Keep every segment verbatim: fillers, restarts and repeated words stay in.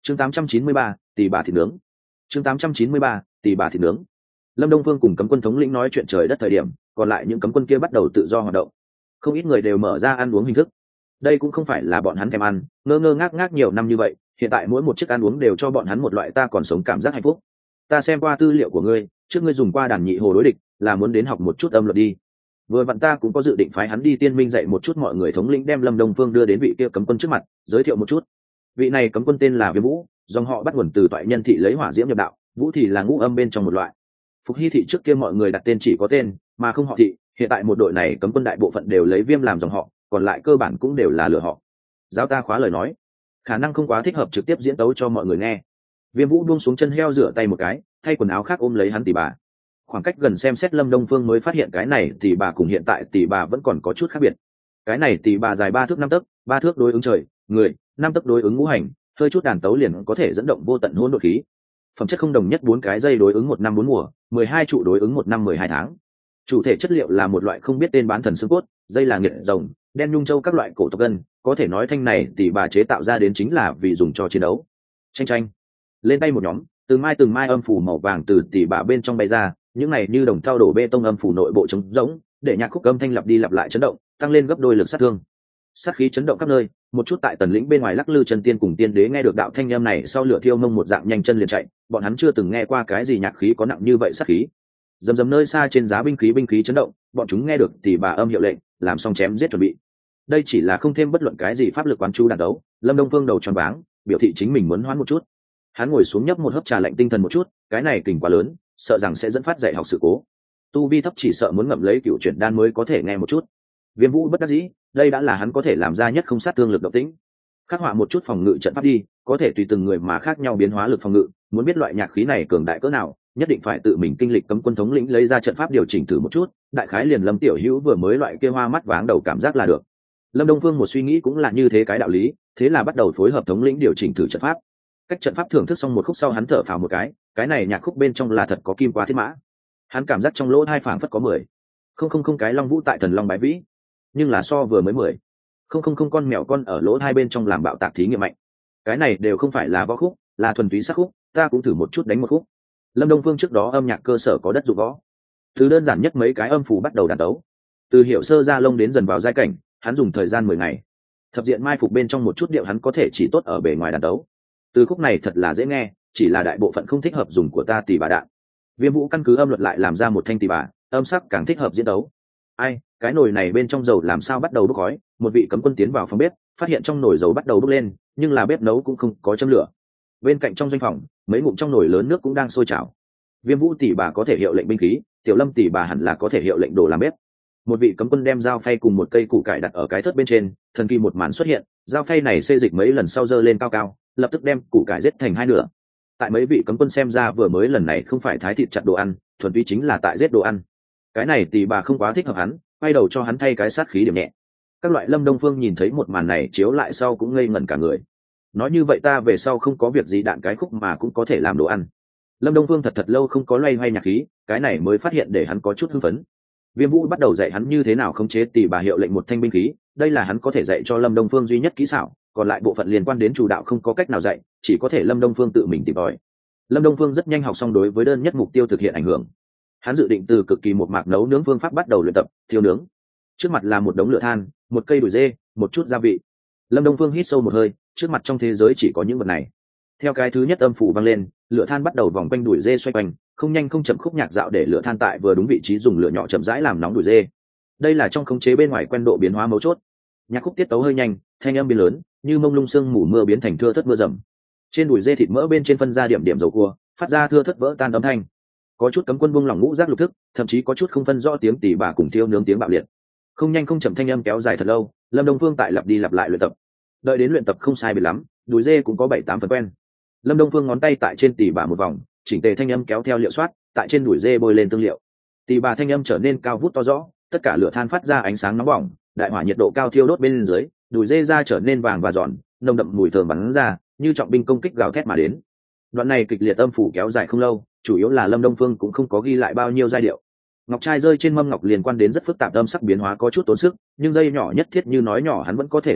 chương tám trăm chín mươi ba, tỷ bà thịt nướng. chương tám trăm chín mươi ba, tỷ bà thịt nướng. Lâm Đông Phương cùng cấm quân thống lĩnh nói chuyện trời đất thời điểm, còn lại những cấm quân kia bắt đầu tự do hoạt động. Không ít người đều mở ra ăn uống hình thức. Đây cũng không phải là bọn hắn thèm ăn, ngơ ngơ ngác ngác nhiều năm như vậy, hiện tại mỗi một chiếc ăn uống đều cho bọn hắn một loại ta còn sống cảm giác hạnh phúc. Ta xem qua tư liệu của ngươi, trước ngươi dùng qua đàn nhị hồ đối địch, là muốn đến học một chút âm luật đi. Vừa vặn ta cũng có dự định phái hắn đi tiên minh dạy một chút mọi người, thống lĩnh đem Lâm Đông Phương đưa đến vị kia cấm quân trước mặt, giới thiệu một chút. Vị này cấm quân tên là Viêm Vũ, dòng họ bắt nguồn từ toại nhân thị lấy hỏa diễm nhập đạo, vũ thì là ngũ âm bên trong một loại. Phục Hy thị trước kia mọi người đặt tên chỉ có tên mà không họ thị, hiện tại một đội này cấm quân đại bộ phận đều lấy Viêm làm dòng họ, còn lại cơ bản cũng đều là lừa họ. Giáo ta khóa lời nói, khả năng không quá thích hợp trực tiếp diễn tấu cho mọi người nghe. Viêm Vũ buông xuống chân heo rửa tay một cái, thay quần áo khác ôm lấy hắn tỷ bà. Khoảng cách gần xem xét Lâm Đông Phương mới phát hiện cái này tỷ bà cùng hiện tại tỷ bà vẫn còn có chút khác biệt. Cái này tỷ bà dài ba thước năm tấc, ba thước đối ứng trời, người, năm tấc đối ứng ngũ hành, hơi chút đàn tấu liền có thể dẫn động vô tận hỗn độn khí. Phẩm chất không đồng nhất bốn cái dây đối ứng một năm bốn mùa, mười hai trụ đối ứng một năm mười hai tháng. Chủ thể chất liệu là một loại không biết tên bán thần xương cốt, dây là nghiệt rồng, đen nhung châu các loại cổ tộc gân, có thể nói thanh này tỷ bà chế tạo ra đến chính là vì dùng cho chiến đấu. Tranh tranh. Lên tay một nhóm, từng mai từng mai âm phủ màu vàng từ tỷ bà bên trong bay ra, những này như đồng thau đổ bê tông âm phủ nội bộ trống rỗng, để nhạc khúc âm thanh lặp đi lặp lại chấn động, tăng lên gấp đôi lực sát thương. Sát khí chấn động khắp nơi, một chút tại tần lĩnh bên ngoài lắc lư chân tiên cùng tiên đế nghe được đạo thanh âm này sau lửa thiêu mông một dạng nhanh chân liền chạy, bọn hắn chưa từng nghe qua cái gì nhạc khí có nặng như vậy sát khí. Dầm dầm nơi xa trên giá binh khí binh khí chấn động, bọn chúng nghe được tỷ bà âm hiệu lệnh, làm xong chém giết chuẩn bị. Đây chỉ là không thêm bất luận cái gì pháp lực quán chú đàn đấu, Lâm Đông Phương đầu tròn váng, biểu thị chính mình muốn hoán một chút. Hắn ngồi xuống nhấp một hớp trà lạnh tinh thần một chút, cái này kình quá lớn, sợ rằng sẽ dẫn phát dạy học sự cố. Tu vi thấp chỉ sợ muốn ngậm lấy cựu chuyển đan mới có thể nghe một chút. Viêm Vũ bất đắc dĩ, đây đã là hắn có thể làm ra nhất không sát thương lực động tĩnh. Khắc họa một chút phòng ngự trận pháp đi, có thể tùy từng người mà khác nhau biến hóa lực phòng ngự, muốn biết loại nhạc khí này cường đại cỡ nào, nhất định phải tự mình kinh lịch cấm quân thống lĩnh lấy ra trận pháp điều chỉnh thử một chút, đại khái liền Lâm Tiểu Hữu vừa mới loại kia hoa mắt váng đầu cảm giác là được. Lâm Đông Phương một suy nghĩ cũng là như thế cái đạo lý, thế là bắt đầu phối hợp thống lĩnh điều chỉnh thử trận pháp. Cách trận pháp thưởng thức xong một khúc sau hắn thở phào một cái, cái này nhạc khúc bên trong là thật có kim qua thiết mã. Hắn cảm giác trong lỗ hai phảng phất có mười không không không cái long vũ tại thần long bái vĩ, nhưng là so vừa mới mười không không không con mèo con ở lỗ hai bên trong làm bạo tạc thí nghiệm mạnh. Cái này đều không phải là võ khúc, là thuần túy sắc khúc, ta cũng thử một chút đánh một khúc. Lâm Đông Phương trước đó âm nhạc cơ sở có đất dụng võ, từ đơn giản nhất mấy cái âm phủ bắt đầu đàn tấu, từ hiểu sơ ra lông đến dần vào giai cảnh, hắn dùng thời gian mười ngày. Thập diện mai phục bên trong một chút điệu hắn có thể chỉ tốt ở bề ngoài đàn tấu. Từ khúc này thật là dễ nghe, chỉ là đại bộ phận không thích hợp dùng của ta tỷ bà đạn. Viêm Vũ căn cứ âm luật lại làm ra một thanh tỷ bà, âm sắc càng thích hợp diễn đấu. Ai, cái nồi này bên trong dầu làm sao bắt đầu bốc khói? Một vị cấm quân tiến vào phòng bếp, phát hiện trong nồi dầu bắt đầu bốc lên, nhưng là bếp nấu cũng không có châm lửa. Bên cạnh trong doanh phòng, mấy ngụm trong nồi lớn nước cũng đang sôi trào. Viêm Vũ tỷ bà có thể hiệu lệnh binh khí, Tiểu Lâm tỷ bà hẳn là có thể hiệu lệnh đồ làm bếp. Một vị cấm quân đem dao phay cùng một cây củ cải đặt ở cái thớt bên trên, thần kỳ một màn xuất hiện, dao phay này xê dịch mấy lần sau giơ lên cao cao, lập tức đem củ cải giết thành hai nửa. Tại mấy vị cấm quân xem ra vừa mới lần này không phải thái thịt chặt đồ ăn, thuần túy chính là tại giết đồ ăn. Cái này tỷ bà không quá thích hợp hắn, quay đầu cho hắn thay cái sát khí điểm nhẹ. Các loại Lâm Đông Phương nhìn thấy một màn này chiếu lại sau cũng ngây ngẩn cả người. Nói như vậy ta về sau không có việc gì đạn cái khúc mà cũng có thể làm đồ ăn. Lâm Đông Phương thật thật lâu không có loay hoay nhạc khí, cái này mới phát hiện để hắn có chút hưng phấn. Viêm Vũ bắt đầu dạy hắn như thế nào khống chế tỷ bà hiệu lệnh một thanh binh khí, đây là hắn có thể dạy cho Lâm Đông Phương duy nhất kỹ xảo, còn lại bộ phận liên quan đến chủ đạo không có cách nào dạy, chỉ có thể Lâm Đông Phương tự mình tìm tòi. Lâm Đông Phương rất nhanh học xong đối với đơn nhất mục tiêu thực hiện ảnh hưởng. Hắn dự định từ cực kỳ một mạc nấu nướng phương pháp bắt đầu luyện tập, thiêu nướng. Trước mặt là một đống lửa than, một cây đùi dê, một chút gia vị. Lâm Đông Phương hít sâu một hơi, trước mặt trong thế giới chỉ có những vật này. Theo cái thứ nhất âm phủ vang lên, lửa than bắt đầu vòng quanh đùi dê xoay quanh, không nhanh không chậm khúc nhạc dạo để lửa than tại vừa đúng vị trí dùng lửa nhỏ chậm rãi làm nóng đùi dê. Đây là trong khống chế bên ngoài quen độ biến hóa mấu chốt. Nhạc khúc tiết tấu hơi nhanh, thanh âm biến lớn, như mông lung sương mù mưa biến thành thưa thớt mưa rầm. Trên đùi dê thịt mỡ bên trên phân ra điểm điểm dầu cua, phát ra thưa thớt vỡ tan âm thanh. Có chút cấm quân buông lỏng ngũ giác lục thức, thậm chí có chút không phân rõ tiếng tỷ bà cùng thiêu nướng tiếng bạo liệt. Không nhanh không chậm thanh âm kéo dài thật lâu, Lâm Đông Phương tại lặp đi lặp lại luyện tập. Đợi đến luyện tập không sai biệt lắm, đùi dê cũng có bảy tám phần quen. Lâm Đông Phương ngón tay tại trên tỷ bà một vòng, chỉnh tề thanh âm kéo theo liệu soát, tại trên đùi dê bôi lên tương liệu. Tỷ bà thanh âm trở nên cao vút to rõ, tất cả lửa than phát ra ánh sáng nóng bỏng, đại hỏa nhiệt độ cao thiêu đốt bên dưới, đùi dê da trở nên vàng và giòn, nồng đậm mùi thơm bắn ra, như trọng binh công kích gào thét mà đến. Đoạn này kịch liệt âm phủ kéo dài không lâu, chủ yếu là Lâm Đông Phương cũng không có ghi lại bao nhiêu giai điệu. Ngọc trai rơi trên mâm ngọc liên quan đến rất phức tạp âm sắc biến hóa có chút tốn sức, nhưng dây nhỏ nhất thiết như nói nhỏ hắn vẫn có thể làm được,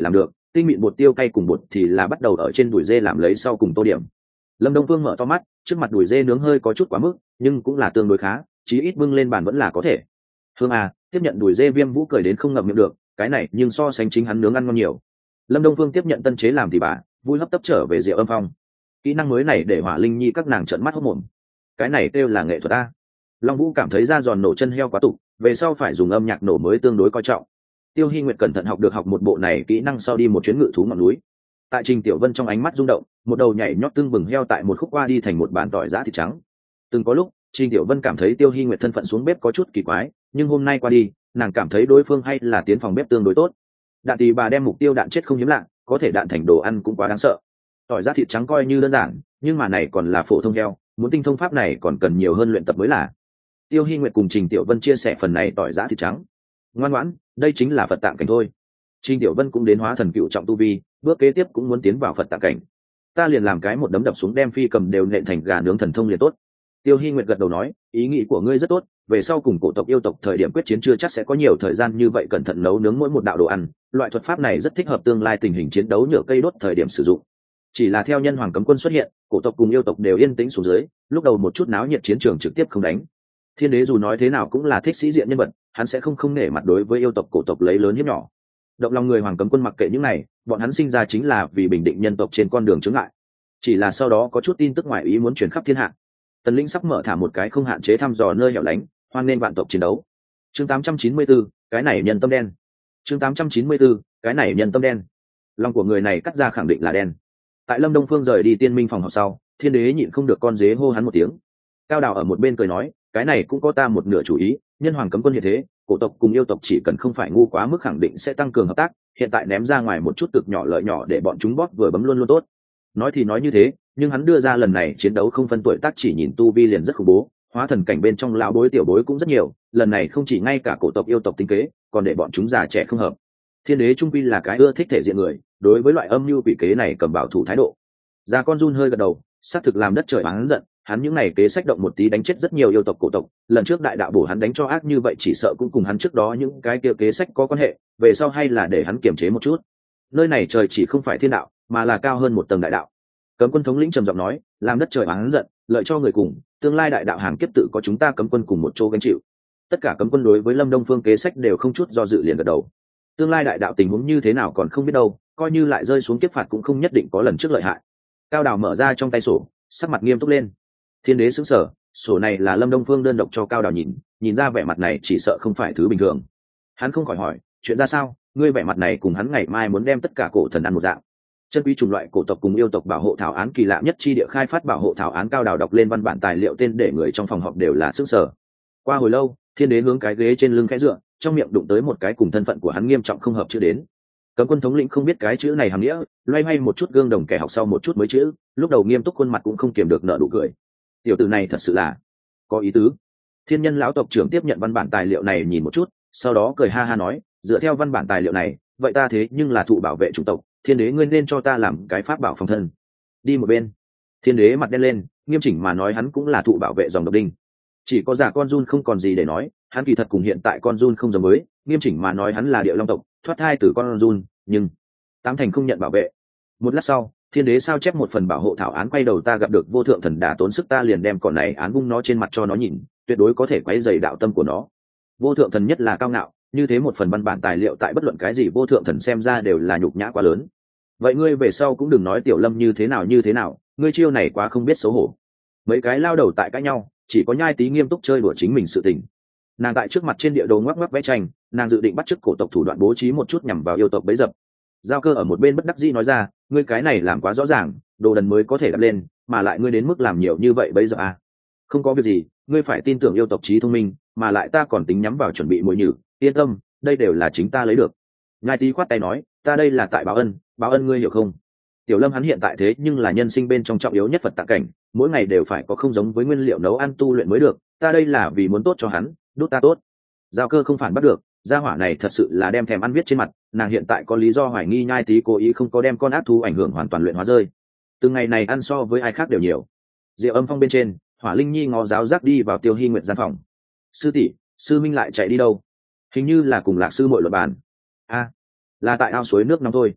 tinh mịn bột tiêu cay cùng bột thì là bắt đầu ở trên đùi dê làm lấy sau cùng tô điểm. Lâm Đông Phương mở to mắt, trước mặt đùi dê nướng hơi có chút quá mức, nhưng cũng là tương đối khá, chí ít bưng lên bàn vẫn là có thể. Hương à, tiếp nhận đùi dê Viêm Vũ cười đến không ngậm miệng được, cái này nhưng so sánh chính hắn nướng ăn ngon nhiều. Lâm Đông Phương tiếp nhận tân chế làm thì bà vui hấp tấp trở về Diệu Âm Phong. Kỹ năng mới này để Hỏa Linh Nhi các nàng trợn mắt hốt mồm. Cái này kêu là nghệ thuật a. Long Vũ cảm thấy da giòn nổ chân heo quá tục, về sau phải dùng âm nhạc nổ mới tương đối coi trọng. Tiêu Hi Nguyệt cẩn thận học được học một bộ này kỹ năng sau đi một chuyến ngự thú ngọn núi. Tại Trình Tiểu Vân trong ánh mắt rung động, một đầu nhảy nhót tương bừng heo tại một khúc qua đi thành một bàn tỏi giã thịt trắng. Từng có lúc, Trình Tiểu Vân cảm thấy Tiêu Hi Nguyệt thân phận xuống bếp có chút kỳ quái, nhưng hôm nay qua đi, nàng cảm thấy đối phương hay là tiến phòng bếp tương đối tốt. Đạn tỳ bà đem mục tiêu đạn chết không hiếm lạ, có thể đạn thành đồ ăn cũng quá đáng sợ. Tỏi giã thịt trắng coi như đơn giản, nhưng mà này còn là phổ thông heo, muốn tinh thông pháp này còn cần nhiều hơn luyện tập mới là. Tiêu Hi Nguyệt cùng Trình Tiểu Vân chia sẻ phần này tỏi giã thịt trắng. Ngoan ngoãn, đây chính là Phật tạng cảnh thôi. Trình Tiểu Vân cũng đến hóa thần cựu trọng tu vi, bước kế tiếp cũng muốn tiến vào Phật tạng cảnh. Ta liền làm cái một đấm đập xuống đem phi cầm đều nện thành gà nướng thần thông liền tốt. Tiêu Hi Nguyệt gật đầu nói, ý nghĩ của ngươi rất tốt, về sau cùng cổ tộc yêu tộc thời điểm quyết chiến chưa chắc sẽ có nhiều thời gian như vậy cẩn thận nấu nướng mỗi một đạo đồ ăn, loại thuật pháp này rất thích hợp tương lai tình hình chiến đấu nhựa cây đốt thời điểm sử dụng. Chỉ là theo nhân hoàng cấm quân xuất hiện, cổ tộc cùng yêu tộc đều yên tĩnh xuống dưới, lúc đầu một chút náo nhiệt chiến trường trực tiếp không đánh. Thiên đế dù nói thế nào cũng là thích sĩ diện nhân vật, hắn sẽ không không nể mặt đối với yêu tộc cổ tộc lấy lớn hiếp nhỏ. Động lòng người hoàng cấm quân mặc kệ những này, bọn hắn sinh ra chính là vì bình định nhân tộc trên con đường chướng ngại. Chỉ là sau đó có chút tin tức ngoại ý muốn truyền khắp thiên hạ. Tần Linh sắp mở thả một cái không hạn chế thăm dò nơi hẻo lánh, hoan nên vạn tộc chiến đấu. Chương tám trăm chín mươi tư, cái này nhân tâm đen. Chương tám trăm chín mươi tư, cái này nhân tâm đen. Lòng của người này cắt ra khẳng định là đen. Tại Lâm Đông Phương rời đi tiên minh phòng học sau, Thiên đế nhịn không được con dế hô hắn một tiếng. Cao Đào ở một bên cười nói, cái này cũng có ta một nửa chủ ý, nhân hoàng cấm quân hiện thế, cổ tộc cùng yêu tộc chỉ cần không phải ngu quá mức khẳng định sẽ tăng cường hợp tác, hiện tại ném ra ngoài một chút cực nhỏ lợi nhỏ để bọn chúng bóp vừa bấm luôn luôn tốt. Nói thì nói như thế, nhưng hắn đưa ra lần này chiến đấu không phân tuổi tác, chỉ nhìn tu vi liền rất khủng bố, hóa thần cảnh bên trong lão bối tiểu bối cũng rất nhiều, lần này không chỉ ngay cả cổ tộc yêu tộc tính kế, còn để bọn chúng già trẻ không hợp. Thiên đế trung quy là cái ưa thích thể diện người, đối với loại âm mưu quỷ kế này cầm bảo thủ thái độ. Già con run hơi gật đầu, xác thực làm đất trời oán giận, hắn những này kế sách động một tí đánh chết rất nhiều yêu tộc cổ tộc, lần trước đại đạo bổ hắn đánh cho ác như vậy chỉ sợ cũng cùng hắn trước đó những cái kia kế sách có quan hệ, về sau hay là để hắn kiềm chế một chút. Nơi này trời chỉ không phải thiên đạo, mà là cao hơn một tầng đại đạo. Cấm quân thống lĩnh trầm giọng nói, làm đất trời oán giận, lợi cho người cùng, tương lai đại đạo hàng kiếp tự có chúng ta cấm quân cùng một chỗ gánh chịu. Tất cả cấm quân đối với Lâm Đông Phương kế sách đều không chút do dự liền gật đầu. Tương lai đại đạo tình huống như thế nào còn không biết đâu, coi như lại rơi xuống kiếp phạt cũng không nhất định có lần trước lợi hại. Cao Đào mở ra trong tay sổ, sắc mặt nghiêm túc lên. Thiên đế sững sờ, sổ này là Lâm Đông Phương đơn độc cho Cao Đào nhìn, nhìn ra vẻ mặt này chỉ sợ không phải thứ bình thường. Hắn không khỏi hỏi, chuyện ra sao, ngươi vẻ mặt này cùng hắn ngày mai muốn đem tất cả cổ thần ăn một dạng. Chân quý chủng loại cổ tộc cùng yêu tộc bảo hộ thảo án kỳ lạ nhất chi địa khai phát bảo hộ thảo án. Cao Đào đọc lên văn bản tài liệu tên để người trong phòng họp đều là sững sờ. Qua hồi lâu, Thiên đế hướng cái ghế trên lưng khẽ dựa, trong miệng đụng tới một cái cùng thân phận của hắn nghiêm trọng không hợp chữ đến. Cấm quân thống lĩnh không biết cái chữ này hàm nghĩa, loay hoay một chút gương đồng kẻ học sau một chút mới chữ, lúc đầu nghiêm túc khuôn mặt cũng không kiềm được nở nụ cười. Tiểu tử này thật sự là có ý tứ. Thiên nhân lão tộc trưởng tiếp nhận văn bản tài liệu này nhìn một chút, sau đó cười ha ha nói, dựa theo văn bản tài liệu này, vậy ta thế nhưng là thụ bảo vệ chủng tộc, thiên đế ngươi nên cho ta làm cái pháp bảo phòng thân. Đi một bên. Thiên đế mặt đen lên, nghiêm chỉnh mà nói hắn cũng là thụ bảo vệ dòng độc đinh. Chỉ có già con run không còn gì để nói, hắn kỳ thật cùng hiện tại con run không giống với, nghiêm chỉnh mà nói hắn là địa long tộc, thoát thai từ con run, nhưng tám thành không nhận bảo vệ. Một lát sau, thiên đế sao chép một phần bảo hộ thảo án, quay đầu ta gặp được vô thượng thần đà tốn sức ta liền đem còn này án vung nó trên mặt cho nó nhìn, tuyệt đối có thể quấy dày đạo tâm của nó. Vô thượng thần nhất là cao ngạo, như thế một phần văn bản tài liệu tại bất luận cái gì vô thượng thần xem ra đều là nhục nhã quá lớn. Vậy ngươi về sau cũng đừng nói tiểu lâm như thế nào như thế nào, ngươi chiêu này quá không biết xấu hổ. Mấy cái lao đầu tại cãi nhau, chỉ có Nhai Tý nghiêm túc chơi đùa chính mình sự tình. Nàng tại trước mặt trên địa đồ ngoắc ngoắc vẽ tranh, nàng dự định bắt chước cổ tộc thủ đoạn bố trí một chút nhằm vào yêu tộc bấy dập. Giao Cơ ở một bên bất đắc dĩ nói ra, ngươi cái này làm quá rõ ràng, đồ đần mới có thể đập lên, mà lại ngươi đến mức làm nhiều như vậy bấy giờ à? Không có việc gì, ngươi phải tin tưởng yêu tộc trí thông minh, mà lại ta còn tính nhắm vào chuẩn bị mồi nhử, yên tâm, đây đều là chính ta lấy được. Nhai Tý khoát tay nói, ta đây là tại báo ân, báo ân ngươi hiểu không? Tiểu Lâm hắn hiện tại thế nhưng là nhân sinh bên trong trọng yếu nhất Phật tạng cảnh, mỗi ngày đều phải có không giống với nguyên liệu nấu ăn tu luyện mới được, ta đây là vì muốn tốt cho hắn, đốt ta tốt. Giao Cơ không phản bắt được, gia hỏa này thật sự là đem thèm ăn viết trên mặt, nàng hiện tại có lý do hoài nghi Nhai Tý cố ý không có đem con ác thú ảnh hưởng hoàn toàn luyện hóa rơi. Từng ngày này ăn so với ai khác đều nhiều. Diệu Âm Phong bên trên, Hỏa Linh Nhi ngó giáo giác đi vào Tiêu Hi Nguyệt gian phòng. Sư tỷ, sư minh lại chạy đi đâu? Hình như là cùng Lạc sư muội luận bàn. A, là tại ao suối nước nóng thôi.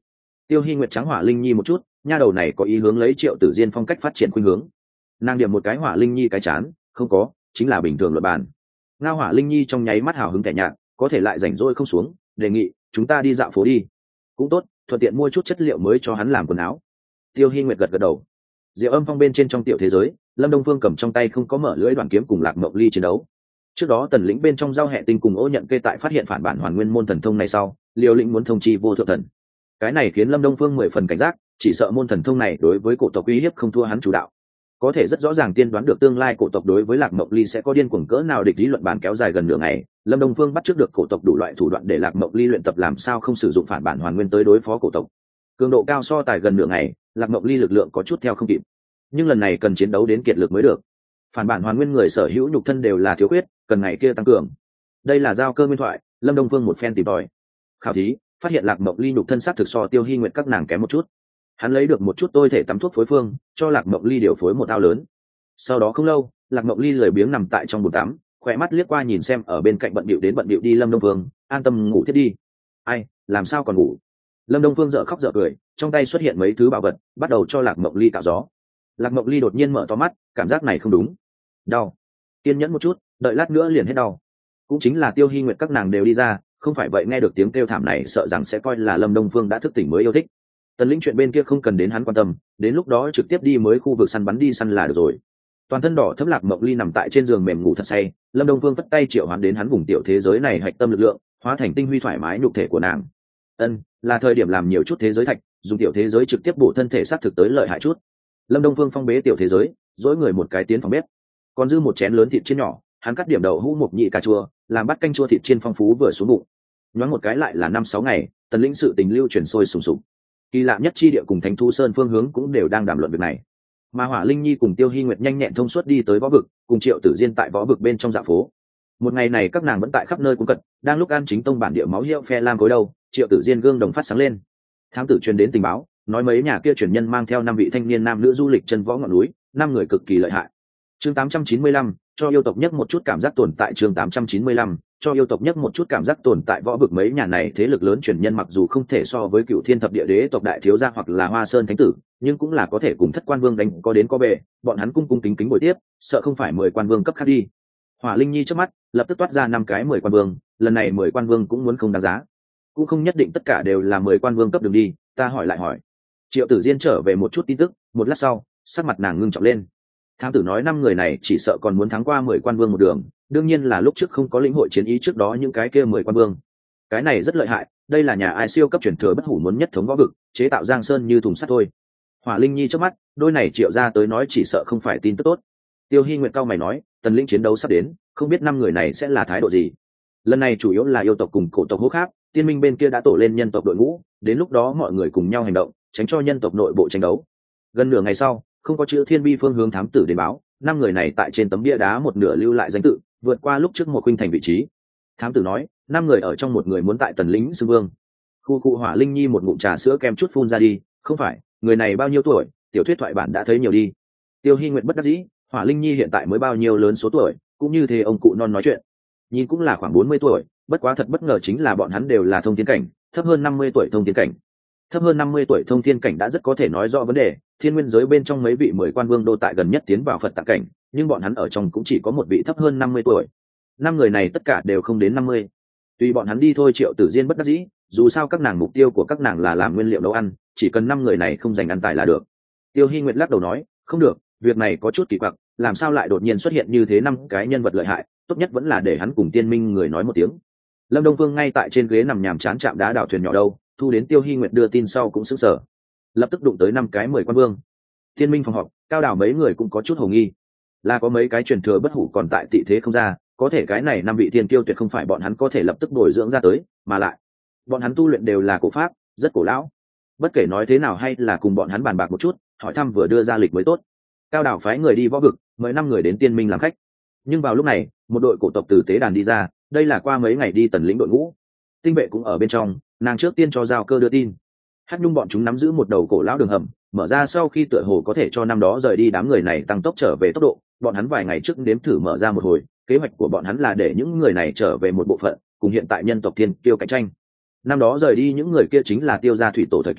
Tiêu Hi Nguyệt trắng Hỏa Linh Nhi một chút, nha đầu này có ý hướng lấy Triệu Tử Diên phong cách phát triển khuynh hướng. Nàng điểm một cái Hỏa Linh Nhi cái chán, không có, chính là bình thường luật bàn. Ngao Hỏa Linh Nhi trong nháy mắt hào hứng kẻ nhạt, có thể lại rảnh rỗi không xuống, đề nghị chúng ta đi dạo phố đi. Cũng tốt, thuận tiện mua chút chất liệu mới cho hắn làm quần áo. Tiêu Hi Nguyệt gật gật đầu. Diệu Âm Phong bên trên trong tiểu thế giới, Lâm Đông Phương cầm trong tay không có mở lưỡi đoàn kiếm cùng Lạc Mộng Ly chiến đấu. Trước đó Tần Lĩnh bên trong giao hệ tinh cùng Ô Nhận Kê tại phát hiện phản bản hoàn nguyên môn thần thông này sau, Liêu Lĩnh muốn thông chi vô thượng thần. Cái này khiến Lâm Đông Phương mười phần cảnh giác, chỉ sợ môn thần thông này đối với cổ tộc uy hiếp không thua hắn chủ đạo. Có thể rất rõ ràng tiên đoán được tương lai cổ tộc đối với Lạc Mộng Ly sẽ có điên cuồng cỡ nào địch lý luận bàn kéo dài gần nửa ngày, Lâm Đông Phương bắt trước được cổ tộc đủ loại thủ đoạn để Lạc Mộng Ly luyện tập làm sao không sử dụng phản bản hoàn nguyên tới đối phó cổ tộc. Cường độ cao so tài gần nửa ngày, Lạc Mộng Ly lực lượng có chút theo không kịp. Nhưng lần này cần chiến đấu đến kiệt lực mới được. Phản bản hoàn nguyên người sở hữu nhục thân đều là thiếu khuyết, cần ngày kia tăng cường. Đây là giao cơ nguyên thoại, Lâm Đông Phương một phen tìm tòi. Khảo thí, phát hiện Lạc Mộng Ly nhục thân sát thực so Tiêu Hi Nguyệt các nàng kém một chút. Hắn lấy được một chút tôi thể tắm thuốc phối phương, cho Lạc Mộng Ly điều phối một ao lớn. Sau đó không lâu, Lạc Mộng Ly lười biếng nằm tại trong bồn tắm, khỏe mắt liếc qua nhìn xem ở bên cạnh bận bịu đến bận bịu đi Lâm Đông Phương, an tâm ngủ thiết đi. Ai, làm sao còn ngủ? Lâm Đông Phương dở khóc dở cười, trong tay xuất hiện mấy thứ bảo vật, bắt đầu cho Lạc Mộng Ly cạo gió. Lạc Mộng Ly đột nhiên mở to mắt, cảm giác này không đúng. Đau. Kiên nhẫn một chút, đợi lát nữa liền hết đau. Cũng chính là Tiêu Hi Nguyệt các nàng đều đi ra, không phải vậy nghe được tiếng kêu thảm này sợ rằng sẽ coi là Lâm Đông Phương đã thức tỉnh mới yêu thích. Tần Lĩnh chuyện bên kia không cần đến hắn quan tâm, đến lúc đó trực tiếp đi mới khu vực săn bắn đi săn là được rồi. Toàn thân đỏ thấm Lạc Mộng Ly nằm tại trên giường mềm ngủ thật say, Lâm Đông Phương vất tay triệu hoán đến hắn vùng tiểu thế giới này hạch tâm lực lượng, hóa thành tinh huy thoải mái nhục thể của nàng. Ân, là thời điểm làm nhiều chút thế giới thạch, dùng tiểu thế giới trực tiếp bổ thân thể sát thực tới lợi hại chút. Lâm Đông Phương phong bế tiểu thế giới, dỗi người một cái tiến phòng bếp, còn dư một chén lớn thịt chiên nhỏ, hắn cắt điểm đậu hũ mộc nhị cà chua, làm bát canh chua thịt chiên phong phú vừa xuống bụng. Nhoáng một cái lại là năm sáu ngày, Tần Lĩnh sự tình lưu truyền sôi sùng sục. Kỳ lạ nhất chi địa cùng Thánh Thú Sơn phương hướng cũng đều đang đàm luận việc này. Mà Hỏa Linh Nhi cùng Tiêu Hi Nguyệt nhanh nhẹn thông suốt đi tới võ vực, cùng Triệu Tử Diên tại võ vực bên trong dạ phố. Một ngày này các nàng vẫn tại khắp nơi cung cật, đang lúc An Chính Tông bản địa máu hiệu phe lam cối đầu, Triệu Tử Diên gương đồng phát sáng lên. Thám tử truyền đến tình báo, nói mấy nhà kia truyền nhân mang theo năm vị thanh niên nam nữ du lịch chân võ ngọn núi, năm người cực kỳ lợi hại. Chương tám trăm chín mươi lăm, cho yêu tộc nhất một chút cảm giác tồn tại. Chương tám trăm chín mươi lăm, cho yêu tộc nhất một chút cảm giác tồn tại. Võ vực mấy nhà này thế lực lớn truyền nhân mặc dù không thể so với Cựu Thiên Thập Địa Đế tộc đại thiếu gia hoặc là Hoa Sơn Thánh tử, nhưng cũng là có thể cùng Thất Quan Vương đánh có đến có về, bọn hắn cung cung kính kính bồi tiếp, sợ không phải mười quan vương cấp khác đi. Hỏa Linh Nhi trước mắt lập tức toát ra năm cái mười quan vương, lần này mười quan vương cũng muốn không đáng giá, cũng không nhất định tất cả đều là mười quan vương cấp đường đi, ta hỏi lại hỏi. Triệu Tử Diên trở về một chút tin tức, một lát sau, sắc mặt nàng ngưng trọng lên. Thám tử nói năm người này chỉ sợ còn muốn thắng qua mười quan vương một đường, đương nhiên là lúc trước không có lĩnh hội chiến ý trước đó những cái kia mười quan vương. Cái này rất lợi hại, đây là nhà ai siêu cấp truyền thừa bất hủ muốn nhất thống võ vực, chế tạo Giang Sơn như thùng sắt thôi. Hỏa Linh Nhi trước mắt, đôi này Triệu ra tới nói chỉ sợ không phải tin tức tốt. Tiêu Hi Nguyệt cao mày nói, Tần Lĩnh chiến đấu sắp đến, không biết năm người này sẽ là thái độ gì. Lần này chủ yếu là yêu tộc cùng cổ tộc hô khác, Tiên Minh bên kia đã tổ lên nhân tộc đội ngũ, đến lúc đó mọi người cùng nhau hành động, tránh cho nhân tộc nội bộ tranh đấu. Gần nửa ngày sau, không có chữ Thiên Bi phương hướng thám tử đến báo, năm người này tại trên tấm bia đá một nửa lưu lại danh tự, vượt qua lúc trước một khuynh thành vị trí. Thám tử nói, năm người ở trong một người muốn tại Tần Lĩnh xưng vương. Khu cụ Hỏa Linh Nhi một ngụm trà sữa kem chút phun ra đi, không phải, người này bao nhiêu tuổi, tiểu thuyết thoại bản đã thấy nhiều đi. Tiêu Hi Nguyệt bất đắc dĩ, Hỏa Linh Nhi hiện tại mới bao nhiêu lớn số tuổi, cũng như thế ông cụ non nói chuyện. Nhìn cũng là khoảng bốn mươi tuổi, bất quá thật bất ngờ chính là bọn hắn đều là thông thiên cảnh, thấp hơn năm mươi tuổi thông thiên cảnh. Thấp hơn năm mươi tuổi thông thiên cảnh đã rất có thể nói rõ vấn đề, thiên nguyên giới bên trong mấy vị mười quan vương đô tại gần nhất tiến vào Phật tạng cảnh, nhưng bọn hắn ở trong cũng chỉ có một vị thấp hơn năm mươi tuổi. Năm người này tất cả đều không đến năm mươi. Tùy bọn hắn đi thôi. Triệu Tử Diên bất đắc dĩ, dù sao các nàng mục tiêu của các nàng là làm nguyên liệu nấu ăn, chỉ cần năm người này không giành ăn tài là được. Tiêu Hi Nguyệt lắc đầu nói, không được, việc này có chút kỳ quặc, làm sao lại đột nhiên xuất hiện như thế năm cái nhân vật lợi hại, tốt nhất vẫn là để hắn cùng Tiên Minh người nói một tiếng. Lâm Đông Phương ngay tại trên ghế nằm nhàm chán chạm đá đảo thuyền nhỏ đâu, thu đến Tiêu Hi Nguyệt đưa tin sau cũng sững sờ, lập tức đụng tới năm cái mười quan vương. Tiên Minh phòng họp, Cao Đảo mấy người cũng có chút hồ nghi, là có mấy cái truyền thừa bất hủ còn tại tị thế không ra, có thể cái này năm vị tiên tiêu tuyệt không phải bọn hắn có thể lập tức bồi dưỡng ra tới, mà lại bọn hắn tu luyện đều là cổ pháp, rất cổ lão. Bất kể nói thế nào hay là cùng bọn hắn bàn bạc một chút, hỏi thăm vừa đưa ra lịch mới tốt. Cao Đảo phái người đi võ vực, mời năm người đến Tiên Minh làm khách. Nhưng vào lúc này, một đội cổ tộc từ tế đàn đi ra, đây là qua mấy ngày đi Tần Lĩnh đội ngũ. Tinh vệ cũng ở bên trong, nàng trước tiên cho giao cơ đưa tin. Hắc Nhung bọn chúng nắm giữ một đầu cổ lão đường hầm, mở ra sau khi tựa hồ có thể cho năm đó rời đi đám người này tăng tốc trở về tốc độ. Bọn hắn vài ngày trước đếm thử mở ra một hồi, kế hoạch của bọn hắn là để những người này trở về một bộ phận, cùng hiện tại nhân tộc thiên kiêu cạnh tranh. Năm đó rời đi những người kia chính là Tiêu gia thủy tổ thời kỳ,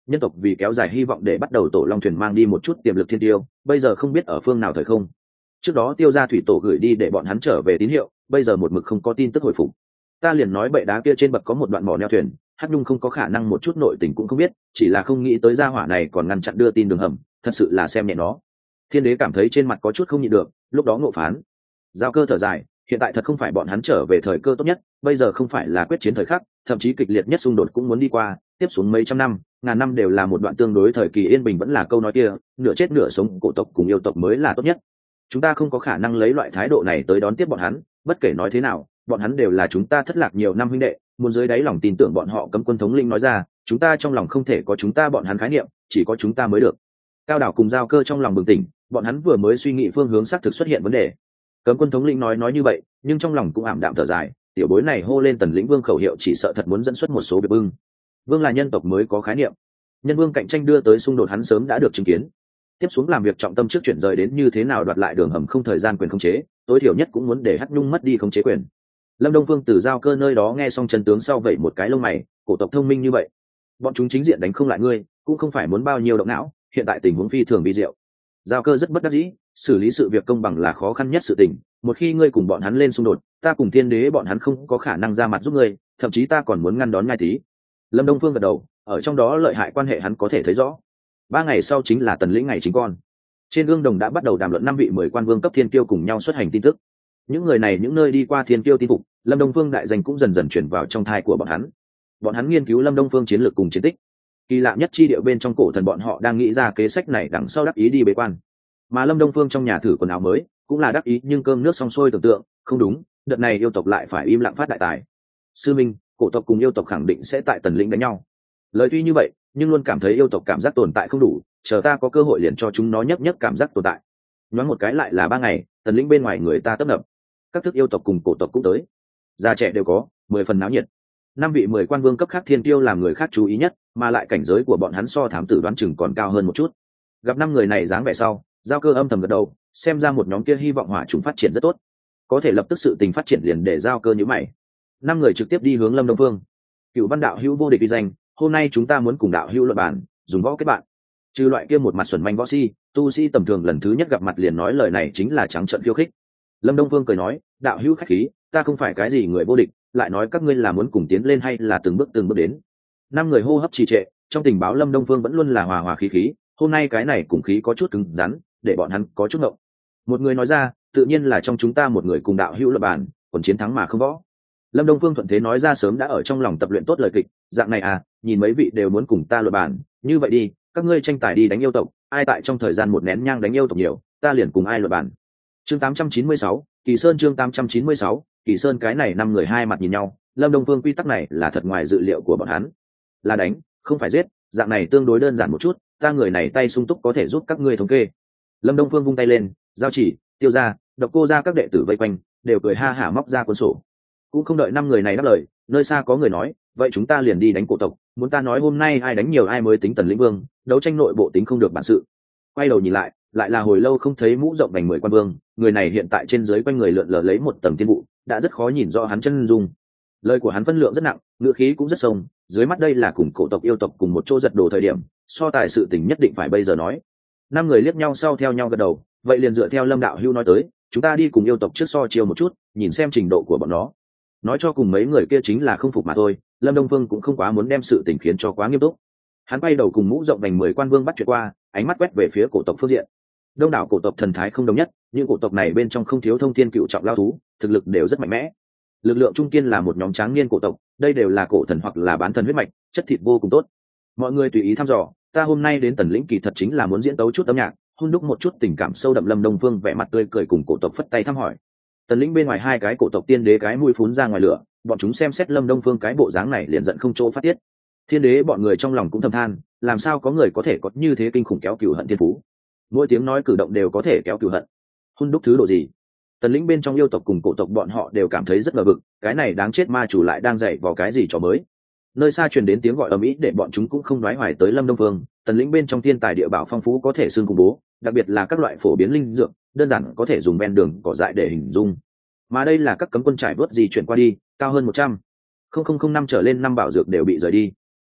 nhân tộc vì kéo dài hy vọng để bắt đầu tổ long thuyền mang đi một chút tiềm lực thiên tiêu, bây giờ không biết ở phương nào thời không. Trước đó tiêu gia thủy tổ gửi đi để bọn hắn trở về tín hiệu, bây giờ một mực không có tin tức hồi phục. Ta liền nói bệ đá kia trên bậc có một đoạn mỏ neo thuyền, Hắc Nhung không có khả năng một chút nội tình cũng không biết, chỉ là không nghĩ tới gia hỏa này còn ngăn chặn đưa tin đường hầm, thật sự là xem nhẹ nó. Thiên đế cảm thấy trên mặt có chút không nhịn được, lúc đó ngộ phán. Giao Cơ thở dài, hiện tại thật không phải bọn hắn trở về thời cơ tốt nhất, bây giờ không phải là quyết chiến thời khắc, thậm chí kịch liệt nhất xung đột cũng muốn đi qua, tiếp xuống mấy trăm năm, ngàn năm đều là một đoạn tương đối thời kỳ yên bình, vẫn là câu nói kia, nửa chết nửa sống cổ tộc cùng yêu tộc mới là tốt nhất. Chúng ta không có khả năng lấy loại thái độ này tới đón tiếp bọn hắn, bất kể nói thế nào, bọn hắn đều là chúng ta thất lạc nhiều năm huynh đệ, muốn dưới đáy lòng tin tưởng bọn họ. Cấm quân thống lĩnh nói ra, chúng ta trong lòng không thể có chúng ta bọn hắn khái niệm, chỉ có chúng ta mới được. Cao Đảo cùng Giao Cơ trong lòng bừng tỉnh, bọn hắn vừa mới suy nghĩ phương hướng xác thực xuất hiện vấn đề. Cấm quân thống lĩnh nói nói như vậy, nhưng trong lòng cũng ảm đạm thở dài, tiểu bối này hô lên Tần lĩnh vương khẩu hiệu chỉ sợ thật muốn dẫn xuất một số việc bưng. Vương là nhân tộc mới có khái niệm, nhân vương cạnh tranh đưa tới xung đột hắn sớm đã được chứng kiến. Tiếp xuống làm việc trọng tâm trước chuyển rời đến như thế nào đoạt lại đường hầm không thời gian quyền khống chế, tối thiểu nhất cũng muốn để Hắc Nhung mất đi khống chế quyền. Lâm Đông Phương từ Giao Cơ nơi đó nghe xong chân tướng sau vậy một cái lông mày, cổ tộc thông minh như vậy, bọn chúng chính diện đánh không lại ngươi, cũng không phải muốn bao nhiêu động não, hiện tại tình huống phi thường vi diệu. Giao Cơ rất bất đắc dĩ, xử lý sự việc công bằng là khó khăn nhất sự tình, một khi ngươi cùng bọn hắn lên xung đột, ta cùng Thiên Đế bọn hắn không có khả năng ra mặt giúp ngươi, thậm chí ta còn muốn ngăn đón ngay tí. Lâm Đông Phương gật đầu, ở trong đó lợi hại quan hệ hắn có thể thấy rõ. Ba ngày sau chính là Tần lĩnh ngày chính con. Trên gương đồng đã bắt đầu đàm luận năm vị mười quan vương cấp thiên kiêu cùng nhau xuất hành tin tức. Những người này những nơi đi qua thiên kiêu tin phục, Lâm Đông Phương đại danh cũng dần dần chuyển vào trong thai của bọn hắn. Bọn hắn nghiên cứu Lâm Đông Phương chiến lược cùng chiến tích. Kỳ lạ nhất chi điệu bên trong cổ thần bọn họ đang nghĩ ra kế sách này đằng sau đắc ý đi bế quan. Mà Lâm Đông Phương trong nhà thử quần áo mới, cũng là đắc ý nhưng cơm nước xong xuôi tưởng tượng, không đúng, đợt này yêu tộc lại phải im lặng phát đại tài. Sư minh, cổ tộc cùng yêu tộc khẳng định sẽ tại Tần lĩnh đánh nhau. Lời tuy như vậy, nhưng luôn cảm thấy yêu tộc cảm giác tồn tại không đủ, chờ ta có cơ hội liền cho chúng nó nhấp nhấp cảm giác tồn tại. Nhoáng một cái lại là ba ngày, Tần lĩnh bên ngoài người ta tấp nập, các thức yêu tộc cùng cổ tộc cũng tới, già trẻ đều có, mười phần náo nhiệt. Năm vị mười quan vương cấp khác thiên tiêu làm người khác chú ý nhất, mà lại cảnh giới của bọn hắn so thám tử đoán chừng còn cao hơn một chút. Gặp năm người này dáng vẻ sau, Giao Cơ âm thầm gật đầu, xem ra một nhóm kia hy vọng hỏa chúng phát triển rất tốt, có thể lập tức sự tình phát triển liền để Giao Cơ nhíu mày. Năm người trực tiếp đi hướng Lâm Đông Phương. Cựu Văn đạo hữu vô địch uy danh, hôm nay chúng ta muốn cùng đạo hữu luận bàn, dùng võ kết bạn. Trừ loại kia một mặt xuẩn manh võ si, tu sĩ tầm thường lần thứ nhất gặp mặt liền nói lời này chính là trắng trợn khiêu khích. Lâm Đông Phương cười nói, đạo hữu khách khí, ta không phải cái gì người vô địch, lại nói các ngươi là muốn cùng tiến lên hay là từng bước từng bước đến. Năm người hô hấp trì trệ, trong tình báo Lâm Đông Phương vẫn luôn là hòa hòa khí khí, hôm nay cái này cùng khí có chút cứng rắn, để bọn hắn có chút ngộng. Một người nói ra, tự nhiên là trong chúng ta một người cùng đạo hữu luận bàn, còn chiến thắng mà không võ. Lâm Đông Phương thuận thế nói ra sớm đã ở trong lòng tập luyện tốt lời kịch, dạng này à, nhìn mấy vị đều muốn cùng ta luận bàn, như vậy đi, các ngươi tranh tài đi đánh yêu tộc, ai tại trong thời gian một nén nhang đánh yêu tộc nhiều, ta liền cùng ai luận bàn. Chương tám trăm chín mươi sáu, Kỳ Sơn chương tám trăm chín mươi sáu, Kỳ Sơn. Cái này năm người hai mặt nhìn nhau, Lâm Đông Phương quy tắc này là thật ngoài dự liệu của bọn hắn. Là đánh, không phải giết, dạng này tương đối đơn giản một chút, ta người này tay sung túc có thể giúp các ngươi thống kê. Lâm Đông Phương vung tay lên, Giao Chỉ, Tiêu gia, Độc Cô gia các đệ tử vây quanh, đều cười ha hả móc ra cuốn sổ. Cũng không đợi năm người này đáp lời, nơi xa có người nói, vậy chúng ta liền đi đánh cổ tộc, muốn ta nói hôm nay ai đánh nhiều ai mới tính Tần lĩnh vương, đấu tranh nội bộ tính không được bản sự. Quay đầu nhìn lại, lại là hồi lâu không thấy mũ rộng vành mười quan vương, người này hiện tại trên dưới quanh người lượn lờ lấy một tầng tiên vụ, đã rất khó nhìn rõ hắn chân dung. Lời của hắn phân lượng rất nặng, ngữ khí cũng rất sâu, dưới mắt đây là cùng cổ tộc yêu tộc cùng một chỗ giật đồ thời điểm, so tài sự tình nhất định phải bây giờ nói. Năm người liếc nhau sau theo nhau gật đầu, vậy liền dựa theo Lâm đạo hưu nói tới, chúng ta đi cùng yêu tộc trước so chiêu một chút, nhìn xem trình độ của bọn nó. Nói cho cùng mấy người kia chính là không phục mà thôi, Lâm Đông Phương cũng không quá muốn đem sự tình khiến cho quá nghiêm túc. Hắn quay đầu cùng mũ rộng vành mười quan vương bắt chuyện qua, ánh mắt quét về phía cổ tộc phương diện. Đông đảo cổ tộc thần thái không đồng nhất, nhưng cổ tộc này bên trong không thiếu thông thiên cựu trọng lao thú, thực lực đều rất mạnh mẽ. Lực lượng trung kiên là một nhóm tráng niên cổ tộc, đây đều là cổ thần hoặc là bán thần huyết mạch, chất thịt vô cùng tốt. Mọi người tùy ý thăm dò, ta hôm nay đến Tần lĩnh kỳ thật chính là muốn diễn tấu chút âm nhạc, hun đúc một chút tình cảm sâu đậm. Lâm Đông Phương vẻ mặt tươi cười cùng cổ tộc phất tay thăm hỏi. Tần lĩnh bên ngoài hai cái cổ tộc tiên đế cái mũi phún ra ngoài lửa, bọn chúng xem xét Lâm Đông Phương cái bộ dáng này liền giận không chỗ phát tiết. Thiên đế bọn người trong lòng cũng thầm than, làm sao có người có thể có như thế kinh khủng kéo cừu hận thiên phú, mỗi tiếng nói cử động đều có thể kéo cừu hận. Hun đúc thứ độ gì? Tần lĩnh bên trong yêu tộc cùng cổ tộc bọn họ đều cảm thấy rất ngờ vực, cái này đáng chết ma chủ lại đang dạy vào cái gì trò mới. Nơi xa truyền đến tiếng gọi ầm ĩ để bọn chúng cũng không nói hoài tới Lâm Đông Phương. Tần lĩnh bên trong thiên tài địa bảo phong phú có thể xương cùng bố, đặc biệt là các loại phổ biến linh dược, đơn giản có thể dùng ven đường cỏ dại để hình dung. Mà đây là các cấm quân trải bớt gì chuyển qua đi, cao hơn một trăm không không không năm trở lên năm bảo dược đều bị rời đi.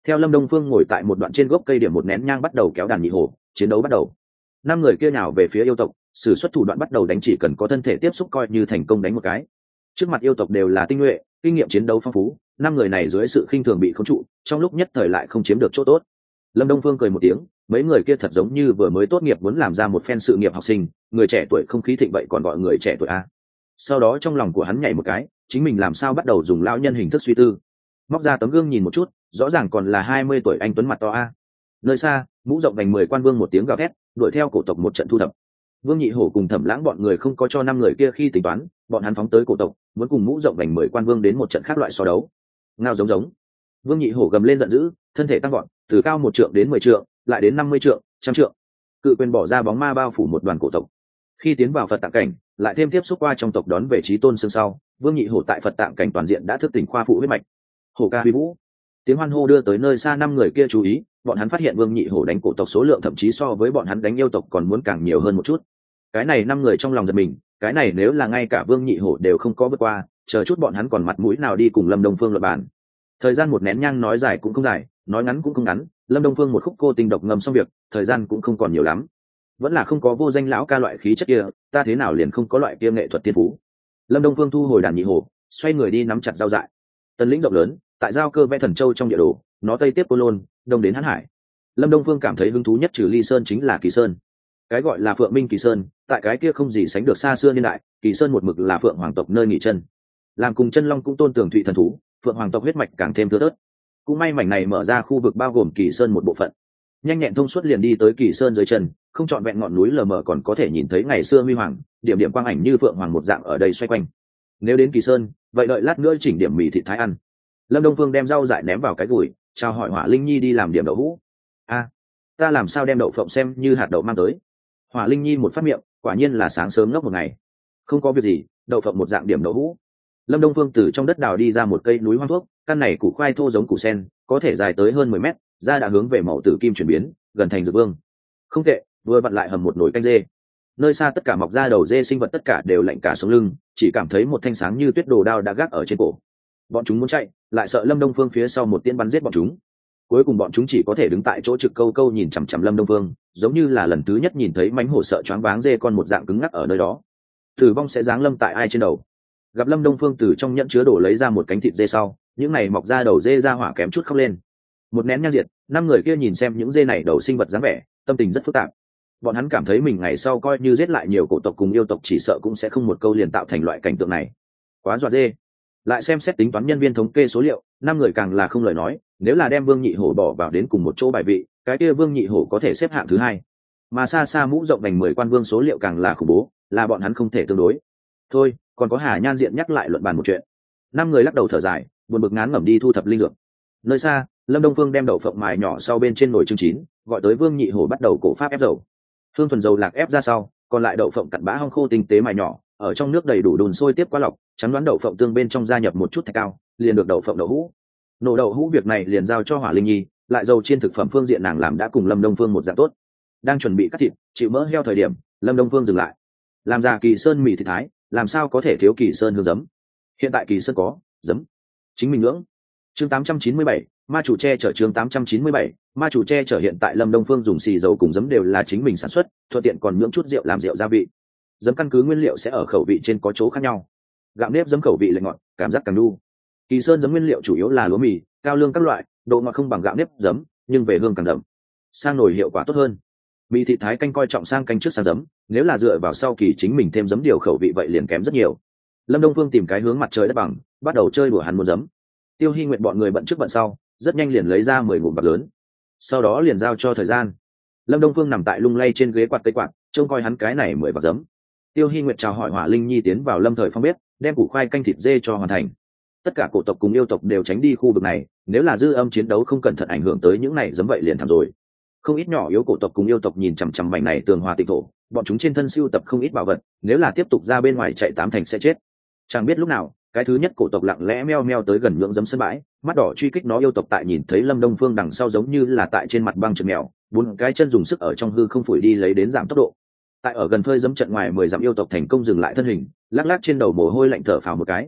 Theo Lâm Đông Phương ngồi tại một đoạn trên gốc cây điểm một nén nhang bắt đầu kéo đàn nhị hổ, chiến đấu bắt đầu. Năm người kia nào về phía yêu tộc, sử xuất thủ đoạn bắt đầu đánh, chỉ cần có thân thể tiếp xúc coi như thành công đánh một cái. Trước mặt yêu tộc đều là tinh nhuệ, kinh nghiệm chiến đấu phong phú, năm người này dưới sự khinh thường bị khống trụ, trong lúc nhất thời lại không chiếm được chỗ tốt. Lâm Đông Phương cười một tiếng, mấy người kia thật giống như vừa mới tốt nghiệp muốn làm ra một phen sự nghiệp học sinh, người trẻ tuổi không khí thịnh vậy còn gọi người trẻ tuổi a. Sau đó trong lòng của hắn nhảy một cái, chính mình làm sao bắt đầu dùng lão nhân hình thức suy tư. Móc ra tấm gương nhìn một chút, rõ ràng còn là hai mươi tuổi anh tuấn mặt to a. Nơi xa, mũ rộng vành mười quan vương một tiếng gào thét, đuổi theo cổ tộc một trận thu thập. Vương Nhị Hổ cùng Thẩm Lãng bọn người không có cho năm người kia khi tính toán, bọn hắn phóng tới cổ tộc, muốn cùng mũ rộng vành mười quan vương đến một trận khác loại so đấu. Ngao giống giống. Vương Nhị Hổ gầm lên giận dữ, thân thể tăng vọt, từ cao một trượng đến mười trượng, lại đến năm mươi trượng, trăm trượng. Cự quyền bỏ ra bóng ma bao phủ một đoàn cổ tộc. Khi tiến vào Phật Tạng cảnh, lại thêm tiếp xúc qua trong tộc đón về chí tôn xương sau, Vương Nhị Hổ tại Phật Tạng cảnh toàn diện đã thức tỉnh khoa phụ huyết mạch. Hổ ca huy vũ. Tiếng hoan hô đưa tới nơi xa năm người kia chú ý, bọn hắn phát hiện Vương Nhị Hổ đánh cổ tộc số lượng thậm chí so với bọn hắn đánh yêu tộc còn muốn càng nhiều hơn một chút. Cái này năm người trong lòng giật mình, cái này nếu là ngay cả Vương Nhị Hổ đều không có vượt qua, chờ chút bọn hắn còn mặt mũi nào đi cùng Lâm Đông Phương luận bàn. Thời gian một nén nhang nói dài cũng không dài, nói ngắn cũng không ngắn, Lâm Đông Phương một khúc cô tình độc ngâm xong việc, thời gian cũng không còn nhiều lắm. Vẫn là không có vô danh lão ca loại khí chất kia, ta thế nào liền không có loại kia nghệ thuật tiên phú. Lâm Đông Phương thu hồi đàn nhị hổ, xoay người đi nắm chặt dao dại. Tần lĩnh rộng lớn, tại giao cơ vẽ thần châu trong địa đồ, nó tây tiếp Côn Lôn, đông đến Hán Hải. Lâm Đông Phương cảm thấy hứng thú nhất trừ Ly Sơn chính là Kỳ Sơn. Cái gọi là Phượng Minh Kỳ Sơn, tại cái kia không gì sánh được xa xưa niên đại, Kỳ Sơn một mực là Phượng hoàng tộc nơi nghỉ chân. Làm cùng chân long cũng tôn tưởng thụy thần thú, Phượng hoàng tộc huyết mạch càng thêm thưa thớt. Cũng may mảnh này mở ra khu vực bao gồm Kỳ Sơn một bộ phận. Nhanh nhẹn thông suốt liền đi tới Kỳ Sơn dưới chân, không trọn vẹn ngọn núi lờ mờ còn có thể nhìn thấy ngày xưa huy hoàng, điểm điểm quang ảnh như phượng hoàng một dạng ở đây xoay quanh. Nếu đến Kỳ Sơn, vậy đợi lát nữa chỉnh điểm mì thịt thái ăn. Lâm Đông Phương đem rau dại ném vào cái gùi, chào hỏi Hỏa Linh Nhi đi làm điểm đậu hũ. A, ta làm sao đem đậu phộng xem như hạt đậu mang tới? Hỏa Linh Nhi một phát miệng, quả nhiên là sáng sớm ngốc một ngày. Không có việc gì, đậu phộng một dạng điểm đậu hũ. Lâm Đông Phương từ trong đất đào đi ra một cây núi hoang thuốc, căn này củ khoai thô giống củ sen, có thể dài tới hơn mười mét, da đã hướng về màu tử kim chuyển biến, gần thành dược vương. Không tệ, vừa vặn lại hầm một nồi canh dê. Nơi xa tất cả mọc ra đầu dê sinh vật tất cả đều lạnh cả sống lưng, chỉ cảm thấy một thanh sáng như tuyết đồ đao đã gác ở trên cổ. Bọn chúng muốn chạy, lại sợ Lâm Đông Phương phía sau một tiên bắn giết bọn chúng. Cuối cùng bọn chúng chỉ có thể đứng tại chỗ trực câu câu nhìn chằm chằm Lâm Đông Phương, giống như là lần thứ nhất nhìn thấy mánh hổ sợ choáng váng dê con một dạng cứng ngắc ở nơi đó. Tử vong sẽ giáng lâm tại ai trên đầu. Gặp Lâm Đông Phương từ trong nhẫn chứa đổ lấy ra một cánh thịt dê sau, những này mọc ra đầu dê ra hỏa kém chút khóc lên. Một nén nhang diệt, năm người kia nhìn xem những dê này đầu sinh vật dáng vẻ, tâm tình rất phức tạp. Bọn hắn cảm thấy mình ngày sau coi như giết lại nhiều cổ tộc cùng yêu tộc chỉ sợ cũng sẽ không một câu liền tạo thành loại cảnh tượng này. Quá dọa dê. Lại xem xét tính toán nhân viên thống kê số liệu, năm người càng là không lời nói, nếu là đem Vương Nhị Hổ bỏ vào đến cùng một chỗ bài vị, cái kia Vương Nhị Hổ có thể xếp hạng thứ hai. Mà xa xa mũ rộng vành mười quan vương số liệu càng là khủng bố, là bọn hắn không thể tương đối. Thôi, còn có Hà Nhan Diện nhắc lại luận bàn một chuyện. Năm người lắc đầu thở dài, buồn bực ngán ngẩm đi thu thập linh dược. Nơi xa, Lâm Đông Phương đem đậu phộng mài nhỏ sau bên trên nồi chương chín, gọi tới Vương Nhị Hổ bắt đầu cổ pháp ép dầu. Hương thuần dầu lạc ép ra sau, còn lại đậu phộng cặn bã hong khô tinh tế mài nhỏ, ở trong nước đầy đủ đun sôi tiếp qua lọc, chắn đoán đậu phộng tương bên trong gia nhập một chút thạch cao, liền được đậu phộng đậu hũ. Nổ đậu hũ việc này liền giao cho Hỏa Linh Nhi, lại dầu chiên thực phẩm phương diện nàng làm đã cùng Lâm Đông Phương một dạng tốt. Đang chuẩn bị cắt thịt, chịu mỡ heo thời điểm, Lâm Đông Phương dừng lại. Làm ra Kỳ Sơn mì thịt thái, làm sao có thể thiếu Kỳ Sơn hương giấm. Hiện tại Kỳ Sơn có giấm, chính mình ngưỡng. Chương tám trăm chín mươi bảy, ma chủ che chở chương tám trăm chín mươi bảy, ma chủ che chở hiện tại Lâm Đông Phương dùng xì dầu cùng giấm đều là chính mình sản xuất, thuận tiện còn nhưỡng chút rượu làm rượu gia vị. Giấm căn cứ nguyên liệu sẽ ở khẩu vị trên có chỗ khác nhau. Gạo nếp giấm khẩu vị lại ngọt, cảm giác càng đu. Kỳ Sơn giấm nguyên liệu chủ yếu là lúa mì, cao lương các loại, độ ngọt không bằng gạo nếp giấm, nhưng về hương càng đậm. Sang nồi hiệu quả tốt hơn. Mì thịt thái canh coi trọng sang canh trước sang giấm, nếu là dựa vào sau kỳ chính mình thêm giấm điều khẩu vị vậy liền kém rất nhiều. Lâm Đông Phương tìm cái hướng mặt trời đất bằng, bắt đầu chơi đùa hắn muốn giấm. Tiêu Hi nguyện bọn người bận trước bận sau, rất nhanh liền lấy ra mười ngụm bạc lớn. Sau đó liền giao cho thời gian. Lâm Đông Phương nằm tại lung lay trên ghế quạt cây quạt, trông coi hắn cái này mười bạc giấm. Tiêu Hi nguyệt chào hỏi Hỏa Linh Nhi tiến vào Lâm Thời Phong bếp, đem củ khoai canh thịt dê cho hoàn thành. Tất cả cổ tộc cùng yêu tộc đều tránh đi khu vực này, nếu là dư âm chiến đấu không cẩn thận ảnh hưởng tới những này giấm vậy liền thảm rồi. Không ít nhỏ yếu cổ tộc cùng yêu tộc nhìn chằm chằm mảnh này tường hòa tịnh thổ, bọn chúng trên thân sưu tập không ít bảo vật, nếu là tiếp tục ra bên ngoài chạy tám thành sẽ chết. Chẳng biết lúc nào, cái thứ nhất cổ tộc lặng lẽ meo meo tới gần nhưỡng giấm sân bãi, mắt đỏ truy kích nó. Yêu tộc tại nhìn thấy Lâm Đông Phương đằng sau giống như là tại trên mặt băng trượt mèo, bốn cái chân dùng sức ở trong hư không phủi đi lấy đến giảm tốc độ. Tại ở gần phơi giấm trận ngoài mười dặm yêu tộc thành công dừng lại thân hình, lắc lắc trên đầu mồ hôi lạnh thở phào một cái.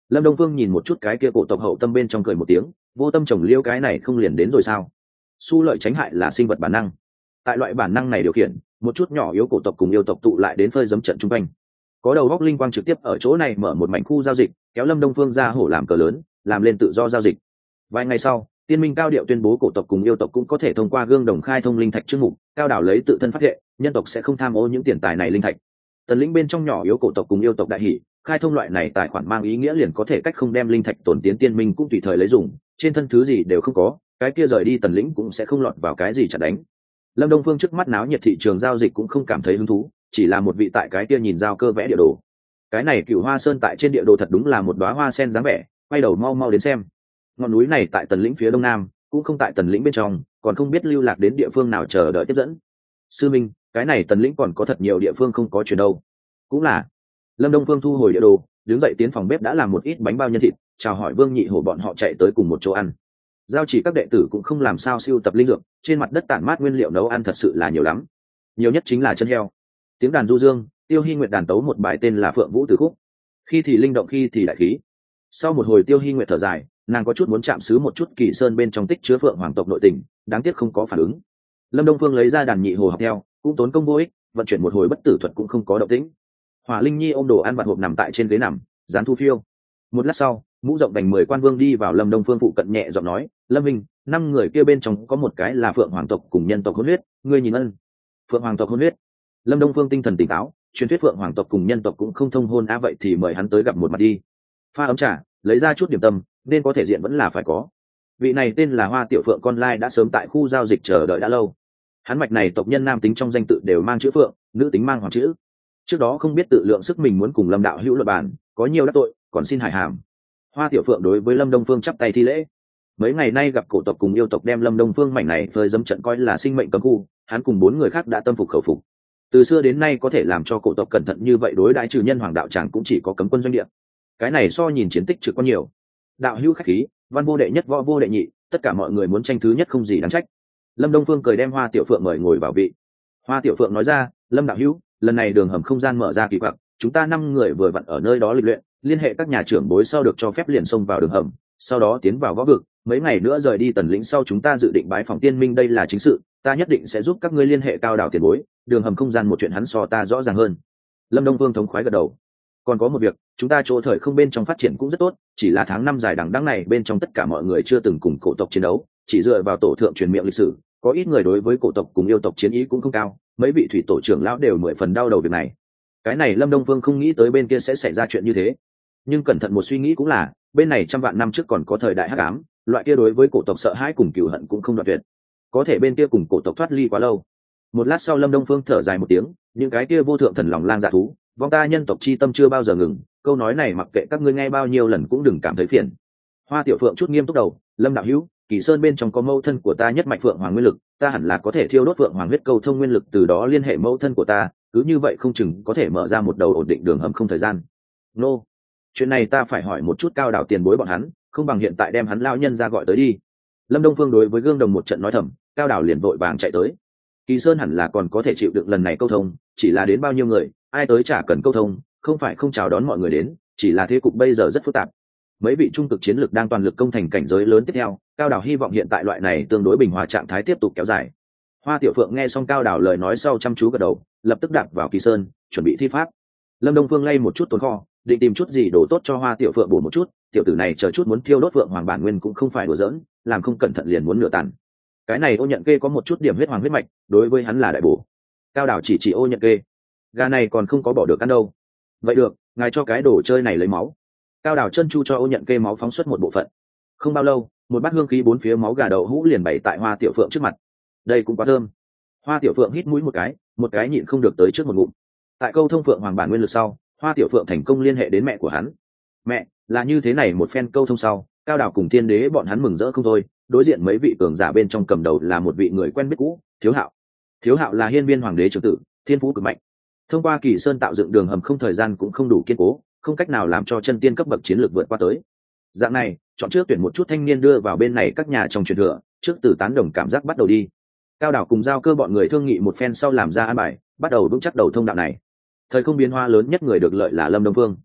Lâm Đông Phương nhìn một chút cái kia cổ tộc hậu tâm bên trong cười một tiếng, vô tâm trồng liêu cái này không liền đến rồi sao? Xu lợi tránh hại là sinh vật bản năng. Tại loại bản năng này điều khiển, một chút nhỏ yếu cổ tộc cùng yêu tộc tụ lại đến phơi giấm trận trung quanh. Có đầu góc linh quang trực tiếp ở chỗ này mở một mảnh khu giao dịch, kéo Lâm Đông Phương ra hổ làm cờ lớn, làm lên tự do giao dịch. Vài ngày sau, Tiên Minh cao điệu tuyên bố cổ tộc cùng yêu tộc cũng có thể thông qua gương đồng khai thông linh thạch chương mục, cao đảo lấy tự thân phát hiện, nhân tộc sẽ không tham ô những tiền tài này linh thạch. Tần lĩnh bên trong nhỏ yếu cổ tộc cùng yêu tộc đại hỷ, khai thông loại này tài khoản mang ý nghĩa liền có thể cách không đem linh thạch tổn tiến Tiên Minh cũng tùy thời lấy dùng, trên thân thứ gì đều không có, cái kia rời đi tần lĩnh cũng sẽ không lọt vào cái gì chặn đánh. Lâm Đông Phương trước mắt náo nhiệt thị trường giao dịch cũng không cảm thấy hứng thú, chỉ là một vị tại cái kia nhìn giao cơ vẽ địa đồ. Cái này Cửu Hoa Sơn tại trên địa đồ thật đúng là một đóa hoa sen dáng vẻ, quay đầu mau mau đến xem. Ngọn núi này tại tần lĩnh phía đông nam, cũng không tại tần lĩnh bên trong, còn không biết lưu lạc đến địa phương nào chờ đợi tiếp dẫn. Sư Minh, cái này tần lĩnh còn có thật nhiều địa phương không có chuyển đâu. Cũng là. Lâm Đông Phương thu hồi địa đồ, đứng dậy tiến phòng bếp đã làm một ít bánh bao nhân thịt, chào hỏi Vương Nhị Hổ bọn họ chạy tới cùng một chỗ ăn. Giao chỉ các đệ tử cũng không làm sao siêu tập linh dược, trên mặt đất tản mát nguyên liệu nấu ăn thật sự là nhiều lắm. Nhiều nhất chính là chân heo. Tiếng đàn du dương, Tiêu Hi Nguyệt đàn tấu một bài tên là Phượng Vũ Tử Khúc. Khi thì linh động khi thì đại khí. Sau một hồi Tiêu Hi Nguyệt thở dài, nàng có chút muốn chạm xứ một chút Kỳ Sơn bên trong tích chứa Phượng Hoàng tộc nội tình, đáng tiếc không có phản ứng. Lâm Đông Phương lấy ra đàn nhị hồ học theo, cũng tốn công vô ích, vận chuyển một hồi bất tử thuật cũng không có động tĩnh. Hỏa Linh Nhi ôm đồ ăn vặt hộp nằm tại trên ghế nằm, dán thu phiêu. Một lát sau, mũ rộng đành mười quan vương đi vào Lâm Đông Phương phụ cận nhẹ giọng nói, Lâm Minh, năm người kia bên trong có một cái là Phượng Hoàng tộc cùng nhân tộc hôn huyết, ngươi nhìn ân. Phượng Hoàng tộc hôn huyết. Lâm Đông Phương tinh thần tỉnh táo, truyền thuyết Phượng Hoàng tộc cùng nhân tộc cũng không thông hôn á, vậy thì mời hắn tới gặp một mặt đi. Pha ấm trà, lấy ra chút điểm tâm, nên có thể diện vẫn là phải có. Vị này tên là Hoa Tiểu Phượng con lai đã sớm tại khu giao dịch chờ đợi đã lâu. Hắn mạch này tộc nhân nam tính trong danh tự đều mang chữ Phượng, nữ tính mang Hoàng chữ. Trước đó không biết tự lượng sức mình muốn cùng Lâm đạo hữu luận bàn, có nhiều đắc tội, còn xin hải hàm. Hoa Tiểu Phượng đối với Lâm Đông Phương chắp tay thi lễ. Mấy ngày nay gặp cổ tộc cùng yêu tộc đem Lâm Đông Phương mảnh này phơi dẫm trận coi là sinh mệnh cấm khu, hắn cùng bốn người khác đã tâm phục khẩu phục. Từ xưa đến nay có thể làm cho cổ tộc cẩn thận như vậy đối đãi trừ nhân hoàng đạo tràng cũng chỉ có cấm quân doanh địa. Cái này so nhìn chiến tích trực có nhiều. Đạo hữu khách khí, văn vô đệ nhất võ vô đệ nhị, tất cả mọi người muốn tranh thứ nhất không gì đáng trách. Lâm Đông Phương cười đem Hoa Tiểu Phượng mời ngồi vào vị. Hoa Tiểu Phượng nói ra, Lâm đạo hữu, lần này đường hầm không gian mở ra kỳ quặc, chúng ta năm người vừa vặn ở nơi đó lịch luyện, liên hệ các nhà trưởng bối sau được cho phép liền xông vào đường hầm, sau đó tiến vào võ vực, mấy ngày nữa rời đi tần lĩnh sau chúng ta dự định bái phòng Tiên Minh, đây là chính sự, ta nhất định sẽ giúp các ngươi liên hệ cao đảo tiền bối, đường hầm không gian một chuyện hắn so ta rõ ràng hơn. Lâm Đông Vương thống khoái gật đầu. Còn có một việc, chúng ta chỗ thời không bên trong phát triển cũng rất tốt, chỉ là tháng năm dài đằng đẵng này bên trong tất cả mọi người chưa từng cùng cổ tộc chiến đấu, chỉ dựa vào tổ thượng truyền miệng lịch sử, có ít người đối với cổ tộc cùng yêu tộc chiến ý cũng không cao, mấy vị thủy tổ trưởng lão đều mười phần đau đầu việc này. Cái này Lâm Đông Vương không nghĩ tới bên kia sẽ xảy ra chuyện như thế, nhưng cẩn thận một suy nghĩ cũng là, bên này trăm vạn năm trước còn có thời đại hắc ám, loại kia đối với cổ tộc sợ hãi cùng cừu hận cũng không đoạn tuyệt, có thể bên kia cùng cổ tộc thoát ly quá lâu. Một lát sau Lâm Đông Phương thở dài một tiếng, những cái kia vô thượng thần lòng lang dạ thú, vong ta nhân tộc chi tâm chưa bao giờ ngừng, câu nói này mặc kệ các ngươi nghe bao nhiêu lần cũng đừng cảm thấy phiền. Hoa Tiểu Phượng chút nghiêm túc đầu, Lâm đạo hữu, Kỳ Sơn bên trong có mẫu thân của ta nhất mạch Phượng Hoàng nguyên lực, ta hẳn là có thể thiêu đốt Phượng Hoàng huyết câu thông nguyên lực, từ đó liên hệ mẫu thân của ta, cứ như vậy không chừng có thể mở ra một đầu ổn định đường hầm không thời gian. Nô, chuyện này ta phải hỏi một chút cao đảo tiền bối bọn hắn, không bằng hiện tại đem hắn lão nhân ra gọi tới đi. Lâm Đông Phương đối với gương đồng một trận nói thầm, cao đảo liền vội vàng chạy tới. Kỳ Sơn hẳn là còn có thể chịu đựng lần này câu thông, chỉ là đến bao nhiêu người, ai tới chả cần câu thông, không phải không chào đón mọi người đến, chỉ là thế cục bây giờ rất phức tạp. Mấy vị trung cực chiến lược đang toàn lực công thành cảnh giới lớn tiếp theo, cao đảo hy vọng hiện tại loại này tương đối bình hòa trạng thái tiếp tục kéo dài. Hoa Tiểu Phượng nghe xong cao đảo lời nói sau chăm chú gật đầu, lập tức đạp vào Kỳ Sơn, chuẩn bị thi pháp. Lâm Đông Phương lay một chút tồn kho, định tìm chút gì đồ tốt cho Hoa Tiểu Phượng bổ một chút, tiểu tử này chờ chút muốn thiêu đốt Phượng Hoàng bản nguyên cũng không phải đùa giỡn, làm không cẩn thận liền muốn nửa tàn. Cái này Ô Nhận Kê có một chút điểm huyết hoàng huyết mạch, đối với hắn là đại bổ. Cao đảo chỉ chỉ Ô Nhận Kê, gà này còn không có bỏ được ăn đâu. Vậy được, ngài cho cái đồ chơi này lấy máu. Cao đảo chân chu cho Ô Nhận Kê máu phóng xuất một bộ phận. Không bao lâu, một bát hương khí bốn phía máu gà đậu hũ liền bày tại Hoa Tiểu Phượng trước mặt. Đây cũng quá thơm. Hoa Tiểu Phượng hít mũi một cái, một cái nhịn không được tới trước một ngụm. Tại câu thông Phượng Hoàng bản nguyên lực sau, Hoa Tiểu Phượng thành công liên hệ đến mẹ của hắn. Mẹ, là như thế này, một phen câu thông sau, cao đảo cùng Thiên Đế bọn hắn mừng rỡ không thôi. Đối diện mấy vị cường giả bên trong cầm đầu là một vị người quen biết cũ, Thiếu Hạo. Thiếu Hạo là Hiên Viên Hoàng đế trưởng tử, thiên phú cực mạnh. Thông qua Kỳ Sơn tạo dựng đường hầm không thời gian cũng không đủ kiên cố, không cách nào làm cho chân tiên cấp bậc chiến lược vượt qua tới. Dạng này, chọn trước tuyển một chút thanh niên đưa vào bên này các nhà trong truyền thừa, trước từ tán đồng cảm giác bắt đầu đi. Cao đảo cùng giao cơ bọn người thương nghị một phen sau làm ra an bài, bắt đầu vững chắc đầu thông đạo này. Thời không biến hóa lớn nhất người được lợi là Lâm Đông Phương.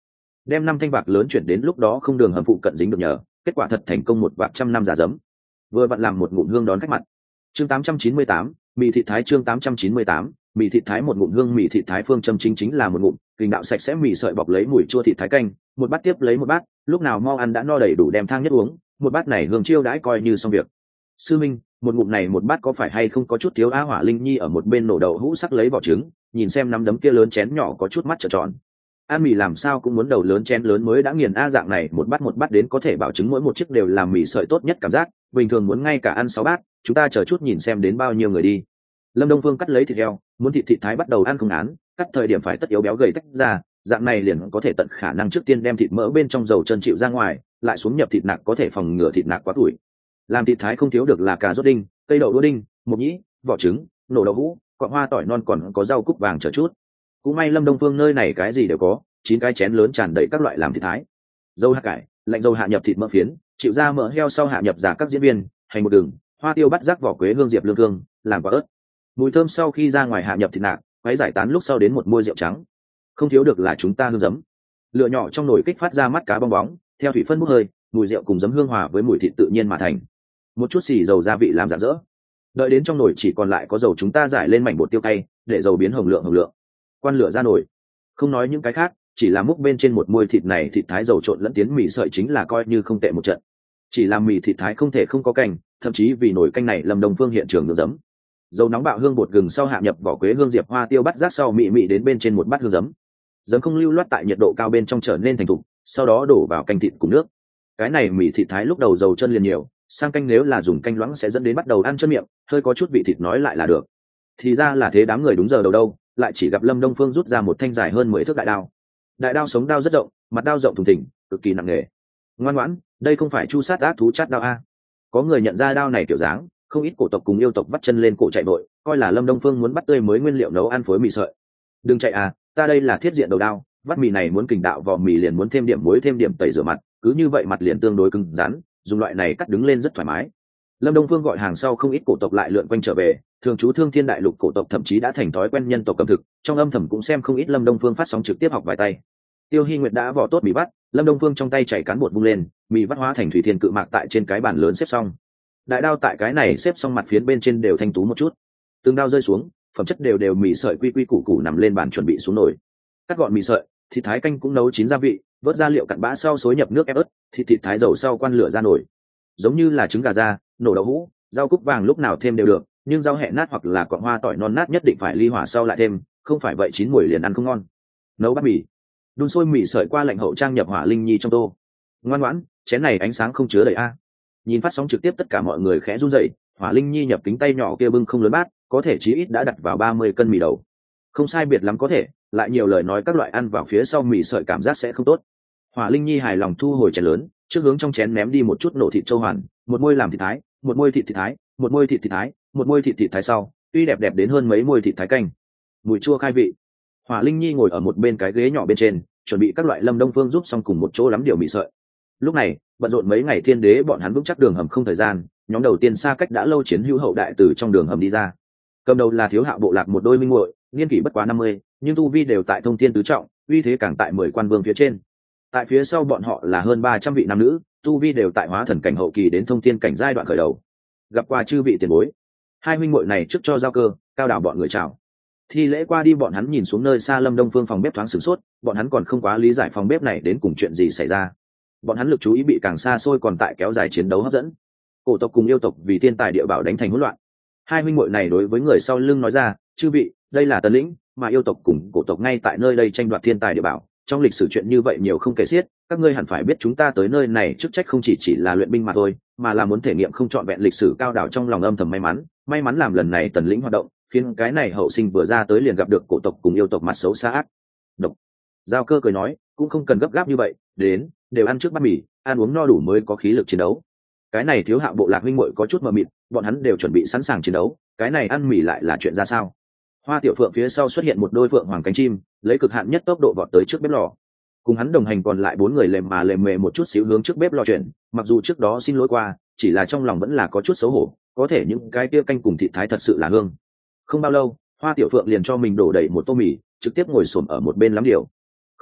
đem năm thanh vạc lớn chuyển đến lúc đó không đường hầm phụ cận dính được nhờ, kết quả thật thành công một vạc trăm năm giả giấm, vừa vặn làm một ngụm hương đón khách mặt. Chương tám trăm chín mươi tám, mì thịt thái. Chương tám trăm chín mươi tám, mì thịt thái. Một ngụm hương mì thịt thái phương châm chính chính là một ngụm kình đạo sạch sẽ mì sợi bọc lấy mùi chua thịt thái canh, một bát tiếp lấy một bát, lúc nào mau ăn đã no đầy đủ đem thang nhất uống, một bát này hương chiêu đãi coi như xong việc. Sư minh, một ngụm này một bát có phải hay không có chút thiếu? A Hỏa Linh Nhi ở một bên nổ đậu hũ sắc lấy vỏ trứng, nhìn xem nắm đấm kia lớn chén nhỏ có chút mắt trợn tròn. Ăn mì làm sao cũng muốn đầu lớn chén lớn mới đã nghiền. A dạng này một bát một bát đến có thể bảo chứng mỗi một chiếc đều làm mì sợi tốt nhất cảm giác, bình thường muốn ngay cả ăn sáu bát, chúng ta chờ chút nhìn xem đến bao nhiêu người đi. Lâm Đông Phương cắt lấy thịt heo, muốn thịt thịt thái bắt đầu ăn không án, cắt thời điểm phải tất yếu béo gầy tách ra, dạng này liền có thể tận khả năng trước tiên đem thịt mỡ bên trong dầu chân chịu ra ngoài, lại xuống nhập thịt nạc có thể phòng ngừa thịt nạc quá tuổi. Làm thịt thái không thiếu được là cà rốt đinh, cây đậu đũa đinh, mộc nhĩ, vỏ trứng, nổ đậu hũ, cọng hoa tỏi non, còn có rau cúc vàng chờ chút. Cũng may Lâm Đông Phương nơi này cái gì đều có, chín cái chén lớn tràn đầy các loại làm thịt thái. Dầu hạt cải, lạnh dầu hạ nhập thịt mỡ phiến, chịu ra mỡ heo sau hạ nhập giả các diễn viên, hành một đường, hoa tiêu bắt rắc vỏ quế hương diệp lương cương, làm quả ớt. Mùi thơm sau khi ra ngoài hạ nhập thịt nạc, quấy giải tán lúc sau đến một muôi rượu trắng. Không thiếu được là chúng ta hương giấm. Lửa nhỏ trong nồi kích phát ra mắt cá bong bóng, theo thủy phân bốc hơi, mùi rượu cùng giấm hương hòa với mùi thịt tự nhiên mà thành. Một chút xì dầu gia vị làm rạng rỡ. Đợi đến trong nồi chỉ còn lại có dầu chúng ta giải lên mảnh bột tiêu cay, để dầu biến hồng lượng hồng lượng. Quan lửa ra nồi. Không nói những cái khác, chỉ là múc bên trên một muôi thịt này thịt thái dầu trộn lẫn tiến mì sợi chính là coi như không tệ một trận. Chỉ làm mì thịt thái không thể không có canh, thậm chí vì nồi canh này Lâm Đông Phương hiện trường được giấm. Dầu nóng bạo hương bột gừng sau hạ nhập vỏ quế hương diệp hoa tiêu bắt rác sau mị mị đến bên trên một bát hương giấm. Giấm không lưu loát tại nhiệt độ cao bên trong trở nên thành thục, sau đó đổ vào canh thịt cùng nước. Cái này mì thịt thái lúc đầu dầu chân liền nhiều, sang canh nếu là dùng canh loãng sẽ dẫn đến bắt đầu ăn chân miệng, hơi có chút vị thịt nói lại là được. Thì ra là thế, đám người đúng giờ đầu đâu, lại chỉ gặp Lâm Đông Phương rút ra một thanh dài hơn mười thước đại đao. Đại đao sống đao rất rộng, mặt đao rộng thùng thình, cực kỳ nặng nề. Ngoan ngoãn, đây không phải chu sát ác thú chát đao a. Có người nhận ra đao này kiểu dáng, không ít cổ tộc cùng yêu tộc bắt chân lên cổ chạy vội, coi là Lâm Đông Phương muốn bắt tươi mới nguyên liệu nấu ăn phối mì sợi. Đừng chạy à, ta đây là thiết diện đầu đao, vắt mì này muốn kình đạo vỏ mì liền muốn thêm điểm muối thêm điểm tẩy rửa mặt, cứ như vậy mặt liền tương đối cứng rắn, dùng loại này cắt đứng lên rất thoải mái. Lâm Đông Phương gọi hàng sau không ít cổ tộc lại lượn quanh trở về, thường trú Thương Thiên đại lục cổ tộc thậm chí đã thành thói quen nhân tộc cầm thực, trong âm thầm cũng xem không ít Lâm Đông Phương phát sóng trực tiếp học vài tay. Tiêu Hi Nguyệt đã vỏ tốt mì vắt, Lâm Đông Phương trong tay chảy cán bột vung lên, mì vắt hóa thành thủy thiên cự mạc tại trên cái bàn lớn xếp xong. Đại đao tại cái này xếp xong mặt phiến bên trên đều thanh tú một chút, từng đao rơi xuống, phẩm chất đều đều mì sợi quy quy củ củ nằm lên bàn chuẩn bị xuống nồi. Cắt gọn mì sợi, thịt thái canh cũng nấu chín gia vị, vớt ra liệu cặn bã sau xối nhập nước ép ớt, thịt thịt thái dầu sau quan lửa ra nồi. Giống như là trứng gà ra, nổ đậu hũ, rau cúc vàng lúc nào thêm đều được, nhưng rau hẹ nát hoặc là cọng hoa tỏi non nát nhất định phải ly hỏa sau lại thêm, không phải vậy chín mùi liền ăn không ngon. Nấu bát mì, đun sôi mì sợi qua lạnh hậu trang nhập Hỏa Linh Nhi trong tô. Ngoan ngoãn, chén này ánh sáng không chứa đầy a. Nhìn phát sóng trực tiếp tất cả mọi người khẽ run rẩy, Hỏa Linh Nhi nhập kính tay nhỏ kia bưng không lớn bát, có thể chí ít đã đặt vào ba mươi cân mì đầu. Không sai biệt lắm có thể, lại nhiều lời nói các loại ăn vào phía sau mì sợi cảm giác sẽ không tốt. Hỏa Linh Nhi hài lòng thu hồi chén lớn, trước hướng trong chén ném đi một chút nổ thịt châu hoàn, một môi làm thịt thái, một môi thịt thịt thái, một môi thịt thịt thái, một môi thịt thịt thái sau, tuy đẹp đẹp đến hơn mấy môi thịt thái canh. Mùi chua khai vị. Hỏa Linh Nhi ngồi ở một bên cái ghế nhỏ bên trên, chuẩn bị các loại Lâm Đông Phương giúp xong cùng một chỗ lắm điều mì sợi. Lúc này, bận rộn mấy ngày thiên đế bọn hắn vững chắc đường hầm không thời gian, nhóm đầu tiên xa cách đã lâu chiến hữu hậu đại từ trong đường hầm đi ra. Cầm đầu là Thiếu Hạo bộ lạc một đôi minh muội, niên kỷ bất quá năm mươi, nhưng tu vi đều tại thông thiên tứ trọng, uy thế càng tại mười quan vương phía trên. Tại phía sau bọn họ là hơn ba trăm vị nam nữ, tu vi đều tại hóa thần cảnh hậu kỳ đến thông thiên cảnh giai đoạn khởi đầu. Gặp qua chư vị tiền bối, hai huynh muội này trước cho giao cơ, cao đảo bọn người chào. Thi lễ qua đi, bọn hắn nhìn xuống nơi xa Lâm Đông Phương phòng bếp thoáng sửng sốt, bọn hắn còn không quá lý giải phòng bếp này đến cùng chuyện gì xảy ra. Bọn hắn lực chú ý bị càng xa xôi còn tại kéo dài chiến đấu hấp dẫn. Cổ tộc cùng yêu tộc vì thiên tài địa bảo đánh thành hỗn loạn. Hai huynh muội này đối với người sau lưng nói ra, chư vị, đây là Tần lĩnh, mà yêu tộc cùng cổ tộc ngay tại nơi đây tranh đoạt thiên tài địa bảo. Trong lịch sử chuyện như vậy nhiều không kể xiết, các ngươi hẳn phải biết chúng ta tới nơi này chức trách không chỉ chỉ là luyện binh mà thôi, mà là muốn thể nghiệm không trọn vẹn lịch sử cao đảo. Trong lòng âm thầm may mắn, may mắn làm lần này Tần lĩnh hoạt động, khiến cái này hậu sinh vừa ra tới liền gặp được cổ tộc cùng yêu tộc mặt xấu xa ác độc. Giao cơ cười nói, cũng không cần gấp gáp như vậy, đến, đều ăn trước bát mì, ăn uống no đủ mới có khí lực chiến đấu. Cái này Thiếu Hạo bộ lạc huynh muội có chút mờ mịt, bọn hắn đều chuẩn bị sẵn sàng chiến đấu, cái này ăn mì lại là chuyện ra sao? Hoa Tiểu Phượng phía sau xuất hiện một đôi phượng hoàng cánh chim, lấy cực hạn nhất tốc độ vọt tới trước bếp lò. Cùng hắn đồng hành còn lại bốn người lềm mà lềm mề một chút xíu hướng trước bếp lò chuyển, mặc dù trước đó xin lỗi qua, chỉ là trong lòng vẫn là có chút xấu hổ, có thể những cái kia canh cùng thịt thái thật sự là hương. Không bao lâu, Hoa Tiểu Phượng liền cho mình đổ đầy một tô mì, trực tiếp ngồi xổm ở một bên lắm điều.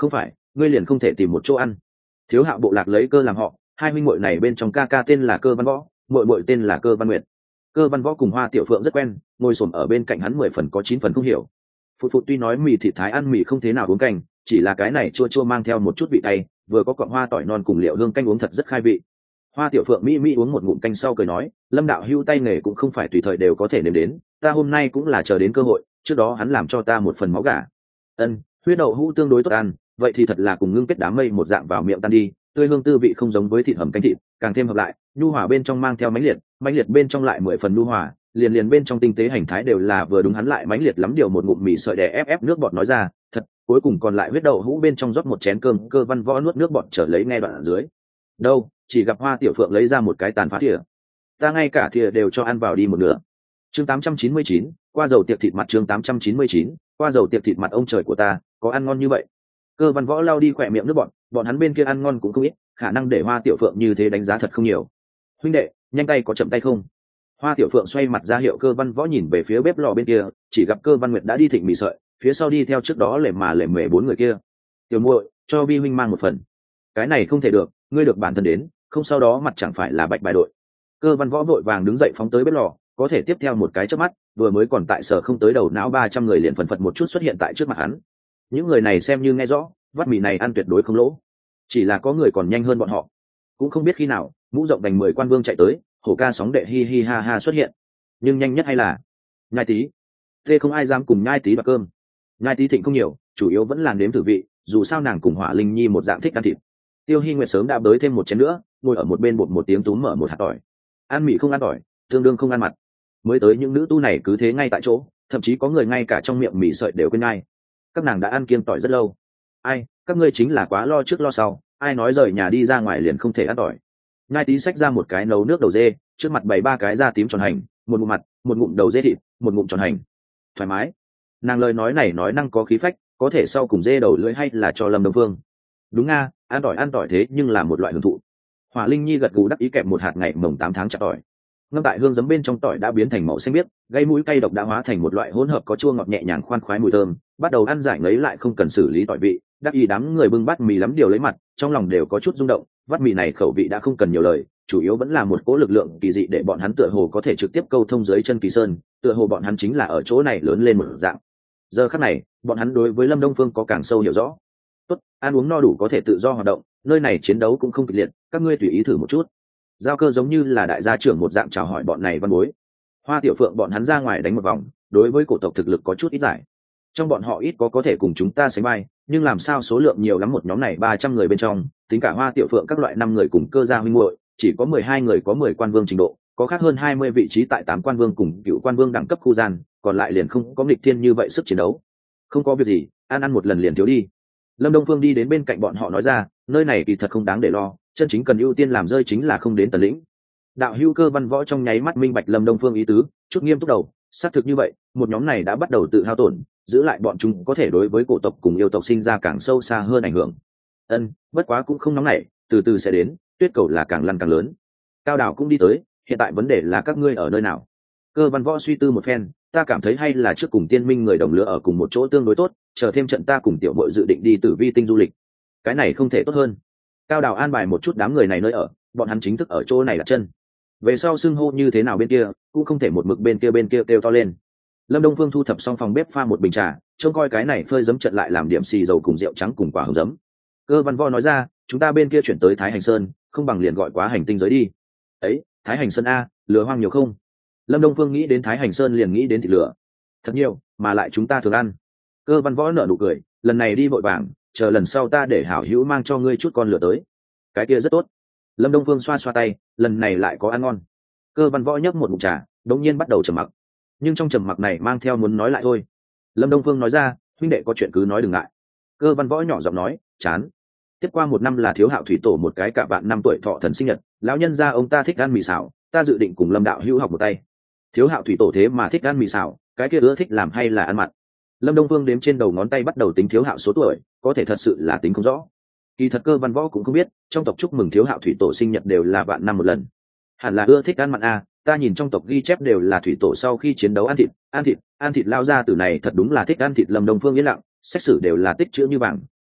không phải ngươi liền không thể tìm một chỗ ăn? Thiếu Hạo bộ lạc lấy Cơ làm họ, hai huynh muội này bên trong ca ca tên là Cơ Văn Võ, muội muội tên là Cơ Văn Nguyệt. Cơ Văn Võ cùng Hoa Tiểu Phượng rất quen, ngồi xổm ở bên cạnh hắn mười phần có chín phần không hiểu. Phụt phụt tuy nói mì thịt thái ăn mì không thế nào uống canh, chỉ là cái này chua chua mang theo một chút vị cay, vừa có cọng hoa tỏi non cùng liệu hương canh uống thật rất khai vị. Hoa Tiểu Phượng mỹ mỹ uống một ngụm canh sau cười nói, Lâm đạo hữu tay nghề cũng không phải tùy thời đều có thể nếm đến, ta hôm nay cũng là chờ đến cơ hội, trước đó hắn làm cho ta một phần máu gà. Ân, huyết đậu hũ tương đối tốt ăn, vậy thì thật là cùng ngưng kết đám mây một dạng vào miệng tan đi, tươi hương tư vị không giống với thịt hầm canh thịt, càng thêm hợp lại, nhu hòa bên trong mang theo mãnh liệt, mãnh liệt bên trong lại mười phần nhu hòa, liền liền bên trong tinh tế hành thái đều là vừa đúng hắn lại mãnh liệt lắm điều một ngụm mì sợi đè ép ép nước bọt nói ra, thật, cuối cùng còn lại huyết đậu hũ bên trong rót một chén cơm, Cơ Văn Võ nuốt nước bọt trở lấy nghe đoạn ở dưới. Đâu, chỉ gặp Hoa Tiểu Phượng lấy ra một cái tàn phá thìa. Ta ngay cả thìa đều cho ăn vào đi một nửa. Chương tám trăm chín mươi chín, qua dầu tiệc thịt mặt chương tám trăm chín mươi chín, qua dầu tiệc thịt mặt ông trời của ta, có ăn ngon như vậy. Cơ Văn Võ lau đi khỏe miệng nước bọn, bọn hắn bên kia ăn ngon cũng không ít, khả năng để Hoa Tiểu Phượng như thế đánh giá thật không nhiều. Huynh đệ, nhanh tay có chậm tay không? Hoa Tiểu Phượng xoay mặt ra hiệu Cơ Văn Võ nhìn về phía bếp lò bên kia, chỉ gặp Cơ Văn Nguyệt đã đi thịnh mì sợi, phía sau đi theo trước đó lề mà lề mề bốn người kia. Tiểu muội, cho vi huynh mang một phần. Cái này không thể được, ngươi được bản thân đến, không sau đó mặt chẳng phải là bạch bài đội. Cơ Văn Võ vội vàng đứng dậy phóng tới bếp lò, có thể tiếp theo một cái chớp mắt, vừa mới còn tại sở không tới đầu não ba trăm người liền phần phật một chút xuất hiện tại trước mặt hắn. Những người này xem như nghe rõ, vắt mì này ăn tuyệt đối không lỗ, chỉ là có người còn nhanh hơn bọn họ. Cũng không biết khi nào mũ rộng đành mười quan vương chạy tới, hổ ca sóng đệ hi hi ha ha xuất hiện, nhưng nhanh nhất hay là Nhai Tý. Thế không ai dám cùng Nhai Tý đoạt cơm. Nhai Tý thịnh không nhiều, chủ yếu vẫn là nếm thử vị, dù sao nàng cùng Hỏa Linh Nhi một dạng thích ăn thịt. Tiêu Hi Nguyệt sớm đã bới thêm một chén nữa, ngồi ở một bên bột một tiếng túm mở một hạt tỏi. Ăn mì không ăn tỏi, tương đương không ăn mặt. Mới tới những nữ tu này cứ thế ngay tại chỗ, thậm chí có người ngay cả trong miệng mì sợi đều quên ngay. Các nàng đã ăn kiêng tỏi rất lâu. Ai, các ngươi chính là quá lo trước lo sau, ai nói rời nhà đi ra ngoài liền không thể ăn tỏi. Nhai Tý xách ra một cái nấu nước đầu dê, trước mặt bày ba cái da tím tròn hành, một ngụm mặt, một ngụm đầu dê thịt, một ngụm tròn hành. Thoải mái. Nàng lời nói này nói năng có khí phách, có thể sau cùng dê đầu lưỡi hay là cho Lâm Đông Phương. Đúng nga, ăn tỏi ăn tỏi thế nhưng là một loại hưởng thụ. Hỏa Linh Nhi gật gù đắc ý kẹp một hạt ngày mồng tám tháng chặt tỏi. Ngâm tại hương giấm bên trong tỏi đã biến thành màu xanh biếc, gây mũi cay độc đã hóa thành một loại hỗn hợp có chua ngọt nhẹ nhàng khoan khoái mùi thơm, bắt đầu ăn giải ngấy lại không cần xử lý tỏi vị. Đắc ý đám người bưng bát mì lắm điều lấy mặt, trong lòng đều có chút rung động, bát mì này khẩu vị đã không cần nhiều lời, chủ yếu vẫn là một cỗ lực lượng kỳ dị để bọn hắn tựa hồ có thể trực tiếp câu thông dưới chân Kỳ Sơn, tựa hồ bọn hắn chính là ở chỗ này lớn lên một dạng. Giờ khắc này, bọn hắn đối với Lâm Đông Phương có càng sâu hiểu rõ. Tốt, ăn uống no đủ có thể tự do hoạt động, nơi này chiến đấu cũng không kịch liệt, các ngươi tùy ý thử một chút. Giao Cơ giống như là đại gia trưởng một dạng chào hỏi bọn này văn bối. Hoa Tiểu Phượng bọn hắn ra ngoài đánh một vòng, đối với cổ tộc thực lực có chút ít giải. Trong bọn họ ít có có thể cùng chúng ta sánh vai, nhưng làm sao số lượng nhiều lắm, một nhóm này ba trăm người bên trong, tính cả Hoa Tiểu Phượng các loại năm người cùng Cơ gia huynh muội, chỉ có mười hai người có mười quan vương trình độ, có khác hơn hai mươi vị trí tại tám quan vương cùng cựu quan vương đẳng cấp khu gian, còn lại liền không có nghịch thiên như vậy sức chiến đấu. Không có việc gì, ăn ăn một lần liền thiếu đi. Lâm Đông Phương đi đến bên cạnh bọn họ nói ra, nơi này kỳ thật không đáng để lo, chân chính cần ưu tiên làm rơi chính là không đến Tần lĩnh. Đạo hữu Cơ Văn Võ trong nháy mắt minh bạch Lâm Đông Phương ý tứ, chút nghiêm túc đầu, xác thực như vậy, một nhóm này đã bắt đầu tự hao tổn, giữ lại bọn chúng có thể đối với cổ tộc cùng yêu tộc sinh ra càng sâu xa hơn ảnh hưởng. Ân, bất quá cũng không nóng nảy, từ từ sẽ đến, tuyết cầu là càng lăn càng lớn. Cao Đào cũng đi tới, hiện tại vấn đề là các ngươi ở nơi nào? Cơ Văn Võ suy tư một phen, ta cảm thấy hay là trước cùng Tiên Minh người đồng lứa ở cùng một chỗ tương đối tốt, chờ thêm trận ta cùng tiểu muội dự định đi Tử Vi tinh du lịch. Cái này không thể tốt hơn. Cao Đào an bài một chút đám người này nơi ở, bọn hắn chính thức ở chỗ này đặt chân. Về sau xưng hô như thế nào bên kia, cũng không thể một mực bên kia bên kia kêu to lên. Lâm Đông Phương thu thập xong phòng bếp pha một bình trà, trông coi cái này phơi giấm trận lại làm điểm xì dầu cùng rượu trắng cùng quả hồng giấm. Cơ Văn Võ nói ra, chúng ta bên kia chuyển tới Thái Hành Sơn, không bằng liền gọi quá hành tinh giới đi. Ấy, Thái Hành Sơn a, lừa hoang nhiều không? Lâm Đông Phương nghĩ đến Thái Hành Sơn liền nghĩ đến thịt lửa. Thật nhiều, mà lại chúng ta thường ăn. Cơ Văn Võ nở nụ cười, lần này đi vội vàng, chờ lần sau ta để hảo hữu mang cho ngươi chút con lửa tới. Cái kia rất tốt. Lâm Đông Phương xoa xoa tay, lần này lại có ăn ngon. Cơ Văn Võ nhấp một ngụm trà, đống nhiên bắt đầu trầm mặc. Nhưng trong trầm mặc này mang theo muốn nói lại thôi. Lâm Đông Phương nói ra, huynh đệ có chuyện cứ nói đừng ngại. Cơ Văn Võ nhỏ giọng nói, chán. Tiếp qua một năm là Thiếu Hạo thủy tổ một cái cả bạn năm tuổi thọ thần sinh nhật, lão nhân gia ông ta thích ăn mì xào, ta dự định cùng Lâm đạo hữu học một tay. Thiếu Hạo thủy tổ thế mà thích ăn mì xào, cái kia ưa thích làm hay là ăn mặn? Lâm Đông Phương đếm trên đầu ngón tay bắt đầu tính Thiếu Hạo số tuổi, có thể thật sự là tính không rõ. Kỳ thật Cơ Văn Võ cũng không biết, trong tộc chúc mừng Thiếu Hạo thủy tổ sinh nhật đều là vạn năm một lần. Hẳn là ưa thích ăn mặn a, ta nhìn trong tộc ghi chép đều là thủy tổ sau khi chiến đấu ăn thịt, ăn thịt, ăn thịt lao ra từ này thật đúng là thích ăn thịt. Lâm Đông Phương yên lặng, xét xử đều là tích chữ như vàng,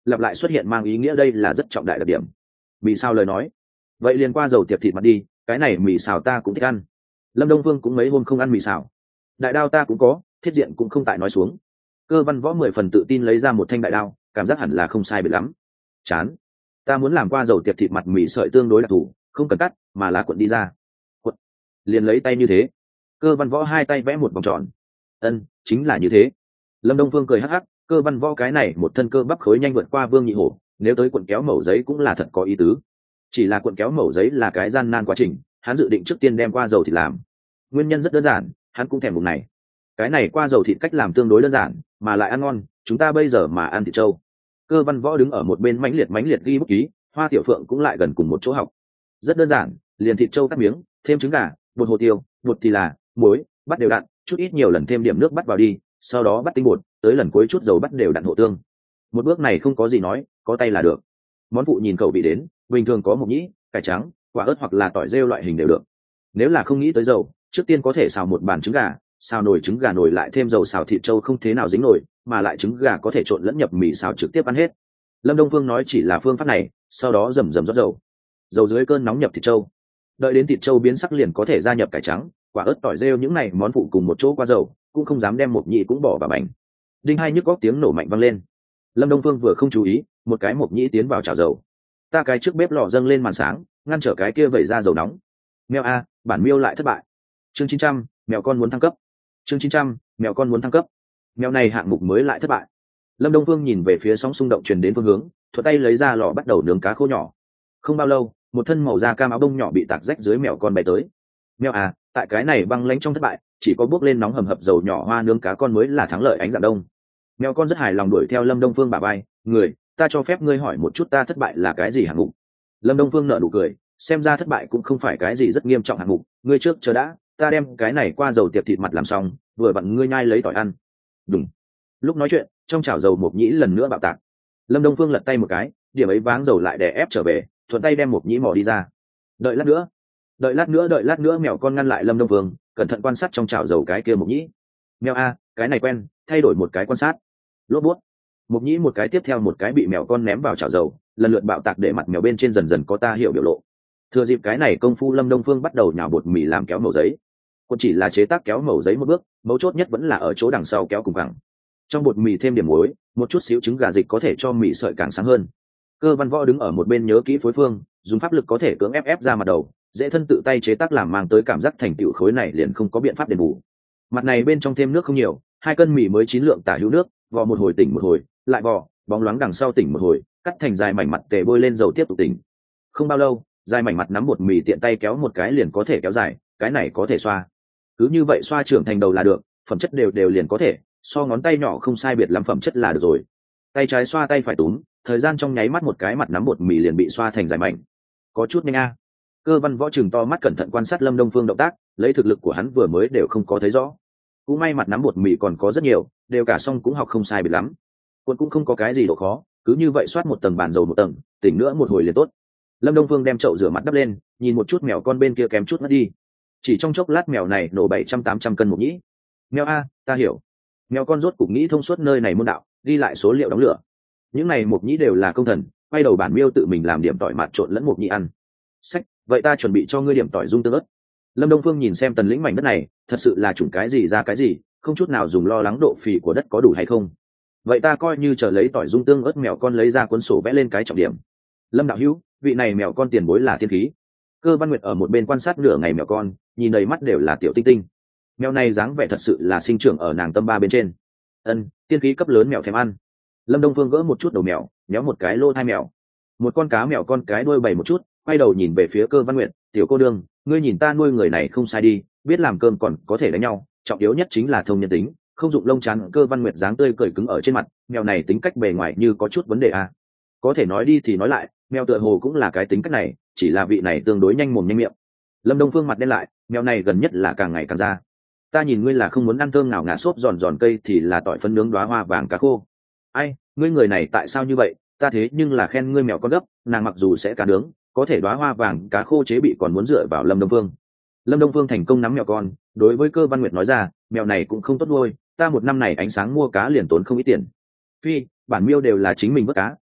lặp lại xuất hiện mang ý nghĩa đây là rất trọng đại đặc điểm. Mì xào lời nói, vậy liền qua dầu tiệp thịt mặt đi, cái này mì xào ta cũng thích ăn. Lâm Đông Phương cũng mấy hôm không ăn mì xào. Đại đao ta cũng có, thiết diện cũng không tại nói xuống. Cơ Văn Võ mười phần tự tin lấy ra một thanh đại đao, cảm giác hẳn là không sai biệt lắm. Chán, ta muốn làm qua dầu tiệp thịt mặt mì sợi tương đối đặc thù, không cần cắt mà là cuộn đi ra. Cuộn. Liền lấy tay như thế. Cơ Văn Võ hai tay vẽ một vòng tròn. Ân, chính là như thế. Lâm Đông Phương cười hắc hắc, Cơ Văn Võ cái này một thân cơ bắp khối nhanh vượt qua Vương Nhị Hổ, nếu tới cuộn kéo mẩu giấy cũng là thật có ý tứ. Chỉ là cuộn kéo mẩu giấy là cái gian nan quá trình, hắn dự định trước tiên đem qua dầu thịt làm. Nguyên nhân rất đơn giản, hắn cũng thèm vùng này. Cái này qua dầu thịt cách làm tương đối đơn giản, mà lại ăn ngon, chúng ta bây giờ mà ăn thịt trâu. Cơ Văn Võ đứng ở một bên mãnh liệt mãnh liệt ghi bút ký, Hoa Tiểu Phượng cũng lại gần cùng một chỗ học. Rất đơn giản, liền thịt trâu cắt miếng, thêm trứng gà, bột hồ tiêu, bột thì là muối, bắt đều đặn, chút ít nhiều lần thêm điểm nước bắt vào đi, sau đó bắt tinh bột, tới lần cuối chút dầu bắt đều đặn hộ tương. Một bước này không có gì nói, có tay là được. Món phụ nhìn khẩu vị đến, bình thường có mộc nhĩ, cải trắng, quả ớt hoặc là tỏi rêu loại hình đều được. Nếu là không nghĩ tới dầu, trước tiên có thể xào một bàn trứng gà, xào nồi trứng gà nồi lại thêm dầu xào thịt trâu không thế nào dính nổi, mà lại trứng gà có thể trộn lẫn nhập mì xào trực tiếp ăn hết. Lâm Đông Phương nói chỉ là phương pháp này, sau đó rầm rầm rót dầu. Dầu dưới cơn nóng nhập thịt trâu. Đợi đến thịt trâu biến sắc liền có thể gia nhập cải trắng, quả ớt tỏi rêu những này món phụ cùng một chỗ qua dầu, cũng không dám đem mộc nhĩ cũng bỏ vào bánh. Đinh hai nhức góc tiếng nổ mạnh vang lên. Lâm Đông Phương vừa không chú ý, một cái mộc nhĩ tiến vào chảo dầu. Ta cái trước bếp lò dâng lên màn sáng, ngăn trở cái kia vẩy ra dầu nóng. Mèo a, bản miêu lại thất bại. Chương chín trăm, mèo con muốn thăng cấp. Chương chín trăm, mèo con muốn thăng cấp. Mèo này hạng mục mới lại thất bại. Lâm Đông Phương nhìn về phía sóng xung động truyền đến phương hướng, thuận tay lấy ra lò bắt đầu nướng cá khô nhỏ. Không bao lâu, một thân màu da cam áo bông nhỏ bị tạc rách dưới mèo con bay tới. Mèo à, tại cái này băng lãnh trong thất bại, chỉ có bước lên nóng hầm hập dầu nhỏ hoa nướng cá con mới là thắng lợi ánh dạng đông. Mèo con rất hài lòng đuổi theo Lâm Đông Phương bà bay, người, ta cho phép ngươi hỏi một chút ta thất bại là cái gì hạng mục. Lâm Đông Phương nở nụ cười, xem ra thất bại cũng không phải cái gì rất nghiêm trọng hạng mục, ngươi trước chờ đã, ta đem cái này qua dầu tiệp thịt mặt làm xong, vừa vặn ngươi nhai lấy tỏi ăn. Đúng. Lúc nói chuyện, trong chảo dầu mộc nhĩ lần nữa bạo tạc. Lâm Đông Phương lật tay một cái, điểm ấy váng dầu lại đè ép trở về, thuận tay đem mộc nhĩ mò đi ra. Đợi lát nữa, đợi lát nữa, đợi lát nữa, mèo con ngăn lại Lâm Đông Phương, cẩn thận quan sát trong chảo dầu cái kia mộc nhĩ. Mèo a, cái này quen, thay đổi một cái quan sát. Lốp bút. Mộc nhĩ một cái tiếp theo một cái bị mèo con ném vào chảo dầu, lần lượt bạo tạc để mặt mèo bên trên dần dần có ta hiểu biểu lộ. Thừa dịp cái này công phu Lâm Đông Phương bắt đầu nhào bột mì làm kéo mẩu giấy. Còn chỉ là chế tác kéo mẩu giấy một bước, mấu chốt nhất vẫn là ở chỗ đằng sau kéo cùng cẳng. Trong bột mì thêm điểm muối, một chút xíu trứng gà dịch có thể cho mì sợi càng sáng hơn. Cơ Văn Võ đứng ở một bên nhớ kỹ phối phương, dùng pháp lực có thể cưỡng ép ép ra mặt đầu, dễ thân tự tay chế tác làm mang tới cảm giác thành tựu khối này liền không có biện pháp đền bù. Mặt này bên trong thêm nước không nhiều, hai cân mì mới chín lượng tả hữu nước, vò một hồi tỉnh một hồi, lại vò, bóng loáng đằng sau tỉnh một hồi, cắt thành dài mảnh mặt tề bôi lên dầu tiếp tục tỉnh. Không bao lâu, dài mảnh mặt nắm bột mì tiện tay kéo một cái liền có thể kéo dài, cái này có thể xoa. Cứ như vậy xoa trưởng thành đầu là được, phẩm chất đều đều liền có thể, so ngón tay nhỏ không sai biệt lắm phẩm chất là được rồi. Tay trái xoa tay phải túm, thời gian trong nháy mắt một cái mặt nắm bột mì liền bị xoa thành dài mảnh. Có chút nhanh a. Cơ Văn Võ chừng to mắt cẩn thận quan sát Lâm Đông Phương động tác, lấy thực lực của hắn vừa mới đều không có thấy rõ. Cũng may mặt nắm bột mì còn có rất nhiều, đều cả xong cũng học không sai biệt lắm. Quân cũng không có cái gì độ khó, cứ như vậy xoát một tầng bàn dầu một tầng, tỉnh nữa một hồi liền tốt. Lâm Đông Phương đem chậu rửa mặt đắp lên, nhìn một chút mèo con bên kia kém chút mất đi. Chỉ trong chốc lát mèo này nổ bảy trăm tám trăm cân một nhĩ. Mèo a, ta hiểu. Mèo con rốt cục nghĩ thông suốt nơi này môn đạo, ghi lại số liệu đóng lửa. Những này mộc nhĩ đều là công thần, quay đầu bản miêu tự mình làm điểm tỏi mạt trộn lẫn mộc nhĩ ăn. Sách, vậy ta chuẩn bị cho ngươi điểm tỏi dung tương ớt. Lâm Đông Phương nhìn xem tần lĩnh mảnh đất này, thật sự là chủng cái gì ra cái gì, không chút nào dùng lo lắng độ phì của đất có đủ hay không. Vậy ta coi như chờ lấy tỏi dung tương ớt, mèo con lấy ra cuốn sổ vẽ lên cái trọng điểm. Lâm đạo hữu, vị này mèo con tiền bối là thiên khí. Cơ Văn Nguyệt ở một bên quan sát nửa ngày mèo con, nhìn đầy mắt đều là tiểu tinh tinh. Mèo này dáng vẻ thật sự là sinh trưởng ở nàng tâm ba bên trên. Ân, tiên khí cấp lớn mèo thèm ăn. Lâm Đông Phương gỡ một chút đầu mèo, nhéo một cái lô thai mèo. Một con cá mèo con cái đuôi bày một chút, quay đầu nhìn về phía Cơ Văn Nguyệt, tiểu cô đương, ngươi nhìn ta nuôi người này không sai đi, biết làm cơm còn có thể đánh nhau, trọng yếu nhất chính là thông nhân tính, không dụng lông chán. Cơ Văn Nguyệt dáng tươi cười cứng ở trên mặt, mèo này tính cách bề ngoài như có chút vấn đề à. Có thể nói đi thì nói lại, mèo tựa hồ cũng là cái tính cách này, chỉ là vị này tương đối nhanh mồm nhanh miệng. Lâm Đông Phương mặt đen lại, mèo này gần nhất là càng ngày càng ra. Ta nhìn ngươi là không muốn ăn thơm nào ngả xốp giòn giòn cây thì là tỏi phấn nướng đóa hoa vàng cá khô. Ai, ngươi người này tại sao như vậy, ta thế nhưng là khen ngươi mèo con gấp, nàng mặc dù sẽ cá nướng, có thể đóa hoa vàng cá khô chế bị còn muốn dựa vào Lâm Đông Phương. Lâm Đông Phương thành công nắm mèo con, đối với Cơ Văn Nguyệt nói ra, mèo này cũng không tốt nuôi, ta một năm này ánh sáng mua cá liền tốn không ít tiền. Phi, bản miêu đều là chính mình vớt cá,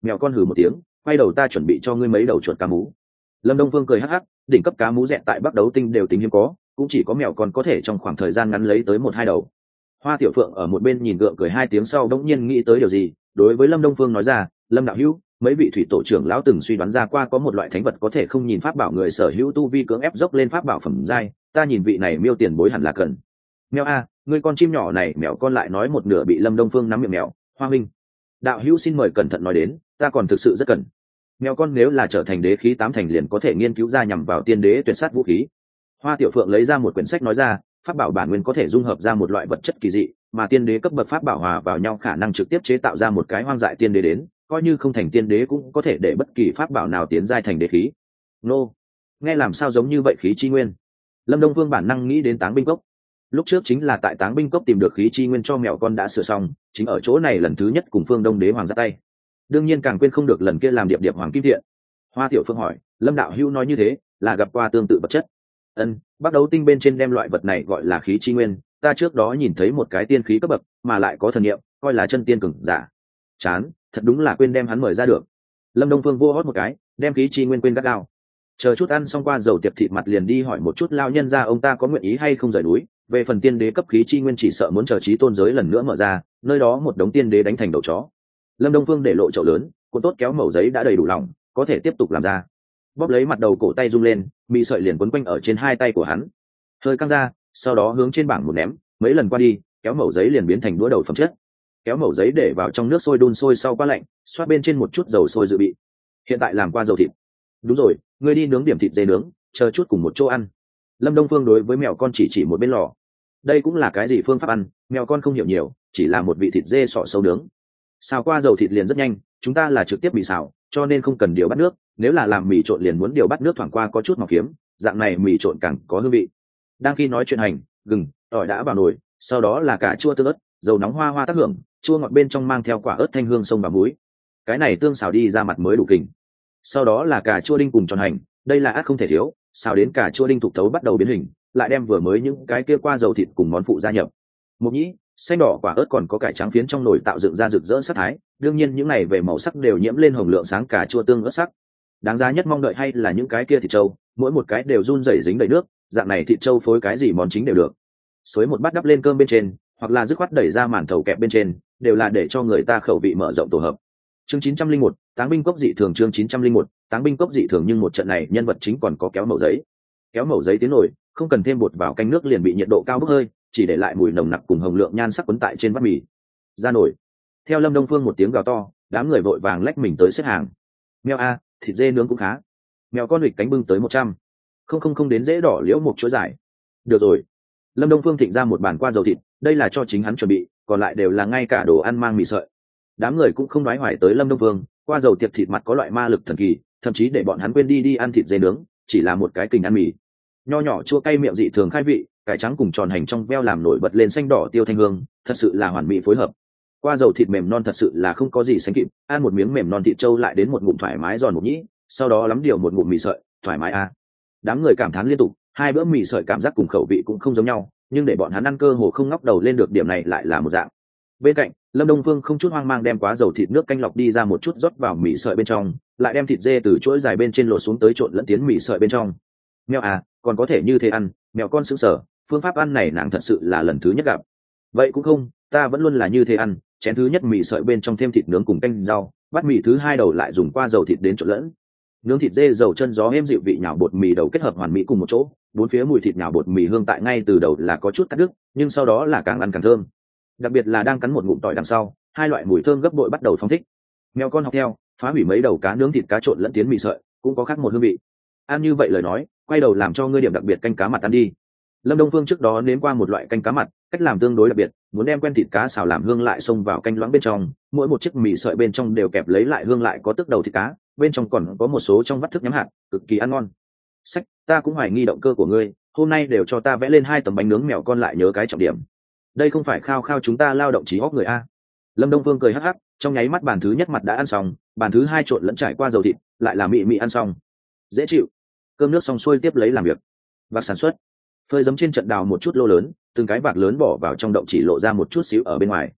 Mèo con hừ một tiếng, quay đầu, ta chuẩn bị cho ngươi mấy đầu chuột cá mú. Lâm Đông Phương cười hắc hắc, đỉnh cấp cá mú dẹt tại Bắc Đấu Tinh đều tính hiếm có, cũng chỉ có mèo con có thể trong khoảng thời gian ngắn lấy tới một hai đầu. Hoa Tiểu Phượng ở một bên nhìn gượng cười hai tiếng sau đống nhiên nghĩ tới điều gì, đối với Lâm Đông Phương nói ra, Lâm đạo hữu, mấy vị thủy tổ trưởng lão từng suy đoán ra qua có một loại thánh vật có thể không nhìn pháp bảo người sở hữu tu vi cưỡng ép dốc lên pháp bảo phẩm giai, ta nhìn vị này miêu tiền bối hẳn là cần. Mèo a, ngươi con chim nhỏ này, mèo con lại nói một nửa bị Lâm Đông Phương nắm miệng mèo. Hoa huynh, đạo hữu xin mời cẩn thận nói đến, ta còn thực sự rất cần. Mèo con nếu là trở thành đế khí tám thành liền có thể nghiên cứu ra nhằm vào tiên đế tuyệt sát vũ khí. Hoa Tiểu Phượng lấy ra một quyển sách nói ra, pháp bảo bản nguyên có thể dung hợp ra một loại vật chất kỳ dị, mà tiên đế cấp bậc pháp bảo hòa vào nhau khả năng trực tiếp chế tạo ra một cái hoang dại tiên đế đến, coi như không thành tiên đế cũng có thể để bất kỳ pháp bảo nào tiến giai thành đế khí. Nô, nghe làm sao giống như vậy khí chi nguyên. Lâm Đông Vương bản năng nghĩ đến Táng Binh Cốc. Lúc trước chính là tại Táng Binh Cốc tìm được khí chi nguyên cho mèo con đã sửa xong, chính ở chỗ này lần thứ nhất cùng Phương Đông Đế hoàng ra tay. Đương nhiên càng quên không được lần kia làm điệp điệp hoàng kim thiện. Hoa Tiểu Phương hỏi, Lâm đạo hữu nói như thế là gặp qua tương tự vật chất? Ân, Bắc Đấu Tinh bên trên đem loại vật này gọi là khí chi nguyên, ta trước đó nhìn thấy một cái tiên khí cấp bậc mà lại có thần niệm, coi là chân tiên cường giả. Chán, thật đúng là quên đem hắn mời ra được. Lâm Đông Phương vô hót một cái, đem khí chi nguyên quên gắt gao. Chờ chút ăn xong qua dầu tiệp thịt mặt liền đi hỏi một chút lao nhân ra ông ta có nguyện ý hay không rời núi. Về phần tiên đế cấp khí chi nguyên chỉ sợ muốn chờ trí tôn giới lần nữa mở ra, nơi đó một đống tiên đế đánh thành đầu chó. Lâm Đông Phương để lộ chậu lớn, cuốn tốt kéo mẩu giấy đã đầy đủ lòng, có thể tiếp tục làm ra. Bóp lấy mặt đầu cổ tay rung lên, mị sợi liền quấn quanh ở trên hai tay của hắn, hơi căng ra, sau đó hướng trên bảng một ném, mấy lần qua đi, kéo mẩu giấy liền biến thành đũa đầu phẩm chất. Kéo mẩu giấy để vào trong nước sôi đun sôi sau qua lạnh, xoát bên trên một chút dầu sôi dự bị. Hiện tại làm qua dầu thịt. Đúng rồi, ngươi đi nướng điểm thịt dê nướng, chờ chút cùng một chỗ ăn. Lâm Đông Phương đối với mèo con chỉ chỉ một bên lò. Đây cũng là cái gì phương pháp ăn, mèo con không hiểu nhiều, chỉ là một vị thịt dê sọ sâu nướng. Xào qua dầu thịt liền rất nhanh, chúng ta là trực tiếp bị xào, cho nên không cần điều bắt nước, nếu là làm mì trộn liền muốn điều bắt nước thoảng qua có chút màu kiếm, dạng này mì trộn càng có hương vị. Đang khi nói chuyện hành, gừng, tỏi đã vào nồi, sau đó là cà chua tương ớt, dầu nóng hoa hoa tác hưởng, chua ngọt bên trong mang theo quả ớt thanh hương sông và muối. Cái này tương xào đi ra mặt mới đủ kình. Sau đó là cà chua đinh cùng tròn hành, đây là át không thể thiếu, xào đến cà chua đinh thục thấu bắt đầu biến hình, lại đem vừa mới những cái kia qua dầu thịt cùng món phụ gia nhập. Mộc nhĩ, xanh đỏ quả ớt còn có cải trắng phiến trong nồi tạo dựng ra rực rỡ sắc thái, đương nhiên những này về màu sắc đều nhiễm lên hồng lượng sáng cà chua tương ớt sắc. Đáng giá nhất mong đợi hay là những cái kia thịt trâu, mỗi một cái đều run rẩy dính đầy nước, dạng này thịt trâu phối cái gì món chính đều được. Xới một bát đắp lên cơm bên trên, hoặc là dứt khoát đẩy ra màn thầu kẹp bên trên, đều là để cho người ta khẩu vị mở rộng tổ hợp. Chương chín trăm linh một, Táng binh cốc dị thường. Chương chín trăm linh một, Táng binh cốc dị thường. Nhưng một trận này nhân vật chính còn có kéo mẩu giấy. Kéo mẩu giấy tiến nổi, không cần thêm bột vào canh nước liền bị nhiệt độ cao bốc hơi, chỉ để lại mùi nồng nặc cùng hồng lượng nhan sắc quấn tại trên bát mì. Ra nổi. Theo Lâm Đông Phương một tiếng gào to, đám người vội vàng lách mình tới xếp hàng. Mèo a, thịt dê nướng cũng khá. Mèo con huỵch cánh bưng tới một trăm. Không không không đến dễ đỏ liễu một chuỗi dài. Được rồi. Lâm Đông Phương thịnh ra một bàn qua dầu thịt, đây là cho chính hắn chuẩn bị, còn lại đều là ngay cả đồ ăn mang mì sợi. Đám người cũng không nói hoài tới Lâm Đông Phương, qua dầu tiệp thịt mặt có loại ma lực thần kỳ, thậm chí để bọn hắn quên đi đi ăn thịt dê nướng, chỉ là một cái kình ăn mì. Nho nhỏ chua cay miệng dị thường khai vị, cải trắng cùng tròn hành trong veo làm nổi bật lên xanh đỏ tiêu thanh hương, thật sự là hoàn mỹ phối hợp. Qua dầu thịt mềm non thật sự là không có gì sánh kịp, ăn một miếng mềm non thịt trâu lại đến một ngụm thoải mái giòn một nhĩ, sau đó lắm điều một ngụm mì sợi, thoải mái a. À. Đám người cảm thán liên tục, hai bữa mì sợi cảm giác cùng khẩu vị cũng không giống nhau, nhưng để bọn hắn ăn cơ hồ không ngóc đầu lên được điểm này lại là một dạng. Bên cạnh, Lâm Đông Phương không chút hoang mang đem quá dầu thịt nước canh lọc đi ra một chút rót vào mì sợi bên trong, lại đem thịt dê từ chuỗi dài bên trên lột xuống tới trộn lẫn tiến mì sợi bên trong. Mèo à, còn có thể như thế ăn, mèo con sững sờ, phương pháp ăn này nàng thật sự là lần thứ nhất gặp. Vậy cũng không, ta vẫn luôn là như thế ăn, chén thứ nhất mì sợi bên trong thêm thịt nướng cùng canh rau, bát mì thứ hai đầu lại dùng qua dầu thịt đến trộn lẫn. Nướng thịt dê dầu chân gió êm dịu vị nhào bột mì đầu kết hợp hoàn mỹ cùng một chỗ, bốn phía mùi thịt nhào bột mì hương tại ngay từ đầu là có chút cắt đứt, nhưng sau đó là càng ăn càng thơm. Đặc biệt là đang cắn một ngụm tỏi đằng sau, hai loại mùi thơm gấp bội bắt đầu phóng thích. Mèo con học theo, phá hủy mấy đầu cá nướng thịt cá trộn lẫn tiến mì sợi, cũng có khác một hương vị. Ăn như vậy lời nói, quay đầu làm cho ngươi điểm đặc biệt canh cá mặt ăn đi. Lâm Đông Phương trước đó nếm qua một loại canh cá mặt, cách làm tương đối đặc biệt, muốn đem quen thịt cá xào làm hương lại xông vào canh loãng bên trong, mỗi một chiếc mì sợi bên trong đều kẹp lấy lại hương lại có tức đầu thịt cá, bên trong còn có một số trong vắt thức nhắm hạt, cực kỳ ăn ngon. Sách, ta cũng hoài nghi động cơ của ngươi, hôm nay đều cho ta vẽ lên hai tấm bánh nướng mèo con lại nhớ cái trọng điểm. Đây không phải khao khao chúng ta lao động trí óc người a. Lâm Đông Phương cười hắc hắc, trong nháy mắt bàn thứ nhất mặt đã ăn xong, bàn thứ hai trộn lẫn trải qua dầu thịt, lại là mị mị ăn xong. Dễ chịu. Cơm nước xong xuôi tiếp lấy làm việc. Vạc sản xuất. Phơi giấm trên trận đào một chút lô lớn, từng cái vạc lớn bỏ vào trong động chỉ lộ ra một chút xíu ở bên ngoài.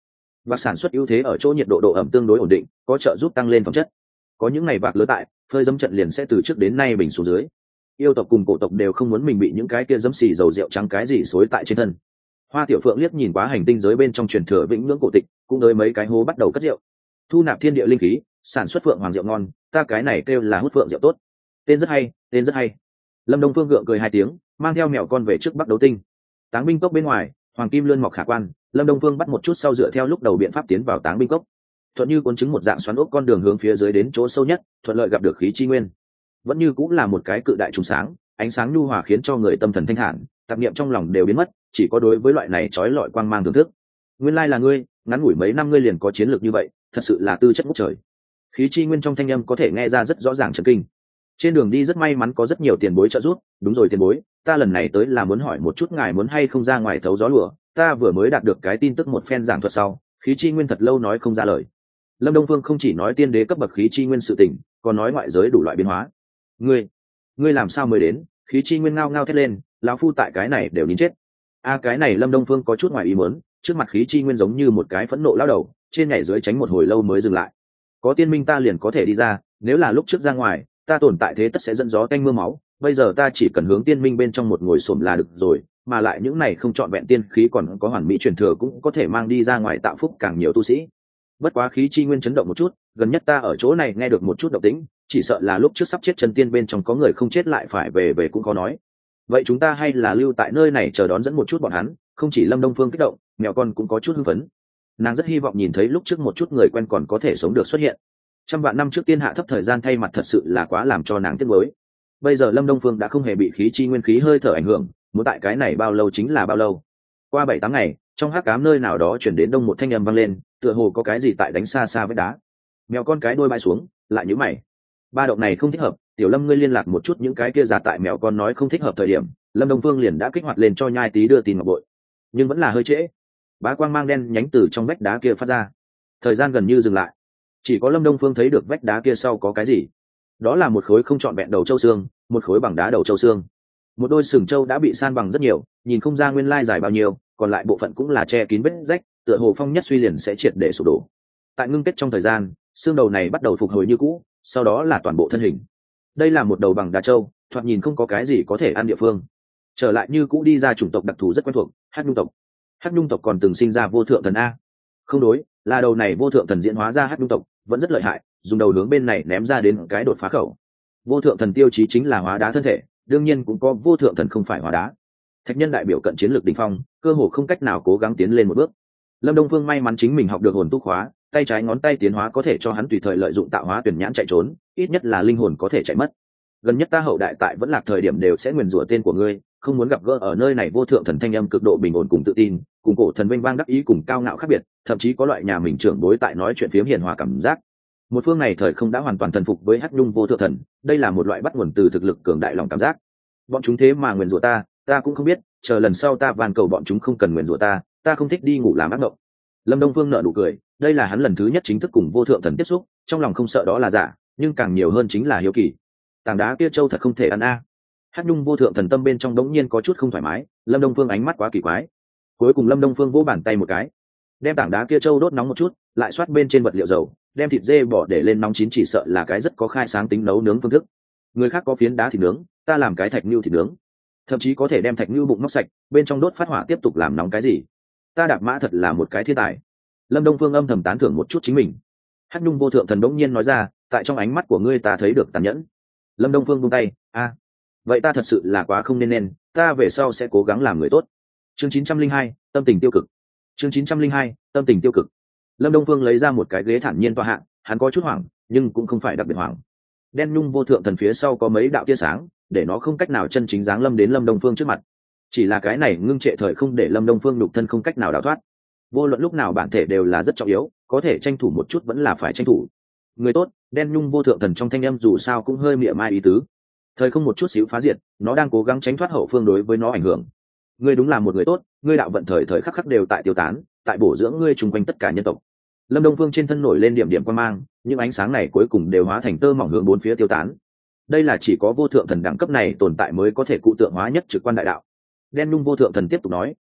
Và sản xuất ưu thế ở chỗ nhiệt độ độ ẩm tương đối ổn định, có trợ giúp tăng lên phẩm chất. Có những ngày vạc lứa tại, phơi dấm trận liền sẽ từ trước đến nay bình xuống dưới. Yêu tộc cùng cổ tộc đều không muốn mình bị những cái kia dấm xì dầu rượu trắng cái gì xối tại trên thân. Hoa Tiểu Phượng liếc nhìn quá hành tinh giới bên trong truyền thừa vĩnh ngưỡng cổ tịch, cũng tới mấy cái hố bắt đầu cất rượu, thu nạp thiên địa linh khí, sản xuất phượng hoàng rượu ngon, ta cái này kêu là hút phượng rượu tốt. Tên rất hay, tên rất hay. Lâm Đông Phương gượng cười hai tiếng, mang theo mèo con về trước Bắc Đấu Tinh. Táng binh cốc bên ngoài, hoàng kim lươn mọc khả quan, Lâm Đông Phương bắt một chút sau dựa theo lúc đầu biện pháp tiến vào Táng binh cốc. Thuận như cuốn trứng một dạng xoắn ốc con đường hướng phía dưới đến chỗ sâu nhất, thuận lợi gặp được khí chi nguyên. Vẫn như cũng là một cái cự đại trùng sáng, ánh sáng nhu hòa khiến cho người tâm thần thanh thản, tạp niệm trong lòng đều biến mất, chỉ có đối với loại này chói lọi quang mang thưởng thức. Nguyên lai là ngươi, ngắn ngủi mấy năm ngươi liền có chiến lược như vậy, thật sự là tư chất ngút trời. Khí chi nguyên trong thanh âm có thể nghe ra rất rõ ràng chấn kinh. Trên đường đi rất may mắn có rất nhiều tiền bối trợ giúp, đúng rồi tiền bối, ta lần này tới là muốn hỏi một chút ngài muốn hay không ra ngoài thấu gió lùa, ta vừa mới đạt được cái tin tức một phen giảng thuật sau, khí chi nguyên thật lâu nói không ra lời. Lâm Đông Phương không chỉ nói tiên đế cấp bậc khí chi nguyên sự tình, còn nói ngoại giới đủ loại biến hóa. Ngươi, ngươi làm sao mới đến? Khí chi nguyên ngao ngao thét lên, lão phu tại cái này đều nín chết. A cái này Lâm Đông Phương có chút ngoài ý muốn, trước mặt khí chi nguyên giống như một cái phẫn nộ lao đầu, trên nhảy dưới tránh một hồi lâu mới dừng lại. Có tiên minh ta liền có thể đi ra, nếu là lúc trước ra ngoài, ta tồn tại thế tất sẽ dẫn gió tanh mưa máu, bây giờ ta chỉ cần hướng tiên minh bên trong một ngồi xổm là được rồi, mà lại những này không chọn vẹn tiên khí còn có hoàn mỹ truyền thừa cũng có thể mang đi ra ngoài tạo phúc càng nhiều tu sĩ. Bất quá khí chi nguyên chấn động một chút, gần nhất ta ở chỗ này nghe được một chút động tĩnh, chỉ sợ là lúc trước sắp chết chân tiên bên trong có người không chết lại phải về về cũng có nói. Vậy chúng ta hay là lưu tại nơi này chờ đón dẫn một chút bọn hắn, không chỉ Lâm Đông Phương kích động, mèo con cũng có chút hưng phấn. Nàng rất hy vọng nhìn thấy lúc trước một chút người quen còn có thể sống được xuất hiện. Trăm vạn năm trước tiên hạ thấp thời gian thay mặt thật sự là quá làm cho nàng tiếc nuối. Bây giờ Lâm Đông Phương đã không hề bị khí chi nguyên khí hơi thở ảnh hưởng, muốn tại cái này bao lâu chính là bao lâu. Qua bảy tám ngày, trong hắc ám nơi nào đó chuyển đến đông một thanh âm vang lên, tựa hồ có cái gì tại đánh xa xa với đá. Mèo con cái đuôi bay xuống, lại nhíu mày. Ba động này không thích hợp, Tiểu Lâm ngươi liên lạc một chút những cái kia giả tại mèo con nói không thích hợp thời điểm, Lâm Đông Phương liền đã kích hoạt lên cho nhai tí đưa tin ngọc bội. Nhưng vẫn là hơi trễ. Bá quang mang đen nhánh từ trong vách đá kia phát ra. Thời gian gần như dừng lại. Chỉ có Lâm Đông Phương thấy được vách đá kia sau có cái gì. Đó là một khối không trọn vẹn đầu châu xương, một khối bằng đá đầu châu xương. Một đôi sừng châu đã bị san bằng rất nhiều, nhìn không ra nguyên lai dài bao nhiêu, còn lại bộ phận cũng là che kín vết rách, tựa hồ phong nhất suy liền sẽ triệt để sụp đổ. Tại ngưng kết trong thời gian, xương đầu này bắt đầu phục hồi như cũ, sau đó là toàn bộ thân hình. Đây là một đầu bằng đá châu, thoạt nhìn không có cái gì có thể ăn địa phương. Trở lại như cũ đi ra chủng tộc đặc thù rất quen thuộc, Hắc Nhung tộc. Hắc Nhung tộc còn từng sinh ra vô thượng thần a. Không đối, là đầu này vô thượng thần diễn hóa ra Hắc Nhung tộc, vẫn rất lợi hại, dùng đầu hướng bên này ném ra đến cái đột phá khẩu. Vô thượng thần tiêu chí chính là hóa đá thân thể, đương nhiên cũng có vô thượng thần không phải hóa đá. Thạch nhân đại biểu cận chiến lược đỉnh phong, cơ hồ không cách nào cố gắng tiến lên một bước. Lâm Đông Phương may mắn chính mình học được hồn túc hóa, tay trái ngón tay tiến hóa có thể cho hắn tùy thời lợi dụng tạo hóa tuyển nhãn chạy trốn, ít nhất là linh hồn có thể chạy mất. Gần nhất ta hậu đại tại vẫn lạc thời điểm đều sẽ nguyền rủa tên của ngươi, không muốn gặp gỡ ở nơi này vô thượng thần thanh âm cực độ bình ổn cùng tự tin, cùng cổ thần vinh vang đắc ý cùng cao ngạo khác biệt, thậm chí có loại nhà mình trưởng bối tại nói chuyện phiếm hiền hòa cảm giác. Một phương này thời không đã hoàn toàn thần phục với Hắc Nhung vô thượng thần, đây là một loại bắt nguồn từ thực lực cường đại lòng cảm giác. Bọn chúng thế mà nguyền rủa ta, ta cũng không biết, chờ lần sau ta van cầu bọn chúng không cần nguyền rủa ta, ta không thích đi ngủ làm ác mộng. Lâm Đông Phương nở nụ cười, đây là hắn lần thứ nhất chính thức cùng vô thượng thần tiếp xúc, trong lòng không sợ đó là giả, nhưng càng nhiều hơn chính là hiếu kỳ. Tảng đá kia châu thật không thể ăn a. À. Hắc Nhung vô thượng thần tâm bên trong đống nhiên có chút không thoải mái, Lâm Đông Phương ánh mắt quá kỳ quái. Cuối cùng Lâm Đông Phương vỗ bàn tay một cái, đem tảng đá kia châu đốt nóng một chút, lại xoát bên trên vật liệu dầu, đem thịt dê bỏ để lên nóng chín, chỉ sợ là cái rất có khai sáng tính nấu nướng phương thức. Người khác có phiến đá thịt nướng, ta làm cái thạch nưu thịt nướng, thậm chí có thể đem thạch nưu bụng móc sạch, bên trong đốt phát hỏa tiếp tục làm nóng cái gì. Ta đạp mã thật là một cái thiên tài. Lâm Đông Phương âm thầm tán thưởng một chút chính mình. Hắc Nhung vô thượng thần đống nhiên nói ra, tại trong ánh mắt của ngươi ta thấy được tàn nhẫn. Lâm Đông Phương buông tay, a, vậy ta thật sự là quá không nên nên, ta về sau sẽ cố gắng làm người tốt. Chương chín trăm linh hai, tâm tình tiêu cực. Chương chín trăm linh hai, tâm tình tiêu cực. Lâm Đông Phương lấy ra một cái ghế thản nhiên tọa hạ, hắn có chút hoảng, nhưng cũng không phải đặc biệt hoảng. Đen nhung vô thượng thần phía sau có mấy đạo tia sáng, để nó không cách nào chân chính giáng lâm đến Lâm Đông Phương trước mặt. Chỉ là cái này ngưng trệ thời không để Lâm Đông Phương nhục thân không cách nào đào thoát. Vô luận lúc nào bản thể đều là rất trọng yếu, có thể tranh thủ một chút vẫn là phải tranh thủ. Người tốt, đen nhung vô thượng thần trong thanh âm dù sao cũng hơi mỉa mai ý tứ. Thời không một chút xíu phá diệt, nó đang cố gắng tránh thoát hậu phương đối với nó ảnh hưởng. Ngươi đúng là một người tốt, ngươi đạo vận thời thời khắc khắc đều tại tiêu tán, tại bổ dưỡng ngươi chung quanh tất cả nhân tộc. Lâm Đông Phương trên thân nổi lên điểm điểm quang mang, những ánh sáng này cuối cùng đều hóa thành tơ mỏng hướng bốn phía tiêu tán. Đây là chỉ có vô thượng thần đẳng cấp này tồn tại mới có thể cụ tượng hóa nhất trực quan đại đạo. Đen nhung vô thượng thần tiếp tục nói,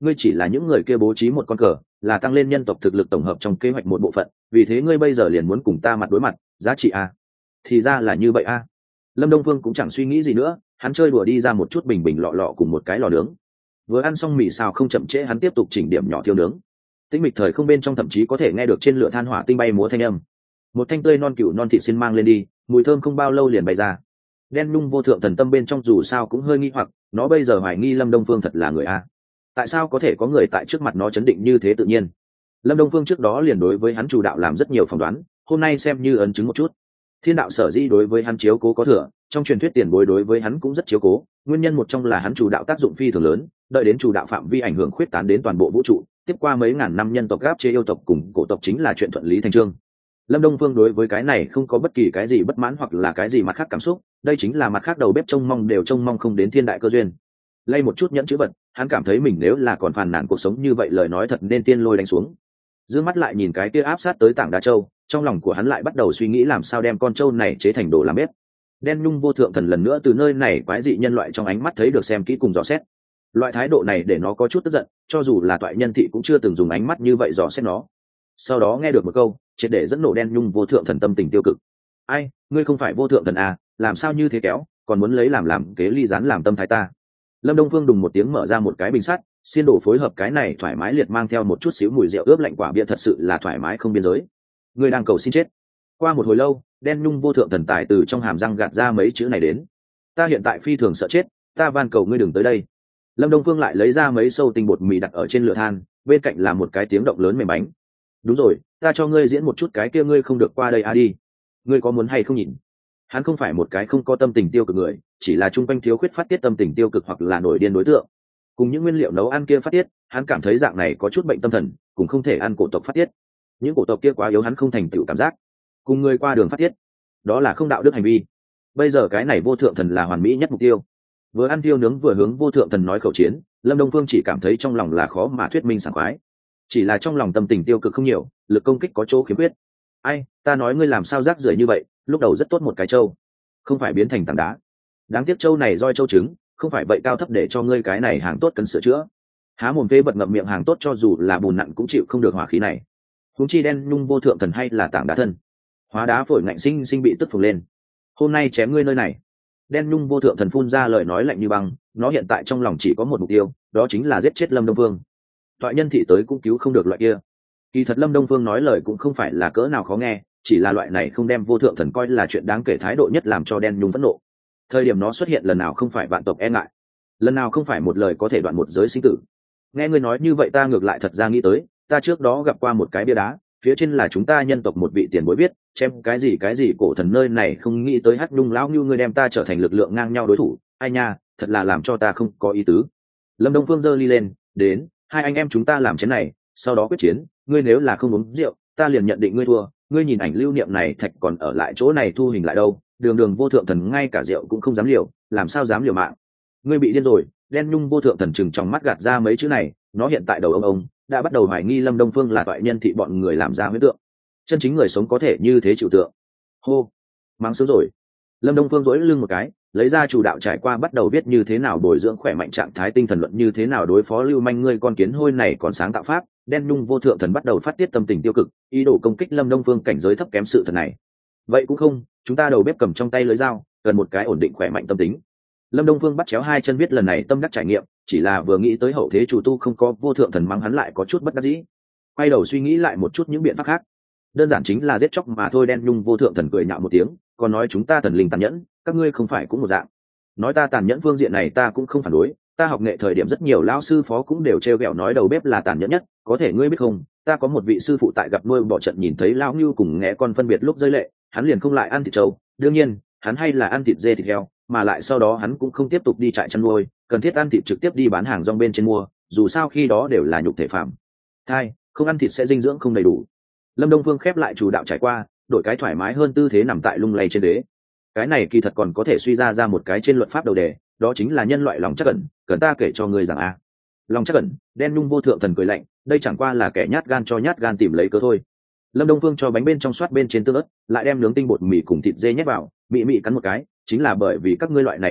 ngươi chỉ là những người kia bố trí một con cờ, là tăng lên nhân tộc thực lực tổng hợp trong kế hoạch một bộ phận, vì thế ngươi bây giờ liền muốn cùng ta mặt đối mặt, giá trị a? Thì ra là như vậy a. Lâm Đông Phương cũng chẳng suy nghĩ gì nữa, hắn chơi đùa đi ra một chút bình bình lọ lọ cùng một cái lò nướng. Vừa ăn xong mì xào không chậm trễ, hắn tiếp tục chỉnh điểm nhỏ thiêu nướng. Tĩnh mịch thời không bên trong thậm chí có thể nghe được trên lửa than hỏa tinh bay múa thanh âm. Một thanh tươi non cừu non thịt xin mang lên đi, mùi thơm không bao lâu liền bay ra. Đen nhung vô thượng thần tâm bên trong dù sao cũng hơi nghi hoặc, nó bây giờ hoài nghi Lâm Đông Phương thật là người a. Tại sao có thể có người tại trước mặt nó chấn định như thế tự nhiên? Lâm Đông Phương trước đó liền đối với hắn chủ đạo làm rất nhiều phỏng đoán, hôm nay xem như ấn chứng một chút. Thiên đạo sở dĩ đối với hắn chiếu cố có thừa, trong truyền thuyết tiền bối đối với hắn cũng rất chiếu cố, nguyên nhân một trong là hắn chủ đạo tác dụng phi thường lớn, đợi đến chủ đạo phạm vi ảnh hưởng khuyết tán đến toàn bộ vũ trụ, tiếp qua mấy ngàn năm nhân tộc gáp chế yêu tộc cùng cổ tộc chính là chuyện thuận lý thành trương. Lâm Đông Phương đối với cái này không có bất kỳ cái gì bất mãn hoặc là cái gì mặt khác cảm xúc, đây chính là mặt khác đầu bếp trông mong đều trông mong không đến thiên đại cơ duyên. Lay một chút nhẫn chữ vật, hắn cảm thấy mình nếu là còn phàn nàn cuộc sống như vậy lời nói thật nên tiên lôi đánh xuống. Dương mắt lại nhìn cái kia áp sát tới tảng đá châu, trong lòng của hắn lại bắt đầu suy nghĩ làm sao đem con trâu này chế thành đồ làm bếp. Đen nhung vô thượng thần lần nữa từ nơi này quái dị nhân loại trong ánh mắt thấy được xem kỹ cùng dò xét. Loại thái độ này để nó có chút tức giận, cho dù là toại nhân thị cũng chưa từng dùng ánh mắt như vậy dò xét nó. Sau đó nghe được một câu, triệt để dẫn nổ đen nhung vô thượng thần tâm tình tiêu cực. Ai, ngươi không phải vô thượng thần à, làm sao như thế kéo, còn muốn lấy làm làm kế ly gián làm tâm thái ta. Lâm Đông Phương đùng một tiếng mở ra một cái bình sắt, xiên đổ phối hợp cái này thoải mái liệt mang theo một chút xíu mùi rượu ướp lạnh quả bia thật sự là thoải mái không biên giới. Ngươi đang cầu xin chết. Qua một hồi lâu, đen nhung vô thượng thần tài từ trong hàm răng gạt ra mấy chữ này đến. Ta hiện tại phi thường sợ chết, ta van cầu ngươi đừng tới đây. Lâm Đông Phương lại lấy ra mấy sâu tinh bột mì đặt ở trên lửa than, bên cạnh là một cái tiếng động lớn mềm bánh. Đúng rồi, ta cho ngươi diễn một chút cái kia ngươi không được qua đây a đi. Ngươi có muốn hay không nhìn? Hắn không phải một cái không có tâm tình tiêu cực người, chỉ là trung quanh thiếu khuyết phát tiết tâm tình tiêu cực hoặc là nổi điên đối tượng. Cùng những nguyên liệu nấu ăn kia phát tiết, hắn cảm thấy dạng này có chút bệnh tâm thần, cũng không thể ăn cổ tộc phát tiết. Những cổ tộc kia quá yếu hắn không thành tựu cảm giác. Cùng người qua đường phát tiết, đó là không đạo đức hành vi. Bây giờ cái này vô thượng thần là hoàn mỹ nhất mục tiêu. Vừa ăn tiêu nướng vừa hướng vô thượng thần nói khẩu chiến, Lâm Đông Phương chỉ cảm thấy trong lòng là khó mà thuyết minh sảng khoái. Chỉ là trong lòng tâm tình tiêu cực không nhiều, lực công kích có chỗ khiếm khuyết. Ai, ta nói ngươi làm sao rác rưởi như vậy, lúc đầu rất tốt một cái trâu, không phải biến thành tảng đá. Đáng tiếc trâu này roi trâu trứng, không phải vậy cao thấp để cho ngươi cái này hàng tốt cần sửa chữa. Há mồm phê bật ngậm miệng hàng tốt cho dù là bùn nặn cũng chịu không được hỏa khí này. Huống chi đen nhung vô thượng thần hay là tảng đá thân, hóa đá phổi ngạnh sinh sinh bị tức phồng lên. Hôm nay chém ngươi nơi này. Đen nhung vô thượng thần phun ra lời nói lạnh như băng, nó hiện tại trong lòng chỉ có một mục tiêu, đó chính là giết chết Lâm Đông Phương. Toại nhân thị tới cũng cứu không được loại kia. Kỳ thật Lâm Đông Phương nói lời cũng không phải là cỡ nào khó nghe, chỉ là loại này không đem vô thượng thần coi là chuyện đáng kể thái độ nhất làm cho đen nhung phẫn nộ. Thời điểm nó xuất hiện lần nào không phải vạn tộc e ngại, lần nào không phải một lời có thể đoạn một giới sinh tử. Nghe ngươi nói như vậy ta ngược lại thật ra nghĩ tới, ta trước đó gặp qua một cái bia đá, phía trên là chúng ta nhân tộc một vị tiền bối viết, chém cái gì cái gì cổ thần nơi này không nghĩ tới hắc nhung lão như ngươi đem ta trở thành lực lượng ngang nhau đối thủ, ai nha, thật là làm cho ta không có ý tứ. Lâm Đông Phương giơ ly lên, đến, hai anh em chúng ta làm chén này, sau đó quyết chiến, ngươi nếu là không uống rượu, ta liền nhận định ngươi thua, ngươi nhìn ảnh lưu niệm này thạch còn ở lại chỗ này thu hình lại đâu, đường đường vô thượng thần ngay cả rượu cũng không dám liều, làm sao dám liều mạng. Ngươi bị điên rồi. Đen nhung vô thượng thần chừng trong mắt gạt ra mấy chữ này, nó hiện tại đầu ông ông đã bắt đầu hoài nghi Lâm Đông Phương là toại nhân thị bọn người làm ra huyết tượng, chân chính người sống có thể như thế chịu tượng. Hô, mang sướng rồi. Lâm Đông Phương dỗi lưng một cái, lấy ra chủ đạo trải qua bắt đầu viết như thế nào bồi dưỡng khỏe mạnh trạng thái tinh thần luận như thế nào đối phó lưu manh ngươi con kiến hôi này còn sáng tạo pháp. Đen nhung vô thượng thần bắt đầu phát tiết tâm tình tiêu cực, ý đồ công kích Lâm Đông Phương cảnh giới thấp kém sự thật này. Vậy cũng không, chúng ta đầu bếp cầm trong tay lưới dao, cần một cái ổn định khỏe mạnh tâm tính. Lâm Đông Phương bắt chéo hai chân viết lần này tâm đắc trải nghiệm, chỉ là vừa nghĩ tới hậu thế chủ tu không có vô thượng thần mắng hắn lại có chút bất đắc dĩ. Quay đầu suy nghĩ lại một chút những biện pháp khác, đơn giản chính là giết chóc mà thôi. Đen nhung vô thượng thần cười nhạo một tiếng, còn nói chúng ta thần linh tàn nhẫn, các ngươi không phải cũng một dạng. Nói ta tàn nhẫn phương diện này ta cũng không phản đối, ta học nghệ thời điểm rất nhiều lão sư phó cũng đều trêu ghẹo nói đầu bếp là tàn nhẫn nhất, có thể ngươi biết không, ta có một vị sư phụ tại gặp nuôi bỏ trận nhìn thấy lão ngưu cùng nghé con phân biệt lúc rơi lệ, hắn liền không lại ăn thịt trâu, đương nhiên hắn hay là ăn thịt dê thịt heo, mà lại sau đó hắn cũng không tiếp tục đi trại chăn nuôi, cần thiết ăn thịt trực tiếp đi bán hàng rong bên trên mua, dù sao khi đó đều là nhục thể phạm thai, không ăn thịt sẽ dinh dưỡng không đầy đủ. Lâm Đông Phương khép lại chủ đạo trải qua, đổi cái thoải mái hơn tư thế nằm tại lung lay trên đế. Cái này kỳ thật còn có thể suy ra ra một cái trên luật pháp đầu đề, đó chính là nhân loại lòng trắc ẩn, cần ta kể cho ngươi rằng a. À. Lòng trắc ẩn. Đen nhung vô thượng thần cười lạnh, đây chẳng qua là kẻ nhát gan cho nhát gan tìm lấy cớ thôi. Lâm Đông Phương cho bánh bên trong soát bên trên tương ớt, lại đem nướng tinh bột mì cùng thịt dê nhét vào, mị mị cắn một cái, chính là bởi vì các ngươi loại này luận điệu,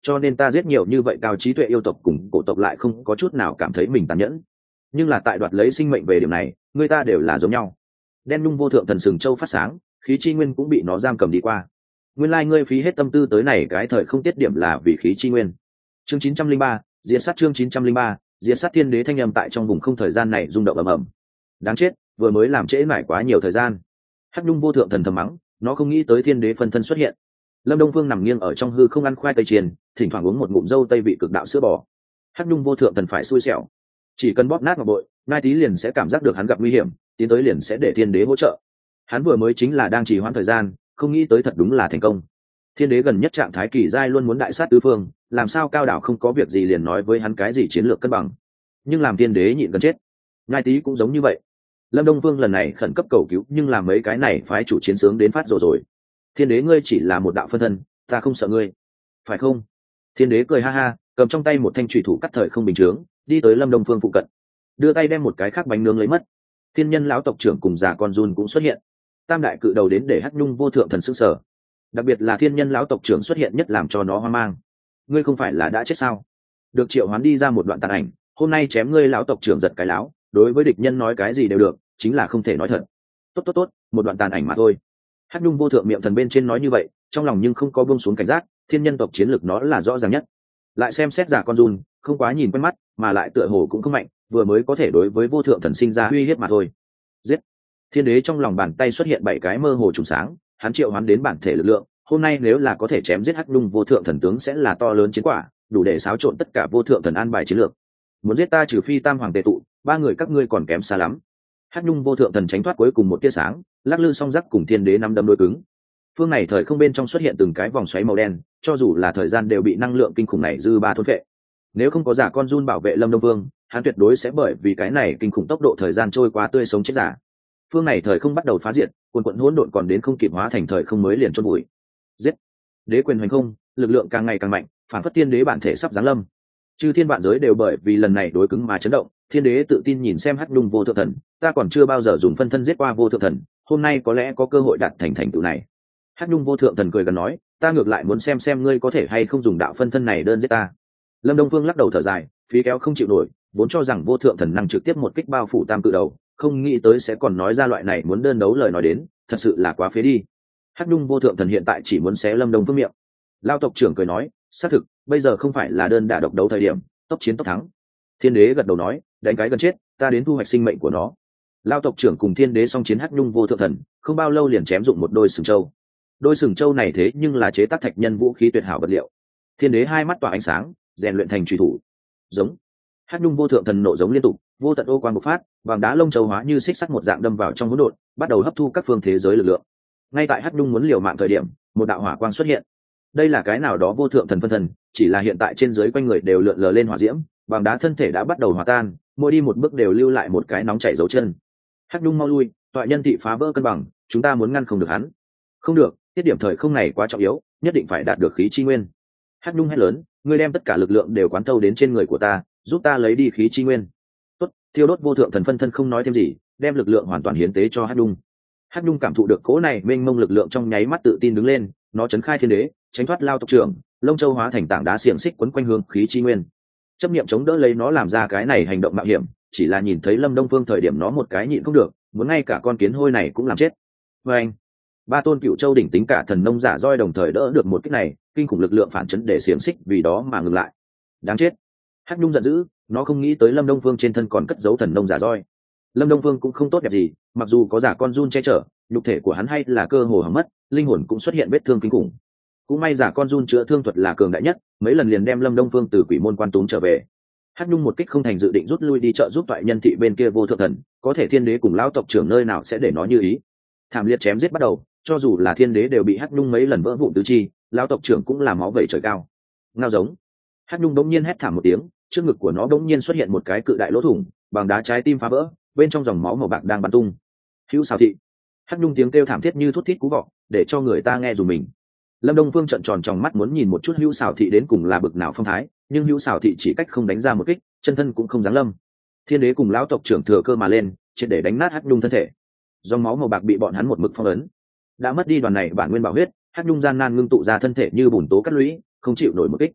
cho nên ta giết nhiều như vậy cao trí tuệ yêu tộc cùng cổ tộc lại không có chút nào cảm thấy mình tàn nhẫn. Nhưng là tại đoạt lấy sinh mệnh về điểm này, người ta đều là giống nhau. Đen nhung vô thượng thần sừng châu phát sáng, khí chi nguyên cũng bị nó giam cầm đi qua. Nguyên lai ngươi phí hết tâm tư tới này cái thời không tiết điểm là vì khí chi nguyên. Chương chín trăm linh ba, diễn sát chương chín trăm linh ba, diễn sát thiên đế thanh âm tại trong vùng không thời gian này rung động ầm ầm. Đáng chết, vừa mới làm trễ mãi quá nhiều thời gian. Hắc nhung vô thượng thần thầm mắng, nó không nghĩ tới thiên đế phân thân xuất hiện. Lâm Đông Phương nằm nghiêng ở trong hư không ăn khoai tây chiên, thỉnh thoảng uống một ngụm dâu tây vị cực đạo sữa bò. Hắc nhung vô thượng thần phải xui xẻo, chỉ cần bóp nát ngọc bội, ngai tí liền sẽ cảm giác được hắn gặp nguy hiểm, tiến tới liền sẽ để thiên đế hỗ trợ. Hắn vừa mới chính là đang trì hoãn thời gian, không nghĩ tới thật đúng là thành công. Thiên đế gần nhất trạng thái kỳ giai luôn muốn đại sát tứ phương, làm sao cao đảo không có việc gì liền nói với hắn cái gì chiến lược cân bằng. Nhưng làm thiên đế nhịn gần chết. Ngai tí cũng giống như vậy. Lâm Đông Vương lần này khẩn cấp cầu cứu, nhưng làm mấy cái này phái chủ chiến sướng đến phát rồi rồi. Thiên đế ngươi chỉ là một đạo phân thân, ta không sợ ngươi, phải không? Thiên đế cười ha ha, cầm trong tay một thanh chủy thủ cắt thời không bình chướng, đi tới Lâm Đông Phương phụ cận, đưa tay đem một cái khác bánh nướng lấy mất. Thiên nhân lão tộc trưởng cùng già con run cũng xuất hiện. Tam đại cự đầu đến để Hắc nhung vô thượng thần sức sở. Đặc biệt là thiên nhân lão tộc trưởng xuất hiện nhất làm cho nó hoang mang. Ngươi không phải là đã chết sao? Được triệu hoán đi ra một đoạn tàn ảnh, hôm nay chém ngươi lão tộc trưởng giật cái lão, đối với địch nhân nói cái gì đều được, chính là không thể nói thật. Tốt tốt tốt, một đoạn tàn ảnh mà thôi. Hắc nhung vô thượng miệng thần bên trên nói như vậy, trong lòng nhưng không có buông xuống cảnh giác, thiên nhân tộc chiến lược nó là rõ ràng nhất. Lại xem xét giả con run, không quá nhìn quen mắt, mà lại tựa hồ cũng không mạnh, vừa mới có thể đối với vô thượng thần sinh ra uy hiếp mà thôi. Giết! Thiên đế trong lòng bàn tay xuất hiện bảy cái mơ hồ trùng sáng, hắn triệu hoán đến bản thể lực lượng, hôm nay nếu là có thể chém giết Hắc nhung vô thượng thần tướng sẽ là to lớn chiến quả, đủ để xáo trộn tất cả vô thượng thần an bài chiến lược. Muốn giết ta trừ phi tam hoàng tề tụ, ba người các ngươi còn kém xa lắm. Hắc nhung vô thượng thần tránh thoát cuối cùng một tia sáng, lắc lư song rắc cùng thiên đế năm đâm đối cứng. Phương này thời không bên trong xuất hiện từng cái vòng xoáy màu đen, cho dù là thời gian đều bị năng lượng kinh khủng này dư ba thôn phệ. Nếu không có giả con run bảo vệ Lâm Đông Vương, hắn tuyệt đối sẽ bởi vì cái này kinh khủng tốc độ thời gian trôi qua tươi sống chết giả. Phương này thời không bắt đầu phá diệt, quần quần hỗn độn còn đến không kịp hóa thành thời không mới liền chôn bụi. Giết! Đế quyền hoành không, lực lượng càng ngày càng mạnh, phản phất tiên đế bản thể sắp giáng lâm. Chư thiên vạn giới đều bởi vì lần này đối cứng mà chấn động, thiên đế tự tin nhìn xem Hắc nhung vô thượng thần, ta còn chưa bao giờ dùng phân thân giết qua vô thượng thần, hôm nay có lẽ có cơ hội đạt thành thành tựu này. Hắc nhung vô thượng thần cười gần nói, ta ngược lại muốn xem xem ngươi có thể hay không dùng đạo phân thân này đơn giết ta. Lâm Đông Phương lắc đầu thở dài, phí kéo không chịu nổi, vốn cho rằng vô thượng thần năng trực tiếp một kích bao phủ tam cự đầu, không nghĩ tới sẽ còn nói ra loại này muốn đơn đấu lời nói đến, thật sự là quá phế đi. Hắc nhung vô thượng thần hiện tại chỉ muốn xé Lâm Đông Phương miệng. Lao tộc trưởng cười nói, xác thực, bây giờ không phải là đơn đả độc đấu thời điểm, tốc chiến tốc thắng. Thiên đế gật đầu nói, đánh cái gần chết, ta đến thu hoạch sinh mệnh của nó. Lao tộc trưởng cùng thiên đế song chiến Hắc nhung vô thượng thần, không bao lâu liền chém dụng một đôi sừng châu. Đôi sừng châu này thế nhưng là chế tác thạch nhân vũ khí tuyệt hảo vật liệu. Thiên đế hai mắt tỏa ánh sáng, rèn luyện thành truy thủ. Giống. Hắc nhung vô thượng thần nộ giống liên tục, vô tận ô quang bộc phát, vàng đá lông châu hóa như xích sắt một dạng đâm vào trong hỗn độn, bắt đầu hấp thu các phương thế giới lực lượng. Ngay tại Hắc nhung muốn liều mạng thời điểm, một đạo hỏa quang xuất hiện. Đây là cái nào đó vô thượng thần phân thần, chỉ là hiện tại trên dưới quanh người đều lượn lờ lên hỏa diễm, vàng đá thân thể đã bắt đầu hòa tan, mỗi đi một bước đều lưu lại một cái nóng chảy dấu chân. Hắc nhung mau lui, toại nhân thị phá vỡ cân bằng, chúng ta muốn ngăn không được hắn. Không được, tiết điểm thời không này quá trọng yếu, nhất định phải đạt được khí chi nguyên. Hắc nhung hét lớn, ngươi đem tất cả lực lượng đều quán thâu đến trên người của ta, giúp ta lấy đi khí chi nguyên. Tốt, thiêu đốt vô thượng thần phân thân không nói thêm gì, đem lực lượng hoàn toàn hiến tế cho Hắc nhung. Hắc nhung cảm thụ được cỗ này mênh mông lực lượng trong nháy mắt tự tin đứng lên, nó chấn khai thiên đế, tránh thoát lao tộc trưởng, lông châu hóa thành tảng đá xiềng xích quấn quanh hướng khí chi nguyên. Chấp niệm chống đỡ lấy nó làm ra cái này hành động mạo hiểm, chỉ là nhìn thấy Lâm Đông Phương thời điểm nó một cái nhịn không được, muốn ngay cả con kiến hôi này cũng làm chết. Và anh, ba tôn cựu châu đỉnh tính cả thần nông giả roi đồng thời đỡ được một kích này, kinh khủng lực lượng phản chấn để xiềng xích vì đó mà ngừng lại. Đáng chết! Hắc nhung giận dữ, nó không nghĩ tới Lâm Đông Phương trên thân còn cất giấu thần nông giả roi. Lâm Đông Phương cũng không tốt đẹp gì, mặc dù có giả con run che chở, nhục thể của hắn hay là cơ hồ hỏng mất, linh hồn cũng xuất hiện vết thương kinh khủng. Cũng may giả con run chữa thương thuật là cường đại nhất, mấy lần liền đem Lâm Đông Phương từ quỷ môn quan túm trở về. Hắc nhung một kích không thành dự định rút lui đi trợ giúp toại nhân thị bên kia vô thượng thần, có thể thiên đế cùng lão tộc trưởng nơi nào sẽ để nó như ý. Thảm liệt chém giết bắt đầu, cho dù là thiên đế đều bị Hắc nhung mấy lần vỡ vụn tứ chi, lão tộc trưởng cũng là máu vẩy trời cao. Ngao giống. Hắc nhung đống nhiên hét thảm một tiếng, trước ngực của nó đống nhiên xuất hiện một cái cự đại lỗ thủng, bằng đá trái tim phá vỡ, bên trong dòng máu màu bạc đang bắn tung. Hữu xào thị. Hắc nhung tiếng kêu thảm thiết như thút thít cú vọ, để cho người ta nghe rùng mình. Lâm Đông Phương trợn tròn tròng mắt muốn nhìn một chút Hữu xào thị đến cùng là bực nào phong thái, nhưng Hữu xào thị chỉ cách không đánh ra một kích, chân thân cũng không giáng lâm. Thiên đế cùng lão tộc trưởng thừa cơ mà lên, triệt để đánh nát Hắc nhung thân thể. Dòng máu màu bạc bị bọn hắn một mực phong ấn. Đã mất đi đoàn này bản nguyên bảo huyết, Hắc nhung gian nan ngưng tụ ra thân thể như bùn tố cắt lũy, không chịu nổi một kích.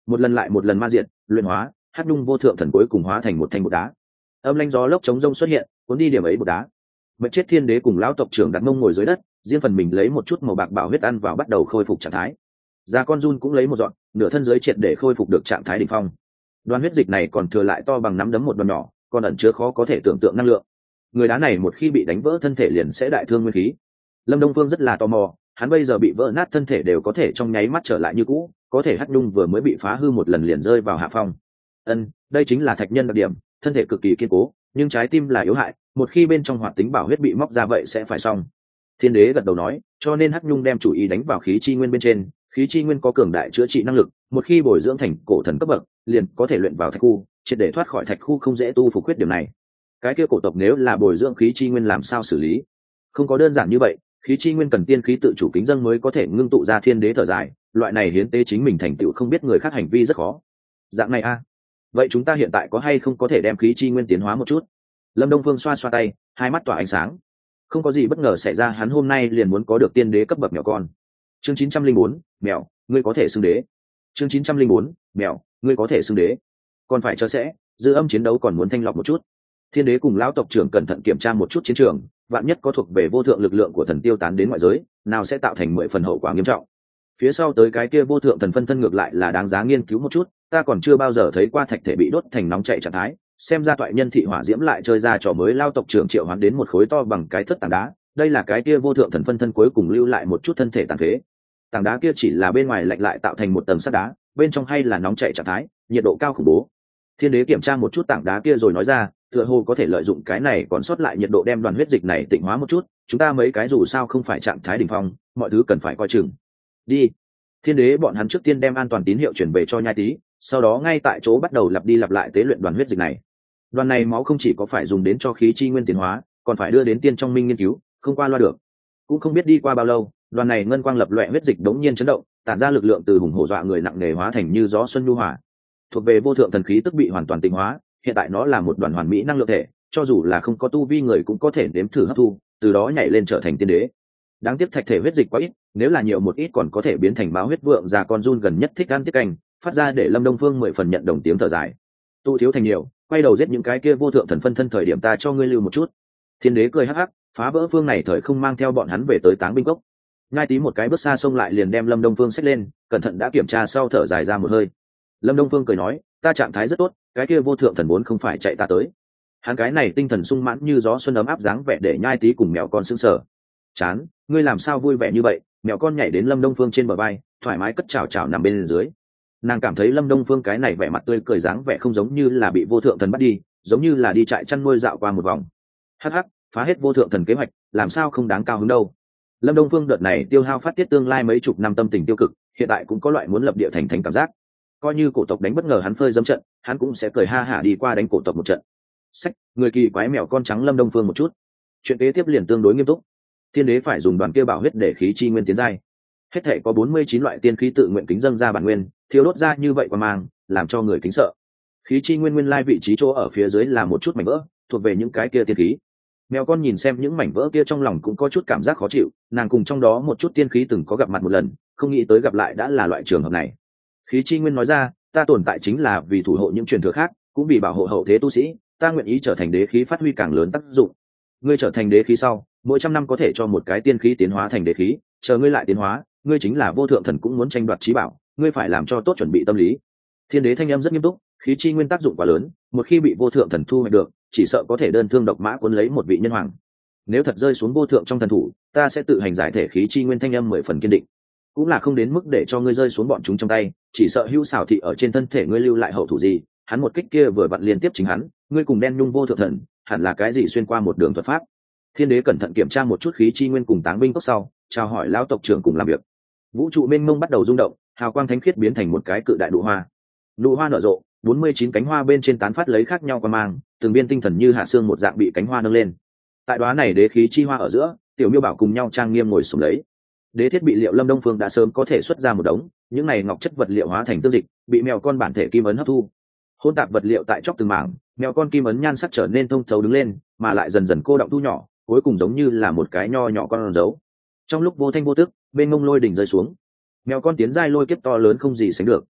một lần lại một lần ma diệt luyện hóa, hắc nhung vô thượng thần cuối cùng hóa thành một thanh bột đá. Âm lanh gió lốc chống rông xuất hiện, cuốn đi điểm ấy bột đá. Mệnh chết thiên đế cùng lão tộc trưởng đặt mông ngồi dưới đất, riêng phần mình lấy một chút màu bạc bảo huyết ăn vào bắt đầu khôi phục trạng thái. Già con run cũng lấy một dọn, nửa thân dưới triệt để khôi phục được trạng thái đỉnh phong. Đoàn huyết dịch này còn thừa lại to bằng nắm đấm một đoàn nhỏ, còn ẩn chứa khó có thể tưởng tượng năng lượng. Người đá này một khi bị đánh vỡ thân thể liền sẽ đại thương nguyên khí. Lâm Đông Phương rất là tò mò, hắn bây giờ bị vỡ nát thân thể đều có thể trong nháy mắt trở lại như cũ, có thể hắc nhung vừa mới bị phá hư một lần liền rơi vào hạ phong. Ân, đây chính là thạch nhân đặc điểm, thân thể cực kỳ kiên cố, nhưng trái tim là yếu hại, một khi bên trong hoạt tính bảo huyết bị móc ra vậy sẽ phải xong. Thiên đế gật đầu nói, cho nên hắc nhung đem chủ ý đánh vào khí chi nguyên bên trên, khí chi nguyên có cường đại chữa trị năng lực, một khi bồi dưỡng thành cổ thần cấp bậc, liền có thể luyện vào thạch khu, triệt để thoát khỏi thạch khu không dễ tu phục khuyết điểm này. Cái kia cổ tộc nếu là bồi dưỡng khí chi nguyên làm sao xử lý? Không có đơn giản như vậy, khí chi nguyên cần tiên khí tự chủ kính dâng mới có thể ngưng tụ ra thiên đế thở dài, loại này hiến tế chính mình thành tựu không biết người khác hành vi rất khó. Dạng này a, à? Vậy chúng ta hiện tại có hay không có thể đem khí chi nguyên tiến hóa một chút? Lâm Đông Phương xoa xoa tay, hai mắt tỏa ánh sáng. Không có gì bất ngờ xảy ra, hắn hôm nay liền muốn có được tiên đế cấp bậc mèo con. Chương chín trăm linh bốn, mèo, ngươi có thể xưng đế. Chương chín trăm linh bốn, mèo, ngươi có thể xưng đế. Còn phải cho sẽ, dư âm chiến đấu còn muốn thanh lọc một chút. Thiên đế cùng lão tộc trưởng cẩn thận kiểm tra một chút chiến trường, vạn nhất có thuộc về vô thượng lực lượng của thần tiêu tán đến ngoại giới, nào sẽ tạo thành mười phần hậu quả nghiêm trọng. Phía sau tới cái kia vô thượng thần phân thân ngược lại là đáng giá nghiên cứu một chút, ta còn chưa bao giờ thấy qua thạch thể bị đốt thành nóng chảy trạng thái, xem ra toại nhân thị hỏa diễm lại chơi ra trò mới. Lao tộc trưởng triệu hoán đến một khối to bằng cái thất tảng đá, đây là cái kia vô thượng thần phân thân cuối cùng lưu lại một chút thân thể tàn phế. Tảng đá kia chỉ là bên ngoài lạnh lại tạo thành một tầng sắt đá, bên trong hay là nóng chảy trạng thái, nhiệt độ cao khủng bố. Thiên đế kiểm tra một chút tảng đá kia rồi nói ra, tựa hồ có thể lợi dụng cái này còn sót lại nhiệt độ đem đoàn huyết dịch này tịnh hóa một chút, chúng ta mấy cái dù sao không phải trạng thái đỉnh phong, mọi thứ cần phải coi chừng. Đi. Thiên đế bọn hắn trước tiên đem an toàn tín hiệu chuyển về cho Nhai Tý, sau đó ngay tại chỗ bắt đầu lặp đi lặp lại tế luyện đoàn huyết dịch này. Đoàn này máu không chỉ có phải dùng đến cho khí chi nguyên tiến hóa, còn phải đưa đến tiên trong minh nghiên cứu, không qua loa được. Cũng không biết đi qua bao lâu, đoàn này ngân quang lập loè huyết dịch đống nhiên chấn động, tản ra lực lượng từ hùng hổ dọa người nặng nề hóa thành như gió xuân nhu hòa. Thuộc về vô thượng thần khí tức bị hoàn toàn tịnh hóa, hiện tại nó là một đoàn hoàn mỹ năng lượng thể, cho dù là không có tu vi người cũng có thể nếm thử hấp thu, từ đó nhảy lên trở thành tiên đế. Đáng tiếc thạch thể huyết dịch quá ít, nếu là nhiều một ít còn có thể biến thành báo huyết vượng già con run gần nhất thích ăn tiết canh, phát ra để Lâm Đông Phương mười phần nhận đồng tiếng thở dài. Tu thiếu thành nhiều, quay đầu giết những cái kia vô thượng thần phân thân thời điểm ta cho ngươi lưu một chút. Thiên đế cười hắc hắc, phá vỡ phương này thời không mang theo bọn hắn về tới Táng Binh Cốc. Ngay tí một cái bước xa xông lại liền đem Lâm Đông Phương xách lên, cẩn thận đã kiểm tra sau thở dài ra một hơi. Lâm Đông Phương cười nói, ta trạng thái rất tốt, cái kia vô thượng thần muốn không phải chạy ta tới. Hắn cái này tinh thần sung mãn như gió xuân ấm áp dáng vẻ để Nhai Tý cùng mèo con sững sờ. Chán, ngươi làm sao vui vẻ như vậy? Mèo con nhảy đến Lâm Đông Phương trên bờ vai, thoải mái cất chào chào nằm bên dưới. Nàng cảm thấy Lâm Đông Phương cái này vẻ mặt tươi cười dáng vẻ không giống như là bị vô thượng thần bắt đi, giống như là đi trại chăn nuôi dạo qua một vòng. Hắc hắc, phá hết vô thượng thần kế hoạch, làm sao không đáng cao hứng đâu. Lâm Đông Phương đợt này tiêu hao phát tiết tương lai mấy chục năm tâm tình tiêu cực, hiện tại cũng có loại muốn lập địa thành thánh cảm giác. Coi như cổ tộc đánh bất ngờ hắn phơi dẫm trận, hắn cũng sẽ cười ha hả đi qua đánh cổ tộc một trận. Sách, người kỳ quái mèo con trắng Lâm Đông Phương một chút. Chuyện kế tiếp liền tương đối nghiêm túc. Thiên đế phải dùng đoàn kia bảo huyết để khí chi nguyên tiến giai. Hết thể có bốn mươi chín loại tiên khí tự nguyện kính dâng ra bản nguyên, thiếu đốt ra như vậy qua mang, làm cho người kính sợ. Khí chi nguyên nguyên lai vị trí chỗ ở phía dưới là một chút mảnh vỡ, thuộc về những cái kia tiên khí. Mèo con nhìn xem những mảnh vỡ kia trong lòng cũng có chút cảm giác khó chịu, nàng cùng trong đó một chút tiên khí từng có gặp mặt một lần, không nghĩ tới gặp lại đã là loại trường hợp này. Khí chi nguyên nói ra, ta tồn tại chính là vì thủ hộ những truyền thừa khác, cũng vì bảo hộ hậu thế tu sĩ, ta nguyện ý trở thành đế khí phát huy càng lớn tác dụng. Ngươi trở thành đế khí sau, mỗi trăm năm có thể cho một cái tiên khí tiến hóa thành đế khí, chờ ngươi lại tiến hóa, ngươi chính là vô thượng thần cũng muốn tranh đoạt trí bảo, ngươi phải làm cho tốt chuẩn bị tâm lý. Thiên đế thanh âm rất nghiêm túc, khí chi nguyên tác dụng quá lớn, một khi bị vô thượng thần thu hoạch được, chỉ sợ có thể đơn thương độc mã cuốn lấy một vị nhân hoàng. Nếu thật rơi xuống vô thượng trong thần thủ, ta sẽ tự hành giải thể khí chi nguyên thanh âm mười phần kiên định. Cũng là không đến mức để cho ngươi rơi xuống bọn chúng trong tay, chỉ sợ hữu xảo thị ở trên thân thể ngươi lưu lại hậu thủ gì, hắn một kích kia vừa vặn liên tiếp chính hắn, ngươi cùng đen nhung vô thượng thần, hẳn là cái gì xuyên qua một đường thuật pháp. Thiên đế cẩn thận kiểm tra một chút khí chi nguyên cùng Táng Binh Cốc sau, chào hỏi lão tộc trưởng cùng làm việc. Vũ trụ mênh mông bắt đầu rung động, hào quang thánh khiết biến thành một cái cự đại nụ hoa. Nụ hoa nở rộ, bốn mươi chín cánh hoa bên trên tán phát lấy khác nhau quang mang, từng viên tinh thần như hạ xương một dạng bị cánh hoa nâng lên. Tại đóa này đế khí chi hoa ở giữa, tiểu miêu bảo cùng nhau trang nghiêm ngồi xổm lấy. Đế thiết bị liệu Lâm Đông Phương đã sớm có thể xuất ra một đống, những này ngọc chất vật liệu hóa thành tương dịch, bị mèo con bản thể kim ấn hấp thu. Hỗn tạp vật liệu tại chóc từng mảng, mèo con kim ấn nhan sắc trở nên thông thấu đứng lên, mà lại dần dần cô động thu nhỏ, cuối cùng giống như là một cái nho nhỏ con dấu. Trong lúc vô thanh vô tức, bên ngông lôi đỉnh rơi xuống, mèo con tiến giai lôi kiếp to lớn không gì sánh được.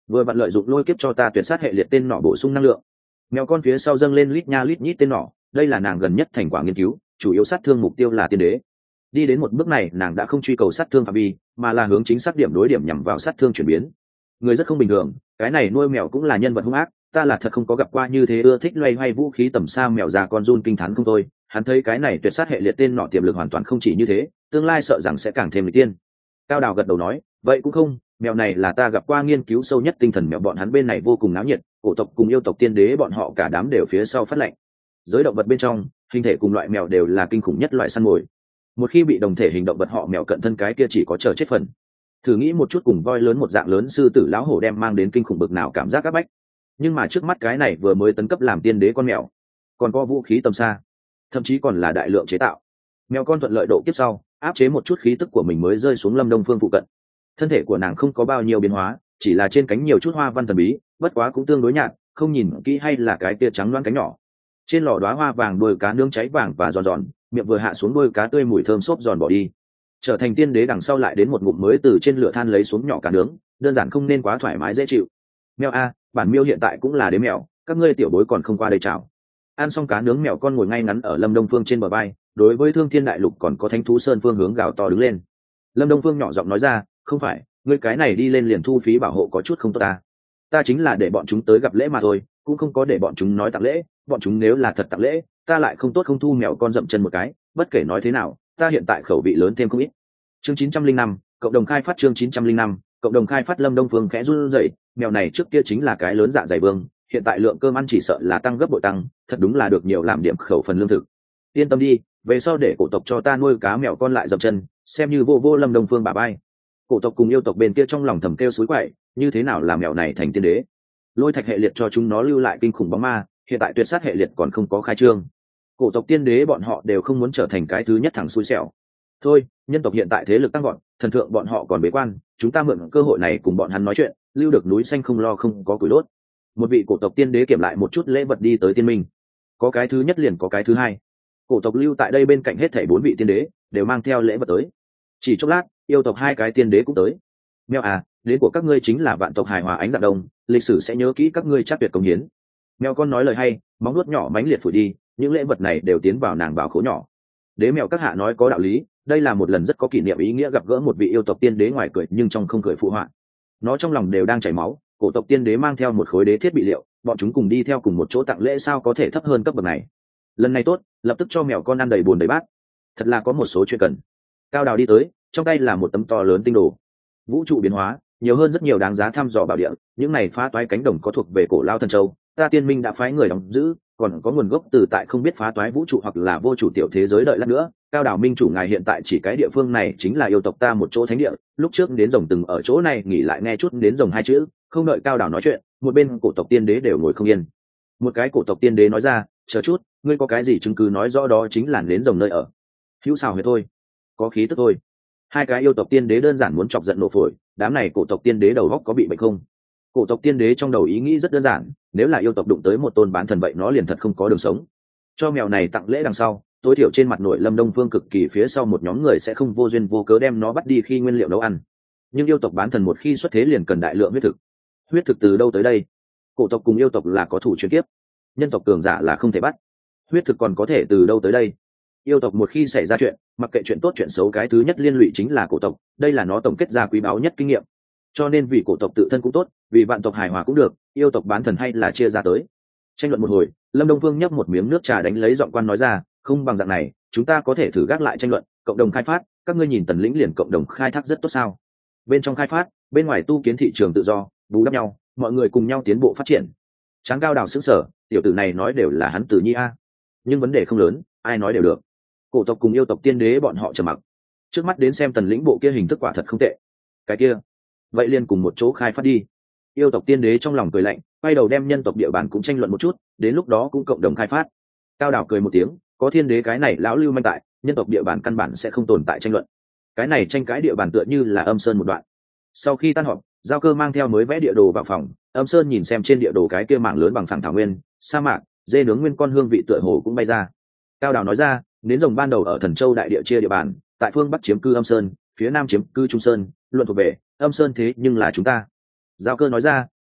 vừa vặn lợi dụng lôi kiếp cho ta tuyệt sát hệ liệt tên nỏ bổ sung năng lượng. Mèo con phía sau dâng lên lít nha lít nhít tên nỏ, đây là nàng gần nhất thành quả nghiên cứu, chủ yếu sát thương mục tiêu là tiên đế. Đi đến một bước này, nàng đã không truy cầu sát thương phạm vi, mà là hướng chính xác điểm đối điểm nhằm vào sát thương chuyển biến. Người rất không bình thường, cái này nuôi mèo cũng là nhân vật hung ác, ta là thật không có gặp qua như thế ưa thích loay hoay vũ khí tầm xa mèo già con run kinh thán không thôi. Hắn thấy cái này tuyệt sát hệ liệt tên nọ tiềm lực hoàn toàn không chỉ như thế, tương lai sợ rằng sẽ càng thêm người tiên. Cao Đào gật đầu nói, vậy cũng không, mèo này là ta gặp qua nghiên cứu sâu nhất tinh thần mèo, bọn hắn bên này vô cùng náo nhiệt, cổ tộc cùng yêu tộc tiên đế bọn họ cả đám đều phía sau phát lệnh. Giới động vật bên trong, hình thể cùng loại mèo đều là kinh khủng nhất loại săn mồi. Một khi bị đồng thể hình động vật họ mèo cận thân, cái kia chỉ có chờ chết phần. Thử nghĩ một chút, cùng voi lớn một dạng lớn sư tử lão hổ đem mang đến kinh khủng bực nào cảm giác áp bách. Nhưng mà trước mắt cái này vừa mới tấn cấp làm tiên đế con mèo, còn có vũ khí tầm xa, thậm chí còn là đại lượng chế tạo. Mèo con thuận lợi độ kiếp sau, áp chế một chút khí tức của mình mới rơi xuống Lâm Đông Phương phụ cận. Thân thể của nàng không có bao nhiêu biến hóa, chỉ là trên cánh nhiều chút hoa văn thần bí, bất quá cũng tương đối nhạt, không nhìn kỹ hay là cái tia trắng loáng cánh nhỏ. Trên lò đóa hoa vàng đuôi cá nướng cháy vàng và giòn giòn, miệng vừa hạ xuống đuôi cá tươi mùi thơm xốp giòn bỏ đi. Trở thành tiên đế đằng sau lại đến một ngụm mới từ trên lửa than lấy xuống nhỏ cá nướng, đơn giản không nên quá thoải mái dễ chịu. Mèo a, bản miêu hiện tại cũng là đế mèo, các ngươi tiểu bối còn không qua đây chào. Ăn xong cá nướng, mèo con ngồi ngay ngắn ở Lâm Đông Phương trên bờ vai, đối với Thương Thiên Đại Lục còn có Thánh Thú Sơn phương hướng gào to đứng lên. Lâm Đông Phương nhỏ giọng nói ra, không phải, ngươi cái này đi lên liền thu phí bảo hộ có chút không tốt ta. Ta chính là để bọn chúng tới gặp lễ mà thôi, cũng không có để bọn chúng nói tặng lễ, bọn chúng nếu là thật tặng lễ, ta lại không tốt không thu. Mèo con dậm chân một cái, bất kể nói thế nào, ta hiện tại khẩu vị lớn thêm không ít. Chương chín trăm linh năm, cộng đồng khai phát chương chín trăm linh năm, cộng đồng khai phát. Lâm Đông Phương khẽ run rẩy, mèo này trước kia chính là cái lớn dạ dày vương, hiện tại lượng cơm ăn chỉ sợ là tăng gấp bội tăng, thật đúng là được nhiều làm điểm khẩu phần lương thực. Yên tâm đi, về sau để cổ tộc cho ta nuôi cá mèo con lại dậm chân, xem như vô vô Lâm Đông Phương bả bay. Cổ tộc cùng yêu tộc bên kia trong lòng thầm kêu suối quậy, như thế nào làm mèo này thành tiên đế? Lôi thạch hệ liệt cho chúng nó lưu lại kinh khủng bóng ma, hiện tại tuyệt sát hệ liệt còn không có khai trương. Cổ tộc tiên đế bọn họ đều không muốn trở thành cái thứ nhất thằng xui xẻo. Thôi, nhân tộc hiện tại thế lực tăng gọn, thần thượng bọn họ còn bế quan, chúng ta mượn cơ hội này cùng bọn hắn nói chuyện, lưu được núi xanh không lo không có củi đốt. Một vị cổ tộc tiên đế kiểm lại một chút lễ vật đi tới tiên minh. Có cái thứ nhất liền có cái thứ hai. Cổ tộc lưu tại đây bên cạnh hết thảy bốn vị tiên đế đều mang theo lễ vật tới. Chỉ chốc lát, yêu tộc hai cái tiên đế cũng tới. Mèo à, đến của các ngươi chính là vạn tộc hài hòa ánh dạng đông, lịch sử sẽ nhớ kỹ các ngươi chắc tuyệt công hiến. Mèo con nói lời hay, móng nuốt nhỏ mánh liệt phủi đi, những lễ vật này đều tiến vào nàng bảo khố nhỏ. Đế mèo các hạ nói có đạo lý, đây là một lần rất có kỷ niệm ý nghĩa gặp gỡ một vị yêu tộc tiên đế, ngoài cười nhưng trong không cười phụ họa. Nó trong lòng đều đang chảy máu, cổ tộc tiên đế mang theo một khối đế thiết bị liệu, bọn chúng cùng đi theo cùng một chỗ tặng lễ sao có thể thấp hơn cấp bậc này. Lần này tốt, lập tức cho mèo con ăn đầy bùn đầy bát. Thật là có một số chuyện cần. Cao Đào đi tới, trong tay là một tấm to lớn tinh đồ. Vũ trụ biến hóa, nhiều hơn rất nhiều đáng giá thăm dò bảo địa, những này phá toái cánh đồng có thuộc về cổ lao thần châu, ta tiên minh đã phái người đóng giữ, còn có nguồn gốc từ tại không biết phá toái vũ trụ hoặc là vô chủ tiểu thế giới. Đợi lát nữa, Cao Đào minh chủ ngài hiện tại chỉ cái địa phương này chính là yêu tộc ta một chỗ thánh địa, lúc trước đến rồng từng ở chỗ này nghỉ lại nghe chút đến rồng hai chữ. Không đợi Cao Đào nói chuyện, một bên cổ tộc tiên đế đều ngồi không yên. Một cái cổ tộc tiên đế nói ra, chờ chút, ngươi có cái gì chứng cứ nói rõ đó chính là đến rồng nơi ở? Hữu xào huyệt thôi, có khí tức thôi. Hai cái yêu tộc tiên đế đơn giản muốn chọc giận nổ phổi, đám này cổ tộc tiên đế đầu góc có bị bệnh không? Cổ tộc tiên đế trong đầu ý nghĩ rất đơn giản, nếu là yêu tộc đụng tới một tôn bán thần vậy nó liền thật không có đường sống. Cho mèo này tặng lễ đằng sau, tối thiểu trên mặt nội Lâm Đông Phương cực kỳ phía sau một nhóm người sẽ không vô duyên vô cớ đem nó bắt đi khi nguyên liệu nấu ăn. Nhưng yêu tộc bán thần một khi xuất thế liền cần đại lượng huyết thực. Huyết thực từ đâu tới đây? Cổ tộc cùng yêu tộc là có thủ truyền kiếp, nhân tộc cường giả là không thể bắt. Huyết thực còn có thể từ đâu tới đây? Yêu tộc một khi xảy ra chuyện, mặc kệ chuyện tốt chuyện xấu, cái thứ nhất liên lụy chính là cổ tộc, đây là nó tổng kết ra quý báu nhất kinh nghiệm. Cho nên vì cổ tộc tự thân cũng tốt, vì vạn tộc hài hòa cũng được, yêu tộc bán thần hay là chia ra tới. Tranh luận một hồi, Lâm Đông Phương nhấp một miếng nước trà đánh lấy giọng quan nói ra, không bằng dạng này, chúng ta có thể thử gác lại tranh luận, cộng đồng khai phát, các ngươi nhìn Tần lĩnh liền cộng đồng khai thác rất tốt sao? Bên trong khai phát, bên ngoài tu kiến thị trường tự do, bù đắp nhau, mọi người cùng nhau tiến bộ phát triển. Tráng Cao Đào sững sờ, tiểu tử này nói đều là hắn Tử Nhi a. Nhưng vấn đề không lớn, ai nói đều được. Cổ tộc cùng yêu tộc tiên đế bọn họ trầm mặc. Trước mắt đến xem Tần lĩnh bộ kia hình thức quả thật không tệ. Cái kia, vậy liền cùng một chỗ khai phát đi. Yêu tộc tiên đế trong lòng cười lạnh, quay đầu đem nhân tộc địa bàn cũng tranh luận một chút, đến lúc đó cũng cộng đồng khai phát. Cao Đào cười một tiếng, có thiên đế cái này lão lưu manh tại, nhân tộc địa bàn căn bản sẽ không tồn tại tranh luận. Cái này tranh cãi địa bàn tựa như là Âm Sơn một đoạn. Sau khi tan họp, Giao Cơ mang theo mới vẽ địa đồ vào phòng, Âm Sơn nhìn xem trên địa đồ cái kia mảng lớn bằng phẳng thảo nguyên, sa mạc, dê nướng nguyên con hương vị tựa hồ cũng bay ra. Cao Đào nói ra, đến rồng ban đầu ở Thần Châu đại địa chia địa bàn, tại phương bắc chiếm cư Âm Sơn, phía nam chiếm cư Trung Sơn, luận thuộc về Âm Sơn thế nhưng là chúng ta. Giao Cơ nói ra,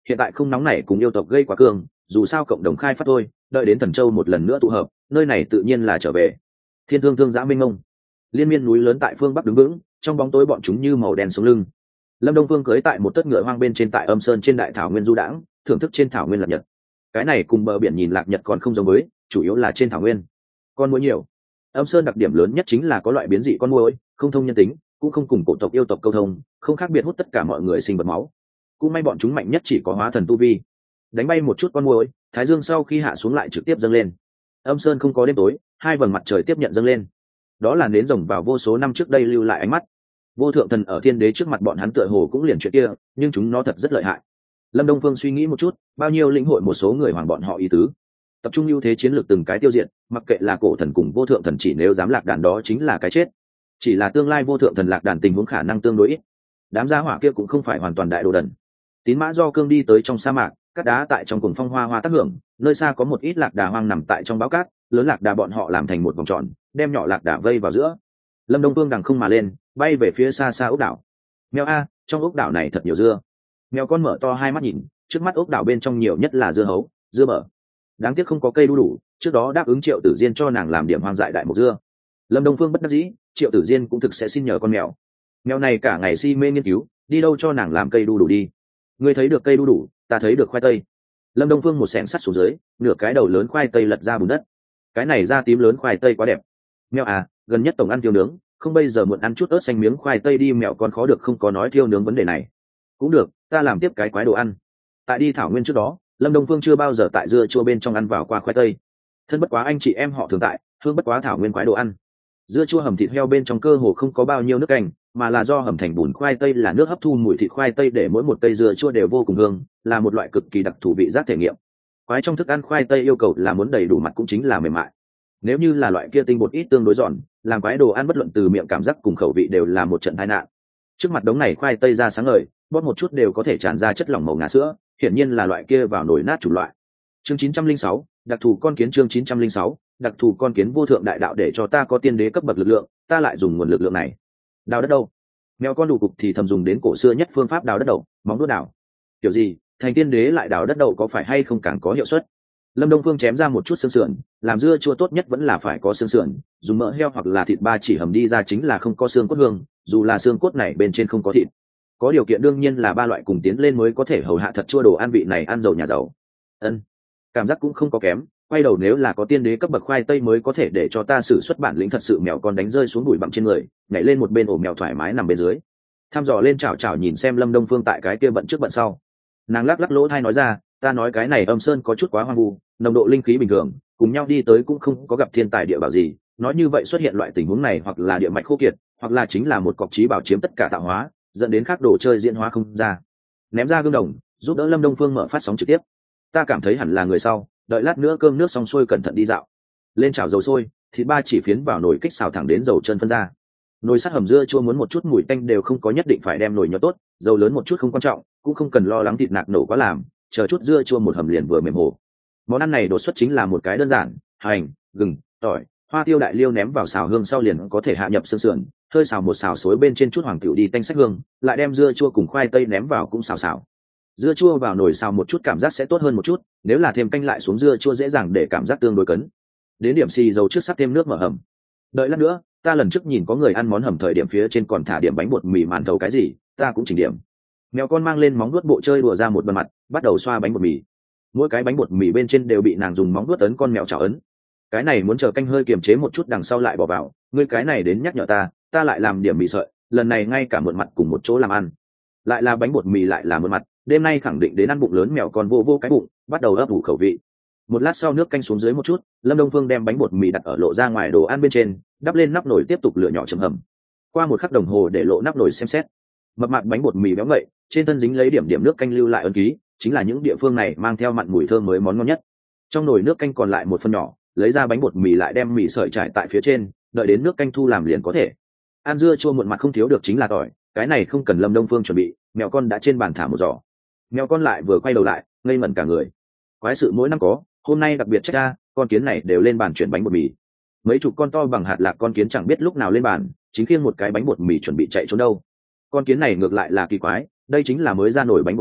hiện tại không nóng nảy cùng yêu tộc gây quá cương, dù sao cộng đồng khai phát thôi, đợi đến Thần Châu một lần nữa tụ hợp, nơi này tự nhiên là trở về. Thiên thương thương dã minh ngông, liên miên núi lớn tại phương bắc đứng vững, trong bóng tối bọn chúng như màu đen sống lưng. Lâm Đông Phương cưỡi tại một tất ngựa hoang bên trên tại Âm Sơn trên đại thảo nguyên du đãng, thưởng thức trên thảo nguyên lạc nhật. Cái này cùng bờ biển nhìn lạc nhật còn không giống với, chủ yếu là trên thảo nguyên con muỗi nhiều. Âm Sơn đặc điểm lớn nhất chính là có loại biến dị con muỗi, không thông nhân tính, cũng không cùng cổ tộc yêu tộc câu thông, không khác biệt hút tất cả mọi người sinh vật máu. Cũng may bọn chúng mạnh nhất chỉ có hóa thần tu vi. Đánh bay một chút con muỗi, thái dương sau khi hạ xuống lại trực tiếp dâng lên. Âm Sơn không có đêm tối, hai vầng mặt trời tiếp nhận dâng lên. Đó là nến rồng vào vô số năm trước đây lưu lại ánh mắt. Vô thượng thần ở thiên đế trước mặt bọn hắn tựa hồ cũng liền chuyện kia, nhưng chúng nó thật rất lợi hại. Lâm Đông Phương suy nghĩ một chút, bao nhiêu lĩnh hội một số người hoàng bọn họ ý tứ, tập trung ưu thế chiến lược từng cái tiêu diệt, mặc kệ là cổ thần cùng vô thượng thần, chỉ nếu dám lạc đàn đó chính là cái chết. Chỉ là tương lai vô thượng thần lạc đàn tình huống khả năng tương đối ít. Đám gia hỏa kia cũng không phải hoàn toàn đại đồ đần. Tín mã do cương đi tới trong sa mạc, cát đá tại trong cuồng phong hoa hoa tác hưởng, nơi xa có một ít lạc đà hoang nằm tại trong báo cát, lớn lạc đà bọn họ làm thành một vòng tròn, đem nhỏ lạc đà vây vào giữa. Lâm Đông Phương đằng không mà lên, bay về phía xa xa ốc đảo. Mèo a, trong ốc đảo này thật nhiều dưa. Mèo con mở to hai mắt nhìn, trước mắt ốc đảo bên trong nhiều nhất là dưa hấu, dưa bở. Đáng tiếc không có cây đu đủ, trước đó đáp ứng Triệu Tử Diên cho nàng làm điểm hoang dại đại một dưa. Lâm Đông Phương bất đắc dĩ, Triệu Tử Diên cũng thực sẽ xin nhờ con mèo. Mèo này cả ngày si mê nghiên cứu, đi đâu cho nàng làm cây đu đủ đi. Ngươi thấy được cây đu đủ, ta thấy được khoai tây. Lâm Đông Phương một xẻng sắt xuống dưới, nửa cái đầu lớn khoai tây lật ra bùn đất. Cái này da tím lớn khoai tây quá đẹp. Mèo à, gần nhất tổng ăn tiêu nướng, không bây giờ muộn ăn chút ớt xanh miếng khoai tây đi. Mèo con khó được không có nói thiêu nướng vấn đề này. Cũng được, ta làm tiếp cái quái đồ ăn. Tại đi thảo nguyên trước đó, Lâm Đông Phương chưa bao giờ tại dưa chua bên trong ăn vào qua khoai tây. Thân bất quá anh chị em họ thường tại, hương bất quá thảo nguyên quái đồ ăn. Dưa chua hầm thịt heo bên trong cơ hồ không có bao nhiêu nước canh, mà là do hầm thành bùn khoai tây là nước hấp thu mùi thịt khoai tây để mỗi một cây dưa chua đều vô cùng hương, là một loại cực kỳ đặc thù vị giác thể nghiệm. Quái trong thức ăn khoai tây yêu cầu là muốn đầy đủ mặt cũng chính là mềm mại. Nếu như là loại kia tinh bột ít tương đối giòn, làm quái đồ ăn bất luận từ miệng cảm giác cùng khẩu vị đều là một trận tai nạn. Trước mặt đống này khoai tây ra sáng ngời, bóp một chút đều có thể tràn ra chất lỏng màu ngà sữa, hiển nhiên là loại kia vào nồi nát chủng loại. Chương chín trăm linh sáu, đặc thù con kiến. Chương chín trăm linh sáu, đặc thù con kiến. Vô thượng đại đạo để cho ta có tiên đế cấp bậc lực lượng, ta lại dùng nguồn lực lượng này. Đào đất đâu? Mèo con đủ cục thì thầm dùng đến cổ xưa nhất phương pháp đào đất đậu, móng đuốt đào. Kiểu gì, thành tiên đế lại đào đất đậu có phải hay không càng có hiệu suất? Lâm Đông Phương chém ra một chút xương sườn, làm dưa chua tốt nhất vẫn là phải có xương sườn, dùng mỡ heo hoặc là thịt ba chỉ hầm đi ra chính là không có xương cốt hương, dù là xương cốt này bên trên không có thịt. Có điều kiện đương nhiên là ba loại cùng tiến lên mới có thể hầu hạ thật chua đồ ăn vị này ăn giàu nhà giàu. Ân, cảm giác cũng không có kém. Quay đầu nếu là có tiên đế cấp bậc khoai tây mới có thể để cho ta sử xuất bản lĩnh thật sự. Mèo con đánh rơi xuống bụi bặm trên người, nhảy lên một bên ổ mèo thoải mái nằm bên dưới, thăm dò lên chào chào nhìn xem Lâm Đông Phương tại cái kia bận trước bận sau. Nàng lắc lắc lỗ tai nói ra, ta nói cái này Âm Sơn có chút quá hoang vu, nồng độ linh khí bình thường, cùng nhau đi tới cũng không có gặp thiên tài địa bảo gì. Nói như vậy xuất hiện loại tình huống này hoặc là địa mạch khô kiệt, hoặc là chính là một cọc trí bảo chiếm tất cả tạo hóa, dẫn đến khác đồ chơi diễn hóa không ra. Ném ra gương đồng, giúp đỡ Lâm Đông Phương mở phát sóng trực tiếp. Ta cảm thấy hẳn là người sau, đợi lát nữa cơm nước xong xuôi cẩn thận đi dạo. Lên chảo dầu sôi, thịt ba chỉ phiến vào nồi kích xào thẳng đến dầu chân phân ra. Nồi sắt hầm dưa chua muốn một chút mùi tanh đều không có, nhất định phải đem nồi nhỏ tốt, dầu lớn một chút không quan trọng, cũng không cần lo lắng thịt nạc nổ quá làm, chờ chút dưa chua một hầm liền vừa mềm hồ. Món ăn này đột xuất chính là một cái đơn giản, hành, gừng, tỏi, hoa tiêu đại liêu ném vào xào hương sau liền có thể hạ nhập xương sườn, hơi xào một xào xối bên trên chút hoàng tiểu đi tanh sách hương, lại đem dưa chua cùng khoai tây ném vào cũng xào xào. Dưa chua vào nồi xào một chút cảm giác sẽ tốt hơn một chút, nếu là thêm canh lại xuống dưa chua dễ dàng để cảm giác tương đối cấn. Đến điểm xì dầu trước sắp thêm nước mở hầm. Đợi lát nữa, ta lần trước nhìn có người ăn món hầm thời điểm phía trên còn thả điểm bánh bột mì màn thầu cái gì, ta cũng chỉnh điểm. Mèo con mang lên móng vuốt bộ chơi đùa ra một bên mặt, bắt đầu xoa bánh bột mì. Mỗi cái bánh bột mì bên trên đều bị nàng dùng móng vuốt ấn con mèo chảo ấn. Cái này muốn chờ canh hơi kiềm chế một chút đằng sau lại bỏ vào, ngươi cái này đến nhắc nhở ta, ta lại làm điểm mì sợi, lần này ngay cả mượn mặt cùng một chỗ làm ăn. Lại là bánh bột mì lại là mượn mặt, đêm nay khẳng định đến ăn bụng lớn. Mèo con vô vô cái bụng, bắt đầu ấp ủ khẩu vị. Một lát sau nước canh xuống dưới một chút, Lâm Đông Phương đem bánh bột mì đặt ở lộ ra ngoài đồ ăn bên trên, đắp lên nắp nồi tiếp tục lửa nhỏ chầm hầm. Qua một khắc đồng hồ để lộ nắp nồi xem xét, mập mạp bánh bột mì béo ngậy, trên thân dính lấy điểm điểm nước canh lưu lại ấn ký, chính là những địa phương này mang theo mặn mùi thơm mới món ngon nhất. Trong nồi nước canh còn lại một phần nhỏ, lấy ra bánh bột mì lại đem mì sợi trải tại phía trên, đợi đến nước canh thu làm liền có thể. Ăn dưa chua muộn mặt không thiếu được chính là tỏi, cái này không cần Lâm Đông Phương chuẩn bị, mèo con đã trên bàn thả một giỏ. Mèo con lại vừa quay đầu lại, ngây ngẩn cả người. Quái sự mỗi năm có, hôm nay đặc biệt trách ra, con kiến này đều lên bàn chuyển bánh bột mì. Mấy chục con to bằng hạt lạc con kiến chẳng biết lúc nào lên bàn, chính khiêng một cái bánh bột mì chuẩn bị chạy trốn đâu. Con kiến này ngược lại là kỳ quái, đây chính là mới ra nổi bánh bột mì,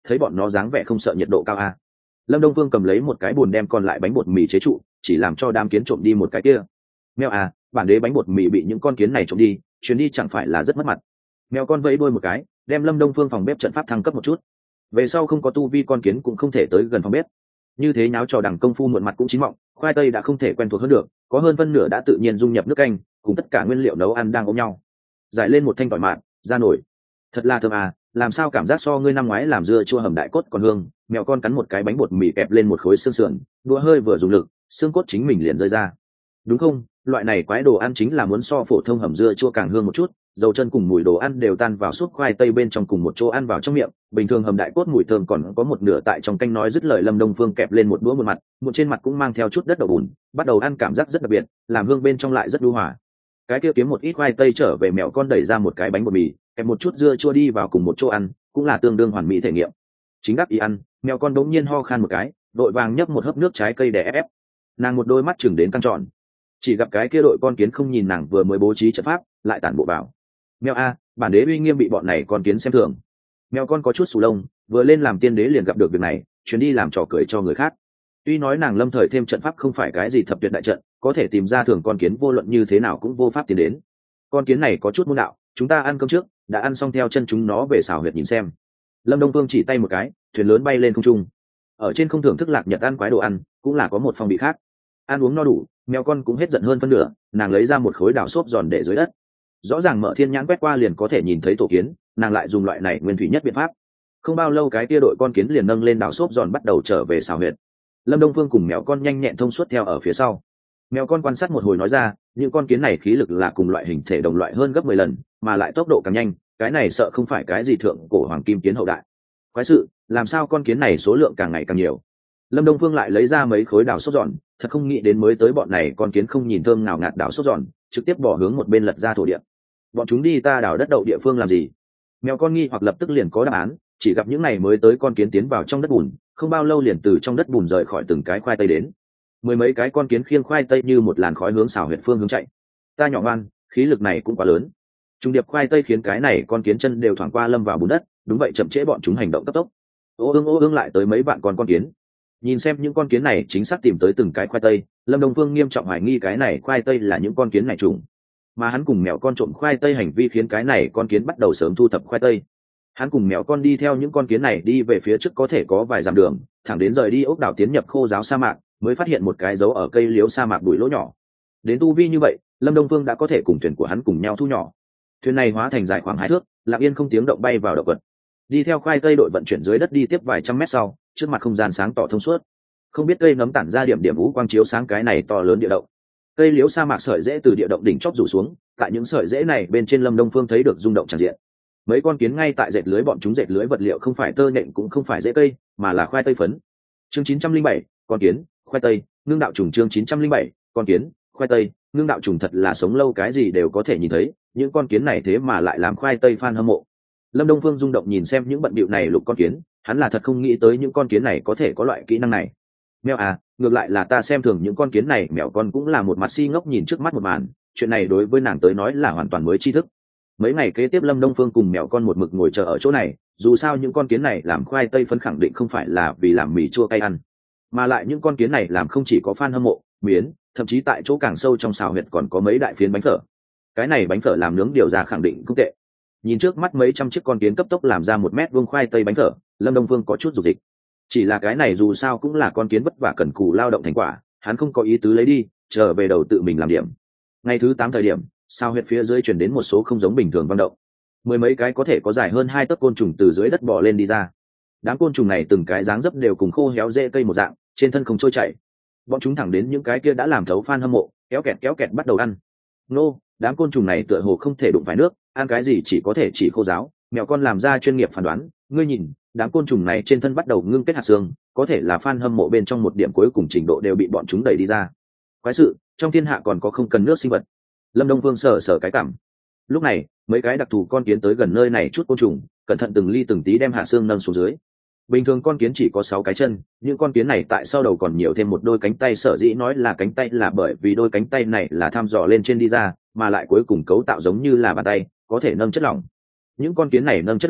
thấy bọn nó dáng vẻ không sợ nhiệt độ cao a. Lâm Đông Phương cầm lấy một cái bùn đem còn lại bánh bột mì chế trụ, chỉ làm cho đám kiến trộm đi một cái kia. Mèo à, bản đế bánh bột mì bị những con kiến này trộm đi, chuyến đi chẳng phải là rất mất mặt. Mèo con vẫy đuôi một cái, đem Lâm Đông Phương phòng bếp trận pháp thăng cấp một chút. Về sau không có tu vi con kiến cũng không thể tới gần phòng bếp. Như thế nháo trò đằng công phu muộn mặt cũng chín mọng, khoai tây đã không thể quen thuộc hơn được, có hơn phân nửa đã tự nhiên dung nhập nước canh, cùng tất cả nguyên liệu nấu ăn đang ôm nhau. Giải lên một thanh tỏi mạn, ra nổi. Thật là thơm à, làm sao cảm giác so ngươi năm ngoái làm dưa chua hầm đại cốt còn hương. Mèo con cắn một cái bánh bột mì kẹp lên một khối xương sườn, đũa hơi vừa dùng lực, xương cốt chính mình liền rơi ra. Đúng không, loại này quái đồ ăn chính là muốn so phổ thông hầm dưa chua càng hương một chút, dầu chân cùng mùi đồ ăn đều tan vào súp khoai tây bên trong cùng một chỗ ăn vào trong miệng. Bình thường hầm đại cốt mùi thơm còn có một nửa tại trong canh. Nói dứt lời, Lâm Đông Phương kẹp lên một đũa một mặt, một trên mặt cũng mang theo chút đất đậu bùn, bắt đầu ăn cảm giác rất đặc biệt, làm hương bên trong lại rất đu hòa. Cái kia kiếm một ít khoai tây trở về, mèo con đẩy ra một cái bánh bột mì, kẹp một chút dưa chua đi vào cùng một chỗ ăn, cũng là tương đương hoàn mỹ thể nghiệm. Chính đắc ý ăn, mèo con đống nhiên ho khan một cái, đội vàng nhấp một hớp nước trái cây để ép ép. Nàng một đôi mắt chừng đến căng tròn, chỉ gặp cái kia đội con kiến không nhìn nàng vừa mới bố trí trận pháp, lại tản bộ vào. Mèo a, bản đế uy nghiêm bị bọn này con kiến xem thường. Mèo con có chút sù lông, vừa lên làm tiên đế liền gặp được việc này, chuyến đi làm trò cười cho người khác. Tuy nói nàng lâm thời thêm trận pháp không phải cái gì thập tuyệt đại trận, có thể tìm ra thường con kiến vô luận như thế nào cũng vô pháp tiến đến. Con kiến này có chút môn đạo, chúng ta ăn cơm trước, đã ăn xong theo chân chúng nó về xào huyệt nhìn xem. Lâm Đông Phương chỉ tay một cái, thuyền lớn bay lên không trung. Ở trên không thưởng thức lạc nhật ăn quái đồ ăn, cũng là có một phong vị khác. Ăn uống no đủ, mèo con cũng hết giận hơn phân nửa, nàng lấy ra một khối đào xốp giòn để dưới đất. Rõ ràng Mở Thiên nhãn quét qua liền có thể nhìn thấy tổ kiến, nàng lại dùng loại này nguyên thủy nhất biện pháp. Không bao lâu cái kia đội con kiến liền nâng lên đào xốp giòn bắt đầu trở về xào huyệt. Lâm Đông Phương cùng mèo con nhanh nhẹn thông suốt theo ở phía sau. Mèo con quan sát một hồi nói ra, những con kiến này khí lực là cùng loại hình thể đồng loại hơn gấp mười lần, mà lại tốc độ càng nhanh, cái này sợ không phải cái gì thượng cổ hoàng kim kiến hậu đại. Quái sự, làm sao con kiến này số lượng càng ngày càng nhiều. Lâm Đông Phương lại lấy ra mấy khối đào xốp giòn, thật không nghĩ đến mới tới bọn này con kiến không nhìn thơm nào ngạt đào xốp giòn, trực tiếp bỏ hướng một bên lật ra thổ địa. Bọn chúng đi ta đào đất đậu địa phương làm gì? Mèo con nghi hoặc lập tức liền có đáp án, chỉ gặp những này mới tới con kiến tiến vào trong đất bùn, không bao lâu liền từ trong đất bùn rời khỏi từng cái khoai tây đến. Mười mấy cái con kiến khiêng khoai tây như một làn khói hướng xào huyệt phương hướng chạy. Ta nhỏ ngoan, khí lực này cũng quá lớn. Trung điệp khoai tây khiến cái này con kiến chân đều thoảng qua lâm vào bùn đất, đúng vậy chậm trễ bọn chúng hành động cấp tốc. Ô ương ô ương lại tới mấy bạn con con kiến. Nhìn xem những con kiến này chính xác tìm tới từng cái khoai tây, Lâm Đông Phương nghiêm trọng hoài nghi cái này khoai tây là những con kiến này trùng. Mà hắn cùng mèo con trộm khoai tây hành vi khiến cái này con kiến bắt đầu sớm thu thập khoai tây. Hắn cùng mèo con đi theo những con kiến này đi về phía trước có thể có vài dặm đường, thẳng đến rời đi ốc đảo tiến nhập khô giáo sa mạc, mới phát hiện một cái dấu ở cây liễu sa mạc bụi lỗ nhỏ. Đến tu vi như vậy, Lâm Đông Phương đã có thể cùng thuyền của hắn cùng nhau thu nhỏ. Thuyền này hóa thành dài khoảng hai thước, lặng yên không tiếng động bay vào động vật. Đi theo khoai tây đội vận chuyển dưới đất đi tiếp vài trăm mét sau, trước mặt không gian sáng tỏ thông suốt. Không biết cây nấm tản ra điểm điểm vũ quang chiếu sáng cái này to lớn địa động. Cây liễu sa mạc sợi rễ từ địa động đỉnh chóp rủ xuống, tại những sợi rễ này bên trên Lâm Đông Phương thấy được rung động tràn diện. Mấy con kiến ngay tại dệt lưới, bọn chúng dệt lưới vật liệu không phải tơ nện cũng không phải rễ cây, mà là khoai tây phấn. Chương chín trăm linh bảy, con kiến, khoai tây, ngưng đạo trùng. Chương chín trăm linh bảy, con kiến, khoai tây, ngưng đạo trùng. Thật là sống lâu cái gì đều có thể nhìn thấy, những con kiến này thế mà lại làm khoai tây fan hâm mộ. Lâm Đông Phương rung động nhìn xem những bận bịu này lục con kiến, hắn là thật không nghĩ tới những con kiến này có thể có loại kỹ năng này. Mèo à, ngược lại là ta xem thường những con kiến này. Mèo con cũng là một mặt si ngốc nhìn trước mắt một màn, chuyện này đối với nàng tới nói là hoàn toàn mới tri thức. Mấy ngày kế tiếp Lâm Đông Phương cùng mèo con một mực ngồi chờ ở chỗ này, dù sao những con kiến này làm khoai tây phấn khẳng định không phải là vì làm mì chua cay ăn, mà lại những con kiến này làm không chỉ có fan hâm mộ, miến, thậm chí tại chỗ càng sâu trong xào huyệt còn có mấy đại phiến bánh phở. Cái này bánh phở làm nướng điều ra khẳng định không tệ. Nhìn trước mắt mấy trăm chiếc con kiến cấp tốc làm ra một mét vuông khoai tây bánh phở, Lâm Đông Phương có chút dục dịch. Chỉ là cái này dù sao cũng là con kiến vất vả cần cù lao động thành quả, hắn không có ý tứ lấy đi, trở về đầu tự mình làm điểm. Ngày thứ tám thời điểm, sao huyệt phía dưới chuyển đến một số không giống bình thường vang động. Mười mấy cái có thể có dài hơn hai tấc côn trùng từ dưới đất bò lên đi ra. Đám côn trùng này từng cái dáng dấp đều cùng khô héo rễ cây một dạng, trên thân không trôi chảy. Bọn chúng thẳng đến những cái kia đã làm thấu fan hâm mộ, kéo kẹt kéo kẹt bắt đầu ăn. Nô, đám côn trùng này tựa hồ không thể đụng phải nước, ăn cái gì chỉ có thể chỉ khô giáo. Mèo con làm ra chuyên nghiệp phán đoán, ngươi nhìn, đám côn trùng này trên thân bắt đầu ngưng kết hạt xương, có thể là fan hâm mộ bên trong một điểm cuối cùng trình độ đều bị bọn chúng đẩy đi ra. Quái sự, trong thiên hạ còn có không cần nước sinh vật. Lâm Đông Phương sờ sờ cái cảm. Lúc này, mấy cái đặc thù con kiến tới gần nơi này chút côn trùng, cẩn thận từng ly từng tí đem hạ xương nâng xuống dưới. Bình thường con kiến chỉ có sáu cái chân, những con kiến này tại sau đầu còn nhiều thêm một đôi cánh tay, sở dĩ nói là cánh tay là bởi vì đôi cánh tay này là thăm dò lên trên đi ra, mà lại cuối cùng cấu tạo giống như là bàn tay, có thể nâng chất lỏng. Những con kiến này nâng chất lỏng,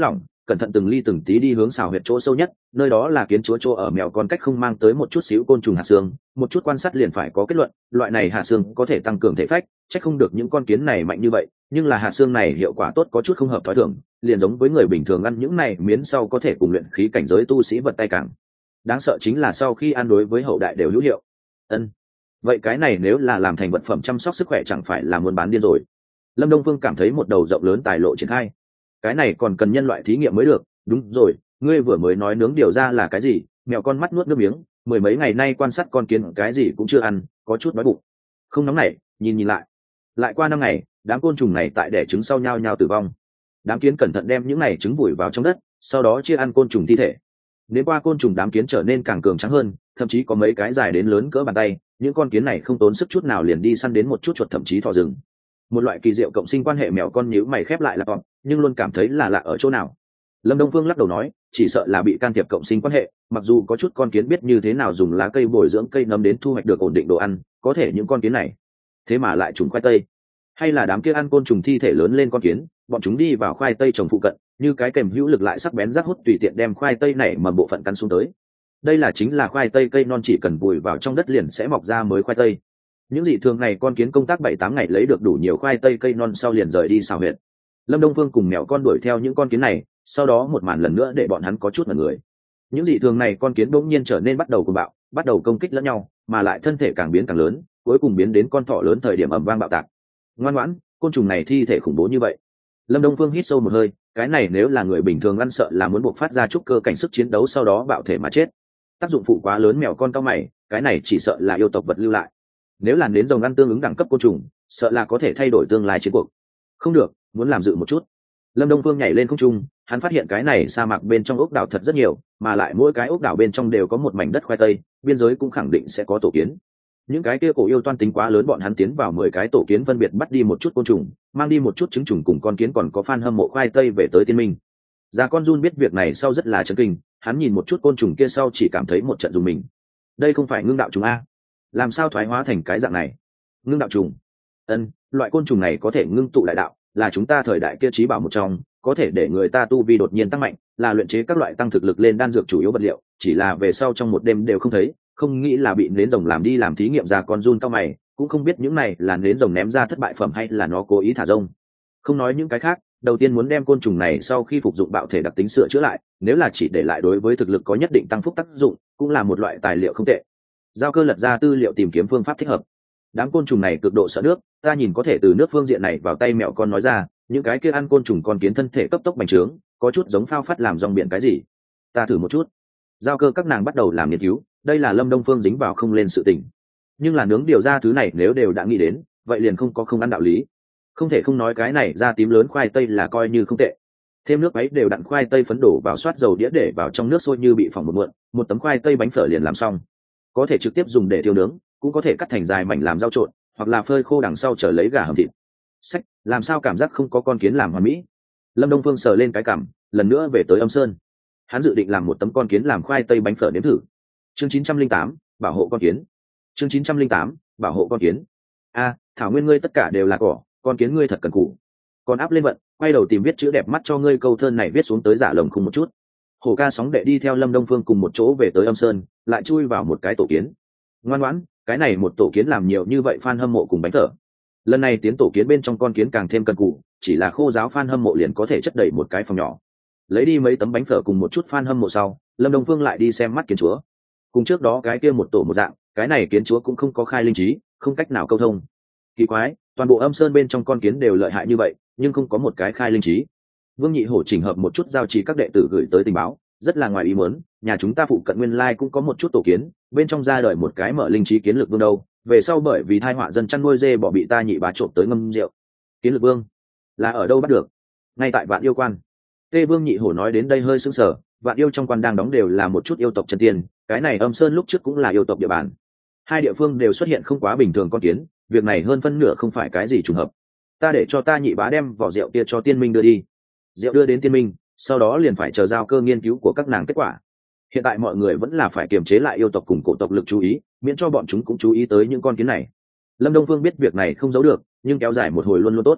cẩn thận từng ly từng tí đi hướng xào huyệt chỗ sâu nhất, nơi đó là kiến chúa chỗ ở mèo con cách không mang tới một chút xíu côn trùng hạt xương, một chút quan sát liền phải có kết luận, loại này hạt xương có thể tăng cường thể phách, chắc không được những con kiến này mạnh như vậy, nhưng là hạt xương này hiệu quả tốt có chút không hợp thói thường, liền giống với người bình thường ăn những này miến sau có thể cùng luyện khí cảnh giới tu sĩ vật tay càng. Đáng sợ chính là sau khi ăn đối với hậu đại đều hữu hiệu. Ân, vậy cái này nếu là làm thành vật phẩm chăm sóc sức khỏe chẳng phải là muốn bán điên rồi. Lâm Đông Phương cảm thấy một đầu rộng lớn tài lộ triển khai. Cái này còn cần nhân loại thí nghiệm mới được. Đúng rồi, ngươi vừa mới nói nướng điều ra là cái gì? Mèo con mắt nuốt nước miếng, mười mấy ngày nay quan sát con kiến cái gì cũng chưa ăn, có chút đói bụng. Không nóng nảy, nhìn nhìn lại. Lại qua năm ngày, đám côn trùng này tại đẻ trứng sau nhau nhau tử vong. Đám kiến cẩn thận đem những này trứng vùi vào trong đất, sau đó chia ăn côn trùng thi thể. Đến qua côn trùng đám kiến trở nên càng cường tráng hơn, thậm chí có mấy cái dài đến lớn cỡ bàn tay, những con kiến này không tốn sức chút nào liền đi săn đến một chút chuột thậm chí thỏ rừng. Một loại kỳ diệu cộng sinh quan hệ mèo con nhíu mày khép lại là con, nhưng luôn cảm thấy là lạ ở chỗ nào. Lâm Đông Phương lắc đầu nói, chỉ sợ là bị can thiệp cộng sinh quan hệ, mặc dù có chút con kiến biết như thế nào dùng lá cây bồi dưỡng cây nấm đến thu hoạch được ổn định đồ ăn, có thể những con kiến này, thế mà lại trùng khoai tây. Hay là đám kia ăn côn trùng thi thể lớn lên con kiến, bọn chúng đi vào khoai tây trồng phụ cận, như cái kềm hữu lực lại sắc bén rác hút tùy tiện đem khoai tây này mầm bộ phận căn xuống tới. Đây là chính là khoai tây cây non chỉ cần vùi vào trong đất liền sẽ mọc ra mới khoai tây. Những dị thường này con kiến công tác bảy tám ngày lấy được đủ nhiều khoai tây cây non sau liền rời đi xào huyệt. Lâm Đông Phương cùng mèo con đuổi theo những con kiến này, sau đó một màn lần nữa để bọn hắn có chút mẩn người. Những dị thường này con kiến bỗng nhiên trở nên bắt đầu cuồng bạo, bắt đầu công kích lẫn nhau, mà lại thân thể càng biến càng lớn, cuối cùng biến đến con thỏ lớn thời điểm ầm vang bạo tạc. Ngoan ngoãn, côn trùng này thi thể khủng bố như vậy. Lâm Đông Phương hít sâu một hơi, cái này nếu là người bình thường ăn sợ là muốn buộc phát ra chút cơ cảnh sức chiến đấu sau đó bạo thể mà chết. Tác dụng phụ quá lớn mèo con cao mày, cái này chỉ sợ là yêu tộc vật lưu lại. Nếu là đến rồng ăn tương ứng đẳng cấp côn trùng, sợ là có thể thay đổi tương lai chiến cuộc. Không được, muốn làm dự một chút. Lâm Đông Phương nhảy lên không trung, hắn phát hiện cái này sa mạc bên trong ốc đảo thật rất nhiều, mà lại mỗi cái ốc đảo bên trong đều có một mảnh đất khoai tây, biên giới cũng khẳng định sẽ có tổ kiến. Những cái kia cổ yêu toan tính quá lớn, bọn hắn tiến vào mười cái tổ kiến phân biệt bắt đi một chút côn trùng, mang đi một chút trứng trùng cùng con kiến, còn có fan hâm mộ khoai tây về tới Tiên Minh. Già con Jun biết việc này sau rất là chấn kinh, hắn nhìn một chút côn trùng kia sau chỉ cảm thấy một trận rùng mình. Đây không phải ngưng đạo trùng a? Làm sao thoái hóa thành cái dạng này? Ngưng đạo trùng? Ân, loại côn trùng này có thể ngưng tụ đại đạo, là chúng ta thời đại kia trí bảo một trong, có thể để người ta tu vi đột nhiên tăng mạnh, là luyện chế các loại tăng thực lực lên đan dược chủ yếu vật liệu, chỉ là về sau trong một đêm đều không thấy, không nghĩ là bị nến rồng làm đi làm thí nghiệm. Ra con Jun cao mày, cũng không biết những này là nến rồng ném ra thất bại phẩm hay là nó cố ý thả rông. Không nói những cái khác, đầu tiên muốn đem côn trùng này sau khi phục dụng bạo thể đặc tính sửa chữa lại, nếu là chỉ để lại đối với thực lực có nhất định tăng phúc tác dụng, cũng là một loại tài liệu không tệ. Giao Cơ lật ra tư liệu tìm kiếm phương pháp thích hợp. Đám côn trùng này cực độ sợ nước, ta nhìn có thể từ nước phương diện này vào tay mẹo con nói ra, những cái kia ăn côn trùng con kiến thân thể cấp tốc bành trướng, có chút giống phao phát làm dòng biển cái gì. Ta thử một chút. Giao Cơ các nàng bắt đầu làm nghiên cứu, đây là Lâm Đông Phương dính vào không lên sự tình. Nhưng là nướng điều ra thứ này nếu đều đã nghĩ đến, vậy liền không có không ăn đạo lý. Không thể không nói cái này da tím lớn khoai tây là coi như không tệ. Thêm nước ấy đều đặn khoai tây phấn đổ vào xoát dầu đĩa để vào trong nước sôi như bị phỏng một muộn, một tấm khoai tây bánh phở liền làm xong. Có thể trực tiếp dùng để thiêu nướng, cũng có thể cắt thành dài mảnh làm rau trộn, hoặc là phơi khô đằng sau chờ lấy gà hầm thịt. Sách, làm sao cảm giác không có con kiến làm hoàn mỹ. Lâm Đông Phương sờ lên cái cằm, lần nữa về tới Âm Sơn. Hắn dự định làm một tấm con kiến làm khoai tây bánh phở nếm thử. Chương chín trăm linh tám, bảo hộ con kiến. Chương chín trăm linh tám, bảo hộ con kiến. A, thảo nguyên ngươi tất cả đều là cỏ, con kiến ngươi thật cần cù. Còn áp lên vận, quay đầu tìm viết chữ đẹp mắt cho ngươi, câu thơ này viết xuống tới giả lồng không một chút. Hổ Ca sóng đệ đi theo Lâm Đông Phương cùng một chỗ về tới Âm Sơn, lại chui vào một cái tổ kiến. Ngoan ngoãn, cái này một tổ kiến làm nhiều như vậy fan hâm mộ cùng bánh phở. Lần này tiến tổ kiến bên trong con kiến càng thêm cần cù, chỉ là khô giáo fan hâm mộ liền có thể chất đầy một cái phòng nhỏ. Lấy đi mấy tấm bánh phở cùng một chút fan hâm mộ sau, Lâm Đông Phương lại đi xem mắt kiến chúa. Cùng trước đó cái kia một tổ một dạng, cái này kiến chúa cũng không có khai linh trí, không cách nào câu thông. Kỳ quái, toàn bộ Âm Sơn bên trong con kiến đều lợi hại như vậy, nhưng không có một cái khai linh trí. Vương Nhị Hổ chỉnh hợp một chút giao trì các đệ tử gửi tới tình báo, rất là ngoài ý muốn, nhà chúng ta phụ cận nguyên lai cũng có một chút tổ kiến, bên trong ra đời một cái mở linh trí kiến lực vương đâu, về sau bởi vì tai họa dân chăn nuôi dê bỏ bị ta nhị bá trộm tới ngâm rượu. Kiến lực vương là ở đâu bắt được? Ngay tại Vạn Yêu Quan. Tê Vương Nhị Hổ nói đến đây hơi sững sờ, Vạn Yêu trong quan đang đóng đều là một chút yêu tộc chân tiên, cái này Âm Sơn lúc trước cũng là yêu tộc địa bàn. Hai địa phương đều xuất hiện không quá bình thường con kiến, việc này hơn phân nửa không phải cái gì trùng hợp. Ta để cho ta nhị bá đem vỏ rượu kia cho Tiên Minh đưa đi. Rượu đưa đến Tiên Minh, sau đó liền phải chờ Giao Cơ nghiên cứu của các nàng kết quả. Hiện tại mọi người vẫn là phải kiềm chế lại yêu tộc cùng cổ tộc lực chú ý, miễn cho bọn chúng cũng chú ý tới những con kiến này. Lâm Đông Phương biết việc này không giấu được, nhưng kéo dài một hồi luôn luôn tốt.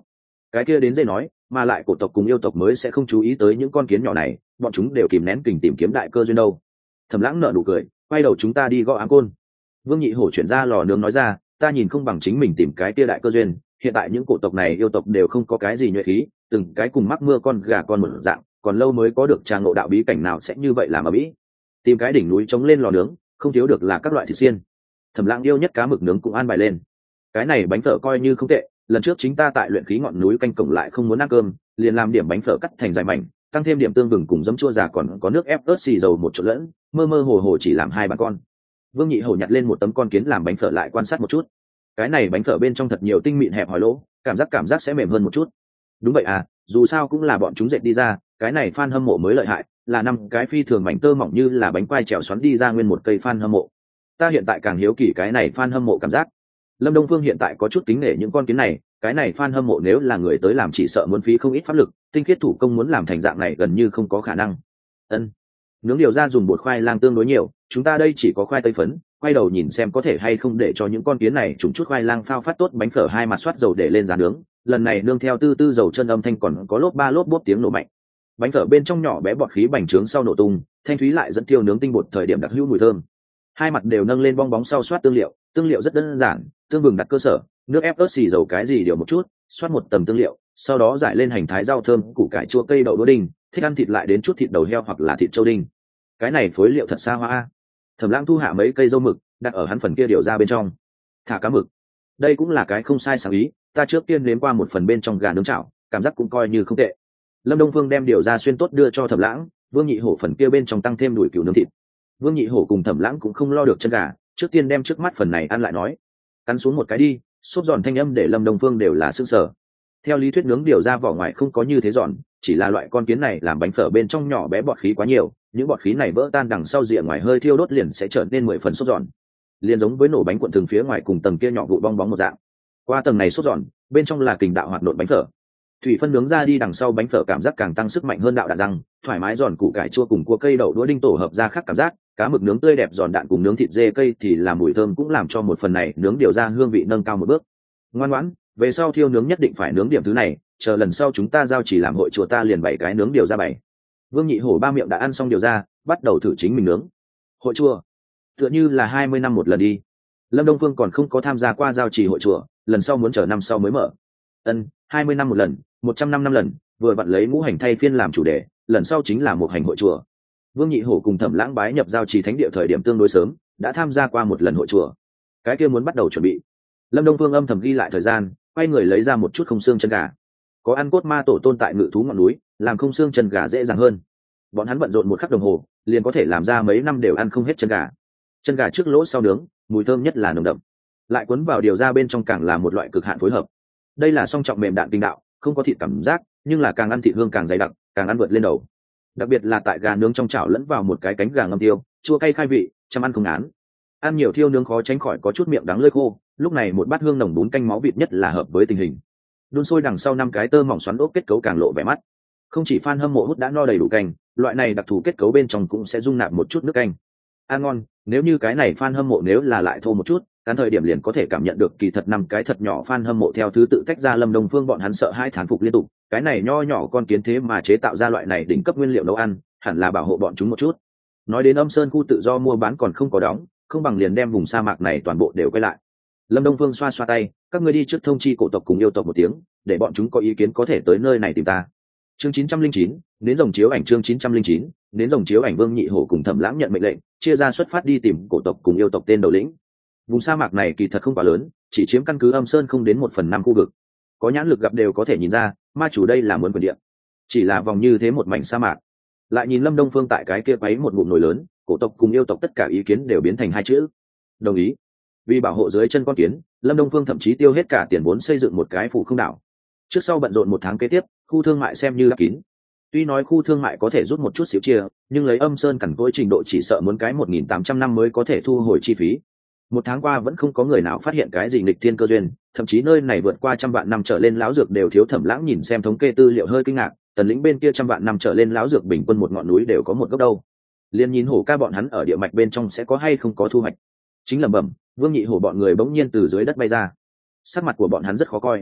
Cái kia đến dây nói, mà lại cổ tộc cùng yêu tộc mới sẽ không chú ý tới những con kiến nhỏ này, bọn chúng đều kìm nén kình tìm kiếm đại cơ duyên đâu. Thẩm Lãng nở nụ cười, quay đầu chúng ta đi gõ áng côn. Vương Nhị Hổ chuyển ra lò nướng nói ra, ta nhìn không bằng chính mình tìm cái kia đại cơ duyên, hiện tại những cổ tộc này yêu tộc đều không có cái gì nhuệ khí, từng cái cùng mắc mưa con gà con một dạng, còn lâu mới có được trang ngộ đạo bí cảnh nào sẽ như vậy làm ở mỹ. Tìm cái đỉnh núi chống lên lò nướng, không thiếu được là các loại thịt xiên. Thẩm Lãng yêu nhất cá mực nướng cũng an bài lên. Cái này bánh phở coi như không tệ, lần trước chính ta tại luyện khí ngọn núi canh cổng lại không muốn ăn cơm, liền làm điểm bánh phở cắt thành dài mảnh, tăng thêm điểm tương vừng cùng giấm chua già còn có nước ép ớt xì dầu một chỗ lẫn, mơ mơ hồ hồ chỉ làm hai bàn con. Vương Nhị Hổ nhặt lên một tấm con kiến làm bánh phở lại quan sát một chút. Cái này bánh phở bên trong thật nhiều tinh mịn hẹp hỏi lỗ, cảm giác cảm giác sẽ mềm hơn một chút. Đúng vậy à, dù sao cũng là bọn chúng dệt đi ra, cái này fan hâm mộ mới lợi hại, là năm cái phi thường mảnh tơ mỏng như là bánh quai trèo xoắn đi ra nguyên một cây fan hâm mộ. Ta hiện tại càng hiếu kỳ cái này fan hâm mộ cảm giác. Lâm Đông Phương hiện tại có chút kính nể những con kiến này, cái này fan hâm mộ nếu là người tới làm chỉ sợ muốn phí không ít pháp lực, tinh khiết thủ công muốn làm thành dạng này gần như không có khả năng. Ân. Nướng điều ra dùng bột khoai lang tương đối nhiều, chúng ta đây chỉ có khoai tây phấn, quay đầu nhìn xem có thể hay không để cho những con kiến này trùng chút khoai lang phao phát tốt bánh phở hai mặt xoát dầu để lên giá nướng, lần này nương theo tư tư dầu chân âm thanh còn có lốp ba lốp bốp tiếng nổ mạnh. Bánh phở bên trong nhỏ bé bọt khí bành trướng sau nổ tung, thanh thúy lại dẫn tiêu nướng tinh bột thời điểm đặc hữu mùi thơm. Hai mặt đều nâng lên bong bóng sau xoát tương liệu, tương liệu rất đơn giản, tương vừng đặt cơ sở, nước ép ớt xì dầu cái gì điều một chút, xoát một tầm tương liệu, sau đó rải lên hành thái rau thơm, củ cải chua cây đậu đũa đinh, thích ăn thịt lại đến chút thịt đầu heo hoặc là thịt trâu đinh. Cái này phối liệu thật xa hoa. Thẩm Lãng thu hạ mấy cây dâu mực, đặt ở hắn phần kia điều ra bên trong. Thả cá mực. Đây cũng là cái không sai sáng ý, ta trước tiên nếm qua một phần bên trong gà nướng chảo, cảm giác cũng coi như không tệ. Lâm Đông Phương đem điều ra xuyên tốt đưa cho Thẩm Lãng, Vương Nhị Hổ phần kia bên trong tăng thêm đùi cừu nướng thịt. Vương Nhị Hổ cùng Thẩm Lãng cũng không lo được chân gà, trước tiên đem trước mắt phần này ăn lại nói, cắn xuống một cái đi, xốp giòn thanh âm để Lâm Đông Phương đều là sững sờ. Theo lý thuyết nướng điều ra vỏ ngoài không có như thế giòn, chỉ là loại con kiến này làm bánh phở bên trong nhỏ bé bọt khí quá nhiều, những bọt khí này vỡ tan đằng sau rìa ngoài hơi thiêu đốt liền sẽ trở nên mười phần xốp giòn, liền giống với nổ bánh cuộn thường phía ngoài cùng tầng kia nhỏ vụ bong bóng một dạng. Qua tầng này xốp giòn, bên trong là kình đạo hoạt nộn bánh phở. Thủy phân nướng ra đi đằng sau bánh phở cảm giác càng tăng sức mạnh hơn đạo đạn răng, thoải mái giòn củ cải chua cùng cua cây đậu đũa đinh tổ hợp ra khác cảm giác, cá mực nướng tươi đẹp giòn đạn cùng nướng thịt dê cây thì làm mùi thơm cũng làm cho một phần này nướng điều ra hương vị nâng cao một bước. Ngoan ngoãn, về sau thiêu nướng nhất định phải nướng điểm thứ này, chờ lần sau chúng ta giao chỉ làm hội chùa ta liền bảy cái nướng điều ra bảy. Vương Nhị Hổ ba miệng đã ăn xong điều ra, bắt đầu thử chính mình nướng. Hội chùa, tựa như là hai mươi năm một lần đi. Lâm Đông Phương còn không có tham gia qua giao chỉ hội chùa, lần sau muốn chờ năm sau mới mở. Ân, hai mươi năm một lần, một trăm năm năm lần, vừa vặn lấy ngũ hành thay phiên làm chủ đề, lần sau chính là một hành hội chùa. Vương Nhị Hổ cùng Thẩm Lãng bái nhập giao trì thánh địa thời điểm tương đối sớm, đã tham gia qua một lần hội chùa. Cái kia muốn bắt đầu chuẩn bị. Lâm Đông Phương âm thầm ghi lại thời gian, quay người lấy ra một chút không xương chân gà. Có ăn cốt ma tổ tôn tại ngự thú ngọn núi, làm không xương chân gà dễ dàng hơn. Bọn hắn bận rộn một khắc đồng hồ, liền có thể làm ra mấy năm đều ăn không hết chân gà. Chân gà trước lỗ sau nướng, mùi thơm nhất là nồng đậm. Lại cuốn vào điều ra bên trong càng là một loại cực hạn phối hợp. Đây là song trọng mềm đạn kinh đạo, không có thịt cảm giác, nhưng là càng ăn thịt hương càng dày đặc, càng ăn vượt lên đầu. Đặc biệt là tại gà nướng trong chảo lẫn vào một cái cánh gà ngâm tiêu, chua cay khai vị, chăm ăn không ngán. Ăn nhiều thiêu nướng khó tránh khỏi có chút miệng đắng lưỡi khô, lúc này một bát hương nồng bún canh máu vịt nhất là hợp với tình hình. Đun sôi đằng sau năm cái tơ mỏng xoắn ốc kết cấu càng lộ vẻ mắt. Không chỉ fan hâm mộ hút đã no đầy đủ canh, loại này đặc thù kết cấu bên trong cũng sẽ dung nạp một chút nước canh. Ăn ngon, nếu như cái này fan hâm mộ nếu là lại thô một chút, cắn thời điểm liền có thể cảm nhận được kỳ thật năm cái thật nhỏ fan hâm mộ theo thứ tự tách ra. Lâm Đông Phương bọn hắn sợ hai thán phục liên tục, cái này nho nhỏ con kiến thế mà chế tạo ra loại này đỉnh cấp nguyên liệu nấu ăn, hẳn là bảo hộ bọn chúng một chút. Nói đến Âm Sơn khu tự do mua bán còn không có đóng, không bằng liền đem vùng sa mạc này toàn bộ đều quay lại. Lâm Đông Phương xoa xoa tay, các ngươi đi trước thông chi cổ tộc cùng yêu tộc một tiếng, để bọn chúng có ý kiến có thể tới nơi này tìm ta. Chương chín trăm linh chín, đến rồng chiếu ảnh chương chín trăm linh chín, đến rồng chiếu ảnh. Vương Nhị Hổ cùng Thẩm Lãng nhận mệnh lệnh, chia ra xuất phát đi tìm cổ tộc cùng yêu tộc tên đầu lĩnh. Vùng sa mạc này kỳ thật không quá lớn, chỉ chiếm căn cứ Âm Sơn không đến một phần năm khu vực. Có nhãn lực gặp đều có thể nhìn ra, ma chủ đây là muốn quyền địa. Chỉ là vòng như thế một mảnh sa mạc. Lại nhìn Lâm Đông Phương tại cái kia quấy một ngụm nồi lớn, cổ tộc cùng yêu tộc tất cả ý kiến đều biến thành hai chữ: đồng ý. Vì bảo hộ dưới chân con kiến, Lâm Đông Phương thậm chí tiêu hết cả tiền vốn xây dựng một cái phủ không đảo. Trước sau bận rộn một tháng kế tiếp, khu thương mại xem như đã kín. Tuy nói khu thương mại có thể rút một chút xíu chia, nhưng lấy Âm Sơn cằn cỗi trình độ chỉ sợ muốn cái một nghìn tám trăm năm mới có thể thu hồi chi phí. Một tháng qua vẫn không có người nào phát hiện cái gì nghịch thiên cơ duyên, thậm chí nơi này vượt qua trăm vạn năm trở lên lão dược đều thiếu. Thẩm Lãng nhìn xem thống kê tư liệu hơi kinh ngạc, tần lĩnh bên kia trăm vạn năm trở lên lão dược bình quân một ngọn núi đều có một gốc đâu. Liên nhìn Hổ ca bọn hắn ở địa mạch bên trong sẽ có hay không có thu hoạch. Chính lẩm bẩm, Vương Nhị Hổ bọn người bỗng nhiên từ dưới đất bay ra. Sắc mặt của bọn hắn rất khó coi.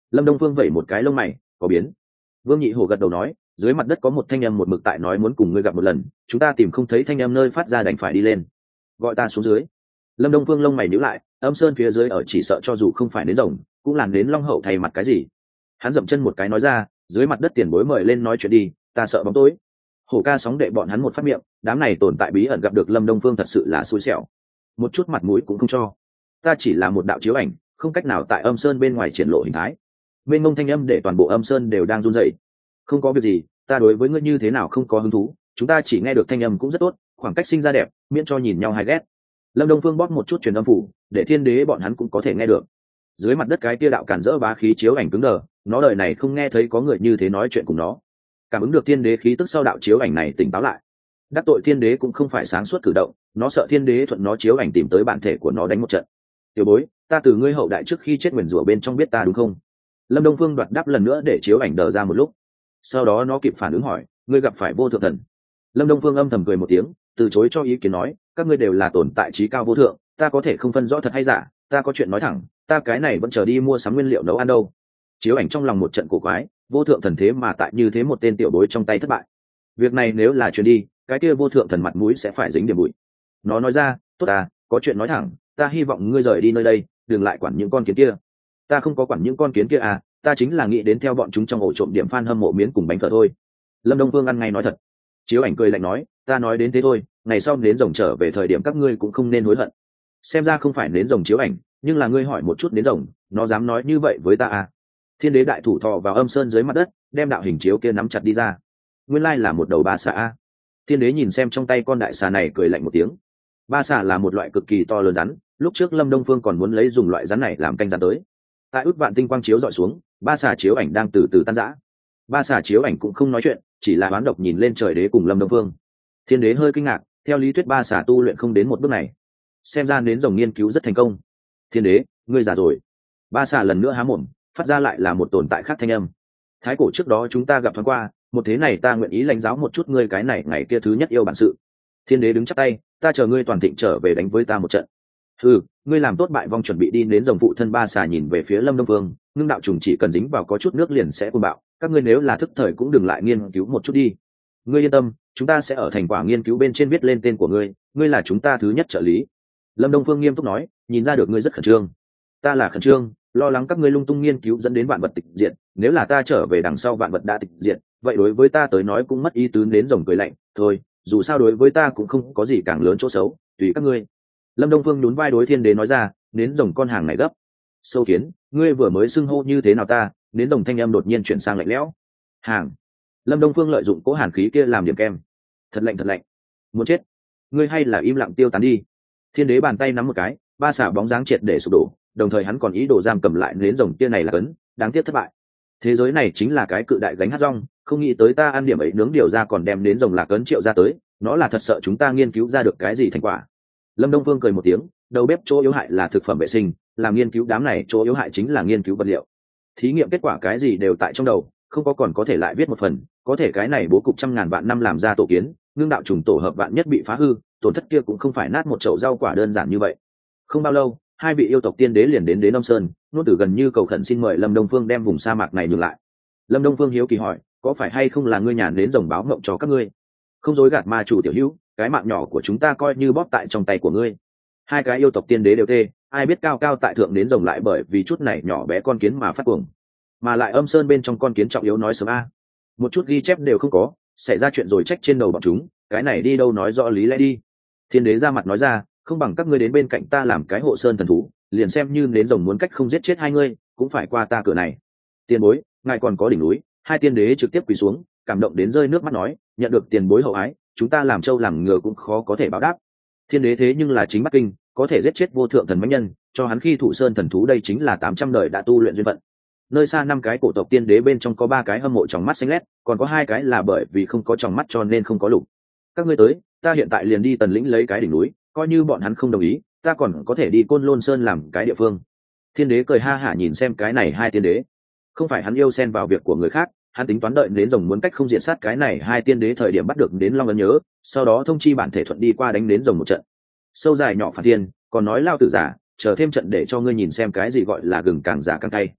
Lâm Đông Phương vẩy một cái lông mày, có biến. Vương Nhị Hổ gật đầu nói, dưới mặt đất có một thanh âm một mực tại nói muốn cùng ngươi gặp một lần, chúng ta tìm không thấy thanh âm nơi phát ra đành phải đi lên, gọi ta xuống dưới. Lâm Đông Phương lông mày nhíu lại, âm sơn phía dưới ở chỉ sợ cho dù không phải đến rồng cũng làm đến long hậu thay mặt cái gì. Hắn dậm chân một cái nói ra, dưới mặt đất tiền bối mời lên nói chuyện đi, ta sợ bóng tối. Hổ ca sóng đệ bọn hắn một phát miệng, đám này tồn tại bí ẩn gặp được Lâm Đông Phương thật sự là xui xẻo, một chút mặt mũi cũng không cho. Ta chỉ là một đạo chiếu ảnh, không cách nào tại âm sơn bên ngoài triển lộ hình thái. Bên ngông thanh âm để toàn bộ âm sơn đều đang run rẩy. Không có việc gì, ta đối với ngươi như thế nào không có hứng thú, chúng ta chỉ nghe được thanh âm cũng rất tốt, khoảng cách sinh ra đẹp, miễn cho nhìn nhau hay ghét. Lâm Đông Phương bóp một chút truyền âm phủ, để thiên đế bọn hắn cũng có thể nghe được. Dưới mặt đất cái tia đạo cản rỡ bá khí chiếu ảnh cứng đờ, nó đời này không nghe thấy có người như thế nói chuyện cùng nó. Cảm ứng được thiên đế khí tức sau đạo chiếu ảnh này tỉnh táo lại. Đắc tội thiên đế cũng không phải sáng suốt cử động, nó sợ thiên đế thuận nó chiếu ảnh tìm tới bản thể của nó đánh một trận. Tiểu bối, ta từ ngươi hậu đại trước khi chết nguyền rủa bên trong biết ta đúng không? Lâm Đông Phương đoạt đáp lần nữa để chiếu ảnh đờ ra một lúc. Sau đó nó kịp phản ứng hỏi, ngươi gặp phải vô thượng thần? Lâm Đông Phương âm thầm cười một tiếng, từ chối cho ý kiến nói, các ngươi đều là tồn tại trí cao vô thượng, ta có thể không phân rõ thật hay giả, ta có chuyện nói thẳng, ta cái này vẫn chờ đi mua sắm nguyên liệu nấu ăn đâu. Chiếu ảnh trong lòng một trận cổ quái, vô thượng thần thế mà tại như thế một tên tiểu bối trong tay thất bại. Việc này nếu là chuyện đi, cái kia vô thượng thần mặt mũi sẽ phải dính điểm bụi. Nó nói ra, tốt à, có chuyện nói thẳng, ta hy vọng ngươi rời đi nơi đây, đừng lại quản những con kiến kia. Ta không có quản những con kiến kia à, ta chính là nghĩ đến theo bọn chúng trong ổ trộm điểm fan hâm mộ miến cùng bánh phở thôi. Lâm Đông Phương ăn ngay nói thật. Chiếu ảnh cười lạnh nói, ta nói đến thế thôi, ngày sau đến rồng trở về thời điểm các ngươi cũng không nên hối hận. Xem ra không phải đến rồng chiếu ảnh, nhưng là ngươi hỏi một chút đến rồng, nó dám nói như vậy với ta à? Thiên đế đại thủ thò vào âm sơn dưới mặt đất, đem đạo hình chiếu kia nắm chặt đi ra. Nguyên lai là một đầu ba xà a. Thiên đế nhìn xem trong tay con đại xà này cười lạnh một tiếng. Ba xà là một loại cực kỳ to lớn rắn, lúc trước Lâm Đông Phương còn muốn lấy dùng loại rắn này làm canh rắn tới. Tại ước vạn tinh quang chiếu dọi xuống, ba xà chiếu ảnh đang từ từ tan rã. Ba xà chiếu ảnh cũng không nói chuyện, chỉ là oán độc nhìn lên trời đế cùng Lâm Đông Phương. Thiên đế hơi kinh ngạc, theo lý thuyết ba xà tu luyện không đến một bước này, xem ra đến rồng nghiên cứu rất thành công. Thiên đế, ngươi già rồi. Ba xà lần nữa há mồm, phát ra lại là một tồn tại khác thanh âm. Thái cổ trước đó chúng ta gặp thoáng qua, một thế này ta nguyện ý lãnh giáo một chút ngươi cái này ngày kia thứ nhất yêu bản sự. Thiên đế đứng chắp tay, ta chờ ngươi toàn thịnh trở về đánh với ta một trận. Ừ, ngươi làm tốt bại vong chuẩn bị đi đến rồng phụ thân. Ba xà nhìn về phía Lâm Đông Phương, ngưng đạo trùng chỉ cần dính vào có chút nước liền sẽ cuồng bạo, các ngươi nếu là thức thời cũng đừng lại nghiên cứu một chút đi. Ngươi yên tâm, chúng ta sẽ ở thành quả nghiên cứu bên trên viết lên tên của ngươi, ngươi là chúng ta thứ nhất trợ lý. Lâm Đông Phương nghiêm túc nói, nhìn ra được ngươi rất khẩn trương. Ta là khẩn trương, lo lắng các ngươi lung tung nghiên cứu dẫn đến vạn vật tịch diệt, nếu là ta trở về đằng sau vạn vật đã tịch diệt, vậy đối với ta tới nói cũng mất ý tứ. Đến rồng cười lạnh, thôi, dù sao đối với ta cũng không có gì càng lớn chỗ xấu, tùy các ngươi. Lâm Đông Phương nhún vai đối thiên đế nói ra, đến rồng con hàng này gấp. Sâu kiến, ngươi vừa mới xưng hô như thế nào ta? Đến rồng thanh âm đột nhiên chuyển sang lạnh lẽo. Hàng. Lâm Đông Phương lợi dụng cỗ hàn khí kia làm điểm kem. Thật lạnh thật lạnh. Muốn chết. Ngươi hay là im lặng tiêu tán đi. Thiên đế bàn tay nắm một cái, ba xả bóng dáng triệt để sụp đổ, đồng thời hắn còn ý đồ giam cầm lại đến rồng kia này là cấn, đáng tiếc thất bại. Thế giới này chính là cái cự đại gánh hát rong, không nghĩ tới ta ăn điểm ấy nướng điều ra còn đem đến rồng lạc cấn triệu ra tới, nó là thật sợ chúng ta nghiên cứu ra được cái gì thành quả. Lâm Đông Phương cười một tiếng, đầu bếp chỗ yếu hại là thực phẩm vệ sinh, làm nghiên cứu đám này chỗ yếu hại chính là nghiên cứu vật liệu. Thí nghiệm kết quả cái gì đều tại trong đầu, không có còn có thể lại viết một phần, có thể cái này bố cục trăm ngàn vạn năm làm ra tổ kiến, ngưng đạo trùng tổ hợp vạn nhất bị phá hư, tổn thất kia cũng không phải nát một chậu rau quả đơn giản như vậy. Không bao lâu, hai vị yêu tộc tiên đế liền đến đến Âm Sơn, nốt tử gần như cầu khẩn xin mời Lâm Đông Phương đem vùng sa mạc này nhường lại. Lâm Đông Phương hiếu kỳ hỏi, có phải hay không là ngươi nhàn đến rồng báo mộng cho các ngươi? Không dối gạt ma chủ tiểu hữu, cái mạng nhỏ của chúng ta coi như bóp tại trong tay của ngươi. Hai cái yêu tộc tiên đế đều tê, ai biết cao cao tại thượng đến rồng lại bởi vì chút này nhỏ bé con kiến mà phát cuồng, mà lại Âm Sơn bên trong con kiến trọng yếu nói sớm a, một chút ghi chép đều không có, xảy ra chuyện rồi trách trên đầu bọn chúng, cái này đi đâu nói rõ lý lẽ đi. Thiên đế ra mặt nói ra, không bằng các ngươi đến bên cạnh ta làm cái hộ sơn thần thú, liền xem như đến rồng muốn cách không giết chết hai ngươi cũng phải qua ta cửa này. Tiền bối, ngài còn có đỉnh núi. Hai tiên đế trực tiếp quỳ xuống, cảm động đến rơi nước mắt nói, nhận được tiền bối hậu ái, chúng ta làm trâu làm ngựa cũng khó có thể báo đáp. Thiên đế thế nhưng là chính Bắc Kinh, có thể giết chết vô thượng thần mãnh nhân, cho hắn khi thủ sơn thần thú đây chính là tám trăm đời đã tu luyện duyên phận. Nơi xa năm cái cổ tộc tiên đế bên trong có ba cái hâm mộ trong mắt xanh lét, còn có hai cái là bởi vì không có trong mắt cho nên không có lục. Các ngươi tới, ta hiện tại liền đi Tần Lĩnh lấy cái đỉnh núi, coi như bọn hắn không đồng ý, ta còn có thể đi Côn Lôn Sơn làm cái địa phương. Thiên đế cười ha hả nhìn xem cái này hai tiên đế, không phải hắn yêu xen vào việc của người khác, hắn tính toán đợi đến rồng muốn cách không diện sát cái này hai tiên đế thời điểm bắt được đến Long Ấn nhớ, sau đó thông chi bản thể thuận đi qua đánh đến rồng một trận. Sâu dài nhỏ phản thiên, còn nói lao tử giả, chờ thêm trận để cho ngươi nhìn xem cái gì gọi là gừng càng giả càng cay.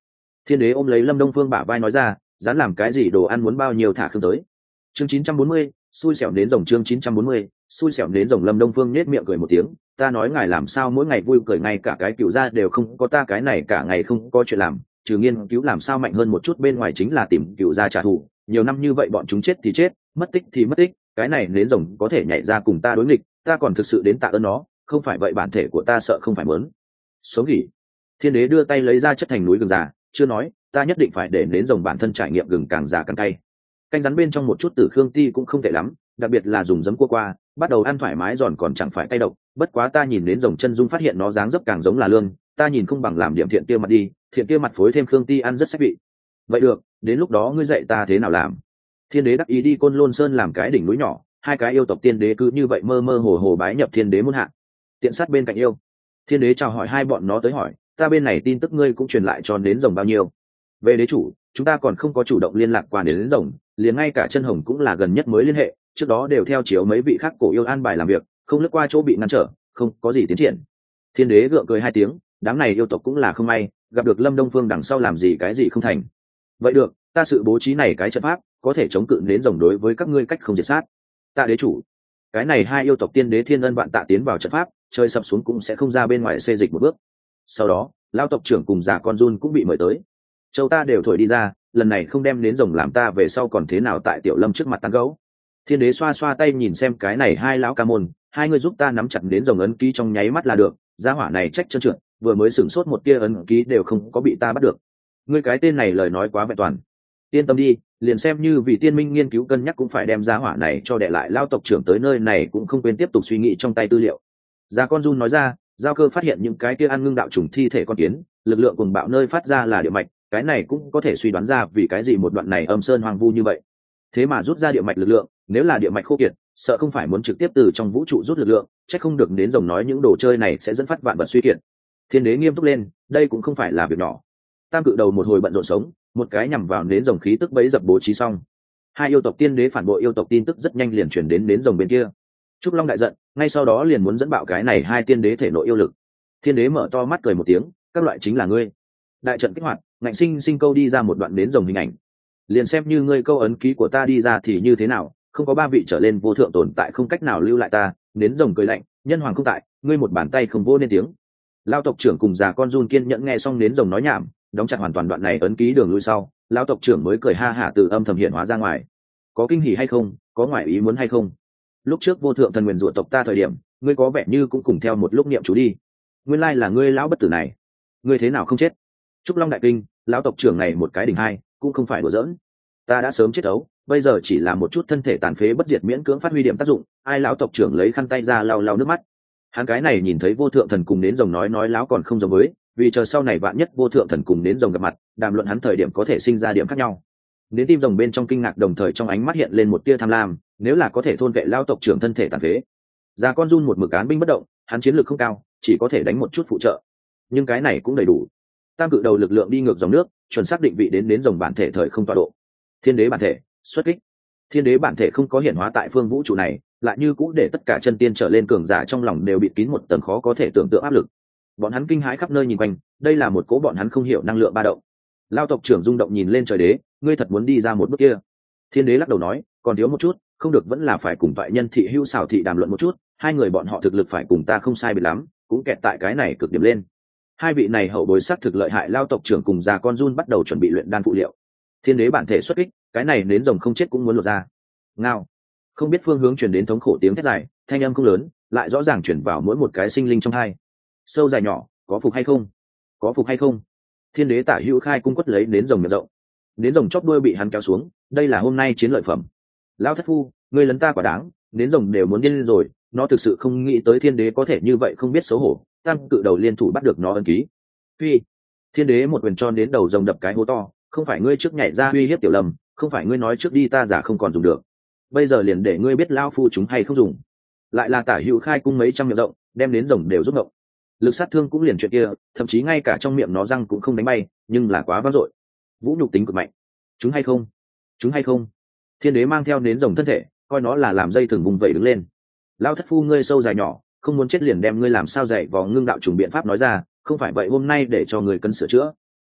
Thiên đế ôm lấy Lâm Đông Phương bả vai nói ra, dán làm cái gì đồ ăn muốn bao nhiêu thả khương tới. Chương chín trăm bốn mươi, xui xẻo đến rồng. Chương chín trăm bốn mươi, xui xẻo đến rồng. Lâm Đông Phương nhếch miệng cười một tiếng, ta nói ngài làm sao mỗi ngày vui cười, ngay cả cái cựu gia đều không có, ta cái này cả ngày không có chuyện làm, trừ nghiên cứu làm sao mạnh hơn một chút bên ngoài chính là tìm cựu gia trả thù. Nhiều năm như vậy bọn chúng chết thì chết, mất tích thì mất tích, cái này đến rồng có thể nhảy ra cùng ta đối nghịch, ta còn thực sự đến tạ ơn nó, không phải vậy bản thể của ta sợ không phải mớn sống nghỉ. Thiên đế đưa tay lấy ra chất thành núi gừng già, chưa nói, ta nhất định phải để đến rồng bản thân trải nghiệm gừng càng già càng cay. Canh rắn bên trong một chút tử khương ti cũng không tệ lắm, đặc biệt là dùng giấm cua qua, bắt đầu ăn thoải mái giòn còn chẳng phải cay độc. Bất quá ta nhìn đến rồng chân dung phát hiện nó dáng dấp càng giống là lương, ta nhìn không bằng làm điểm thiện kia mặt đi, thiện kia mặt phối thêm khương ti ăn rất sách vị. Vậy được, đến lúc đó ngươi dạy ta thế nào làm. Thiên đế đắc ý đi Côn Lôn Sơn làm cái đỉnh núi nhỏ, hai cái yêu tộc tiên đế cứ như vậy mơ mơ hồ hồ bái nhập thiên đế muôn hạ. Tiện sát bên cạnh yêu, thiên đế chào hỏi hai bọn nó tới hỏi, ta bên này tin tức ngươi cũng truyền lại cho đến rồng bao nhiêu. Về đế chủ, chúng ta còn không có chủ động liên lạc qua đến rồng, liền ngay cả chân hồng cũng là gần nhất mới liên hệ, trước đó đều theo chiếu mấy vị khác cổ yêu an bài làm việc, không lướt qua chỗ bị ngăn trở, không có gì tiến triển. Thiên đế gượng cười hai tiếng, đám này yêu tộc cũng là không may, gặp được Lâm Đông Phương đằng sau làm gì cái gì không thành. Vậy được, ta sự bố trí này cái trận pháp có thể chống cự đến rồng đối với các ngươi cách không diệt sát. Tạ đế chủ, cái này hai yêu tộc tiên đế thiên ân bạn tạ tiến vào trận pháp, chơi sập xuống cũng sẽ không ra bên ngoài xê dịch một bước. Sau đó lao tộc trưởng cùng già con run cũng bị mời tới, châu ta đều thổi đi ra, lần này không đem đến rồng làm ta về sau còn thế nào tại tiểu Lâm trước mặt tăng gấu. Thiên đế xoa xoa tay nhìn xem cái này hai lão ca môn, hai người giúp ta nắm chặt đến rồng ấn ký trong nháy mắt là được, gia hỏa này trách trơn trượt, vừa mới sửng sốt một tia ấn ký đều không có bị ta bắt được. Ngươi cái tên này lời nói quá vẹn toàn, yên tâm đi, liền xem như vì tiên minh nghiên cứu cân nhắc cũng phải đem gia hỏa này cho đệ lại lao tộc trưởng tới nơi này cũng không quên tiếp tục suy nghĩ trong tay tư liệu. Gia con run nói ra, giao cơ phát hiện những cái kia ăn ngưng đạo trùng thi thể con kiến, lực lượng cuồng bạo nơi phát ra là địa mạch, cái này cũng có thể suy đoán ra vì cái gì một đoạn này âm sơn hoang vu như vậy. Thế mà rút ra địa mạch lực lượng, nếu là địa mạch khô kiệt, sợ không phải muốn trực tiếp từ trong vũ trụ rút lực lượng, chắc không được đến rồng nói những đồ chơi này sẽ dẫn phát vạn vật suy kiệt. Thiên đế nghiêm túc lên, đây cũng không phải là việc nhỏ. Tam cự đầu một hồi bận rộn sống, một cái nhằm vào đến rồng khí tức bấy dập bố trí xong. Hai yêu tộc tiên đế phản bội yêu tộc tin tức rất nhanh liền chuyển đến đến rồng bên kia. Trúc Long đại giận, ngay sau đó liền muốn dẫn bạo cái này hai tiên đế thể nội yêu lực. Thiên đế mở to mắt cười một tiếng, các loại chính là ngươi. Đại trận kích hoạt, ngạnh sinh sinh câu đi ra một đoạn đến rồng hình ảnh. Liền xem như ngươi câu ấn ký của ta đi ra thì như thế nào, không có ba vị trở lên vô thượng tồn tại không cách nào lưu lại ta. Đến rồng cười lạnh, nhân hoàng không tại, ngươi một bàn tay không vô nên tiếng. Lao tộc trưởng cùng già con run kiên nhẫn nghe xong đến rồng nói nhảm, đóng chặt hoàn toàn đoạn này ấn ký đường lui sau, lão tộc trưởng mới cười ha hả từ âm thầm hiện hóa ra ngoài. Có kinh hỉ hay không, có ngoại ý muốn hay không? Lúc trước vô thượng thần nguyền rủa tộc ta thời điểm, ngươi có vẻ như cũng cùng theo một lúc niệm chú đi. Nguyên lai là ngươi lão bất tử này, ngươi thế nào không chết? Trúc Long đại kinh, lão tộc trưởng này một cái đỉnh hai, cũng không phải đùa giỡn. Ta đã sớm chết đấu, bây giờ chỉ là một chút thân thể tàn phế bất diệt miễn cưỡng phát huy điểm tác dụng. Ai lão tộc trưởng lấy khăn tay ra lau lau nước mắt. Hắn cái này nhìn thấy vô thượng thần cùng đến rồng nói nói láo còn không giống với, vì chờ sau này vạn nhất vô thượng thần cùng đến rồng gặp mặt, đàm luận hắn thời điểm có thể sinh ra điểm khác nhau. Đến tim rồng bên trong kinh ngạc đồng thời trong ánh mắt hiện lên một tia tham lam, nếu là có thể thôn vệ lao tộc trưởng thân thể tàn phế. Già con run một mực án binh bất động, hắn chiến lược không cao, chỉ có thể đánh một chút phụ trợ, nhưng cái này cũng đầy đủ. Tam cự đầu lực lượng đi ngược dòng nước, chuẩn xác định vị đến đến rồng bản thể thời không tọa độ. Thiên đế bản thể xuất kích. Thiên đế bản thể không có hiển hóa tại phương vũ trụ này, lại như cũ để tất cả chân tiên trở lên cường giả trong lòng đều bị kín một tầng khó có thể tưởng tượng áp lực. Bọn hắn kinh hãi khắp nơi nhìn quanh, đây là một cố bọn hắn không hiểu năng lượng ba động. Lao tộc trưởng rung động nhìn lên trời đế, ngươi thật muốn đi ra một bước kia? Thiên đế lắc đầu nói, còn thiếu một chút, không được vẫn là phải cùng toại nhân thị hữu xảo thị đàm luận một chút, hai người bọn họ thực lực phải cùng ta không sai biệt lắm, cũng kẹt tại cái này cực điểm lên. Hai vị này hậu bối sắc thực lợi hại. Lao tộc trưởng cùng già con run bắt đầu chuẩn bị luyện đan phụ liệu. Thiên đế bản thể xuất kích, cái này đến rồng không chết cũng muốn lột ra. Ngao. Không biết phương hướng truyền đến thống khổ tiếng thét dài, thanh âm không lớn, lại rõ ràng truyền vào mỗi một cái sinh linh trong hai. Sâu dài nhỏ, có phục hay không? Có phục hay không? Thiên đế tả hữu khai cung quất lấy đến rồng miệng rộng. Đến rồng chóp đuôi bị hắn kéo xuống, đây là hôm nay chiến lợi phẩm. Lão thất phu, ngươi lấn ta quả đáng, đến rồng đều muốn điên lên rồi, nó thực sự không nghĩ tới thiên đế có thể như vậy không biết xấu hổ, tam cự đầu liên thủ bắt được nó ân ký. Phi. Thiên đế một quyền tròn đến đầu rồng đập cái hố to, không phải ngươi trước nhảy ra uy hiếp tiểu Lâm, không phải ngươi nói trước đi ta giả không còn dùng được. Bây giờ liền để ngươi biết lao phu chúng hay không dùng. Lại là tả hữu khai cung mấy trăm miệng rộng, đem đến rồng đều rút động. Lực sát thương cũng liền chuyện kia, thậm chí ngay cả trong miệng nó răng cũng không đánh bay, nhưng là quá vang dội. Vũ nhục tính cực mạnh. Chúng hay không? Chúng hay không? Thiên đế mang theo đến rồng thân thể, coi nó là làm dây thừng vùng vẩy đứng lên. Lao thất phu ngươi sâu dài nhỏ, không muốn chết liền đem ngươi làm sao dạy vò ngưng đạo trùng biện pháp nói ra, không phải vậy hôm nay để cho người cân sửa chữa.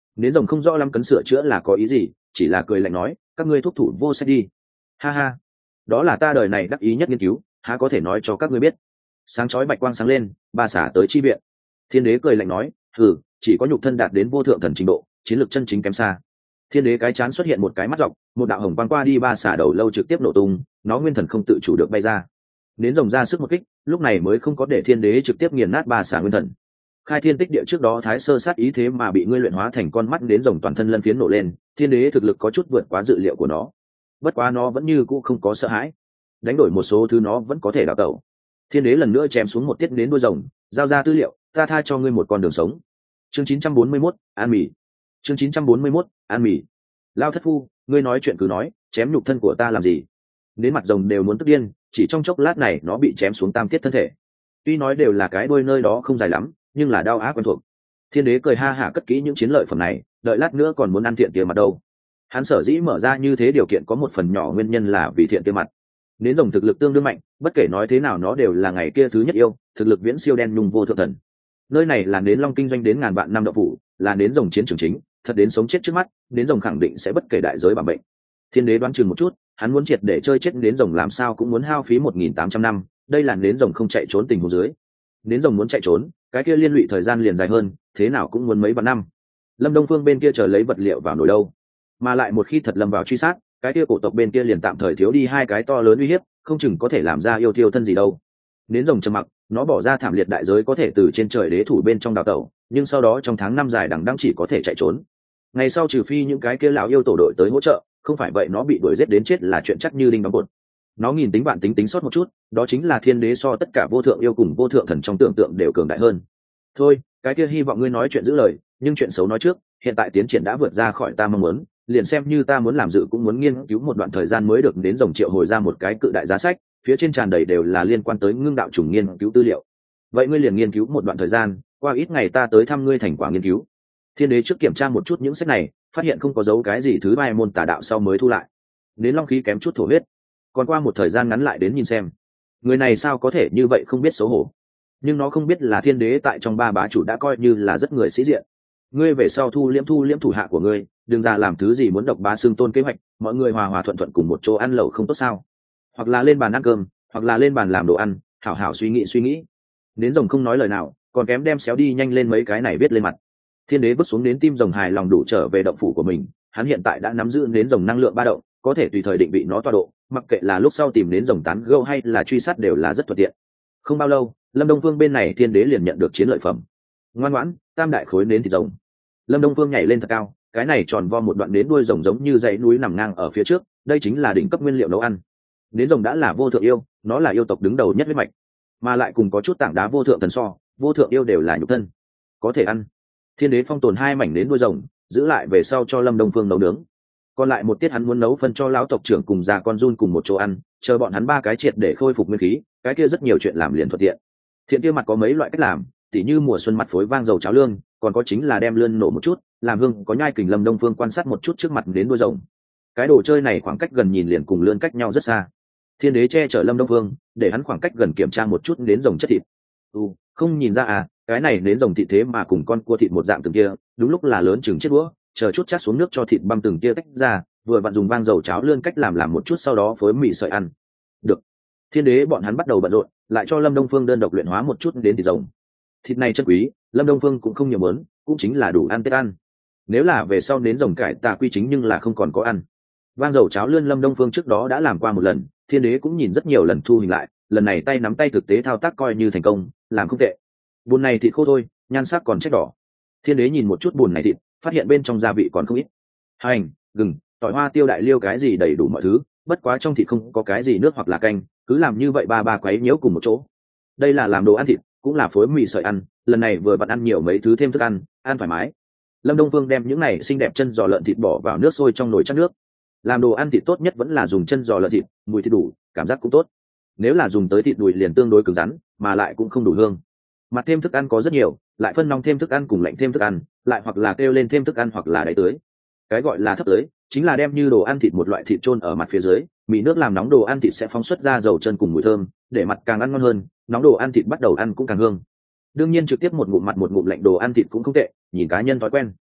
Nến rồng không rõ lắm cấn sửa chữa là có ý gì, chỉ là cười lạnh nói, các ngươi thúc thủ vô sách đi. Ha ha, đó là ta đời này đắc ý nhất nghiên cứu, há có thể nói cho các ngươi biết. Sáng chói bạch quang sáng lên, ba xả tới chi viện. Thiên đế cười lạnh nói, hừ, chỉ có nhục thân đạt đến vô thượng thần trình độ, chiến lược chân chính kém xa. Thiên đế cái chán xuất hiện một cái mắt dọc, một đạo hồng quang qua đi ba xả đầu lâu trực tiếp nổ tung, nó nguyên thần không tự chủ được bay ra. Nến rồng ra sức một kích, lúc này mới không có để thiên đế trực tiếp nghiền nát ba xả nguyên thần. Khai thiên tích địa trước đó thái sơ sát ý thế mà bị ngươi luyện hóa thành con mắt nến rồng toàn thân lân phiến nổ lên, thiên đế thực lực có chút vượt quá dự liệu của nó. Bất quá nó vẫn như cũ không có sợ hãi, đánh đổi một số thứ nó vẫn có thể đào tẩu. Thiên đế lần nữa chém xuống một tiết nến đuôi rồng, giao ra tư liệu, ta tha cho ngươi một con đường sống. Chương chín trăm bốn mươi mốt, an mỉ. Chương chín trăm bốn mươi mốt, an mỉ. Lao thất phu, ngươi nói chuyện cứ nói, chém nhục thân của ta làm gì? Đến mặt rồng đều muốn tức điên, chỉ trong chốc lát này nó bị chém xuống tam tiết thân thể. Tuy nói đều là cái đuôi nơi đó không dài lắm, nhưng là đau ác quen thuộc. Thiên đế cười ha hả cất kỹ những chiến lợi phẩm này, đợi lát nữa còn muốn ăn thiện tiền mặt đâu. Hắn sở dĩ mở ra như thế điều kiện có một phần nhỏ nguyên nhân là vì thiện tiền mặt. Nến rồng thực lực tương đương mạnh, bất kể nói thế nào nó đều là ngày kia thứ nhất yêu, thực lực viễn siêu đen nhung vô thượng thần. Nơi này là nến long kinh doanh đến ngàn vạn năm đậu phủ, là nến rồng chiến trường chính, thật đến sống chết trước mắt, nến rồng khẳng định sẽ bất kể đại giới bảo bệnh. Thiên đế đoán chừng một chút, hắn muốn triệt để chơi chết nến rồng làm sao cũng muốn hao phí một nghìn tám trăm năm, đây là nến rồng không chạy trốn tình huống dưới. Nến rồng muốn chạy trốn, cái kia liên lụy thời gian liền dài hơn, thế nào cũng muốn mấy vạn năm. Lâm Đông Phương bên kia chờ lấy vật liệu vào nồi đâu, mà lại một khi thật lâm vào truy sát, cái kia cổ tộc bên kia liền tạm thời thiếu đi hai cái to lớn uy hiếp, không chừng có thể làm ra yêu thiêu thân gì đâu. Nến rồng trầm mặc, nó bỏ ra thảm liệt đại giới có thể từ trên trời đế thủ bên trong đào tẩu, nhưng sau đó trong tháng năm dài đằng đẵng chỉ có thể chạy trốn. Ngày sau trừ phi những cái kia lão yêu tổ đội tới hỗ trợ, không phải vậy nó bị đuổi giết đến chết là chuyện chắc như đinh đóng cột. Nó nghìn tính bạn tính tính sót một chút, đó chính là thiên đế so tất cả vô thượng yêu cùng vô thượng thần trong tưởng tượng đều cường đại hơn. Thôi, cái kia hy vọng ngươi nói chuyện giữ lời, nhưng chuyện xấu nói trước, hiện tại tiến triển đã vượt ra khỏi ta mong muốn, liền xem như ta muốn làm dự cũng muốn nghiên cứu một đoạn thời gian mới được đến rồng triệu hồi ra một cái cự đại giá sách, phía trên tràn đầy đều là liên quan tới ngưng đạo trùng nghiên cứu tư liệu. Vậy ngươi liền nghiên cứu một đoạn thời gian, qua ít ngày ta tới thăm ngươi thành quả nghiên cứu. Thiên đế trước kiểm tra một chút những sách này, phát hiện không có dấu cái gì thứ bài môn tà đạo sau mới thu lại. Đến long khí kém chút thổ huyết, còn qua một thời gian ngắn lại đến nhìn xem, người này sao có thể như vậy không biết xấu hổ. Nhưng nó không biết là thiên đế tại trong ba bá chủ đã coi như là rất người sĩ diện. Ngươi về sau thu liễm thu liễm thủ hạ của ngươi, đừng ra làm thứ gì muốn độc bá xương tôn kế hoạch, mọi người hòa hòa thuận thuận cùng một chỗ ăn lẩu không tốt sao? Hoặc là lên bàn ăn cơm, hoặc là lên bàn làm đồ ăn, hảo hảo suy nghĩ suy nghĩ. Nến rồng không nói lời nào, còn kém đem xéo đi nhanh lên mấy cái này viết lên mặt. Thiên đế vứt xuống đến tim rồng hài lòng đủ trở về động phủ của mình, hắn hiện tại đã nắm giữ nến rồng năng lượng ba động, có thể tùy thời định vị nó tọa độ, mặc kệ là lúc sau tìm nến rồng tán gẫu hay là truy sát đều là rất thuận tiện. Không bao lâu, Lâm Đông Phương bên này thiên đế liền nhận được chiến lợi phẩm. Ngoan ngoãn, tam đại khối nến thịt rồng. Lâm Đông Phương nhảy lên thật cao, cái này tròn vo một đoạn nến đuôi rồng giống như dãy núi nằm ngang ở phía trước, đây chính là đỉnh cấp nguyên liệu nấu ăn. Nến rồng đã là vô thượng yêu, nó là yêu tộc đứng đầu nhất huyết mạch, mà lại cùng có chút tảng đá vô thượng thần so, vô thượng yêu đều là nhục thân, có thể ăn. Thiên đế phong tồn hai mảnh nến đuôi rồng, giữ lại về sau cho Lâm Đông Phương nấu nướng. Còn lại một tiết hắn muốn nấu phân cho lão tộc trưởng cùng già con run cùng một chỗ ăn, chờ bọn hắn ba cái triệt để khôi phục nguyên khí, cái kia rất nhiều chuyện làm liền thuận tiện. Thiện kia mặt có mấy loại cách làm, tỉ như mùa xuân mặt phối vang dầu cháo lương, còn có chính là đem lươn nổ một chút, làm hương có nhai kình. Lâm Đông Phương quan sát một chút trước mặt đến đuôi rồng, cái đồ chơi này khoảng cách gần nhìn liền cùng lươn cách nhau rất xa. Thiên đế che chở Lâm Đông Phương, để hắn khoảng cách gần kiểm tra một chút đến rồng chất thịt. Ừ, không nhìn ra à, cái này đến rồng thịt thế mà cùng con cua thịt một dạng từng kia, đúng lúc là lớn chừng chiếc đũa, chờ chút chát xuống nước cho thịt băm từng kia tách ra, vừa vặn dùng vang dầu cháo lươn cách làm làm một chút sau đó phối mì sợi ăn. Được. Thiên đế bọn hắn bắt đầu bận rộn, lại cho Lâm Đông Phương đơn độc luyện hóa một chút đến thịt rồng. Thịt này chân quý, Lâm Đông Phương cũng không nhiều mớn, cũng chính là đủ ăn tết ăn. Nếu là về sau đến rồng cải tà quy chính nhưng là không còn có ăn. Vang dầu cháo lươn Lâm Đông Phương trước đó đã làm qua một lần, thiên đế cũng nhìn rất nhiều lần thu hình lại, lần này tay nắm tay thực tế thao tác coi như thành công, làm không tệ. Bùn này thịt khô thôi, nhan sắc còn chết đỏ. Thiên đế nhìn một chút bùn này thịt, phát hiện bên trong gia vị còn không ít. Hành, gừng, tỏi hoa tiêu đại liêu cái gì đầy đủ mọi thứ, bất quá trong thịt không có cái gì nước hoặc là canh, cứ làm như vậy ba ba quấy nhiễu cùng một chỗ. Đây là làm đồ ăn thịt, cũng là phối mì sợi ăn, lần này vừa vặn ăn nhiều mấy thứ thêm thức ăn, ăn thoải mái. Lâm Đông Phương đem những này xinh đẹp chân giò lợn thịt bỏ vào nước sôi trong nồi chắc nước. Làm đồ ăn thịt tốt nhất vẫn là dùng chân giò lợn thịt, mùi thịt đủ, cảm giác cũng tốt. Nếu là dùng tới thịt đùi liền tương đối cứng rắn, mà lại cũng không đủ hương. Mặt thêm thức ăn có rất nhiều, lại phân nóng thêm thức ăn cùng lạnh thêm thức ăn, lại hoặc là kêu lên thêm thức ăn hoặc là đáy tưới. Cái gọi là thấp tưới chính là đem như đồ ăn thịt một loại thịt chôn ở mặt phía dưới, mì nước làm nóng đồ ăn thịt sẽ phóng xuất ra dầu chân cùng mùi thơm, để mặt càng ăn ngon hơn, nóng đồ ăn thịt bắt đầu ăn cũng càng hương. Đương nhiên trực tiếp một ngụm mặt một ngụm lạnh đồ ăn thịt cũng không tệ, nhìn cá nhân thói quen.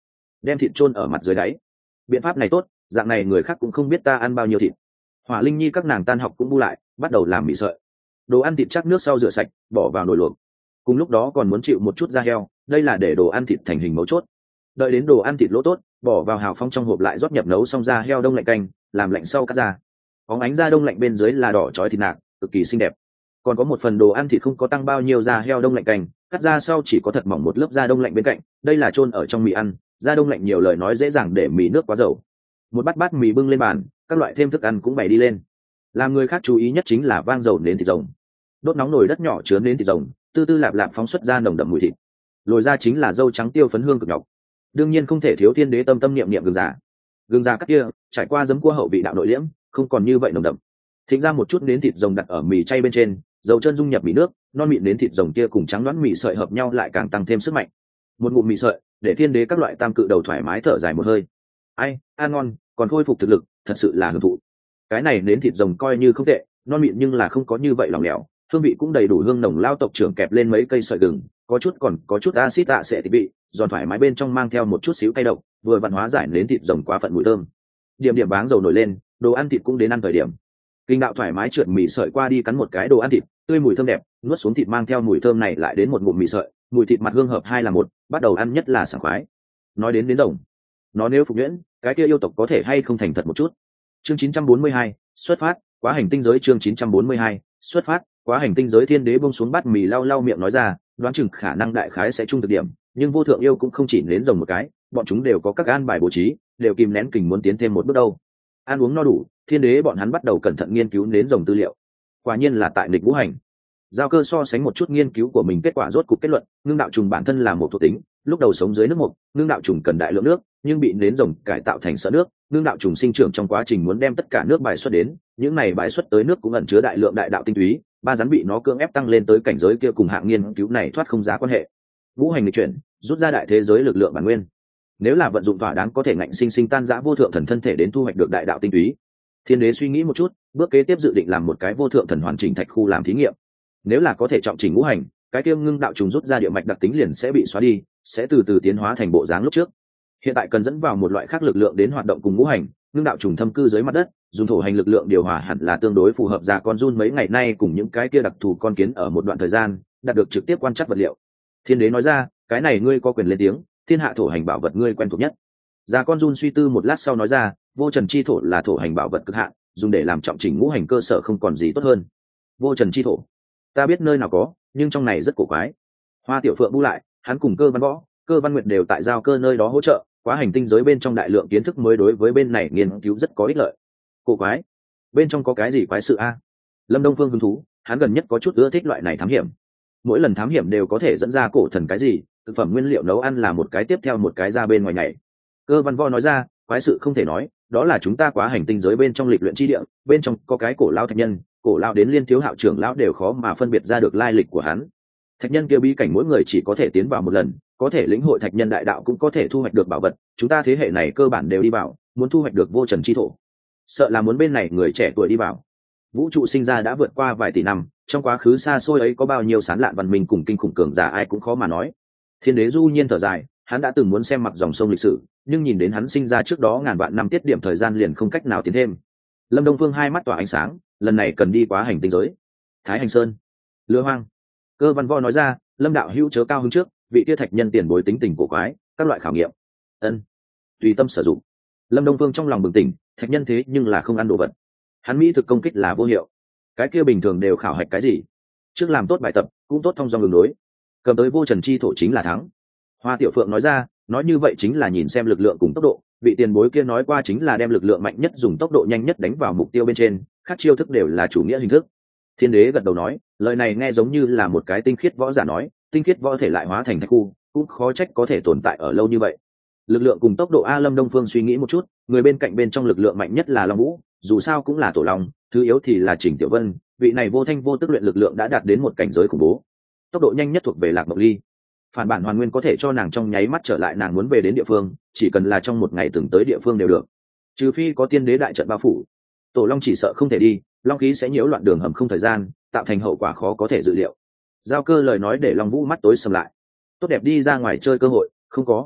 đem thịt chôn ở mặt dưới đáy. Biện pháp này tốt, dạng này người khác cũng không biết ta ăn bao nhiêu thịt. Hỏa Linh Nhi các nàng tan học cũng bu lại, bắt đầu làm mì sợi. Đồ ăn thịt chắc nước sau rửa sạch, bỏ vào nồi luộc. Cùng lúc đó còn muốn chịu một chút da heo, đây là để đồ ăn thịt thành hình mấu chốt. Đợi đến đồ ăn thịt lỗ tốt, bỏ vào hào phong trong hộp lại rót nhập nấu xong da heo đông lạnh canh, làm lạnh sau cắt ra. Bóng ánh da đông lạnh bên dưới là đỏ chói thịt nạc, cực kỳ xinh đẹp. Còn có một phần đồ ăn thịt không có tăng bao nhiêu da heo đông lạnh canh, cắt ra sau chỉ có thật mỏng một lớp da đông lạnh bên cạnh, đây là chôn ở trong mì ăn, da đông lạnh nhiều lời nói dễ dàng để mì nước quá dầu. Một bát bát mì bưng lên bàn, các loại thêm thức ăn cũng bày đi lên. Làm người khác chú ý nhất chính là vang dầu nến thịt rồng. Đốt nóng nồi đất nhỏ chứa nến thịt rồng, từ từ lạp lạp phóng xuất ra nồng đậm mùi thịt. Lồi ra chính là dâu trắng tiêu phấn hương cực nhọc. Đương nhiên không thể thiếu thiên đế tâm tâm niệm niệm gừng già. Gừng già cắt kia, trải qua giấm cua hậu vị đạo nội liễm, không còn như vậy nồng đậm. Thịnh ra một chút nến thịt rồng đặt ở mì chay bên trên, dầu chân dung nhập mì nước, non mịn nến thịt rồng kia cùng trắng đoán mì sợi hợp nhau lại càng tăng thêm sức mạnh. Một ngụm mì sợi, để thiên đế các loại tam cự đầu thoải mái thở dài một hơi. Ai, ăn ngon, còn khôi phục thực lực, thật sự là hưởng thụ. Cái này nến thịt rồng coi như không tệ, non mịn nhưng là không có như vậy lỏng lẻo, hương vị cũng đầy đủ hương nồng. Lao tộc trưởng kẹp lên mấy cây sợi gừng, có chút còn có chút axit tạ sẽ thịt vị, giòn thoải mái bên trong mang theo một chút xíu cay độc, vừa vặn hóa giải nến thịt rồng quá phận mùi thơm. Điểm điểm báng dầu nổi lên, đồ ăn thịt cũng đến ăn thời điểm. Kinh đạo thoải mái trượt mì sợi qua đi cắn một cái đồ ăn thịt, tươi mùi thơm đẹp, nuốt xuống thịt mang theo mùi thơm này lại đến một ngụm mì sợi, mùi thịt mặt hương hợp hai là một, bắt đầu ăn nhất là sảng khoái. Nói đến đến rồng, nó nếu phục nhuyễn, cái kia yêu tộc có thể hay không thành thật một chút. Chương chín trăm bốn mươi hai, xuất phát, quá hành tinh giới. Chương chín trăm bốn mươi hai, xuất phát, quá hành tinh giới. Thiên đế buông xuống bát mì lau lau miệng nói ra, đoán chừng khả năng đại khái sẽ chung thực điểm, nhưng vô thượng yêu cũng không chỉ nến rồng một cái, bọn chúng đều có các an bài bố trí, đều kìm nén kình muốn tiến thêm một bước đâu. Ăn uống no đủ, thiên đế bọn hắn bắt đầu cẩn thận nghiên cứu nến rồng tư liệu. Quả nhiên là tại nghịch ngũ hành. Giao Cơ so sánh một chút nghiên cứu của mình kết quả rốt cục kết luận, ngưng đạo trùng bản thân là một thuộc tính, lúc đầu sống dưới nước mộc, ngưng đạo trùng cần đại lượng nước, nhưng bị nến rồng cải tạo thành sợ nước, ngưng đạo trùng sinh trưởng trong quá trình muốn đem tất cả nước bài xuất đến, những này bài xuất tới nước cũng ẩn chứa đại lượng đại đạo tinh túy, ba rắn bị nó cưỡng ép tăng lên tới cảnh giới kia cùng hạng nghiên cứu này thoát không giá quan hệ. Ngũ hành nghịch chuyển, rút ra đại thế giới lực lượng bản nguyên. Nếu là vận dụng thỏa đáng có thể ngạnh sinh sinh tan rã vô thượng thần thân thể đến thu hoạch được đại đạo tinh túy. Thiên đế suy nghĩ một chút, bước kế tiếp dự định làm một cái vô thượng thần hoàn chỉnh thạch khu làm thí nghiệm. Nếu là có thể trọng chỉnh ngũ hành, cái kia ngưng đạo trùng rút ra địa mạch đặc tính liền sẽ bị xóa đi, sẽ từ từ tiến hóa thành bộ dáng lúc trước. Hiện tại cần dẫn vào một loại khác lực lượng đến hoạt động cùng ngũ hành, ngưng đạo trùng thâm cư dưới mặt đất, dùng thổ hành lực lượng điều hòa hẳn là tương đối phù hợp. Ra con run mấy ngày nay cùng những cái kia đặc thù con kiến ở một đoạn thời gian, đạt được trực tiếp quan trắc vật liệu. Thiên đế nói ra, cái này ngươi có quyền lên tiếng, thiên hạ thổ hành bảo vật ngươi quen thuộc nhất. Ra con run suy tư một lát sau nói ra, vô trần chi thổ là thổ hành bảo vật cực hạn, dùng để làm trọng chỉnh ngũ hành cơ sở không còn gì tốt hơn. Vô trần chi thổ, ta biết nơi nào có, nhưng trong này rất cổ quái. Hoa Tiểu Phượng bu lại, hắn cùng Cơ Văn Võ, Cơ Văn Nguyệt đều tại Giao Cơ nơi đó hỗ trợ, quá hành tinh giới bên trong đại lượng kiến thức mới đối với bên này nghiên cứu rất có ích lợi. Cổ quái, bên trong có cái gì quái sự a? Lâm Đông Phương hứng thú, hắn gần nhất có chút ưa thích loại này thám hiểm. Mỗi lần thám hiểm đều có thể dẫn ra cổ thần cái gì, thực phẩm nguyên liệu nấu ăn là một cái tiếp theo một cái ra bên ngoài nhảy. Cơ Văn Võ nói ra, quái sự không thể nói, đó là chúng ta quá hành tinh giới bên trong lịch luyện chi địa, bên trong có cái cổ lao thạch nhân, cổ lao đến liên thiếu hạo trưởng lão đều khó mà phân biệt ra được lai lịch của hắn. Thạch nhân kia bí cảnh mỗi người chỉ có thể tiến vào một lần, có thể lĩnh hội thạch nhân đại đạo cũng có thể thu hoạch được bảo vật, chúng ta thế hệ này cơ bản đều đi vào, muốn thu hoạch được vô trần chi thổ, sợ là muốn bên này người trẻ tuổi đi vào. Vũ trụ sinh ra đã vượt qua vài tỷ năm, trong quá khứ xa xôi ấy có bao nhiêu sán lạn văn minh cùng kinh khủng cường giả ai cũng khó mà nói. Thiên đế du nhiên thở dài, hắn đã từng muốn xem mặc dòng sông lịch sử, nhưng nhìn đến hắn sinh ra trước đó ngàn vạn năm tiết điểm thời gian liền không cách nào tiến thêm. Lâm Đông Phương hai mắt tỏa ánh sáng, lần này cần đi quá hành tinh giới. Thái Hành Sơn, Lứa Hoang. Cơ Văn Võ nói ra, Lâm đạo hữu chớ cao hứng trước, vị kia thạch nhân tiền bối tính tình cổ quái, các loại khảo nghiệm. Ân, tùy tâm sử dụng. Lâm Đông Phương trong lòng bừng tỉnh, thạch nhân thế nhưng là không ăn đồ vật. Hắn mỹ thực công kích là vô hiệu. Cái kia bình thường đều khảo hạch cái gì? Trước làm tốt bài tập, cũng tốt thông dong đường đối. Cầm tới vô trần chi thổ chính là thắng. Hoa Tiểu Phượng nói ra, nói như vậy chính là nhìn xem lực lượng cùng tốc độ, vị tiền bối kia nói qua chính là đem lực lượng mạnh nhất dùng tốc độ nhanh nhất đánh vào mục tiêu bên trên, khác chiêu thức đều là chủ nghĩa hình thức. Thiên đế gật đầu nói, lời này nghe giống như là một cái tinh khiết võ giả nói, tinh khiết võ thể lại hóa thành thạch khu, cũng khó trách có thể tồn tại ở lâu như vậy. Lực lượng cùng tốc độ a. Lâm Đông Phương suy nghĩ một chút, người bên cạnh bên trong lực lượng mạnh nhất là Long Vũ, dù sao cũng là tổ long, thứ yếu thì là Trình Tiểu Vân, vị này vô thanh vô tức luyện lực lượng đã đạt đến một cảnh giới khủng bố. Tốc độ nhanh nhất thuộc về Lạc Mộc Ly. Phản bản hoàn nguyên có thể cho nàng trong nháy mắt trở lại nàng muốn về đến địa phương, chỉ cần là trong một ngày từng tới địa phương đều được, trừ phi có tiên đế đại trận bao phủ. Tổ long chỉ sợ không thể đi, long khí sẽ nhiễu loạn đường hầm không thời gian, tạo thành hậu quả khó có thể dự liệu. Giao Cơ lời nói để Long Vũ mắt tối sầm lại. Tốt đẹp đi ra ngoài chơi cơ hội không có.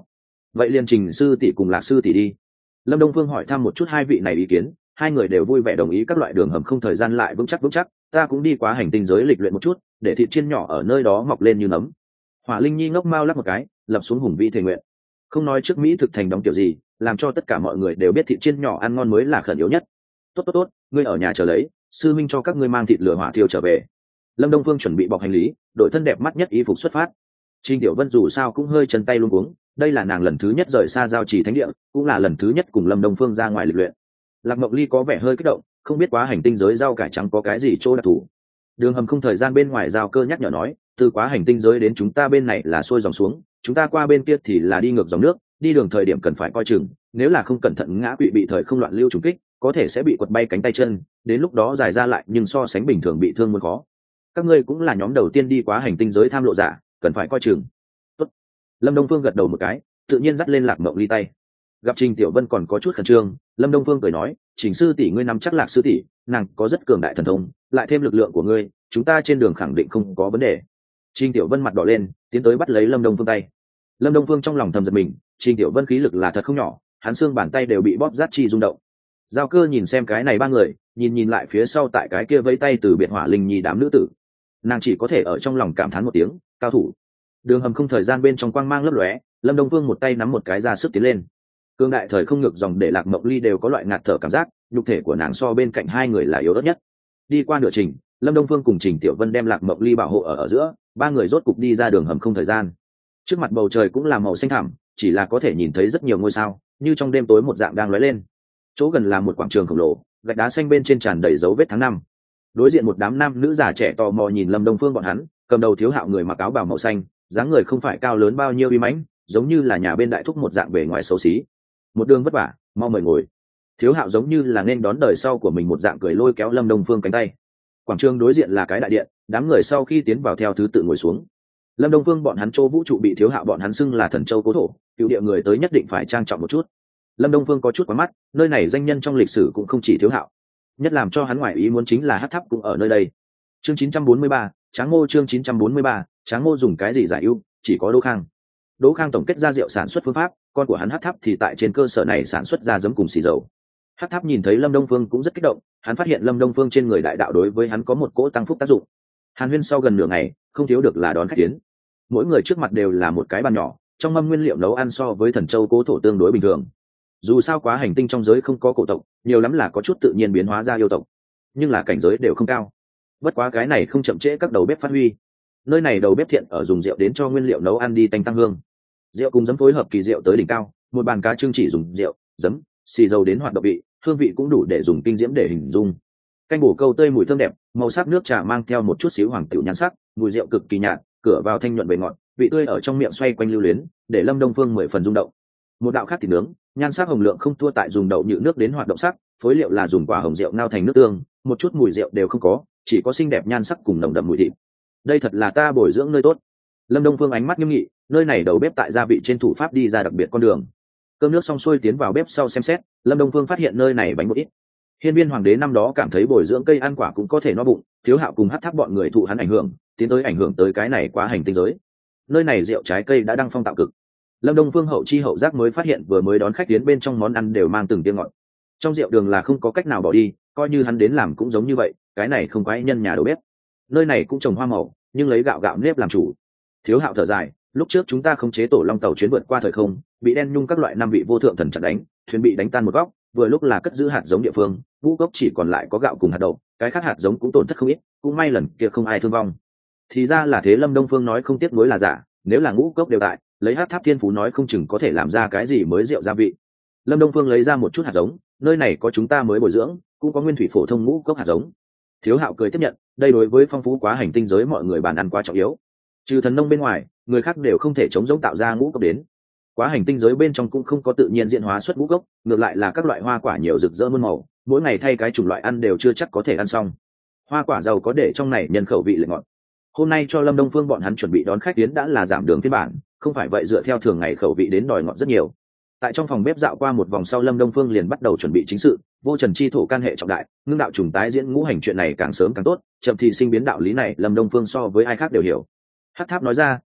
vậy liền Trình sư tỷ cùng Lạc sư tỷ đi. Lâm Đông Phương hỏi thăm một chút hai vị này ý kiến, hai người đều vui vẻ đồng ý các loại đường hầm không thời gian lại vững chắc vững chắc. Ta cũng đi quá hành tinh giới lịch luyện một chút, để thịt chiên nhỏ ở nơi đó mọc lên như nấm. Hỏa Linh Nhi ngốc mao lắc một cái, lập xuống hùng vĩ thề nguyện. Không nói trước Mỹ thực thành đóng kiểu gì, làm cho tất cả mọi người đều biết thịt chiên nhỏ ăn ngon mới là khẩn yếu nhất. Tốt tốt tốt, ngươi ở nhà chờ lấy, sư minh cho các ngươi mang thịt lửa hỏa thiêu trở về. Lâm Đông Phương chuẩn bị bọc hành lý, đội thân đẹp mắt nhất y phục xuất phát. Trình Tiểu Vân dù sao cũng hơi chân tay luống cuống, đây là nàng lần thứ nhất rời xa giao trì thánh địa, cũng là lần thứ nhất cùng Lâm Đông Phương ra ngoài lịch luyện. Lạc Mộng Ly có vẻ hơi kích động, không biết quá hành tinh giới rau cải trắng có cái gì chỗ đặc thù. Đường hầm không thời gian bên ngoài giao cơ nhắc nhở nói, từ quá hành tinh giới đến chúng ta bên này là xuôi dòng xuống, chúng ta qua bên kia thì là đi ngược dòng nước, đi đường thời điểm cần phải coi chừng, nếu là không cẩn thận ngã quỵ bị thời không loạn lưu trùng kích, có thể sẽ bị quật bay cánh tay chân, đến lúc đó dài ra lại nhưng so sánh bình thường bị thương muốn khó. Các ngươi cũng là nhóm đầu tiên đi quá hành tinh giới tham lộ giả, cần phải coi chừng. Tốt. Lâm Đông Phương gật đầu một cái, tự nhiên dắt lên Lạc Mộng Ly tay. Gặp Trình Tiểu Vân còn có chút khẩn trương, Lâm Đông Phương cười nói, Trình sư tỷ ngươi nắm chắc Lạc sư tỷ, nàng có rất cường đại thần thông, lại thêm lực lượng của ngươi, chúng ta trên đường khẳng định không có vấn đề. Trình Tiểu Vân mặt đỏ lên, tiến tới bắt lấy Lâm Đông Phương tay. Lâm Đông Phương trong lòng thầm giật mình, Trình Tiểu Vân khí lực là thật không nhỏ, hắn xương bàn tay đều bị bóp rát chi rung động. Giao cơ nhìn xem cái này ba người, nhìn nhìn lại phía sau tại cái kia vẫy tay từ biệt Hỏa Linh Nhi đám nữ tử, nàng chỉ có thể ở trong lòng cảm thán một tiếng, cao thủ. Đường hầm không thời gian bên trong quang mang lấp lóe, Lâm Đông Phương một tay nắm một cái ra sức tiến lên. Cương đại thời không ngược dòng để Lạc Mộng Ly đều có loại ngạt thở cảm giác, nhục thể của nàng so bên cạnh hai người là yếu ớt nhất. Đi qua nửa trình, Lâm Đông Phương cùng Trình Tiểu Vân đem Lạc Mộng Ly bảo hộ ở ở giữa, ba người rốt cục đi ra đường hầm không thời gian. Trước mặt bầu trời cũng là màu xanh thẳm, chỉ là có thể nhìn thấy rất nhiều ngôi sao, như trong đêm tối một dạng đang lóe lên. Chỗ gần là một quảng trường khổng lồ, gạch đá xanh bên trên tràn đầy dấu vết tháng năm. Đối diện một đám nam nữ già trẻ tò mò nhìn Lâm Đông Phương bọn hắn, cầm đầu Thiếu Hạo người mặc áo bào màu xanh, dáng người không phải cao lớn bao nhiêu uy mãnh, giống như là nhà bên đại thúc một dạng bề ngoài xấu xí. Một đường vất vả, mau mời ngồi. Thiếu Hạo giống như là nên đón đời sau của mình một dạng cười lôi kéo Lâm Đông Phương cánh tay. Quảng trường đối diện là cái đại điện, đám người sau khi tiến vào theo thứ tự ngồi xuống. Lâm Đông Phương bọn hắn Châu Vũ trụ bị Thiếu Hạo bọn hắn xưng là Thần Châu cố thổ, cựu địa người tới nhất định phải trang trọng một chút. Lâm Đông Phương có chút quá mắt, nơi này danh nhân trong lịch sử cũng không chỉ Thiếu Hạo. Nhất làm cho hắn ngoại ý muốn chính là Hắc Tháp cũng ở nơi đây. Chương chín trăm bốn mươi ba, Tráng Ngô chương chín trăm bốn mươi ba, Tráng Ngô dùng cái gì giải ưu, chỉ có Đỗ Khang. Đỗ Khang tổng kết ra rượu sản xuất phương pháp, con của hắn Hắc Tháp thì tại trên cơ sở này sản xuất ra giấm cùng xì dầu. Hắc Tháp nhìn thấy Lâm Đông Phương cũng rất kích động, hắn phát hiện Lâm Đông Phương trên người đại đạo đối với hắn có một cỗ tăng phúc tác dụng. Hàn Huyên sau gần nửa ngày, không thiếu được là đón khách tiến. Mỗi người trước mặt đều là một cái bàn nhỏ, trong mâm nguyên liệu nấu ăn so với Thần Châu cố thổ tương đối bình thường. Dù sao quá hành tinh trong giới không có cổ tộc, nhiều lắm là có chút tự nhiên biến hóa ra yêu tộc, nhưng là cảnh giới đều không cao. Bất quá cái này không chậm trễ các đầu bếp phát huy. Nơi này đầu bếp thiện ở dùng rượu đến cho nguyên liệu nấu ăn đi tanh tăng hương. Rượu cùng giấm phối hợp kỳ diệu tới đỉnh cao, một bàn cá trưng chỉ dùng rượu, giấm, xì dầu đến hoạt động vị, hương vị cũng đủ để dùng kinh diễm để hình dung. Canh bổ câu tươi mùi thơm đẹp, màu sắc nước trà mang theo một chút xíu hoàng tiểu nhan sắc, mùi rượu cực kỳ nhạt, cửa vào thanh nhuận bề ngọt, vị tươi ở trong miệng xoay quanh lưu luyến, để Lâm Đông Phương mười phần rung động. Một đạo khác thịt nướng, nhan sắc hồng lượng không thua tại dùng đậu nhự nước đến hoạt động sắc, phối liệu là dùng quả hồng rượu ngao thành nước tương, một chút mùi rượu đều không có, chỉ có xinh đẹp nhan sắc cùng nồng đậm mùi thịt. Đây thật là ta bồi dưỡng nơi tốt. Lâm Đông Phương ánh mắt nghiêm nghị, nơi này đầu bếp tại gia vị trên thủ pháp đi ra đặc biệt con đường. Cơm nước xong xuôi tiến vào bếp sau xem xét, Lâm Đông Phương phát hiện nơi này bánh một ít. Hiên Viên hoàng đế năm đó cảm thấy bồi dưỡng cây ăn quả cũng có thể no bụng, Thiếu Hạo cùng Hắc Tháp bọn người thụ hắn ảnh hưởng, tiến tới ảnh hưởng tới cái này quá hành tinh giới. Nơi này rượu trái cây đã đăng phong tạo cực. Lâm Đông Phương hậu chi hậu giác mới phát hiện vừa mới đón khách tiến bên trong món ăn đều mang từng tiếng ngọt. Trong rượu đường là không có cách nào bỏ đi, coi như hắn đến làm cũng giống như vậy, cái này không quái nhân nhà đầu bếp. Nơi này cũng trồng hoa màu, nhưng lấy gạo gạo nếp làm chủ. Thiếu Hạo thở dài, lúc trước chúng ta không chế tổ long tàu chuyến vượt qua thời không, bị đen nhung các loại năm vị vô thượng thần chặn đánh, thuyền bị đánh tan một góc, vừa lúc là cất giữ hạt giống địa phương, ngũ cốc chỉ còn lại có gạo cùng hạt đậu, cái khác hạt giống cũng tổn thất không ít, cũng may lần kia không ai thương vong. Thì ra là thế. Lâm Đông Phương nói không tiếc nuối là giả, nếu là ngũ cốc đều tại, lấy Hắc Tháp thiên phú nói không chừng có thể làm ra cái gì mới rượu gia vị. Lâm Đông Phương lấy ra một chút hạt giống, nơi này có chúng ta mới bồi dưỡng, cũng có nguyên thủy phổ thông ngũ cốc hạt giống. Thiếu Hạo cười tiếp nhận, đây đối với phong phú quá hành tinh giới mọi người bàn ăn quá trọng yếu. Trừ thần nông bên ngoài, người khác đều không thể chống giống tạo ra ngũ cốc đến. Quá hành tinh giới bên trong cũng không có tự nhiên diễn hóa xuất ngũ cốc, ngược lại là các loại hoa quả nhiều rực rỡ muôn màu, mỗi ngày thay cái chủng loại ăn đều chưa chắc có thể ăn xong. Hoa quả giàu có để trong này nhân khẩu vị lại ngọt. Hôm nay cho Lâm Đông Phương bọn hắn chuẩn bị đón khách tiến đã là giảm đường phiên bản, không phải vậy dựa theo thường ngày khẩu vị đến đòi ngọt rất nhiều. Tại trong phòng bếp dạo qua một vòng sau, Lâm Đông Phương liền bắt đầu chuẩn bị chính sự. Vô trần chi thổ can hệ trọng đại, ngưng đạo trùng tái diễn ngũ hành chuyện này càng sớm càng tốt, chậm thì sinh biến đạo lý này Lâm Đông Phương so với ai khác đều hiểu. Hắc Tháp nói ra,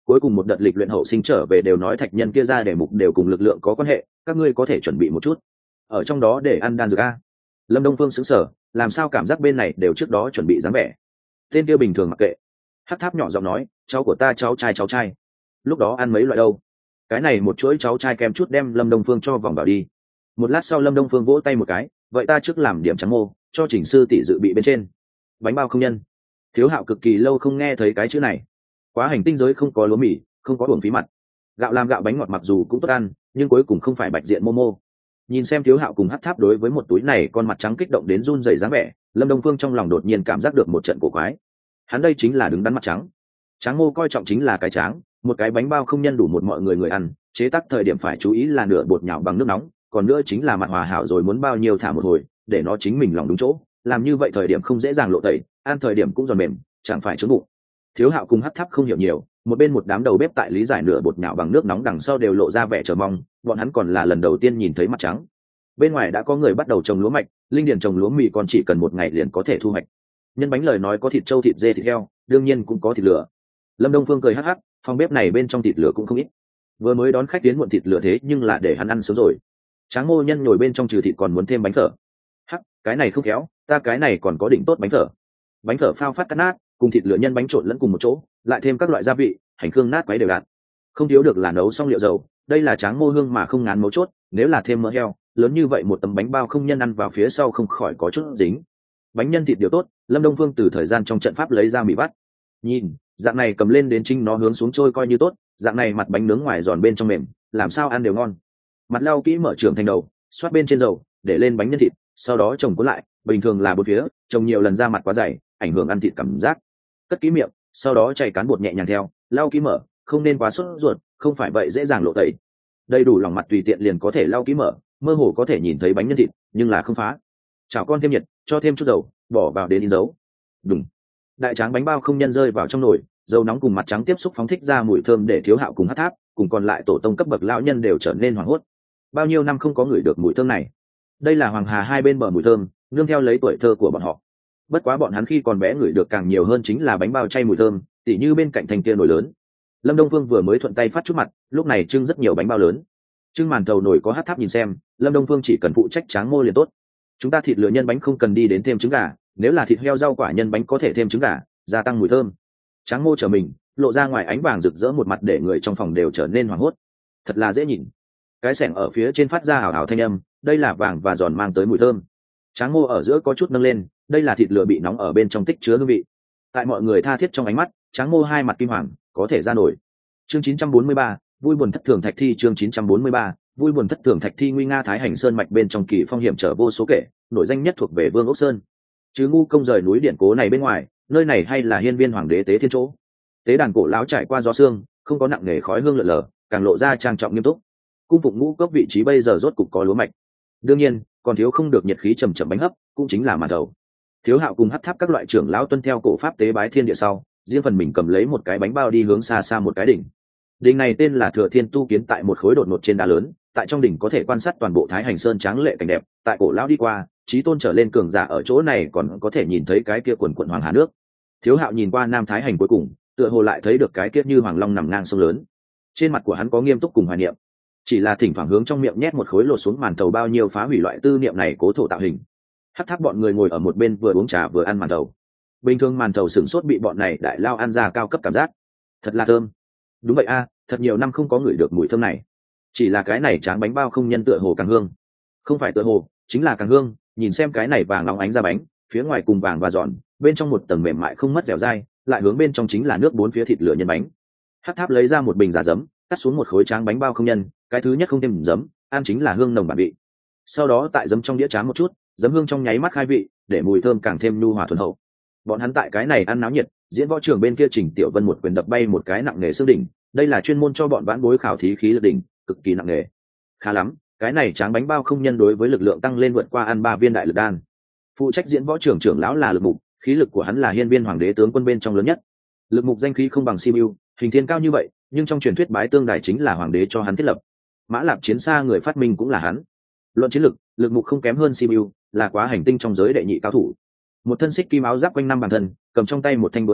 cuối cùng một đợt lịch luyện hậu sinh trở về đều nói thạch nhân kia ra đề mục đều cùng lực lượng có quan hệ, các ngươi có thể chuẩn bị một chút ở trong đó để ăn đan dược a. Lâm Đông Phương sững sờ, làm sao cảm giác bên này đều trước đó chuẩn bị dáng vẻ. Tên kia bình thường mặc kệ. Hắc Tháp nhỏ giọng nói, cháu của ta cháu trai cháu trai. Lúc đó ăn mấy loại đâu? Cái này một chuỗi cháu trai kèm chút đem Lâm Đông Phương cho vòng vào đi. Một lát sau Lâm Đông Phương vỗ tay một cái, vậy ta trước làm điểm trắng mô, cho chỉnh sư tỷ dự bị bên trên. Bánh bao không nhân. Thiếu Hạo cực kỳ lâu không nghe thấy cái chữ này. Quá hành tinh giới không có lúa mì, không có uổng phí mặt. Gạo làm gạo bánh ngọt mặc dù cũng tốt ăn, nhưng cuối cùng không phải bạch diện Momo. Nhìn xem Thiếu Hạo cùng Hắc Tháp đối với một túi này con mặt trắng kích động đến run rẩy dáng vẻ, Lâm Đông Phương trong lòng đột nhiên cảm giác được một trận cổ quái. Hắn đây chính là đứng đắn mặt trắng. Tráng Mô coi trọng chính là cái tráng, một cái bánh bao không nhân đủ một mọi người người ăn, chế tác thời điểm phải chú ý là nửa bột nhào bằng nước nóng, còn nữa chính là mặt hòa hảo rồi muốn bao nhiêu thả một hồi, để nó chính mình lòng đúng chỗ, làm như vậy thời điểm không dễ dàng lộ tẩy, ăn thời điểm cũng giòn mềm, chẳng phải chướng bụng. Thiếu Hạo cùng Hắc Tháp không hiểu nhiều, một bên một đám đầu bếp tại lý giải nửa bột nhào bằng nước nóng đằng sau đều lộ ra vẻ chờ mong, bọn hắn còn là lần đầu tiên nhìn thấy mặt trắng. Bên ngoài đã có người bắt đầu trồng lúa mạch, linh điền trồng lúa mì còn chỉ cần một ngày liền có thể thu hoạch. Nhân bánh lời nói có thịt trâu, thịt dê, thịt heo, đương nhiên cũng có thịt lửa. Lâm Đông Phương cười hắc hắc, phòng bếp này bên trong thịt lửa cũng không ít. Vừa mới đón khách tiến muộn thịt lửa thế nhưng là để hắn ăn sớm rồi. Tráng Mô nhân nhồi bên trong trừ thịt còn muốn thêm bánh phở. Hắc, cái này không khéo, ta cái này còn có đỉnh tốt bánh phở. Bánh phở phao phát cắt nát, cùng thịt lửa nhân bánh trộn lẫn cùng một chỗ, lại thêm các loại gia vị, hành khương nát quấy đều đặn. Không thiếu được là nấu xong liệu dầu, đây là Tráng Mô hương mà không ngán mấu chốt, nếu là thêm mỡ heo, lớn như vậy một tấm bánh bao không nhân ăn vào phía sau không khỏi có chút dính. Bánh nhân thịt điều tốt, Lâm Đông Phương từ thời gian trong trận pháp lấy ra mì vắt. Nhìn, dạng này cầm lên đến chính nó hướng xuống trôi coi như tốt, dạng này mặt bánh nướng ngoài giòn bên trong mềm, làm sao ăn đều ngon. Mặt lau kỹ mở trưởng thành đầu, xoát bên trên dầu, để lên bánh nhân thịt, sau đó chồng cuốn lại, bình thường là bốn phía, chồng nhiều lần ra mặt quá dày, ảnh hưởng ăn thịt cảm giác. Cất kỹ miệng, sau đó chảy cán bột nhẹ nhàng theo, lau kỹ mở, không nên quá sốt ruột, không phải vậy dễ dàng lộ tẩy. Đầy đủ lòng mặt tùy tiện liền có thể lau kỹ mở, mơ hồ có thể nhìn thấy bánh nhân thịt, nhưng là không phá. Chảo con thêm nhiệt, cho thêm chút dầu, bỏ vào đến in dấu. Đùng. Đại tráng bánh bao không nhân rơi vào trong nồi, dầu nóng cùng mặt trắng tiếp xúc phóng thích ra mùi thơm để Thiếu Hạo cùng Hắc Tháp, cùng còn lại tổ tông cấp bậc lão nhân đều trở nên hoảng hốt. Bao nhiêu năm không có ngửi được mùi thơm này. Đây là Hoàng Hà hai bên bờ mùi thơm, nương theo lấy tuổi thơ của bọn họ. Bất quá bọn hắn khi còn bé ngửi được càng nhiều hơn chính là bánh bao chay mùi thơm, tỉ như bên cạnh thành kia nồi lớn. Lâm Đông Phương vừa mới thuận tay phát chút mặt, lúc này trưng rất nhiều bánh bao lớn. Trưng màn thầu nồi có Hắc Tháp nhìn xem, Lâm Đông Phương chỉ cần phụ trách Tráng Mô liền tốt. Chúng ta thịt lửa nhân bánh không cần đi đến thêm trứng gà, nếu là thịt heo rau quả nhân bánh có thể thêm trứng gà, gia tăng mùi thơm. Tráng Mô trở mình, lộ ra ngoài ánh vàng rực rỡ một mặt để người trong phòng đều trở nên hoảng hốt. Thật là dễ nhìn. Cái xẻng ở phía trên phát ra hào hào thanh âm, đây là vàng và giòn mang tới mùi thơm. Tráng Mô ở giữa có chút nâng lên, đây là thịt lửa bị nóng ở bên trong tích chứa hương vị. Tại mọi người tha thiết trong ánh mắt, Tráng Mô hai mặt kim hoàng, có thể ra nổi. Chương chín trăm bốn mươi ba, vui buồn thất thường thạch thi. Chương chín trăm bốn mươi ba, vui buồn thất thường thạch thi. Nguy nga Thái Hành Sơn mạch bên trong kỳ phong hiểm trở vô số kể, nổi danh nhất thuộc về Vương Ốc Sơn. Chứ ngu công rời núi điện cố này bên ngoài, nơi này hay là hiên viên hoàng đế tế thiên chỗ. Tế đàn cổ lão trải qua gió sương, không có nặng nề khói hương lượn lờ, càng lộ ra trang trọng nghiêm túc. Cung phụng ngũ cốc vị trí bây giờ rốt cục có lúa mạch. Đương nhiên, còn thiếu không được nhiệt khí trầm trầm bánh hấp, cũng chính là màn thầu. Thiếu Hạo cùng Hắc Tháp các loại trưởng lão tuân theo cổ pháp tế bái thiên địa sau, riêng phần mình cầm lấy một cái bánh bao đi hướng xa xa một cái đỉnh. Đỉnh này tên là Thừa Thiên Tu kiến tại một khối đột ngột trên đá lớn, tại trong đỉnh có thể quan sát toàn bộ Thái Hành Sơn tráng lệ cảnh đẹp. Tại cổ lão đi qua, chí tôn trở lên cường giả ở chỗ này còn có thể nhìn thấy cái kia quần quần hoàng hà nước. Thiếu Hạo nhìn qua Nam Thái Hành cuối cùng, tựa hồ lại thấy được cái kia như hoàng long nằm ngang sông lớn. Trên mặt của hắn có nghiêm túc cùng hoài niệm, chỉ là thỉnh thoảng hướng trong miệng nhét một khối lột xuống màn thầu bao nhiêu phá hủy loại tư niệm này cố thổ tạo hình. Hắc Tháp bọn người ngồi ở một bên vừa uống trà vừa ăn màn thầu. Bình thường màn thầu sửng sốt bị bọn này đại lao ăn ra cao cấp cảm giác, thật là thơm. Đúng vậy a, thật nhiều năm không có ngửi được mùi thơm này. Chỉ là cái này tráng bánh bao không nhân tựa hồ càng hương, không phải tựa hồ, chính là càng hương. Nhìn xem cái này vàng nóng ánh ra bánh, phía ngoài cùng vàng và giòn, bên trong một tầng mềm mại không mất dẻo dai, lại hướng bên trong chính là nước bốn phía thịt lửa nhân bánh. Hắc Tháp lấy ra một bình giả giấm, cắt xuống một khối tráng bánh bao không nhân, cái thứ nhất không thêm giấm, ăn chính là hương nồng bản vị. Sau đó tại giấm trong đĩa tráng một chút, giấm hương trong nháy mắt khai vị, để mùi thơm càng thêm nhu hòa thuần hậu. Bọn hắn tại cái này ăn náo nhiệt, diễn võ trường bên kia Trình Tiểu Vân một quyền đập bay một cái nặng nghề xương đỉnh, đây là chuyên môn cho bọn vãn bối khảo thí khí lực đỉnh, cực kỳ nặng nghề. Khá lắm, cái này tráng bánh bao không nhân đối với lực lượng tăng lên vượt qua ăn ba viên đại lực đan. Phụ trách diễn võ trưởng trưởng lão là Lực Mục, khí lực của hắn là hiên viên hoàng đế tướng quân bên trong lớn nhất. Lực Mục danh khí không bằng Sibiu, hình thiên cao như vậy, nhưng trong truyền thuyết bái tương đài chính là hoàng đế cho hắn thiết lập. Mã Lạp chiến xa người phát minh cũng là hắn. Luận chiến lực, Lực Mục không kém hơn Sibiu, là quá hành tinh trong giới đệ nhị cao thủ. Một thân xích kim áo giáp quanh năm bản thân, cầm trong tay một thanh búa đá,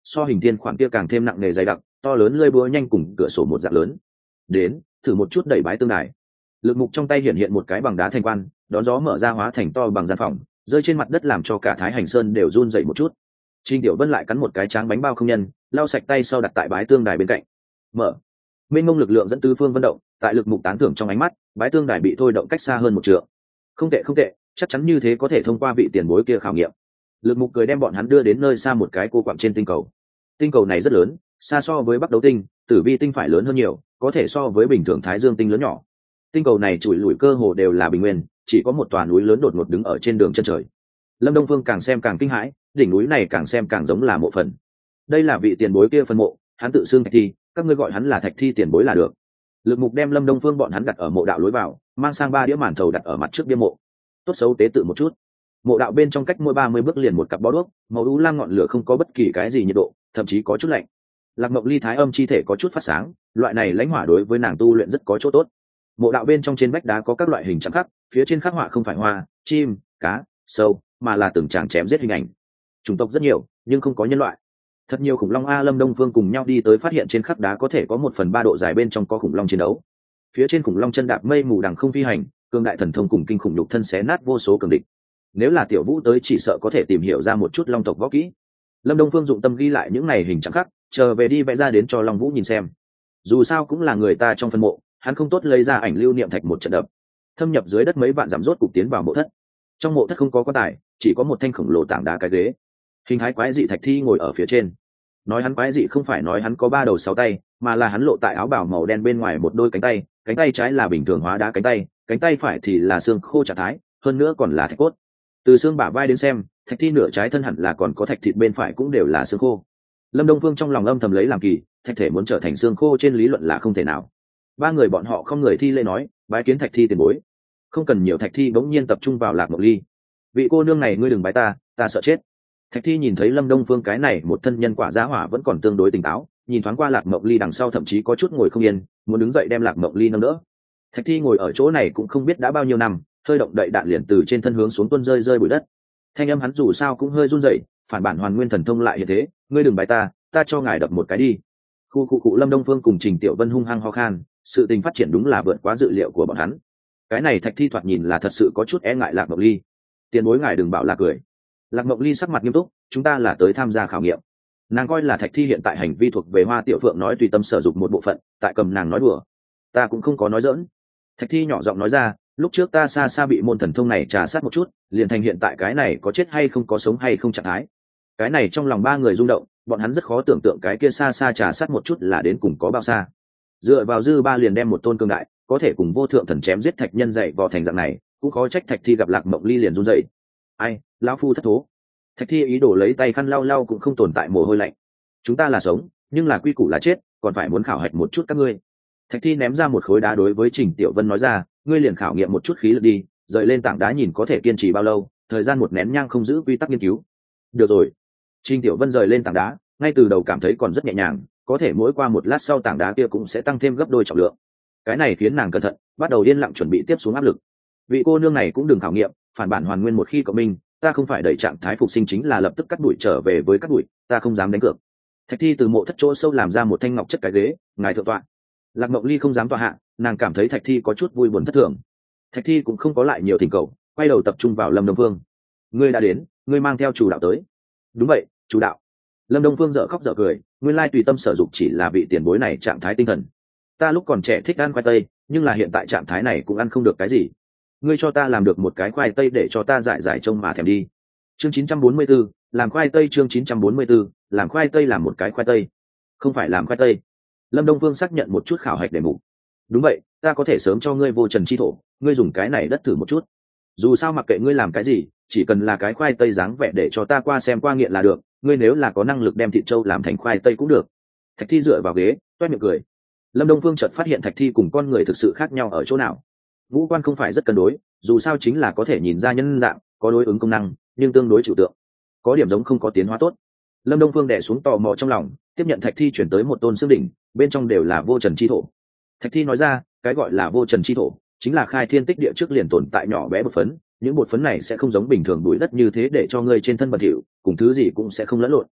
so hình thiên khoản kia càng thêm nặng nề dày đặc, to lớn lơi búa nhanh cùng cửa sổ một dạng lớn. Đến, thử một chút đẩy bái tương đài. Lực mục trong tay hiện hiện một cái bằng đá thành quan, đón gió mở ra hóa thành to bằng gian phòng, rơi trên mặt đất làm cho cả Thái Hành Sơn đều run dậy một chút. Trình Tiểu Vân lại cắn một cái tráng bánh bao không nhân, lau sạch tay sau đặt tại bái tương đài bên cạnh. Mở. Mênh mông lực lượng dẫn tứ phương vận động, tại lực mục tán thưởng trong ánh mắt, bái tương đài bị thôi động cách xa hơn một trượng. Không tệ không tệ, chắc chắn như thế có thể thông qua vị tiền bối kia khảo nghiệm. Lực mục cười đem bọn hắn đưa đến nơi xa một cái cô quặng trên tinh cầu. Tinh cầu này rất lớn, xa so với Bắc Đấu tinh, Tử Vi tinh phải lớn hơn nhiều, có thể so với bình thường Thái Dương tinh lớn nhỏ. Tinh cầu này trụi lủi cơ hồ đều là bình nguyên, chỉ có một tòa núi lớn đột ngột đứng ở trên đường chân trời. Lâm Đông Vương càng xem càng kinh hãi, đỉnh núi này càng xem càng giống là mộ phần. Đây là vị tiền bối kia phân mộ, hắn tự xưng Thạch Thi, các ngươi gọi hắn là Thạch Thi tiền bối là được. Lực mục đem Lâm Đông Phương bọn hắn đặt ở mộ đạo lối vào, mang sang ba đĩa màn thầu đặt ở mặt trước bia mộ. Tốt xấu tế tự một chút. Mộ đạo bên trong cách mỗi ba mươi bước liền một cặp bó đuốc, màu u lam ngọn lửa không có bất kỳ cái gì nhiệt độ, thậm chí có chút lạnh. Lạc Mộng Ly thái âm chi thể có chút phát sáng, loại này lãnh hỏa đối với nàng tu luyện rất có chỗ tốt. Mộ đạo bên trong trên vách đá có các loại hình chạm khắc, phía trên khắc họa không phải hoa, chim, cá, sâu, mà là từng tràng chém giết hình ảnh. Chủng tộc rất nhiều, nhưng không có nhân loại. Thật nhiều khủng long a Lâm Đông Phương cùng nhau đi tới phát hiện trên khắc đá có thể có một phần ba độ dài bên trong có khủng long chiến đấu. Phía trên khủng long chân đạp mây mù đằng không phi hành, cường đại thần thông cùng kinh khủng nhục thân xé nát vô số cường địch. Nếu là Tiểu Vũ tới chỉ sợ có thể tìm hiểu ra một chút long tộc võ kỹ. Lâm Đông Phương dụng tâm ghi lại những này hình chạm khắc, chờ về đi vẽ ra đến cho Long Vũ nhìn xem. Dù sao cũng là người ta trong phân mộ, hắn không tốt lấy ra ảnh lưu niệm thạch một trận đập. Thâm nhập dưới đất mấy vạn dặm rốt cục tiến vào mộ thất. Trong mộ thất không có quan tài, chỉ có một thanh khổng lồ tảng đá cái ghế. Hình thái quái dị Thạch Thi ngồi ở phía trên. Nói hắn quái dị không phải nói hắn có ba đầu sáu tay, mà là hắn lộ tại áo bào màu đen bên ngoài một đôi cánh tay, cánh tay trái là bình thường hóa đá cánh tay, cánh tay phải thì là xương khô trạng thái, hơn nữa còn là thạch cốt. Từ xương bả vai đến xem, Thạch Thi nửa trái thân hẳn là còn có thạch thịt bên phải cũng đều là xương khô. Lâm Đông Phương trong lòng âm thầm lấy làm kỳ, thạch thể muốn trở thành xương khô trên lý luận là không thể nào. Ba người bọn họ không người thi lễ nói, bái kiến Thạch Thi tiền bối. Không cần nhiều. Thạch Thi bỗng nhiên tập trung vào Lạc Mộng Ly. Vị cô nương này ngươi đừng bái ta, ta sợ chết. Thạch Thi nhìn thấy Lâm Đông Phương cái này một thân nhân quả giá hỏa vẫn còn tương đối tỉnh táo, nhìn thoáng qua Lạc Mộng Ly đằng sau thậm chí có chút ngồi không yên, muốn đứng dậy đem Lạc Mộng Ly nâng đỡ. Thạch Thi ngồi ở chỗ này cũng không biết đã bao nhiêu năm, hơi động đậy đạn liền từ trên thân hướng xuống tuôn rơi rơi bụi đất. Thanh âm hắn dù sao cũng hơi run rẩy, phản bản hoàn nguyên thần thông lại như thế, ngươi đừng bài ta, ta cho ngài đập một cái đi. Khu khu cụ Lâm Đông Phương cùng Trình Tiểu Vân hung hăng ho khan, sự tình phát triển đúng là vượt quá dự liệu của bọn hắn. Cái này Thạch Thi thoạt nhìn là thật sự có chút e ngại Lạc Mộng Ly. Tiền bối ngài đừng bảo là cười. Lạc Mộng Ly sắc mặt nghiêm túc, chúng ta là tới tham gia khảo nghiệm. Nàng coi là Thạch Thi hiện tại hành vi thuộc về Hoa Tiểu Phượng nói tùy tâm sử dụng một bộ phận, tại cầm nàng nói đùa. Ta cũng không có nói giỡn. Thạch Thi nhỏ giọng nói ra, lúc trước ta xa xa bị môn thần thông này trà sát một chút, liền thành hiện tại cái này có chết hay không có sống hay không trạng thái. Cái này trong lòng ba người rung động, bọn hắn rất khó tưởng tượng cái kia xa xa trà sát một chút là đến cùng có bao xa. Dựa vào dư ba liền đem một tôn cương đại, có thể cùng vô thượng thần chém giết thạch nhân dạy vào thành dạng này, cũng khó trách Thạch Thi gặp Lạc Mộng Ly liền run dậy. Ai, lão phu thất thố. Thạch Thi ý đồ lấy tay khăn lau lau cũng không tồn tại mồ hôi lạnh. Chúng ta là sống, nhưng là quy củ là chết, còn phải muốn khảo hạch một chút các ngươi. Thạch Thi ném ra một khối đá đối với Trình Tiểu Vân nói ra, ngươi liền khảo nghiệm một chút khí lực đi, rời lên tảng đá nhìn có thể kiên trì bao lâu, thời gian một nén nhang không giữ quy tắc nghiên cứu. Được rồi. Trình Tiểu Vân rời lên tảng đá, ngay từ đầu cảm thấy còn rất nhẹ nhàng, có thể mỗi qua một lát sau tảng đá kia cũng sẽ tăng thêm gấp đôi trọng lượng. Cái này khiến nàng cẩn thận, bắt đầu yên lặng chuẩn bị tiếp xuống áp lực. Vị cô nương này cũng đừng khảo nghiệm, phản bản hoàn nguyên một khi cộng minh, ta không phải đẩy trạng thái phục sinh chính là lập tức cắt đuổi trở về với cắt đuổi, ta không dám đánh cược. Thạch Thi từ mộ thất chỗ sâu làm ra một thanh ngọc chất cái ghế, ngài thượng tọa. Lạc Mộng Ly không dám tọa hạ, nàng cảm thấy Thạch Thi có chút vui buồn thất thường. Thạch Thi cũng không có lại nhiều thỉnh cầu, quay đầu tập trung vào Lâm Đông Phương. Ngươi đã đến, ngươi mang theo chủ đạo tới. Đúng vậy, chủ đạo. Lâm Đông Phương dở khóc dở cười, nguyên lai tùy tâm sở dục chỉ là vị tiền bối này trạng thái tinh thần. Ta lúc còn trẻ thích ăn khoai tây, nhưng là hiện tại trạng thái này cũng ăn không được cái gì. Ngươi cho ta làm được một cái khoai tây để cho ta giải giải trông mà thèm đi. Chương chín trăm bốn mươi 44, làm khoai tây chương chín trăm bốn mươi 44, làm khoai tây làm một cái khoai tây. Không phải làm khoai tây. Lâm Đông Phương xác nhận một chút khảo hạch đề mục. Đúng vậy, ta có thể sớm cho ngươi vô trần chi thổ, ngươi dùng cái này đất thử một chút. Dù sao mặc kệ ngươi làm cái gì, chỉ cần là cái khoai tây dáng vẻ để cho ta qua xem qua nghiện là được, ngươi nếu là có năng lực đem thịt trâu làm thành khoai tây cũng được. Thạch Thi dựa vào ghế, toét miệng cười. Lâm Đông Phương chợt phát hiện Thạch Thi cùng con người thực sự khác nhau ở chỗ nào. Ngũ quan không phải rất cân đối, dù sao chính là có thể nhìn ra nhân dạng, có đối ứng công năng, nhưng tương đối trừu tượng. Có điểm giống không có tiến hóa tốt. Lâm Đông Phương đè xuống tò mò trong lòng, tiếp nhận Thạch Thi chuyển tới một tôn xương đỉnh, bên trong đều là vô trần chi thổ. Thạch Thi nói ra, cái gọi là vô trần chi thổ, chính là khai thiên tích địa trước liền tồn tại nhỏ bé bột phấn, những bột phấn này sẽ không giống bình thường bụi đất như thế để cho ngươi trên thân bẩn thỉu, cùng thứ gì cũng sẽ không lẫn lộn.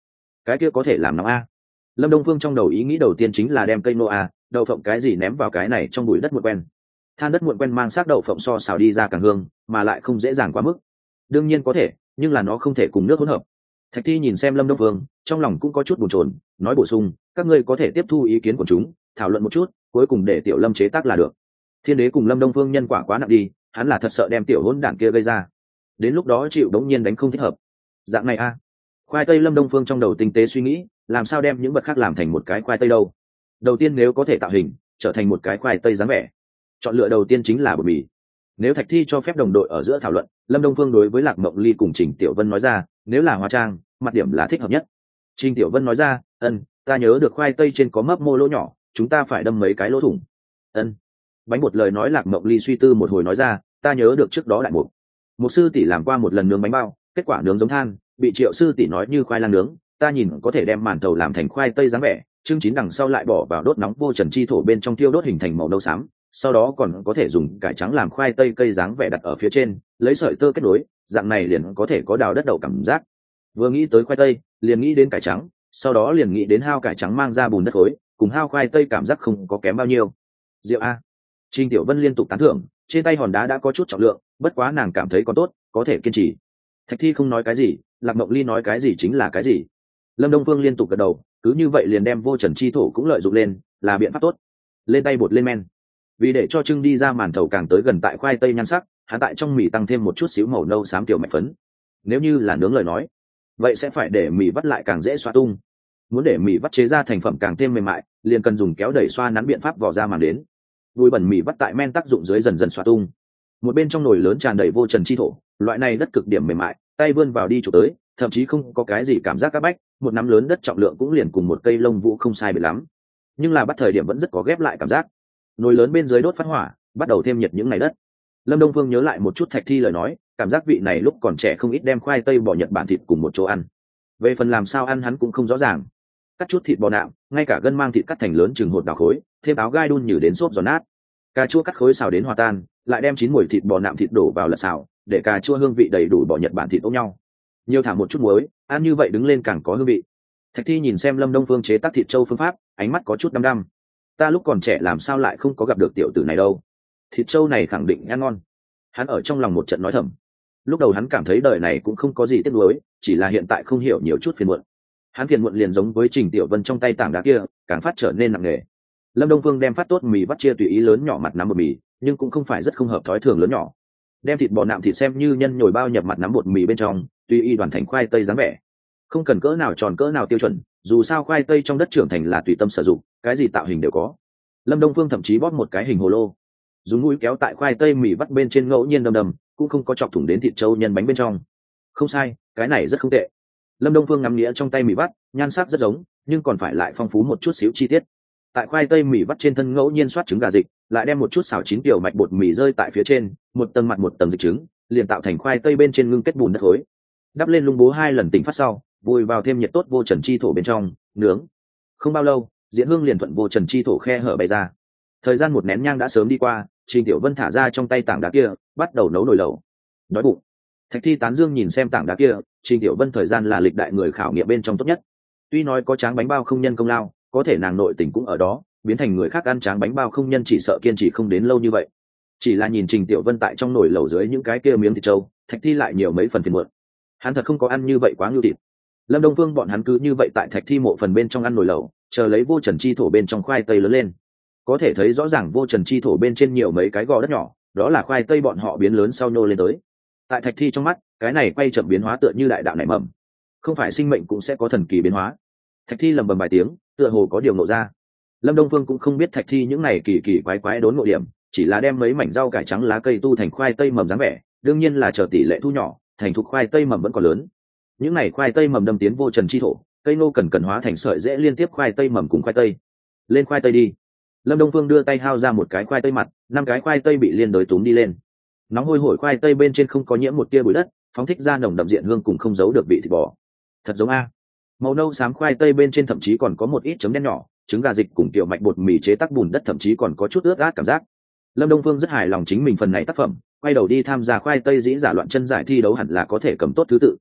cái kia có thể làm nóng a. Lâm Đông Phương trong đầu ý nghĩ đầu tiên chính là đem cây nô a đậu phộng cái gì ném vào cái này trong bụi đất muộn quen. Than đất muộn quen mang xác đậu phộng so xào đi ra càng hương, mà lại không dễ dàng quá mức. Đương nhiên có thể, nhưng là nó không thể cùng nước hỗn hợp. Thạch Thi nhìn xem Lâm Đông Phương, trong lòng cũng có chút buồn chồn, nói bổ sung, các ngươi có thể tiếp thu ý kiến của chúng, thảo luận một chút, cuối cùng để Tiểu Lâm chế tác là được. Thiên Đế cùng Lâm Đông Phương nhân quả quá nặng đi, hắn là thật sợ đem tiểu hỗn đản kia gây ra. Đến lúc đó chịu đống nhiên đánh không thích hợp. Dạng này a. Khoai tây Lâm Đông Phương trong đầu tinh tế suy nghĩ, làm sao đem những vật khác làm thành một cái khoai tây đâu? Đầu tiên nếu có thể tạo hình, trở thành một cái khoai tây dáng vẻ. Chọn lựa đầu tiên chính là bột mì. Nếu Thạch Thi cho phép đồng đội ở giữa thảo luận, Lâm Đông Phương đối với Lạc Mộng Ly cùng Trình Tiểu Vân nói ra, nếu là hóa trang, mặt điểm là thích hợp nhất. Trình Tiểu Vân nói ra, ân, ta nhớ được khoai tây trên có mấp mô lỗ nhỏ, chúng ta phải đâm mấy cái lỗ thủng. Ân. Bánh bột lời nói Lạc Mộng Ly suy tư một hồi nói ra, ta nhớ được trước đó đại mục một sư tỷ làm qua một lần nướng bánh bao, kết quả nướng giống than, bị Triệu sư tỷ nói như khoai lang nướng, ta nhìn có thể đem màn thầu làm thành khoai tây dáng vẻ, trưng chín đằng sau lại bỏ vào đốt nóng vô trần chi thổ bên trong tiêu đốt hình thành màu nâu xám, sau đó còn có thể dùng cải trắng làm khoai tây cây dáng vẻ đặt ở phía trên, lấy sợi tơ kết nối, dạng này liền có thể có đào đất đậu cảm giác. Vừa nghĩ tới khoai tây, liền nghĩ đến cải trắng, sau đó liền nghĩ đến hao cải trắng mang ra bùn đất khối, cùng hao khoai tây cảm giác không có kém bao nhiêu. Diệu a. Trình Tiểu Vân liên tục tán thưởng, trên tay hòn đá đã có chút trọng lượng, bất quá nàng cảm thấy còn tốt, có thể kiên trì. Thạch Thi không nói cái gì, Lạc Mộng Ly nói cái gì chính là cái gì. Lâm Đông Phương liên tục gật đầu, cứ như vậy liền đem vô trần chi thổ cũng lợi dụng lên, là biện pháp tốt. Lên tay bột lên men. Vì để cho trưng đi ra màn thầu càng tới gần tại khoai tây nhan sắc, hắn tại trong mì tăng thêm một chút xíu màu nâu xám tiểu mạch phấn. Nếu như là nướng lời nói, vậy sẽ phải để mì vắt lại càng dễ xoa tung. Muốn để mì vắt chế ra thành phẩm càng thêm mềm mại, liền cần dùng kéo đẩy xoa nắn biện pháp vò ra màng đến. Bụi bẩn mì vắt tại men tác dụng dưới dần dần xoa tung. Một bên trong nồi lớn tràn đầy vô trần chi thổ, loại này đất cực điểm mềm mại, tay vươn vào đi chụp tới, thậm chí không có cái gì cảm giác các bách, một nắm lớn đất trọng lượng cũng liền cùng một cây lông vũ không sai biệt lắm. Nhưng là bắt thời điểm vẫn rất có ghép lại cảm giác. Nồi lớn bên dưới đốt phát hỏa, bắt đầu thêm nhiệt những ngày đất. Lâm Đông Phương nhớ lại một chút Thạch Thi lời nói, cảm giác vị này lúc còn trẻ không ít đem khoai tây bò Nhật Bản thịt cùng một chỗ ăn. Về phần làm sao ăn hắn cũng không rõ ràng. Cắt chút thịt bò nạm, ngay cả gân mang thịt cắt thành lớn chừng hột đào khối, thêm áo gai đun nhử đến xốp giòn nát. Cà chua cắt khối xào đến hòa tan, lại đem chín mùi thịt bò nạm thịt đổ vào lật xào, để cà chua hương vị đầy đủ bò Nhật Bản thịt ôm nhau. Nhiều thả một chút muối, ăn như vậy đứng lên càng có hương vị. Thạch Thi nhìn xem Lâm Đông Phương chế tác thịt trâu phương pháp, ánh mắt có chút đăm đăm. Ta lúc còn trẻ làm sao lại không có gặp được tiểu tử này đâu? Thịt trâu này khẳng định ăn ngon. Hắn ở trong lòng một trận nói thầm. Lúc đầu hắn cảm thấy đời này cũng không có gì tiếc nuối, chỉ là hiện tại không hiểu nhiều chút phiền muộn. Hắn phiền muộn liền giống với Trình Tiểu Vân trong tay tảng đá kia, càng phát trở nên nặng nề. Lâm Đông Phương đem phát tốt mì vắt chia tùy ý lớn nhỏ mặt nắm bột mì, nhưng cũng không phải rất không hợp thói thường lớn nhỏ. Đem thịt bò nạm thịt xem như nhân nhồi bao nhập mặt nắm bột mì bên trong, tùy ý đoàn thành khoai tây dáng vẻ. Không cần cỡ nào tròn cỡ nào tiêu chuẩn, dù sao khoai tây trong đất trưởng thành là tùy tâm sử dụng, cái gì tạo hình đều có. Lâm Đông Phương thậm chí bóp một cái hình hồ lô, dùng mũi kéo tại khoai tây mì vắt bên trên ngẫu nhiên đầm đầm, cũng không có chọc thủng đến thịt trâu nhân bánh bên trong. Không sai, cái này rất không tệ. Lâm Đông Phương ngắm nghĩa trong tay mì vắt, nhan sắc rất giống, nhưng còn phải lại phong phú một chút xíu chi tiết. Tại khoai tây mì vắt trên thân ngẫu nhiên xoát trứng gà dịch, lại đem một chút xào chín tiểu mạch bột mì rơi tại phía trên, một tầng mặt một tầng dịch trứng, liền tạo thành khoai tây bên trên ngưng kết bùn đất khối. Đắp lên lung bố hai lần tỉnh phát sau, vùi vào thêm nhiệt tốt vô trần chi thổ bên trong, nướng. Không bao lâu, Diễn Hương liền thuận vô trần chi thổ khe hở bay ra. Thời gian một nén nhang đã sớm đi qua, Trình Tiểu Vân thả ra trong tay tảng đá kia, bắt đầu nấu nồi lẩu. Đói bụng. Thạch Thi tán dương nhìn xem tảng đá kia, Trình Tiểu Vân thời gian là lịch đại người khảo nghiệm bên trong tốt nhất. Tuy nói có tráng bánh bao không nhân công lao, có thể nàng nội tình cũng ở đó, biến thành người khác ăn tráng bánh bao không nhân chỉ sợ kiên trì không đến lâu như vậy. Chỉ là nhìn Trình Tiểu Vân tại trong nồi lẩu dưới những cái kia miếng thịt trâu, Thạch Thi lại nhiều mấy phần phiền muộn. Hắn thật không có ăn như vậy quá ngưu thịt. Lâm Đông Phương bọn hắn cứ như vậy tại Thạch Thi mộ phần bên trong ăn nồi lẩu, chờ lấy vô trần chi thổ bên trong khoai tây lớn lên. Có thể thấy rõ ràng vô trần chi thổ bên trên nhiều mấy cái gò đất nhỏ, đó là khoai tây bọn họ biến lớn sau nhô lên tới. Tại Thạch Thi trong mắt, cái này quay chậm biến hóa tựa như đại đạo nảy mầm. Không phải sinh mệnh cũng sẽ có thần kỳ biến hóa. Thạch Thi lầm bầm vài tiếng, tựa hồ có điều ngộ ra. Lâm Đông Phương cũng không biết Thạch Thi những này kỳ kỳ quái quái đốn ngộ điểm, chỉ là đem mấy mảnh rau cải trắng lá cây tu thành khoai tây mầm dáng vẻ, đương nhiên là chờ tỷ lệ thu nhỏ, thành thục khoai tây mầm vẫn còn lớn. Những này khoai tây mầm đâm tiến vô trần chi thổ, cây nô cần cần hóa thành sợi dễ liên tiếp khoai tây mầm cùng khoai tây. Lên khoai tây đi. Lâm Đông Phương đưa tay hao ra một cái khoai tây mặt, năm cái khoai tây bị liên đối túm đi lên. Nóng hôi hổi khoai tây bên trên không có nhiễm một tia bụi đất, phóng thích ra nồng đậm diện hương cùng không giấu được vị thịt bò. Thật giống a. Màu nâu xám khoai tây bên trên thậm chí còn có một ít chấm đen nhỏ, trứng gà dịch cùng tiểu mạch bột mì chế tác bùn đất thậm chí còn có chút ướt át cảm giác. Lâm Đông Phương rất hài lòng chính mình phần này tác phẩm, quay đầu đi tham gia khoai tây dĩ giả loạn chân giải thi đấu hẳn là có thể cầm tốt thứ tự.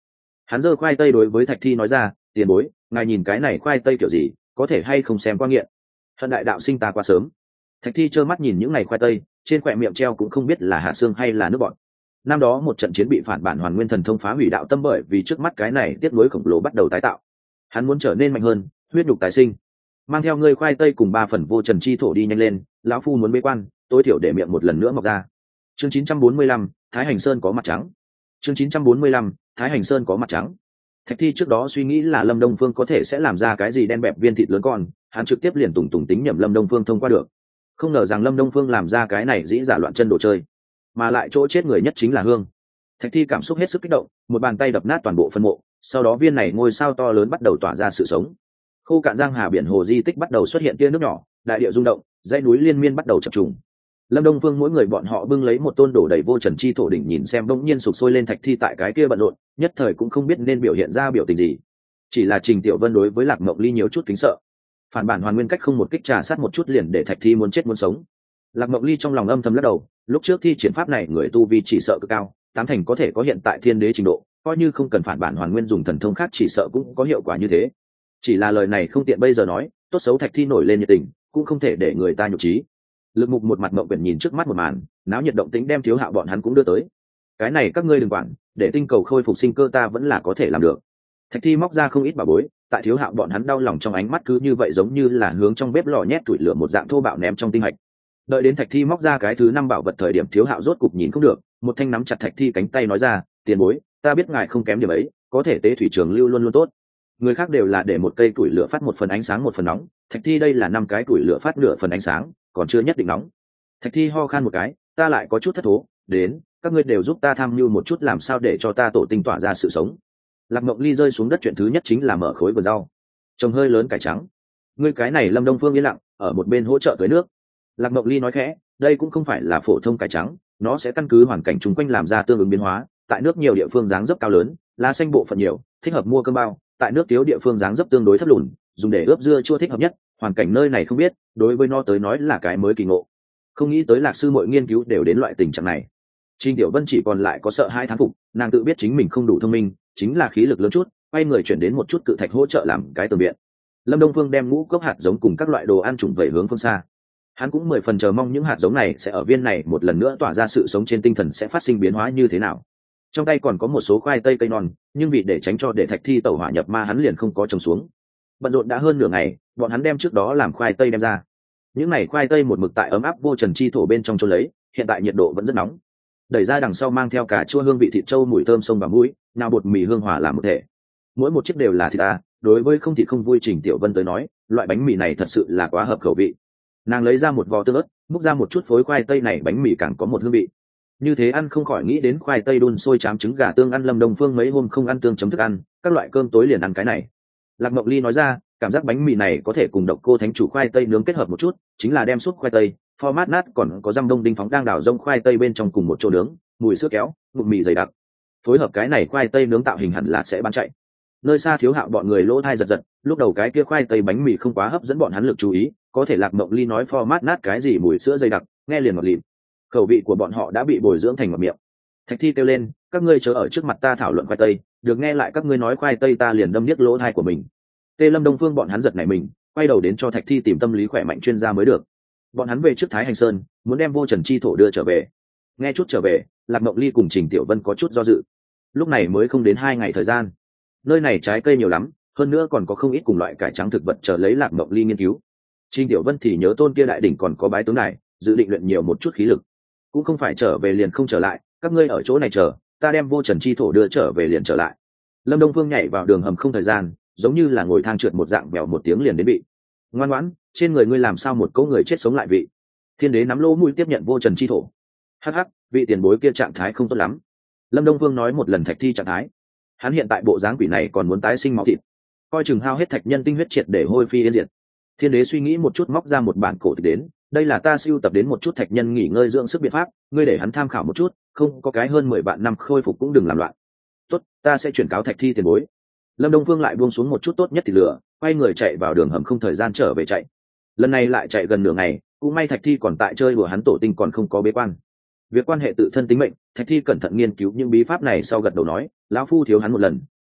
Hắn giơ khoai tây đối với thạch thi nói ra, tiền bối, ngài nhìn cái này khoai tây kiểu gì, có thể hay không xem qua nghiện. Hận đại đạo sinh ta quá sớm. Thạch thi trơ mắt nhìn những ngày khoai tây, trên khỏe miệng treo cũng không biết là hạ xương hay là nước bọt. Năm đó một trận chiến bị phản bản hoàn nguyên thần thông phá hủy đạo tâm, bởi vì trước mắt cái này tiếc nuối khổng lồ bắt đầu tái tạo. Hắn muốn trở nên mạnh hơn, huyết nhục tái sinh. Mang theo ngươi khoai tây cùng ba phần vô trần chi thổ đi nhanh lên, lão phu muốn bế quan, tối thiểu để miệng một lần nữa mọc ra. Chương chín trăm bốn mươi lăm, Thái Hành Sơn có mặt trắng. Chương chín trăm bốn mươi lăm, Thái Hành Sơn có mặt trắng. Thạch thi trước đó suy nghĩ là Lâm Đông Phương có thể sẽ làm ra cái gì đen bẹp viên thịt lớn con, hắn trực tiếp liền tùng tùng tính nhầm Lâm Đông Phương thông qua được. Không ngờ rằng Lâm Đông Phương làm ra cái này dĩ giả loạn chân đồ chơi, mà lại chỗ chết người nhất chính là hương. Thạch thi cảm xúc hết sức kích động, một bàn tay đập nát toàn bộ phân mộ, sau đó viên này ngôi sao to lớn bắt đầu tỏa ra sự sống. Khô cạn giang hà biển hồ di tích bắt đầu xuất hiện tia nước nhỏ, đại địa rung động, dãy núi liên miên bắt đầu chập trùng. Lâm Đông Phương mỗi người bọn họ bưng lấy một tôn đổ đầy vô trần chi thổ đỉnh, nhìn xem bỗng nhiên sụp sôi lên thạch thi tại cái kia bận rộn, nhất thời cũng không biết nên biểu hiện ra biểu tình gì. Chỉ là Trình Tiểu Vân đối với Lạc Mộng Ly nhiều chút kính sợ. Phản bản hoàn nguyên cách không một kích trà sát một chút liền để thạch thi muốn chết muốn sống. Lạc Mộng Ly trong lòng âm thầm lắc đầu, lúc trước thi triển pháp này người tu vi chỉ sợ cực cao, tám thành có thể có hiện tại thiên đế trình độ, coi như không cần phản bản hoàn nguyên dùng thần thông khác chỉ sợ cũng có hiệu quả như thế. Chỉ là lời này không tiện bây giờ nói, tốt xấu thạch thi nổi lên nhiệt tình, cũng không thể để người ta nhục trí. Lực Mục một mặt mộng quyển nhìn trước mắt một màn, náo nhiệt động tĩnh đem Thiếu Hạo bọn hắn cũng đưa tới. Cái này các ngươi đừng quản, để tinh cầu khôi phục sinh cơ ta vẫn là có thể làm được. Thạch thi móc ra không ít bảo bối, tại Thiếu Hạo bọn hắn đau lòng trong ánh mắt cứ như vậy giống như là hướng trong bếp lò nhét tuổi lửa một dạng thô bạo ném trong tinh hạch. Đợi đến thạch thi móc ra cái thứ năm bảo vật thời điểm, Thiếu Hạo rốt cục nhìn không được, một thanh nắm chặt thạch thi cánh tay nói ra, tiền bối, ta biết ngài không kém điểm ấy, có thể tế thủy trường lưu luôn luôn tốt. Người khác đều là để một cây tuổi lửa phát một phần ánh sáng một phần nóng, thạch thi đây là năm cái tuổi lửa phát nửa phần ánh sáng, còn chưa nhất định nóng. Thạch thi ho khan một cái, ta lại có chút thất thố, đến, các ngươi đều giúp ta tham mưu một chút làm sao để cho ta tổ tinh tỏa ra sự sống. Lạc Mộng Ly rơi xuống đất chuyện thứ nhất chính là mở khối vườn rau, trồng hơi lớn cải trắng. Ngươi cái này Lâm Đông Phương yên lặng, ở một bên hỗ trợ tưới nước. Lạc Mộng Ly nói khẽ, đây cũng không phải là phổ thông cải trắng, nó sẽ căn cứ hoàn cảnh chung quanh làm ra tương ứng biến hóa, tại nước nhiều địa phương dáng dấp cao lớn, lá xanh bộ phận nhiều, thích hợp mua cơm bao, tại nước thiếu địa phương dáng dấp tương đối thấp lùn, dùng để ướp dưa chua thích hợp nhất, hoàn cảnh nơi này không biết, đối với nó tới nói là cái mới kỳ ngộ. Không nghĩ tới Lạc sư muội nghiên cứu đều đến loại tình trạng này. Trình Tiểu Vân chỉ còn lại có sợ hai thán phục, nàng tự biết chính mình không đủ thông minh, chính là khí lực lớn chút, quay người chuyển đến một chút cự thạch hỗ trợ làm cái tường viện. Lâm Đông Phương đem ngũ cốc hạt giống cùng các loại đồ ăn trùng về hướng phương xa. Hắn cũng mười phần chờ mong những hạt giống này sẽ ở viên này một lần nữa tỏa ra sự sống trên tinh thần sẽ phát sinh biến hóa như thế nào. Trong tay còn có một số khoai tây cây non, nhưng vì để tránh cho để thạch thi tẩu hỏa nhập ma hắn liền không có trồng xuống. Bận rộn đã hơn nửa ngày, bọn hắn đem trước đó làm khoai tây đem ra. Những này khoai tây một mực tại ấm áp vô trần chi thổ bên trong chôn lấy, hiện tại nhiệt độ vẫn rất nóng. Đẩy ra đằng sau mang theo cả chua hương vị thịt trâu mùi thơm sông và mũi, nào bột mì hương hòa làm một thể. Mỗi một chiếc đều là thịt ta, đối với không thịt không vui Trình Tiểu Vân tới nói, loại bánh mì này thật sự là quá hợp khẩu vị. Nàng lấy ra một vò tương ớt, múc ra một chút phối khoai tây này, bánh mì càng có một hương vị. Như thế ăn không khỏi nghĩ đến khoai tây đun sôi chám trứng gà tương ăn Lâm Đông Phương mấy hôm không ăn tương chấm thức ăn, các loại cơm tối liền ăn cái này. Lạc Mộng Ly nói ra, cảm giác bánh mì này có thể cùng Độc Cô Thánh Chủ khoai tây nướng kết hợp một chút, chính là đem súp khoai tây, format nát còn có răm đông đinh phóng đang đảo rông khoai tây bên trong cùng một chỗ nướng, mùi sữa kéo, bụng mì dày đặc. Phối hợp cái này khoai tây nướng tạo hình hẳn là sẽ bán chạy. Nơi xa Thiếu Hạo bọn người lỗ thai giật giật, lúc đầu cái kia khoai tây bánh mì không quá hấp dẫn bọn hắn lực chú ý, có thể Lạc Mộng Ly nói format nát cái gì mùi sữa dày đặc, nghe liền ngọt lịm. Khẩu vị của bọn họ đã bị bồi dưỡng thành ngọt miệng. Thạch thi kêu lên, các ngươi chớ ở trước mặt ta thảo luận khoai tây, được nghe lại các ngươi nói khoai tây ta liền đâm điếc lỗ thai của mình. Tê Lâm Đông Phương bọn hắn giật nảy mình, quay đầu đến cho Thạch thi tìm tâm lý khỏe mạnh chuyên gia mới được. Bọn hắn về trước Thái Hành Sơn, muốn đem vô trần chi thổ đưa trở về. Nghe chút trở về, Lạc Mộng Ly cùng Trình Tiểu Vân có chút do dự. Lúc này mới không đến hai ngày thời gian, nơi này trái cây nhiều lắm, hơn nữa còn có không ít cùng loại cải trắng thực vật chờ lấy Lạc Mộng Ly nghiên cứu. Trình Tiểu Vân thì nhớ tôn kia đại đỉnh còn có bái tướng này, dự định luyện nhiều một chút khí lực. Cũng không phải trở về liền không trở lại, các ngươi ở chỗ này chờ, ta đem vô trần chi thổ đưa trở về liền trở lại. Lâm Đông Phương nhảy vào đường hầm không thời gian, giống như là ngồi thang trượt một dạng, bèo một tiếng liền đến bị. Ngoan ngoãn, trên người ngươi làm sao một cỗ người chết sống lại vị? Thiên đế nắm lỗ mũi tiếp nhận vô trần chi thổ. Hắc hắc, vị tiền bối kia trạng thái không tốt lắm. Lâm Đông Phương nói một lần thạch thi trạng thái. Hắn hiện tại bộ dáng quỷ này còn muốn tái sinh máu thịt, coi chừng hao hết thạch nhân tinh huyết triệt để hôi phi yên diệt. Thiên đế suy nghĩ một chút móc ra một bản cổ tịch đến, đây là ta sưu tập đến một chút thạch nhân nghỉ ngơi dưỡng sức biện pháp, ngươi để hắn tham khảo một chút, không có cái hơn mười vạn năm khôi phục cũng đừng làm loạn. Tốt, ta sẽ chuyển cáo thạch thi tiền bối. Lâm Đông Phương lại buông xuống một chút tốt nhất thì lửa, quay người chạy vào đường hầm không thời gian trở về chạy. Lần này lại chạy gần nửa ngày, cũng may thạch thi còn tại chơi đùa hắn tổ tinh còn không có bế quan. Việc quan hệ tự thân tính mệnh, thạch thi cẩn thận nghiên cứu những bí pháp này sau gật đầu nói, lão phu thiếu hắn một lần,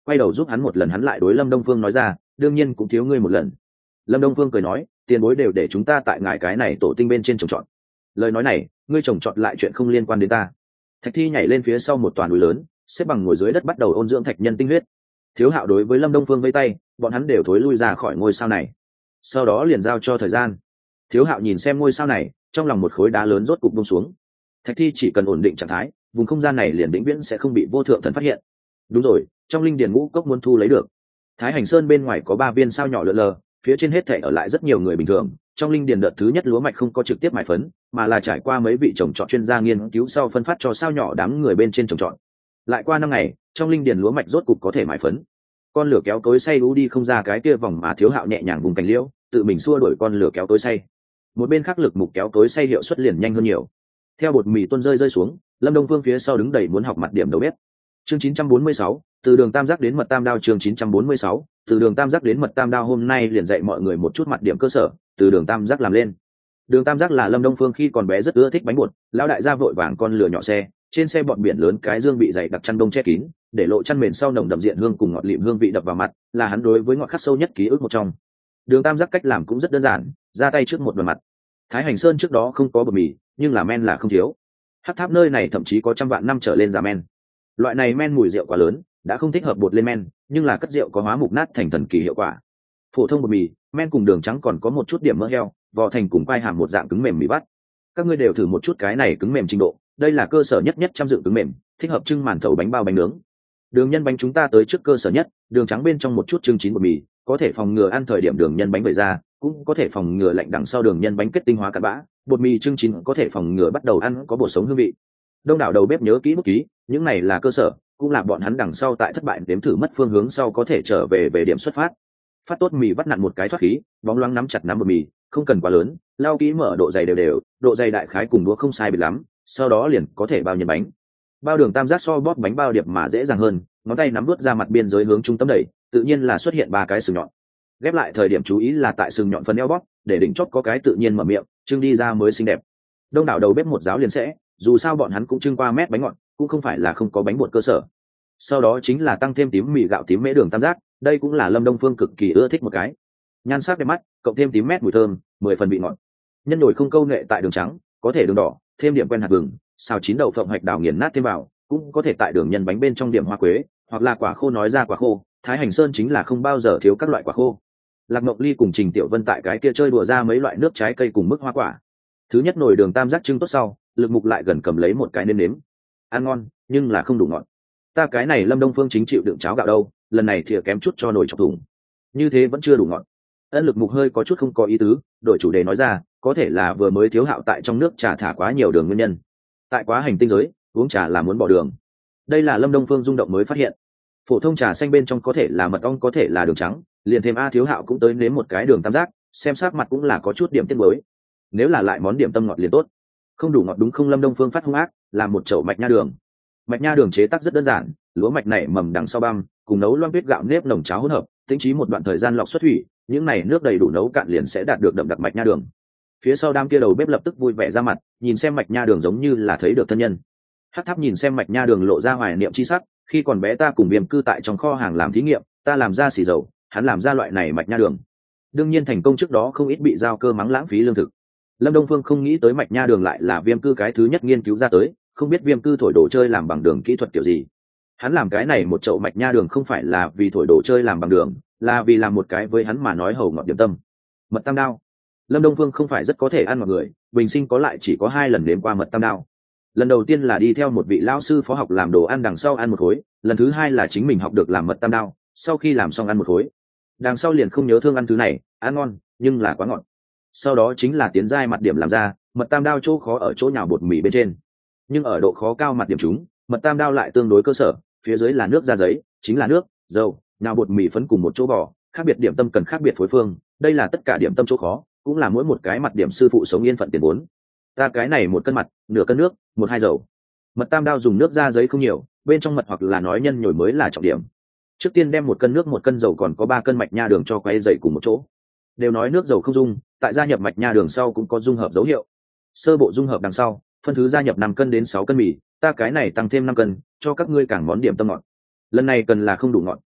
quay đầu giúp hắn một lần, hắn lại đối Lâm Đông Phương nói ra, đương nhiên cũng thiếu ngươi một lần. Lâm Đông Phương cười nói, tiền bối đều để chúng ta tại ngài cái này tổ tinh bên trên trồng trọt. Lời nói này, ngươi trồng trọt lại chuyện không liên quan đến ta. Thạch Thi nhảy lên phía sau một toàn núi lớn, xếp bằng ngồi dưới đất bắt đầu ôn dưỡng thạch nhân tinh huyết. Thiếu Hạo đối với Lâm Đông Phương vẫy tay, bọn hắn đều thối lui ra khỏi ngôi sao này. Sau đó liền giao cho thời gian. Thiếu Hạo nhìn xem ngôi sao này, trong lòng một khối đá lớn rốt cục buông xuống. Thạch Thi chỉ cần ổn định trạng thái, vùng không gian này liền vĩnh viễn sẽ không bị vô thượng thần phát hiện. Đúng rồi, trong linh điền ngũ cốc muốn thu lấy được. Thái Hành Sơn bên ngoài có ba viên sao nhỏ lượn lờ, phía trên hết thảy ở lại rất nhiều người bình thường. Trong linh điền đợt thứ nhất lúa mạch không có trực tiếp mài phấn, mà là trải qua mấy vị trồng trọt chuyên gia nghiên cứu sau phân phát cho sao nhỏ đám người bên trên trồng trọt. Lại qua năm ngày, trong linh điền lúa mạch rốt cục có thể mài phấn. Con lửa kéo tối say lú đi không ra cái kia vòng mà Thiếu Hạo nhẹ nhàng vùng cành liễu, tự mình xua đuổi con lửa kéo tối say. Một bên khác lực mục kéo tối say hiệu suất liền nhanh hơn nhiều. Theo bột mì tuôn rơi rơi xuống, Lâm Đông Phương phía sau đứng đầy muốn học mặt điểm đầu bếp. Chương chín trăm bốn mươi sáu, từ đường tam giác đến mật tam đao. Chương chín trăm bốn mươi sáu, từ đường tam giác đến mật tam đao. Hôm nay liền dạy mọi người một chút mặt điểm cơ sở, từ đường tam giác làm lên. Đường tam giác là Lâm Đông Phương khi còn bé rất ưa thích bánh bột, lão đại gia vội vàng con lửa nhỏ xe, trên xe bọn biển lớn cái dương bị dày đặc chăn đông che kín, để lộ chăn mền sau nồng đậm diện hương cùng ngọt lịm hương vị đập vào mặt, là hắn đối với ngọt khắc sâu nhất ký ức một trong. Đường tam giác cách làm cũng rất đơn giản, ra tay trước một đoàn mặt. Thái Hành Sơn trước đó không có bột mì, nhưng là men là không thiếu. Hắc Tháp nơi này thậm chí có trăm vạn năm trở lên giá men. Loại này men mùi rượu quá lớn, đã không thích hợp bột lên men, nhưng là cất rượu có hóa mục nát thành thần kỳ hiệu quả. Phổ thông bột mì, men cùng đường trắng còn có một chút điểm mỡ heo, vò thành cùng quai hàm một dạng cứng mềm mì bắt. Các ngươi đều thử một chút cái này cứng mềm trình độ, đây là cơ sở nhất nhất trăm dựng cứng mềm, thích hợp trưng màn thầu bánh bao bánh nướng. Đường nhân bánh chúng ta tới trước cơ sở nhất, đường trắng bên trong một chút trưng chín bột mì, có thể phòng ngừa ăn thời điểm đường nhân bánh bể ra, cũng có thể phòng ngừa lạnh đằng sau đường nhân bánh kết tinh hóa cặn bã. Bột mì trưng chín có thể phòng ngừa bắt đầu ăn có bột sống hương vị. Đông đảo đầu bếp nhớ kỹ bút ký, những này là cơ sở, cũng là bọn hắn đằng sau tại thất bại đếm thử mất phương hướng sau có thể trở về về điểm xuất phát. Phát tốt mì vắt nặn một cái thoát khí, bóng loáng nắm chặt nắm bột mì, không cần quá lớn, lao kỹ mở độ dày đều đều, độ dày đại khái cùng đũa không sai biệt lắm, sau đó liền có thể bao nhân bánh. Bao đường tam giác so bóp bánh bao điệp mà dễ dàng hơn, ngón tay nắm vớt ra mặt biên giới hướng trung tâm đẩy, tự nhiên là xuất hiện ba cái sừng nhọn. Ghép lại thời điểm chú ý là tại sừng nhọn phần eo bóp, để đỉnh chót có cái tự nhiên mở miệng, trưng đi ra mới xinh đẹp. Đông đảo đầu bếp một giáo liền sẽ, dù sao bọn hắn cũng trưng qua mét bánh ngọt, cũng không phải là không có bánh bột cơ sở. Sau đó chính là tăng thêm tím mì gạo tím mễ đường tam giác, đây cũng là Lâm Đông Phương cực kỳ ưa thích một cái. Nhan sắc đẹp mắt, cộng thêm tím mét mùi thơm, mười phần vị ngọt. Nhân nổi không câu nệ tại đường trắng, có thể đường đỏ, thêm điểm quen hạt vừng, xào chín đậu phộng hạch đào nghiền nát thêm vào, cũng có thể tại đường nhân bánh bên trong điểm hoa quế, hoặc là quả khô nói ra quả khô, Thái Hành Sơn chính là không bao giờ thiếu các loại quả khô. Lạc Mộng Ly cùng Trình Tiểu Vân tại cái kia chơi đùa ra mấy loại nước trái cây cùng mức hoa quả. Thứ nhất nồi đường tam giác trưng tốt sau, Lực Mục lại gần cầm lấy một cái nêm nếm. Ăn ngon, nhưng là không đủ ngọt. Ta cái này Lâm Đông Phương chính chịu đựng cháo gạo đâu, lần này thìa kém chút cho nồi chọc thủng. Như thế vẫn chưa đủ ngọt. Ân Lực Mục hơi có chút không có ý tứ, đổi chủ đề nói ra, có thể là vừa mới Thiếu Hạo tại trong nước trà thả quá nhiều đường nguyên nhân. Tại quá hành tinh giới, uống trà là muốn bỏ đường. Đây là Lâm Đông Phương rung động mới phát hiện. Phổ thông trà xanh bên trong có thể là mật ong, có thể là đường trắng, liền thêm a Thiếu Hạo cũng tới nếm một cái đường tam giác, xem sắc mặt cũng là có chút điểm tiếc mới. Nếu là lại món điểm tâm ngọt liền tốt. Không đủ ngọt đúng không? Lâm Đông Phương phát hung ác, làm một chậu mạch nha đường. Mạch nha đường chế tác rất đơn giản, lúa mạch này mầm đằng sau băm, cùng nấu loang tuyết gạo nếp nồng cháo hỗn hợp, tính trí một đoạn thời gian lọc xuất thủy, những này nước đầy đủ nấu cạn liền sẽ đạt được đậm đặc mạch nha đường. Phía sau đám kia đầu bếp lập tức vui vẻ ra mặt, nhìn xem mạch nha đường giống như là thấy được thân nhân. Hắc Tháp nhìn xem mạch nha đường lộ ra hoài niệm chi sắc, khi còn bé ta cùng Viêm cư tại trong kho hàng làm thí nghiệm, ta làm ra xì dầu, hắn làm ra loại này mạch nha đường. Đương nhiên thành công trước đó không ít bị giao cơ mắng lãng phí lương thực. Lâm Đông Phương không nghĩ tới mạch nha đường lại là Viêm cư cái thứ nhất nghiên cứu ra tới, không biết Viêm cư thổi đồ chơi làm bằng đường kỹ thuật kiểu gì. Hắn làm cái này một chậu mạch nha đường không phải là vì thổi đồ chơi làm bằng đường, là vì làm một cái với hắn mà nói hầu ngọt điểm tâm. Mật tam đao. Lâm Đông Phương không phải rất có thể ăn mọi người, bình sinh có lại chỉ có hai lần nếm qua mật tam đao. Lần đầu tiên là đi theo một vị lão sư phó học làm đồ ăn đằng sau ăn một khối, lần thứ hai là chính mình học được làm mật tam đao, sau khi làm xong ăn một khối. Đằng sau liền không nhớ thương ăn thứ này, ăn ngon, nhưng là quá ngọt. Sau đó chính là tiến giai mặt điểm làm ra, mật tam đao chỗ khó ở chỗ nhào bột mì bên trên. Nhưng ở độ khó cao mặt điểm chúng, mật tam đao lại tương đối cơ sở, phía dưới là nước da giấy, chính là nước, dầu, nhào bột mì phấn cùng một chỗ bỏ, khác biệt điểm tâm cần khác biệt phối phương, đây là tất cả điểm tâm chỗ khó, cũng là mỗi một cái mặt điểm sư phụ sống yên phận tiền vốn. Ta cái này một cân mặt, nửa cân nước, một hai dầu. Mật tam đao dùng nước da giấy không nhiều, bên trong mật hoặc là nói nhân nhồi mới là trọng điểm. Trước tiên đem một cân nước một cân dầu còn có ba cân mạch nha đường cho quay dậy cùng một chỗ. Đều nói nước dầu không dung, tại gia nhập mạch nha đường sau cũng có dung hợp dấu hiệu. Sơ bộ dung hợp đằng sau, phân thứ gia nhập năm cân đến sáu cân mì, ta cái này tăng thêm năm cân, cho các ngươi càng món điểm tâm ngọt. Lần này cần là không đủ ngọt,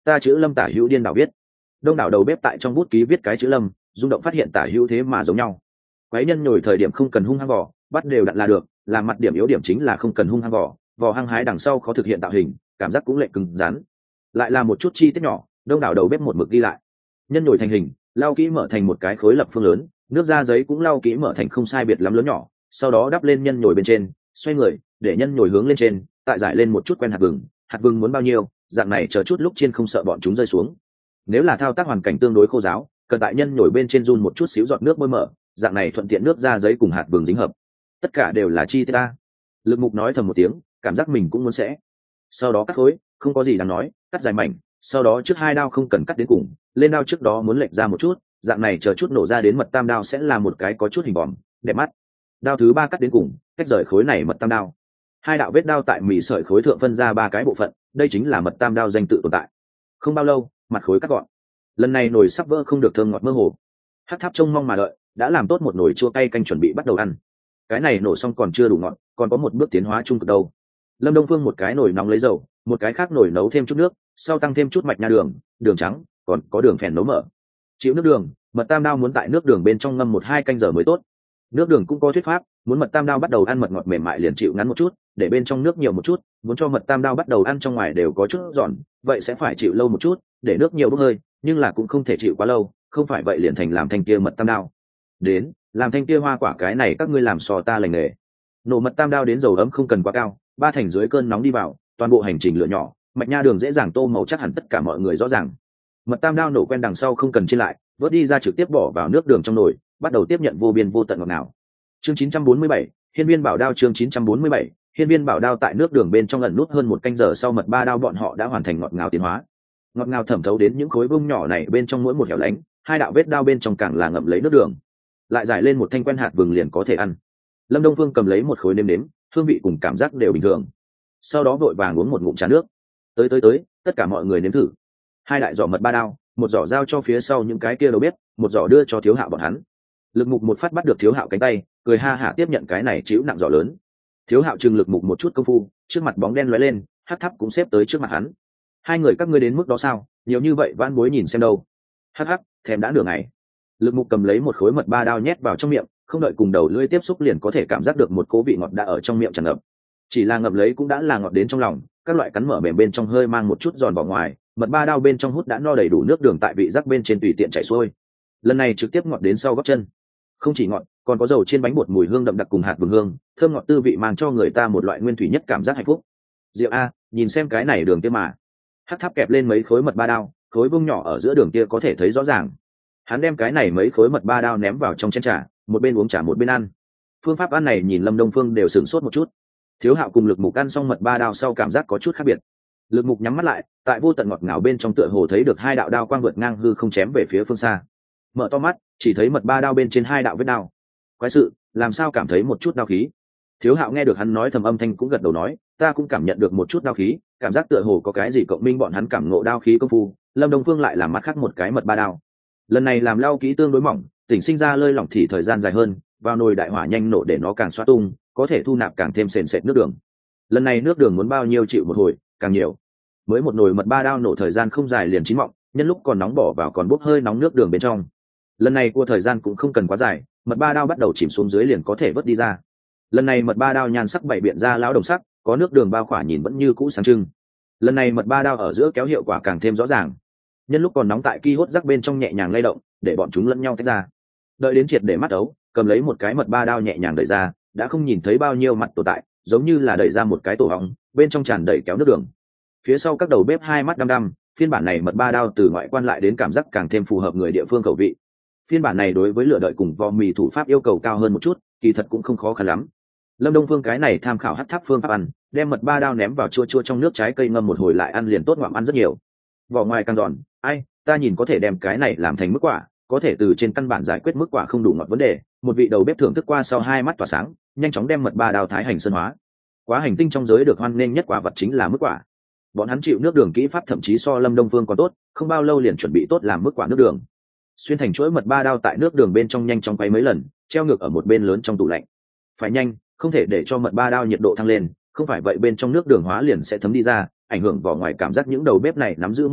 ta chữ Lâm tả hữu điên đảo viết. Đông đảo đầu bếp tại trong bút ký viết cái chữ Lâm, rung động phát hiện tả hữu thế mà giống nhau. Quấy nhân nhồi thời điểm không cần hung hăng vỏ, bắt đều đặn là được, làm mặt điểm yếu điểm chính là không cần hung hăng vỏ, vỏ hăng hái đằng sau khó thực hiện tạo hình, cảm giác cũng lệ cứng rắn. Lại là một chút chi tiết nhỏ, đông đảo đầu bếp một mực ghi lại. Nhân nhồi thành hình, lau kỹ mở thành một cái khối lập phương lớn, nước ra giấy cũng lau kỹ mở thành không sai biệt lắm lớn nhỏ, sau đó đắp lên nhân nhồi bên trên, xoay người, để nhân nhồi hướng lên trên, tại giải lên một chút quen hạt vừng, hạt vừng muốn bao nhiêu, dạng này chờ chút lúc chiên không sợ bọn chúng rơi xuống. Nếu là thao tác hoàn cảnh tương đối khô ráo, cần tại nhân nhồi bên trên run một chút xíu giọt nước bôi mở, dạng này thuận tiện nước ra giấy cùng hạt vừng dính hợp. Tất cả đều là chi tiết ta. Lực Mục nói thầm một tiếng, cảm giác mình cũng muốn sẽ. Sau đó cắt khối, không có gì đáng nói, cắt dài mảnh, sau đó trước hai đao không cần cắt đến cùng, lên đao trước đó muốn lệch ra một chút, dạng này chờ chút nổ ra đến mật tam đao sẽ là một cái có chút hình vòm, đẹp mắt. Đao thứ ba cắt đến cùng, cách rời khối này mật tam đao. Hai đạo vết đao tại mỉ sợi khối thượng phân ra ba cái bộ phận, đây chính là mật tam đao danh tự tồn tại. Không bao lâu, mặt khối cắt gọn. Lần này nồi sắp vỡ không được thơm ngọt mơ hồ. Hắc Tháp trông mong mà đợi, đã làm tốt một nồi chua cay canh chuẩn bị bắt đầu ăn. Cái này nổ xong còn chưa đủ ngọt, còn có một bước tiến hóa chung cực đâu. Lâm Đông Phương một cái nồi nóng lấy dầu, một cái khác nồi nấu thêm chút nước, sau tăng thêm chút mạch nha đường, đường trắng, còn có đường phèn nấu mở. Chịu nước đường, mật tam đao muốn tại nước đường bên trong ngâm một hai canh giờ mới tốt. Nước đường cũng có thuyết pháp, muốn mật tam đao bắt đầu ăn mật ngọt mềm mại liền chịu ngắn một chút, để bên trong nước nhiều một chút, muốn cho mật tam đao bắt đầu ăn trong ngoài đều có chút giòn, vậy sẽ phải chịu lâu một chút, để nước nhiều bốc hơi, nhưng là cũng không thể chịu quá lâu, không phải vậy liền thành làm thanh kia mật tam đao. Đến, làm thanh kia hoa quả cái này các ngươi làm so ta lành nghề. Nổ mật tam đao đến dầu ấm không cần quá cao, ba thành dưới cơn nóng đi vào, toàn bộ hành trình lửa nhỏ, mạch nha đường dễ dàng tô màu chắc hẳn tất cả mọi người rõ ràng. Mật tam đao nổ quen đằng sau không cần chiên lại, vớt đi ra trực tiếp bỏ vào nước đường trong nồi, bắt đầu tiếp nhận vô biên vô tận ngọt ngào. Chương chín trăm bốn mươi bảy, Hiên Viên Bảo Đao chương chín trăm bốn mươi bảy, Hiên Viên Bảo Đao tại nước đường bên trong ẩn nút hơn một canh giờ sau mật ba đao bọn họ đã hoàn thành ngọt ngào tiến hóa. Ngọt ngào thẩm thấu đến những khối bông nhỏ này bên trong mỗi một hẻo lánh, hai đạo vết đao bên trong càng là ngậm lấy nước đường. Lại giải lên một thanh quen hạt vừng liền có thể ăn. Lâm Đông Phương cầm lấy một khối nêm nếm, hương vị cùng cảm giác đều bình thường. Sau đó vội vàng uống một ngụm trà nước. Tới tới tới, tất cả mọi người nếm thử. Hai đại giỏ mật ba đao, một giỏ giao cho phía sau những cái kia đầu bếp, một giỏ đưa cho Thiếu Hạo bọn hắn. Lực Mục một phát bắt được Thiếu Hạo cánh tay, cười ha hả tiếp nhận cái này chịu nặng giỏ lớn. Thiếu Hạo trừng Lực Mục một chút công phu, trước mặt bóng đen lóe lên, Hắc Tháp cũng xếp tới trước mặt hắn. Hai người các ngươi đến mức đó sao? Nhiều như vậy vãn bối nhìn xem đâu. Hắc hắc, thèm đã nửa ngày. Lực Mục cầm lấy một khối mật ba đao nhét vào trong miệng, không đợi cùng đầu lưỡi tiếp xúc liền có thể cảm giác được một cỗ vị ngọt đã ở trong miệng tràn ngập. Chỉ là ngậm lấy cũng đã là ngọt đến trong lòng, các loại cắn mở mềm bên trong hơi mang một chút giòn vào ngoài, mật ba đao bên trong hút đã no đầy đủ nước đường tại vị giác bên trên tùy tiện chảy xuôi. Lần này trực tiếp ngọt đến sau gót chân. Không chỉ ngọt, còn có dầu trên bánh bột mùi hương đậm đặc cùng hạt vừng hương, thơm ngọt tư vị mang cho người ta một loại nguyên thủy nhất cảm giác hạnh phúc. Diệu a, nhìn xem cái này đường kia mà. Hắc Tháp kẹp lên mấy khối mật ba đao, khối bông nhỏ ở giữa đường kia có thể thấy rõ ràng. Hắn đem cái này mấy khối mật ba đao ném vào trong chén trà, một bên uống trà một bên ăn. Phương pháp ăn này nhìn Lâm Đông Phương đều sửng sốt một chút. Thiếu Hạo cùng Lực Mục ăn xong mật ba đao sau cảm giác có chút khác biệt. Lực Mục nhắm mắt lại, tại vô tận ngọt ngào bên trong tựa hồ thấy được hai đạo đao quang vượt ngang hư không chém về phía phương xa. Mở to mắt, chỉ thấy mật ba đao bên trên hai đạo vết đao. Quái sự, làm sao cảm thấy một chút đao khí? Thiếu Hạo nghe được hắn nói thầm âm thanh cũng gật đầu nói, ta cũng cảm nhận được một chút đao khí, cảm giác tựa hồ có cái gì cộng minh bọn hắn cảm ngộ đao khí công phu. Lâm Đông Phương lại làm mắt khác một cái mật ba đao. Lần này làm lao kỹ tương đối mỏng, tỉnh sinh ra lơi lỏng thì thời gian dài hơn, vào nồi đại hỏa nhanh nổ để nó càng xoa tung, có thể thu nạp càng thêm sền sệt nước đường. Lần này nước đường muốn bao nhiêu chịu một hồi, càng nhiều. Mới một nồi mật ba đao nổ thời gian không dài liền chín mọng, nhân lúc còn nóng bỏ vào còn bốc hơi nóng nước đường bên trong. Lần này cua thời gian cũng không cần quá dài, mật ba đao bắt đầu chìm xuống dưới liền có thể vớt đi ra. Lần này mật ba đao nhan sắc bảy biện ra lão đồng sắc, có nước đường bao khỏa nhìn vẫn như cũ sáng trưng. Lần này mật ba đao ở giữa kéo hiệu quả càng thêm rõ ràng. Nhân lúc còn nóng tại ki hốt rắc bên trong nhẹ nhàng lay động, để bọn chúng lẫn nhau tách ra. Đợi đến triệt để mắt ấu, cầm lấy một cái mật ba đao nhẹ nhàng đẩy ra, đã không nhìn thấy bao nhiêu mặt tồn tại, giống như là đẩy ra một cái tổ hóng, bên trong tràn đầy kéo nước đường. Phía sau các đầu bếp hai mắt đăm đăm, phiên bản này mật ba đao từ ngoại quan lại đến cảm giác càng thêm phù hợp người địa phương khẩu vị. Phiên bản này đối với lửa đợi cùng vo mì thủ pháp yêu cầu cao hơn một chút, kỳ thật cũng không khó khăn lắm. Lâm Đông Phương cái này tham khảo Hắc Tháp phương pháp ăn, đem mật ba đao ném vào chua chua trong nước trái cây ngâm một hồi lại ăn liền tốt ngoạm ăn rất nhiều. Vỏ ngoài càng giòn, ai, ta nhìn có thể đem cái này làm thành mức quả, có thể từ trên căn bản giải quyết mức quả không đủ ngọt vấn đề. Một vị đầu bếp thưởng thức qua sau hai mắt tỏa sáng, nhanh chóng đem mật ba đao thái hành sơn hóa. Quá hành tinh trong giới được hoan nghênh nhất quả vật chính là mức quả. Bọn hắn chịu nước đường kỹ pháp thậm chí so Lâm Đông Phương còn tốt, không bao lâu liền chuẩn bị tốt làm mức quả nước đường. Xuyên thành chuỗi mật ba đao tại nước đường bên trong nhanh chóng quay mấy lần, treo ngược ở một bên lớn trong tủ lạnh. Phải nhanh, không thể để cho mật ba đao nhiệt độ thăng lên, không phải vậy bên trong nước đường hóa liền sẽ thấm đi ra, ảnh hưởng vỏ ngoài cảm giác những đầu bếp này nắm giữ môn đạo,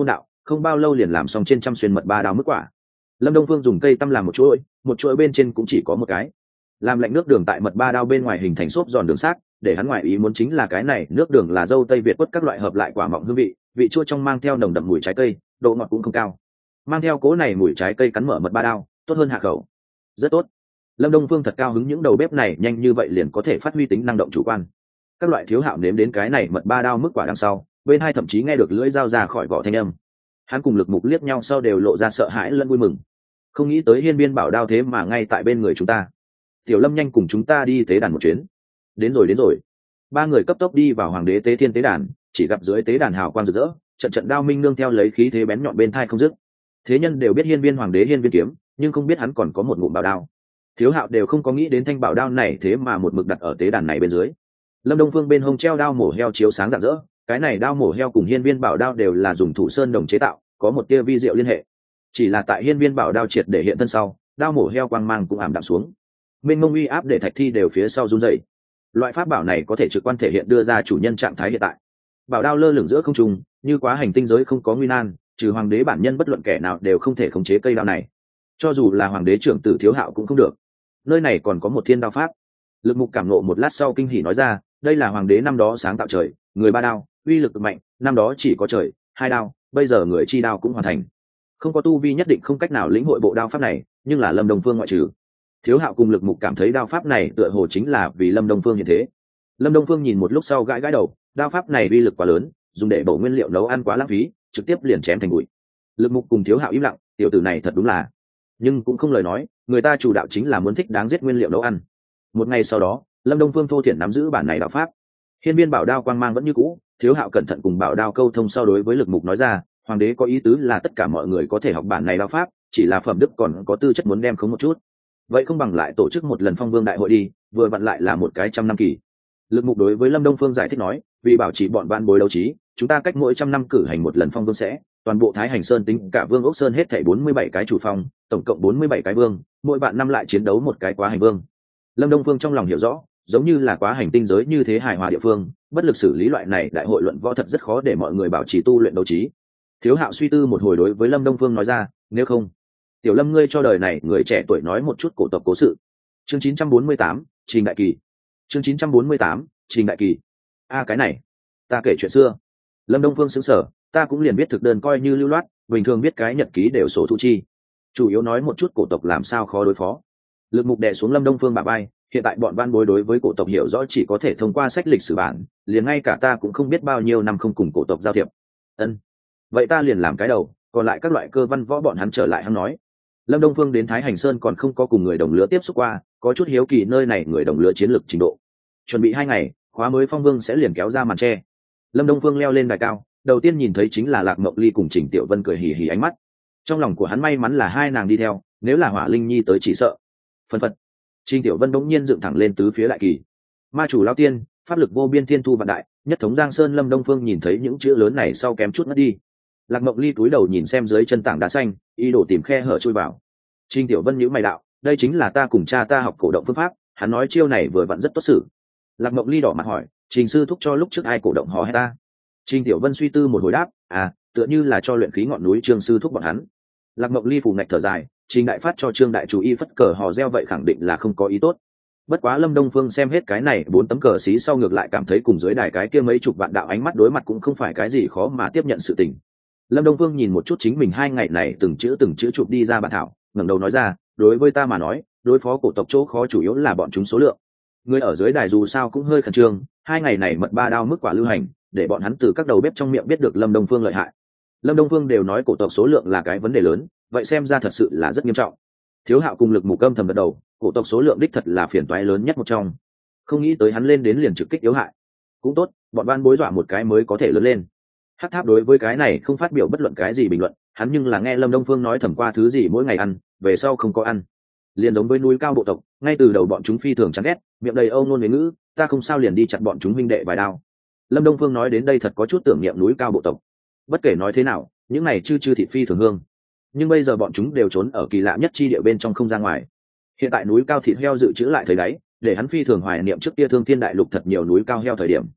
không bao lâu liền làm xong trên trăm xuyên mật ba đao mức quả. Lâm Đông Phương dùng cây tăm làm một chuỗi, một chuỗi bên trên cũng chỉ có một cái. Làm lạnh nước đường tại mật ba đao bên ngoài hình thành xốp giòn đường xác, để hắn ngoại ý muốn chính là cái này nước đường là dâu tây Việt quất các loại hợp lại quả mọng hương vị, vị chua trong mang theo nồng đậm mùi trái cây, độ ngọt cũng không cao. Mang theo cố này mùi trái cây cắn mở mật ba đao, tốt hơn hạ khẩu. Rất tốt. Lâm Đông Phương thật cao hứng những đầu bếp này nhanh như vậy liền có thể phát huy tính năng động chủ quan. Các loại thiếu hạo nếm đến cái này mật ba đao mức quả đằng sau, bên hai thậm chí nghe được lưỡi dao ra khỏi vỏ thanh âm. Hắn cùng Lực Mục liếc nhau sau đều lộ ra sợ hãi lẫn vui mừng. Không nghĩ tới Hiên Viên Bảo đao thế mà ngay tại bên người chúng ta. Tiểu Lâm nhanh cùng chúng ta đi tế đàn một chuyến. Đến rồi đến rồi. Ba người cấp tốc đi vào Hoàng đế tế thiên tế đàn, chỉ gặp dưới tế đàn hào quang rực rỡ, trận trận đao minh nương theo lấy khí thế bén nhọn bên thai không dứt. Thế nhân đều biết Hiên Viên Hoàng đế Hiên Viên kiếm, nhưng không biết hắn còn có một ngụm bảo đao. Thiếu hạo đều không có nghĩ đến thanh bảo đao này thế mà một mực đặt ở tế đàn này bên dưới. Lâm Đông Phương bên hông treo đao mổ heo chiếu sáng rạng rỡ, cái này đao mổ heo cùng Hiên Viên Bảo đao đều là dùng thủ sơn đồng chế tạo, có một tia vi diệu liên hệ. Chỉ là tại Hiên Viên Bảo đao triệt để hiện thân sau, đao mổ heo quang mang cũng ảm đạm xuống. Mênh mông uy áp để thạch thi đều phía sau run rẩy. Loại pháp bảo này có thể trực quan thể hiện đưa ra chủ nhân trạng thái hiện tại. Bảo đao lơ lửng giữa không trung, như quá hành tinh giới không có nguy nan, trừ hoàng đế bản nhân bất luận kẻ nào đều không thể khống chế cây đao này. Cho dù là hoàng đế trưởng tử Thiếu Hạo cũng không được. Nơi này còn có một thiên đao pháp. Lực Mục cảm ngộ một lát sau kinh hỉ nói ra, đây là hoàng đế năm đó sáng tạo trời, người ba đao, uy lực cực mạnh, năm đó chỉ có trời, hai đao, bây giờ người chi đao cũng hoàn thành. Không có tu vi nhất định không cách nào lĩnh hội bộ đao pháp này, nhưng là Lâm Đông Phương ngoại trừ. Thiếu Hạo cùng Lực Mục cảm thấy đao pháp này tựa hồ chính là vì Lâm Đông Phương như thế. Lâm Đông Phương nhìn một lúc sau gãi gãi đầu, đao pháp này uy lực quá lớn, dùng để bổ nguyên liệu nấu ăn quá lãng phí, trực tiếp liền chém thành bụi. Lực Mục cùng Thiếu Hạo im lặng, tiểu tử này thật đúng là, nhưng cũng không lời nói, người ta chủ đạo chính là muốn thích đáng giết nguyên liệu nấu ăn. Một ngày sau đó, Lâm Đông Phương thô thiển nắm giữ bản này đạo pháp. Hiên Viên Bảo đao quang mang vẫn như cũ, Thiếu Hạo cẩn thận cùng Bảo đao câu thông sau đối với Lực Mục nói ra, hoàng đế có ý tứ là tất cả mọi người có thể học bản này đạo pháp, chỉ là phẩm đức còn có tư chất muốn đem khống một chút. Vậy không bằng lại tổ chức một lần Phong Vương đại hội đi, vừa vặn lại là một cái trăm năm kỳ. Lực Mục đối với Lâm Đông Phương giải thích nói, vì bảo trì bọn ban bối đấu trí, chúng ta cách mỗi trăm năm cử hành một lần Phong Vương sẽ, toàn bộ Thái Hành Sơn tính cả Vương Ốc Sơn hết thảy bốn mươi bảy cái chủ phong, tổng cộng bốn mươi bảy cái vương, mỗi bạn năm lại chiến đấu một cái quá hành vương. Lâm Đông Phương trong lòng hiểu rõ, giống như là quá hành tinh giới như thế hài hòa địa phương, bất lực xử lý loại này đại hội luận võ thật rất khó để mọi người bảo trì tu luyện đấu trí. Thiếu Hạo suy tư một hồi đối với Lâm Đông Phương nói ra, nếu không, tiểu Lâm ngươi cho đời này người trẻ tuổi nói một chút cổ tộc cố sự. Chương chín trăm bốn mươi tám, Trình Đại Kỳ. Chương chín trăm bốn mươi tám, Trình Đại Kỳ. A cái này, ta kể chuyện xưa. Lâm Đông Phương sững sờ, ta cũng liền biết thực đơn coi như lưu loát, bình thường biết cái nhật ký đều sổ thu chi. Chủ yếu nói một chút cổ tộc làm sao khó đối phó. Lực Mục đè xuống Lâm Đông Phương bả vai, hiện tại bọn văn bối đối với cổ tộc hiểu rõ chỉ có thể thông qua sách lịch sử bản, liền ngay cả ta cũng không biết bao nhiêu năm không cùng cổ tộc giao thiệp. Ân, vậy ta liền làm cái đầu, còn lại các loại cơ văn võ bọn hắn trở lại hắn nói. Lâm Đông Phương đến Thái Hành Sơn còn không có cùng người đồng lứa tiếp xúc qua, có chút hiếu kỳ nơi này người đồng lứa chiến lược trình độ. Chuẩn bị hai ngày, khóa mới Phong Vương sẽ liền kéo ra màn che. Lâm Đông Phương leo lên đài cao, đầu tiên nhìn thấy chính là Lạc Mộng Ly cùng Trình Tiểu Vân cười hì hì ánh mắt. Trong lòng của hắn may mắn là hai nàng đi theo, nếu là Hỏa Linh Nhi tới chỉ sợ. Phân phật. Trình Tiểu Vân đống nhiên dựng thẳng lên tứ phía đại kỳ. Ma chủ lão tiên, pháp lực vô biên thiên thu vạn đại, nhất thống Giang Sơn. Lâm Đông Phương nhìn thấy những chữ lớn này sau kém chút ngất đi. Lạc Mộng Ly cúi đầu nhìn xem dưới chân tảng đá xanh, ý đồ tìm khe hở chui vào. Trình Tiểu Vân nhíu mày đạo, đây chính là ta cùng cha ta học cổ động phương pháp, hắn nói chiêu này vừa vặn rất tốt xử. Lạc Mộng Ly đỏ mặt hỏi, Trình sư thúc cho lúc trước ai cổ động họ hay ta? Trình Tiểu Vân suy tư một hồi đáp, à, tựa như là cho luyện khí ngọn núi Trương sư thúc bọn hắn. Lạc Mộng Ly phủ ngạch thở dài, Trình đại phát cho Trương đại chủ y phất cờ hò reo vậy khẳng định là không có ý tốt. Bất quá Lâm Đông Phương xem hết cái này bốn tấm cờ xí sau ngược lại cảm thấy cùng dưới đài cái kia mấy chục vạn đạo ánh mắt đối mặt cũng không phải cái gì khó mà tiếp nhận sự tình. Lâm Đông Phương nhìn một chút chính mình hai ngày này từng chữ từng chữ chụp đi ra bản thảo, ngẩng đầu nói ra, đối với ta mà nói, đối phó cổ tộc chỗ khó chủ yếu là bọn chúng số lượng. Người ở dưới đài dù sao cũng hơi khẩn trương, hai ngày này mật ba đao mức quả lưu hành, để bọn hắn từ các đầu bếp trong miệng biết được Lâm Đông Phương lợi hại. Lâm Đông Phương đều nói cổ tộc số lượng là cái vấn đề lớn, vậy xem ra thật sự là rất nghiêm trọng. Thiếu Hạo cùng Lực Mục âm thầm gật đầu, cổ tộc số lượng đích thật là phiền toái lớn nhất một trong. Không nghĩ tới hắn lên đến liền trực kích yếu hại. Cũng tốt, bọn ban bối dọa một cái mới có thể lớn lên. Hắc Tháp đối với cái này không phát biểu bất luận cái gì bình luận, hắn nhưng là nghe Lâm Đông Phương nói thầm qua thứ gì mỗi ngày ăn, về sau không có ăn. Liền giống với núi cao bộ tộc, ngay từ đầu bọn chúng phi thường chán ghét, miệng đầy âu ngôn huế ngữ, ta không sao liền đi chặt bọn chúng huynh đệ vài đao. Lâm Đông Phương nói đến đây thật có chút tưởng niệm núi cao bộ tộc. Bất kể nói thế nào, những này chư chư thị phi thường hương, nhưng bây giờ bọn chúng đều trốn ở kỳ lạ nhất chi địa bên trong không ra ngoài. Hiện tại núi cao thịt heo dự trữ lại thời đáy, để hắn phi thường hoài niệm trước kia Thương Thiên đại lục thật nhiều núi cao heo thời điểm.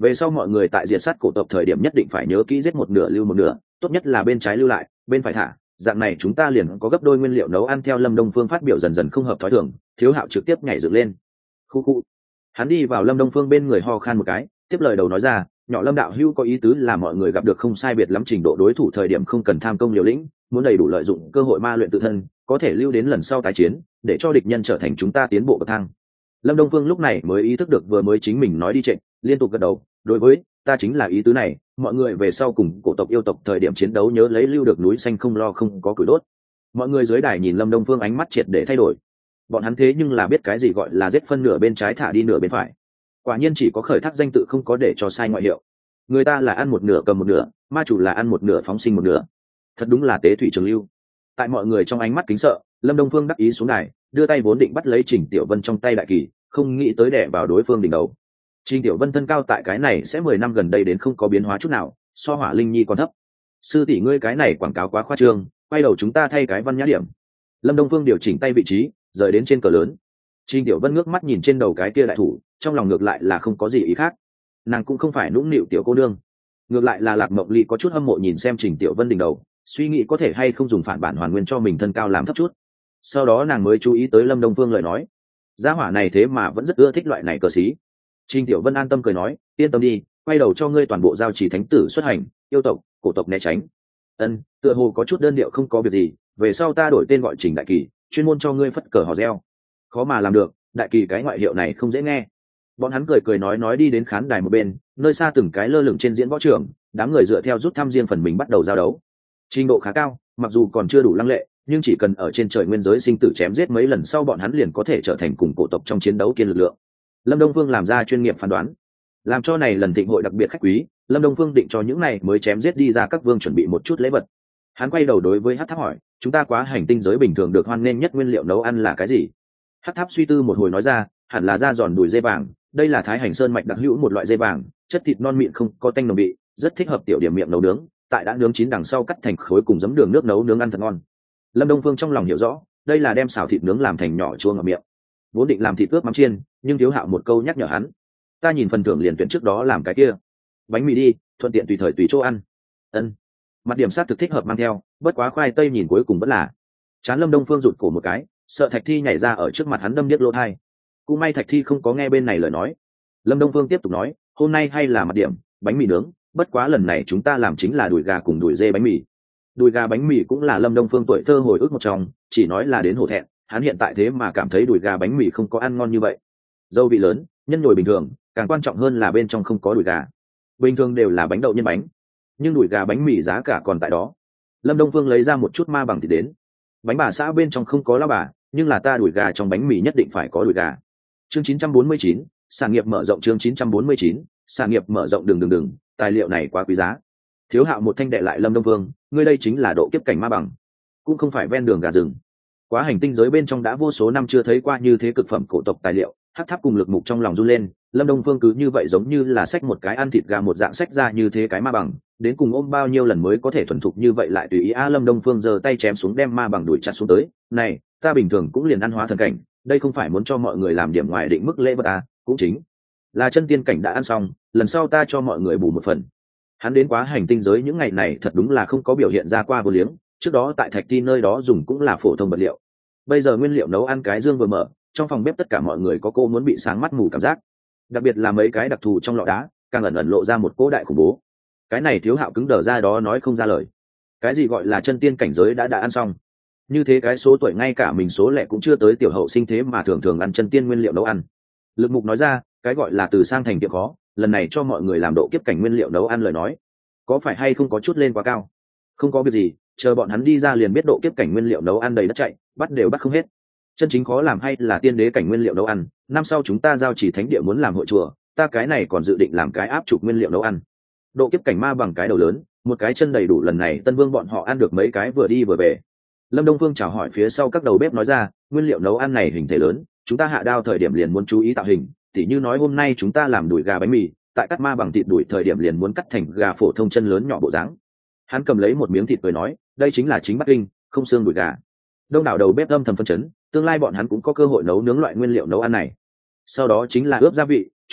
về sau mọi người tại diệt sát cổ tộc thời điểm nhất định phải nhớ kỹ giết một nửa lưu một nửa, tốt nhất là bên trái lưu lại bên phải thả, dạng này chúng ta liền có gấp đôi nguyên liệu nấu ăn. Theo Lâm Đông Phương phát biểu dần dần không hợp thói thường, Thiếu Hạo trực tiếp nhảy dựng lên. Khu khu. Hắn đi vào Lâm Đông Phương bên người ho khan một cái, tiếp lời đầu nói ra, nhỏ Lâm đạo hữu có ý tứ là mọi người gặp được không sai biệt lắm trình độ đối thủ thời điểm không cần tham công liều lĩnh, muốn đầy đủ lợi dụng cơ hội ma luyện tự thân, có thể lưu đến lần sau tái chiến, để cho địch nhân trở thành chúng ta tiến bộ bậc thang. Lâm Đông Phương lúc này mới ý thức được vừa mới chính mình nói đi trệ, liên tục gật đầu, đối với ta chính là ý tứ này, mọi người về sau cùng cổ tộc yêu tộc thời điểm chiến đấu nhớ lấy lưu được núi xanh không lo không có củi đốt. Mọi người dưới đài nhìn Lâm Đông Phương ánh mắt triệt để thay đổi, bọn hắn thế nhưng là biết cái gì gọi là giết phân nửa bên trái thả đi nửa bên phải, quả nhiên chỉ có khởi thác danh tự không có để cho sai ngoại hiệu. Người ta là ăn một nửa cầm một nửa, ma chủ là ăn một nửa phóng sinh một nửa, thật đúng là tế thủy trường lưu. Tại mọi người trong ánh mắt kính sợ, Lâm Đông Phương đắc ý xuống đài, đưa tay vốn định bắt lấy Trình Tiểu Vân trong tay đại kỳ, không nghĩ tới đè vào đối phương đỉnh đầu. Trình Tiểu Vân thân cao tại cái này sẽ mười năm gần đây đến không có biến hóa chút nào, so Hỏa Linh Nhi còn thấp. Sư tỷ ngươi cái này quảng cáo quá khoa trương, quay đầu chúng ta thay cái văn nhã điểm. Lâm Đông Phương điều chỉnh tay vị trí, rời đến trên cờ lớn. Trình Tiểu Vân ngước mắt nhìn trên đầu cái kia đại thủ, trong lòng ngược lại là không có gì ý khác. Nàng cũng không phải nũng nịu tiểu cô nương, ngược lại là Lạc Mộng Ly có chút hâm mộ nhìn xem Trình Tiểu Vân đỉnh đầu, suy nghĩ có thể hay không dùng phản bản hoàn nguyên cho mình thân cao làm thấp chút. Sau đó nàng mới chú ý tới Lâm Đông Phương lời nói, gia hỏa này thế mà vẫn rất ưa thích loại này cờ xí. Trình Tiểu Vân an tâm cười nói, yên tâm đi, quay đầu cho ngươi toàn bộ giao chỉ thánh tử xuất hành, yêu tộc cổ tộc né tránh. Ân, tựa hồ có chút đơn điệu không có việc gì, về sau ta đổi tên gọi Trình Đại Kỳ, chuyên môn cho ngươi phất cờ hò reo. Khó mà làm được, Đại Kỳ cái ngoại hiệu này không dễ nghe. Bọn hắn cười cười nói nói đi đến khán đài một bên, nơi xa từng cái lơ lửng trên diễn võ trường, đám người dựa theo rút thăm riêng phần mình bắt đầu giao đấu. Trình độ khá cao, mặc dù còn chưa đủ lăng lệ, nhưng chỉ cần ở trên trời nguyên giới sinh tử chém giết mấy lần sau bọn hắn liền có thể trở thành cùng cổ tộc trong chiến đấu kiên lực lượng. Lâm Đông Phương làm ra chuyên nghiệp phán đoán, làm cho này lần thịnh hội đặc biệt khách quý. Lâm Đông Phương định cho những này mới chém giết đi ra các vương chuẩn bị một chút lễ vật. Hắn quay đầu đối với Hắc Tháp hỏi, chúng ta quá hành tinh giới bình thường được hoan nghênh nhất nguyên liệu nấu ăn là cái gì? Hắc Tháp suy tư một hồi nói ra, hẳn là da giòn đùi dê vàng, đây là Thái Hành Sơn mạch đặc hữu một loại dê vàng, chất thịt non mịn không có tanh nồng vị, rất thích hợp tiểu điểm miệng nấu nướng, tại đã nướng chín đằng sau cắt thành khối cùng giấm đường nước nấu nướng ăn thật ngon. Lâm Đông Phương trong lòng hiểu rõ, đây là đem xào thịt nướng làm thành nhỏ chua ngọt miệng. Vốn định làm thịt ướp mắm chiên, nhưng Thiếu Hạo một câu nhắc nhở hắn, ta nhìn phần thưởng liền tuyển trước đó làm cái kia, bánh mì đi, thuận tiện tùy thời tùy chỗ ăn. Ân, mặt điểm sát thực thích hợp mang theo, bất quá khoai tây nhìn cuối cùng vẫn là. Chán Lâm Đông Phương rụt cổ một cái, sợ Thạch Thi nhảy ra ở trước mặt hắn đâm điếc lỗ tai. Cũng may Thạch Thi không có nghe bên này lời nói. Lâm Đông Phương tiếp tục nói, hôm nay hay là mặt điểm bánh mì nướng, bất quá lần này chúng ta làm chính là đùi gà cùng đùi dê bánh mì. Đùi gà bánh mì cũng là Lâm Đông Phương tuổi thơ hồi ức một trong, chỉ nói là đến hổ thẹn, hắn hiện tại thế mà cảm thấy đùi gà bánh mì không có ăn ngon như vậy. Dâu vị lớn, nhân nhồi bình thường, càng quan trọng hơn là bên trong không có đùi gà. Bình thường đều là bánh đậu nhân bánh, nhưng đùi gà bánh mì giá cả còn tại đó. Lâm Đông Phương lấy ra một chút ma bằng thịt đến. Bánh bà xã bên trong không có lao bà, nhưng là ta đùi gà trong bánh mì nhất định phải có đùi gà. Chương chín trăm bốn mươi chín, sản nghiệp mở rộng. Chương chín trăm bốn mươi chín, sản nghiệp mở rộng. Đừng đừng đừng, tài liệu này quá quý giá. Thiếu Hạo một thanh đệ lại Lâm Đông Phương, ngươi đây chính là độ kiếp cảnh ma bằng, cũng không phải ven đường gà rừng. Quá hành tinh giới bên trong đã vô số năm chưa thấy qua như thế cực phẩm cổ tộc tài liệu. Hắc Tháp cùng Lực Mục trong lòng run lên, Lâm Đông Phương cứ như vậy giống như là xách một cái ăn thịt gà một dạng xách ra như thế cái ma bằng, đến cùng ôm bao nhiêu lần mới có thể thuần thục như vậy lại tùy ý. A Lâm Đông Phương giơ tay chém xuống đem ma bằng đuổi chặt xuống tới, này, ta bình thường cũng liền ăn hóa thần cảnh, đây không phải muốn cho mọi người làm điểm ngoài định mức lễ vật à, cũng chính là chân tiên cảnh đã ăn xong, lần sau ta cho mọi người bù một phần. Hắn đến Quá hành tinh giới những ngày này thật đúng là không có biểu hiện ra qua vô liếng, trước đó tại Thạch Ti nơi đó dùng cũng là phổ thông vật liệu, bây giờ nguyên liệu nấu ăn cái dương vừa mở, trong phòng bếp tất cả mọi người có cô muốn bị sáng mắt mù cảm giác, đặc biệt là mấy cái đặc thù trong lọ đá càng ẩn ẩn lộ ra một cỗ đại khủng bố. Cái này Thiếu Hạo cứng đờ ra đó nói không ra lời, cái gì gọi là chân tiên cảnh giới đã đã ăn xong, như thế cái số tuổi ngay cả mình số lẻ cũng chưa tới tiểu hậu sinh thế mà thường thường ăn chân tiên nguyên liệu nấu ăn. Lực Mục nói ra, cái gọi là từ sang thành tiệm khó, lần này cho mọi người làm độ kiếp cảnh nguyên liệu nấu ăn lời nói, có phải hay không có chút lên quá cao? Không có việc gì, chờ bọn hắn đi ra liền biết độ kiếp cảnh nguyên liệu nấu ăn đầy đất chạy, bắt đều bắt không hết. Chân chính khó làm hay là tiên đế cảnh nguyên liệu nấu ăn, năm sau chúng ta giao chỉ thánh địa muốn làm hội chùa, ta cái này còn dự định làm cái áp chụp nguyên liệu nấu ăn. Độ kiếp cảnh ma bằng cái đầu lớn, một cái chân đầy đủ, lần này Tân Vương bọn họ ăn được mấy cái vừa đi vừa về. Lâm Đông Phương chào hỏi phía sau các đầu bếp nói ra, nguyên liệu nấu ăn này hình thể lớn, chúng ta hạ đao thời điểm liền muốn chú ý tạo hình, tỉ như nói hôm nay chúng ta làm đùi gà bánh mì, tại cắt ma bằng thịt đùi thời điểm liền muốn cắt thành gà phổ thông chân lớn nhỏ bộ dáng. Hắn cầm lấy một miếng thịt cười nói, đây chính là chính Bắc Kinh, không xương đùi gà. Đông đảo đầu bếp âm thầm phân chấn, tương lai bọn hắn cũng có cơ hội nấu nướng loại nguyên liệu nấu ăn này. Sau đó chính là ướp gia vị, chú ý,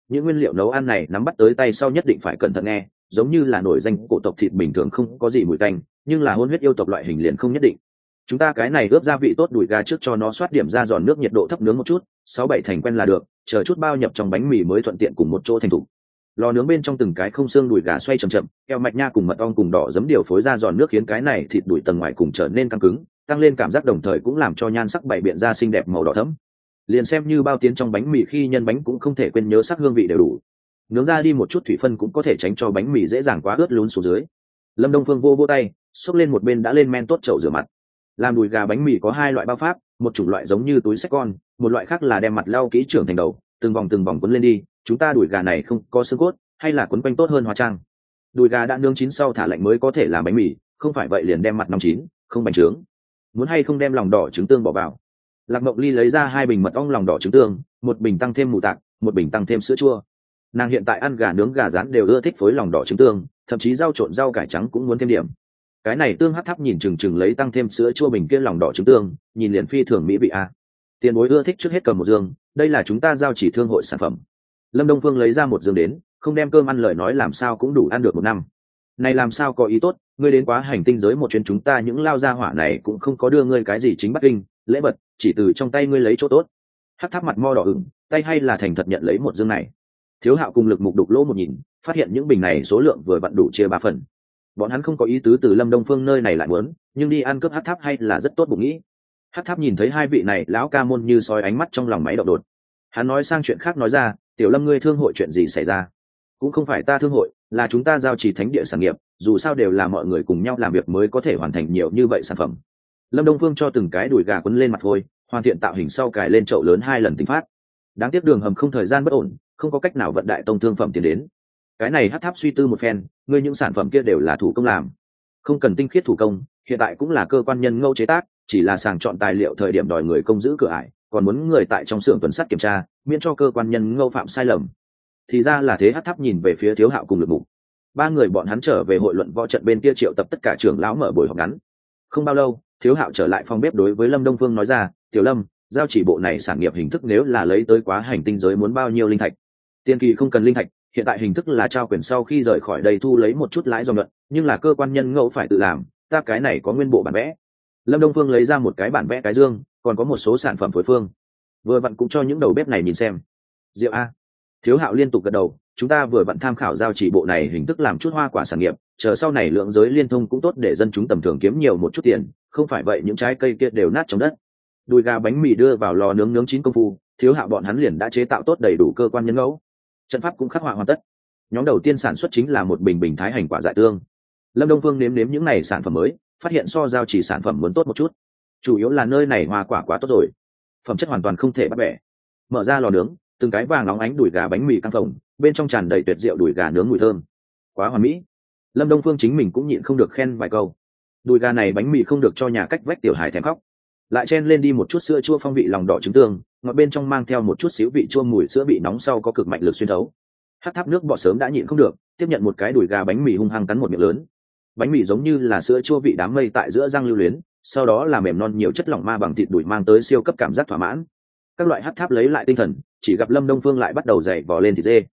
những nguyên liệu nấu ăn này nắm bắt tới tay sau nhất định phải cẩn thận nghe, giống như là nổi danh cổ tộc thịt bình thường không có gì mùi tanh, nhưng là hôn huyết yêu tộc loại hình liền không nhất định. Chúng ta cái này ướp gia vị tốt đùi gà trước cho nó xoát điểm ra giòn nước, nhiệt độ thấp nướng một chút, sáu bảy thành quen là được, chờ chút bao nhập trong bánh mì mới thuận tiện cùng một chỗ thành thủ. Lò nướng bên trong từng cái không xương đùi gà xoay chậm chậm, keo mạch nha cùng mật ong cùng đỏ giấm điều phối ra giòn nước, khiến cái này thịt đùi tầng ngoài cùng trở nên căng cứng, tăng lên cảm giác, đồng thời cũng làm cho nhan sắc bảy biện ra xinh đẹp màu đỏ thẫm. Liền xem như bao tiến trong bánh mì khi nhân bánh cũng không thể quên nhớ sắc hương vị đều đủ. Nướng ra đi một chút thủy phân cũng có thể tránh cho bánh mì dễ dàng quá ướt lún xuống dưới. Lâm Đông Phương vô vô tay, xốc lên một bên đã lên men tốt chậu rửa mặt. Làm đùi gà bánh mì có hai loại bao pháp, một chủng loại giống như túi xách con, một loại khác là đem mặt lau kỹ trưởng thành đầu, từng vòng từng vòng quấn lên đi. Chúng ta đùi gà này không có xương cốt, hay là quấn quanh tốt hơn hóa trang. Đùi gà đã nướng chín sau thả lạnh mới có thể làm bánh mì, không phải vậy liền đem mặt nóng chín, không bánh trướng. Muốn hay không đem lòng đỏ trứng tương bỏ vào. Lạc Mộng Ly lấy ra hai bình mật ong lòng đỏ trứng tương, một bình tăng thêm mù tạc, một bình tăng thêm sữa chua. Nàng hiện tại ăn gà nướng gà rán đều ưa thích phối lòng đỏ trứng tương, thậm chí rau trộn rau cải trắng cũng muốn thêm điểm. Cái này tương hắc tháp nhìn chừng chừng lấy tăng thêm sữa chua bình kia lòng đỏ trứng tương, nhìn liền phi thường mỹ vị a. Tiền bối ưa thích trước hết cầm một dương, đây là chúng ta giao chỉ thương hội sản phẩm. Lâm Đông Phương lấy ra một dương đến, không đem cơm ăn lời nói làm sao cũng đủ ăn được một năm. Này làm sao có ý tốt, ngươi đến quá hành tinh giới một chuyến, chúng ta những lao gia hỏa này cũng không có đưa ngươi cái gì chính Bắc Kinh lễ vật, chỉ từ trong tay ngươi lấy chỗ tốt. Hắc tháp mặt mo đỏ ửng, tay hay là thành thật nhận lấy một dương này. Thiếu Hạo cùng Lực Mục đục lỗ một nhìn, phát hiện những bình này số lượng vừa vặn đủ chia ba phần. Bọn hắn không có ý tứ từ Lâm Đông Phương nơi này lại muốn, nhưng đi ăn cướp Hắc tháp hay là rất tốt bụng nghĩ. Hắc tháp nhìn thấy hai vị này lão ca môn như soi ánh mắt trong lòng máy động đột. Hắn nói sang chuyện khác nói ra, Tiểu Lâm ngươi thương hội chuyện gì xảy ra? Cũng không phải ta thương hội, là chúng ta giao trì thánh địa sản nghiệp, dù sao đều là mọi người cùng nhau làm việc mới có thể hoàn thành nhiều như vậy sản phẩm. Lâm Đông Phương cho từng cái đùi gà quấn lên mặt thôi, hoàn thiện tạo hình sau cài lên chậu lớn hai lần tinh phát. Đáng tiếc đường hầm không thời gian bất ổn, không có cách nào vận đại tông thương phẩm tiến đến. Cái này Hắc tháp suy tư một phen, ngươi những sản phẩm kia đều là thủ công làm, không cần tinh khiết thủ công, hiện tại cũng là cơ quan nhân ngẫu chế tác, chỉ là sàng chọn tài liệu thời điểm đòi người công giữ cửa ải, còn muốn người tại trong xưởng tuần sát kiểm tra, miễn cho cơ quan nhân ngẫu phạm sai lầm. Thì ra là thế. Hắc tháp nhìn về phía Thiếu Hạo cùng Lực Mục. Ba người bọn hắn trở về hội luận võ trận bên kia, triệu tập tất cả trưởng lão mở buổi họp ngắn. Không bao lâu, Thiếu Hạo trở lại phòng bếp đối với Lâm Đông Phương nói ra, Tiểu Lâm, giao chỉ bộ này sản nghiệp hình thức nếu là lấy tới quá hành tinh giới muốn bao nhiêu linh thạch? Tiên kỳ không cần linh thạch, hiện tại hình thức là trao quyền sau khi rời khỏi đây thu lấy một chút lãi do nhuận, nhưng là cơ quan nhân ngẫu phải tự làm, ta cái này có nguyên bộ bản vẽ. Lâm Đông Phương lấy ra một cái bản vẽ cái dương, còn có một số sản phẩm phối phương, vừa vặn cũng cho những đầu bếp này nhìn xem. Diệu a. Thiếu Hạo liên tục gật đầu, chúng ta vừa vặn tham khảo giao chỉ bộ này hình thức làm chút hoa quả sản nghiệp, chờ sau này lượng giới liên thông cũng tốt để dân chúng tầm thường kiếm nhiều một chút tiền, không phải vậy những trái cây kia đều nát trong đất. Đùi gà bánh mì đưa vào lò nướng nướng chín công phu, Thiếu Hạo bọn hắn liền đã chế tạo tốt đầy đủ cơ quan nhân ngẫu, trận pháp cũng khắc họa hoàn tất. Nhóm đầu tiên sản xuất chính là một bình bình thái hành quả dại tương. Lâm Đông Phương nếm nếm những này sản phẩm mới, phát hiện so giao chỉ sản phẩm muốn tốt một chút, chủ yếu là nơi này hoa quả quá tốt rồi, phẩm chất hoàn toàn không thể bắt bẻ. Mở ra lò nướng, từng cái vàng óng ánh đùi gà bánh mì căng phồng, bên trong tràn đầy tuyệt diệu đùi gà nướng mùi thơm, quá hoàn mỹ. Lâm Đông Phương chính mình cũng nhịn không được khen vài câu. Đùi gà này bánh mì không được cho nhà cách vách tiểu hải thèm khóc. Lại chen lên đi một chút sữa chua phong vị lòng đỏ trứng tương, ngọt bên trong mang theo một chút xíu vị chua, mùi sữa bị nóng sau có cực mạnh lực xuyên thấu. Hắc tháp nước bọt sớm đã nhịn không được, tiếp nhận một cái đùi gà bánh mì hung hăng cắn một miệng lớn. Bánh mì giống như là sữa chua vị đám mây tại giữa răng lưu luyến, sau đó là mềm non nhiều chất lỏng ma bằng thịt đùi mang tới siêu cấp cảm giác thỏa mãn. Các loại Hắc tháp lấy lại tinh thần, chỉ gặp Lâm Đông Phương lại bắt đầu dày vò lên thịt dê.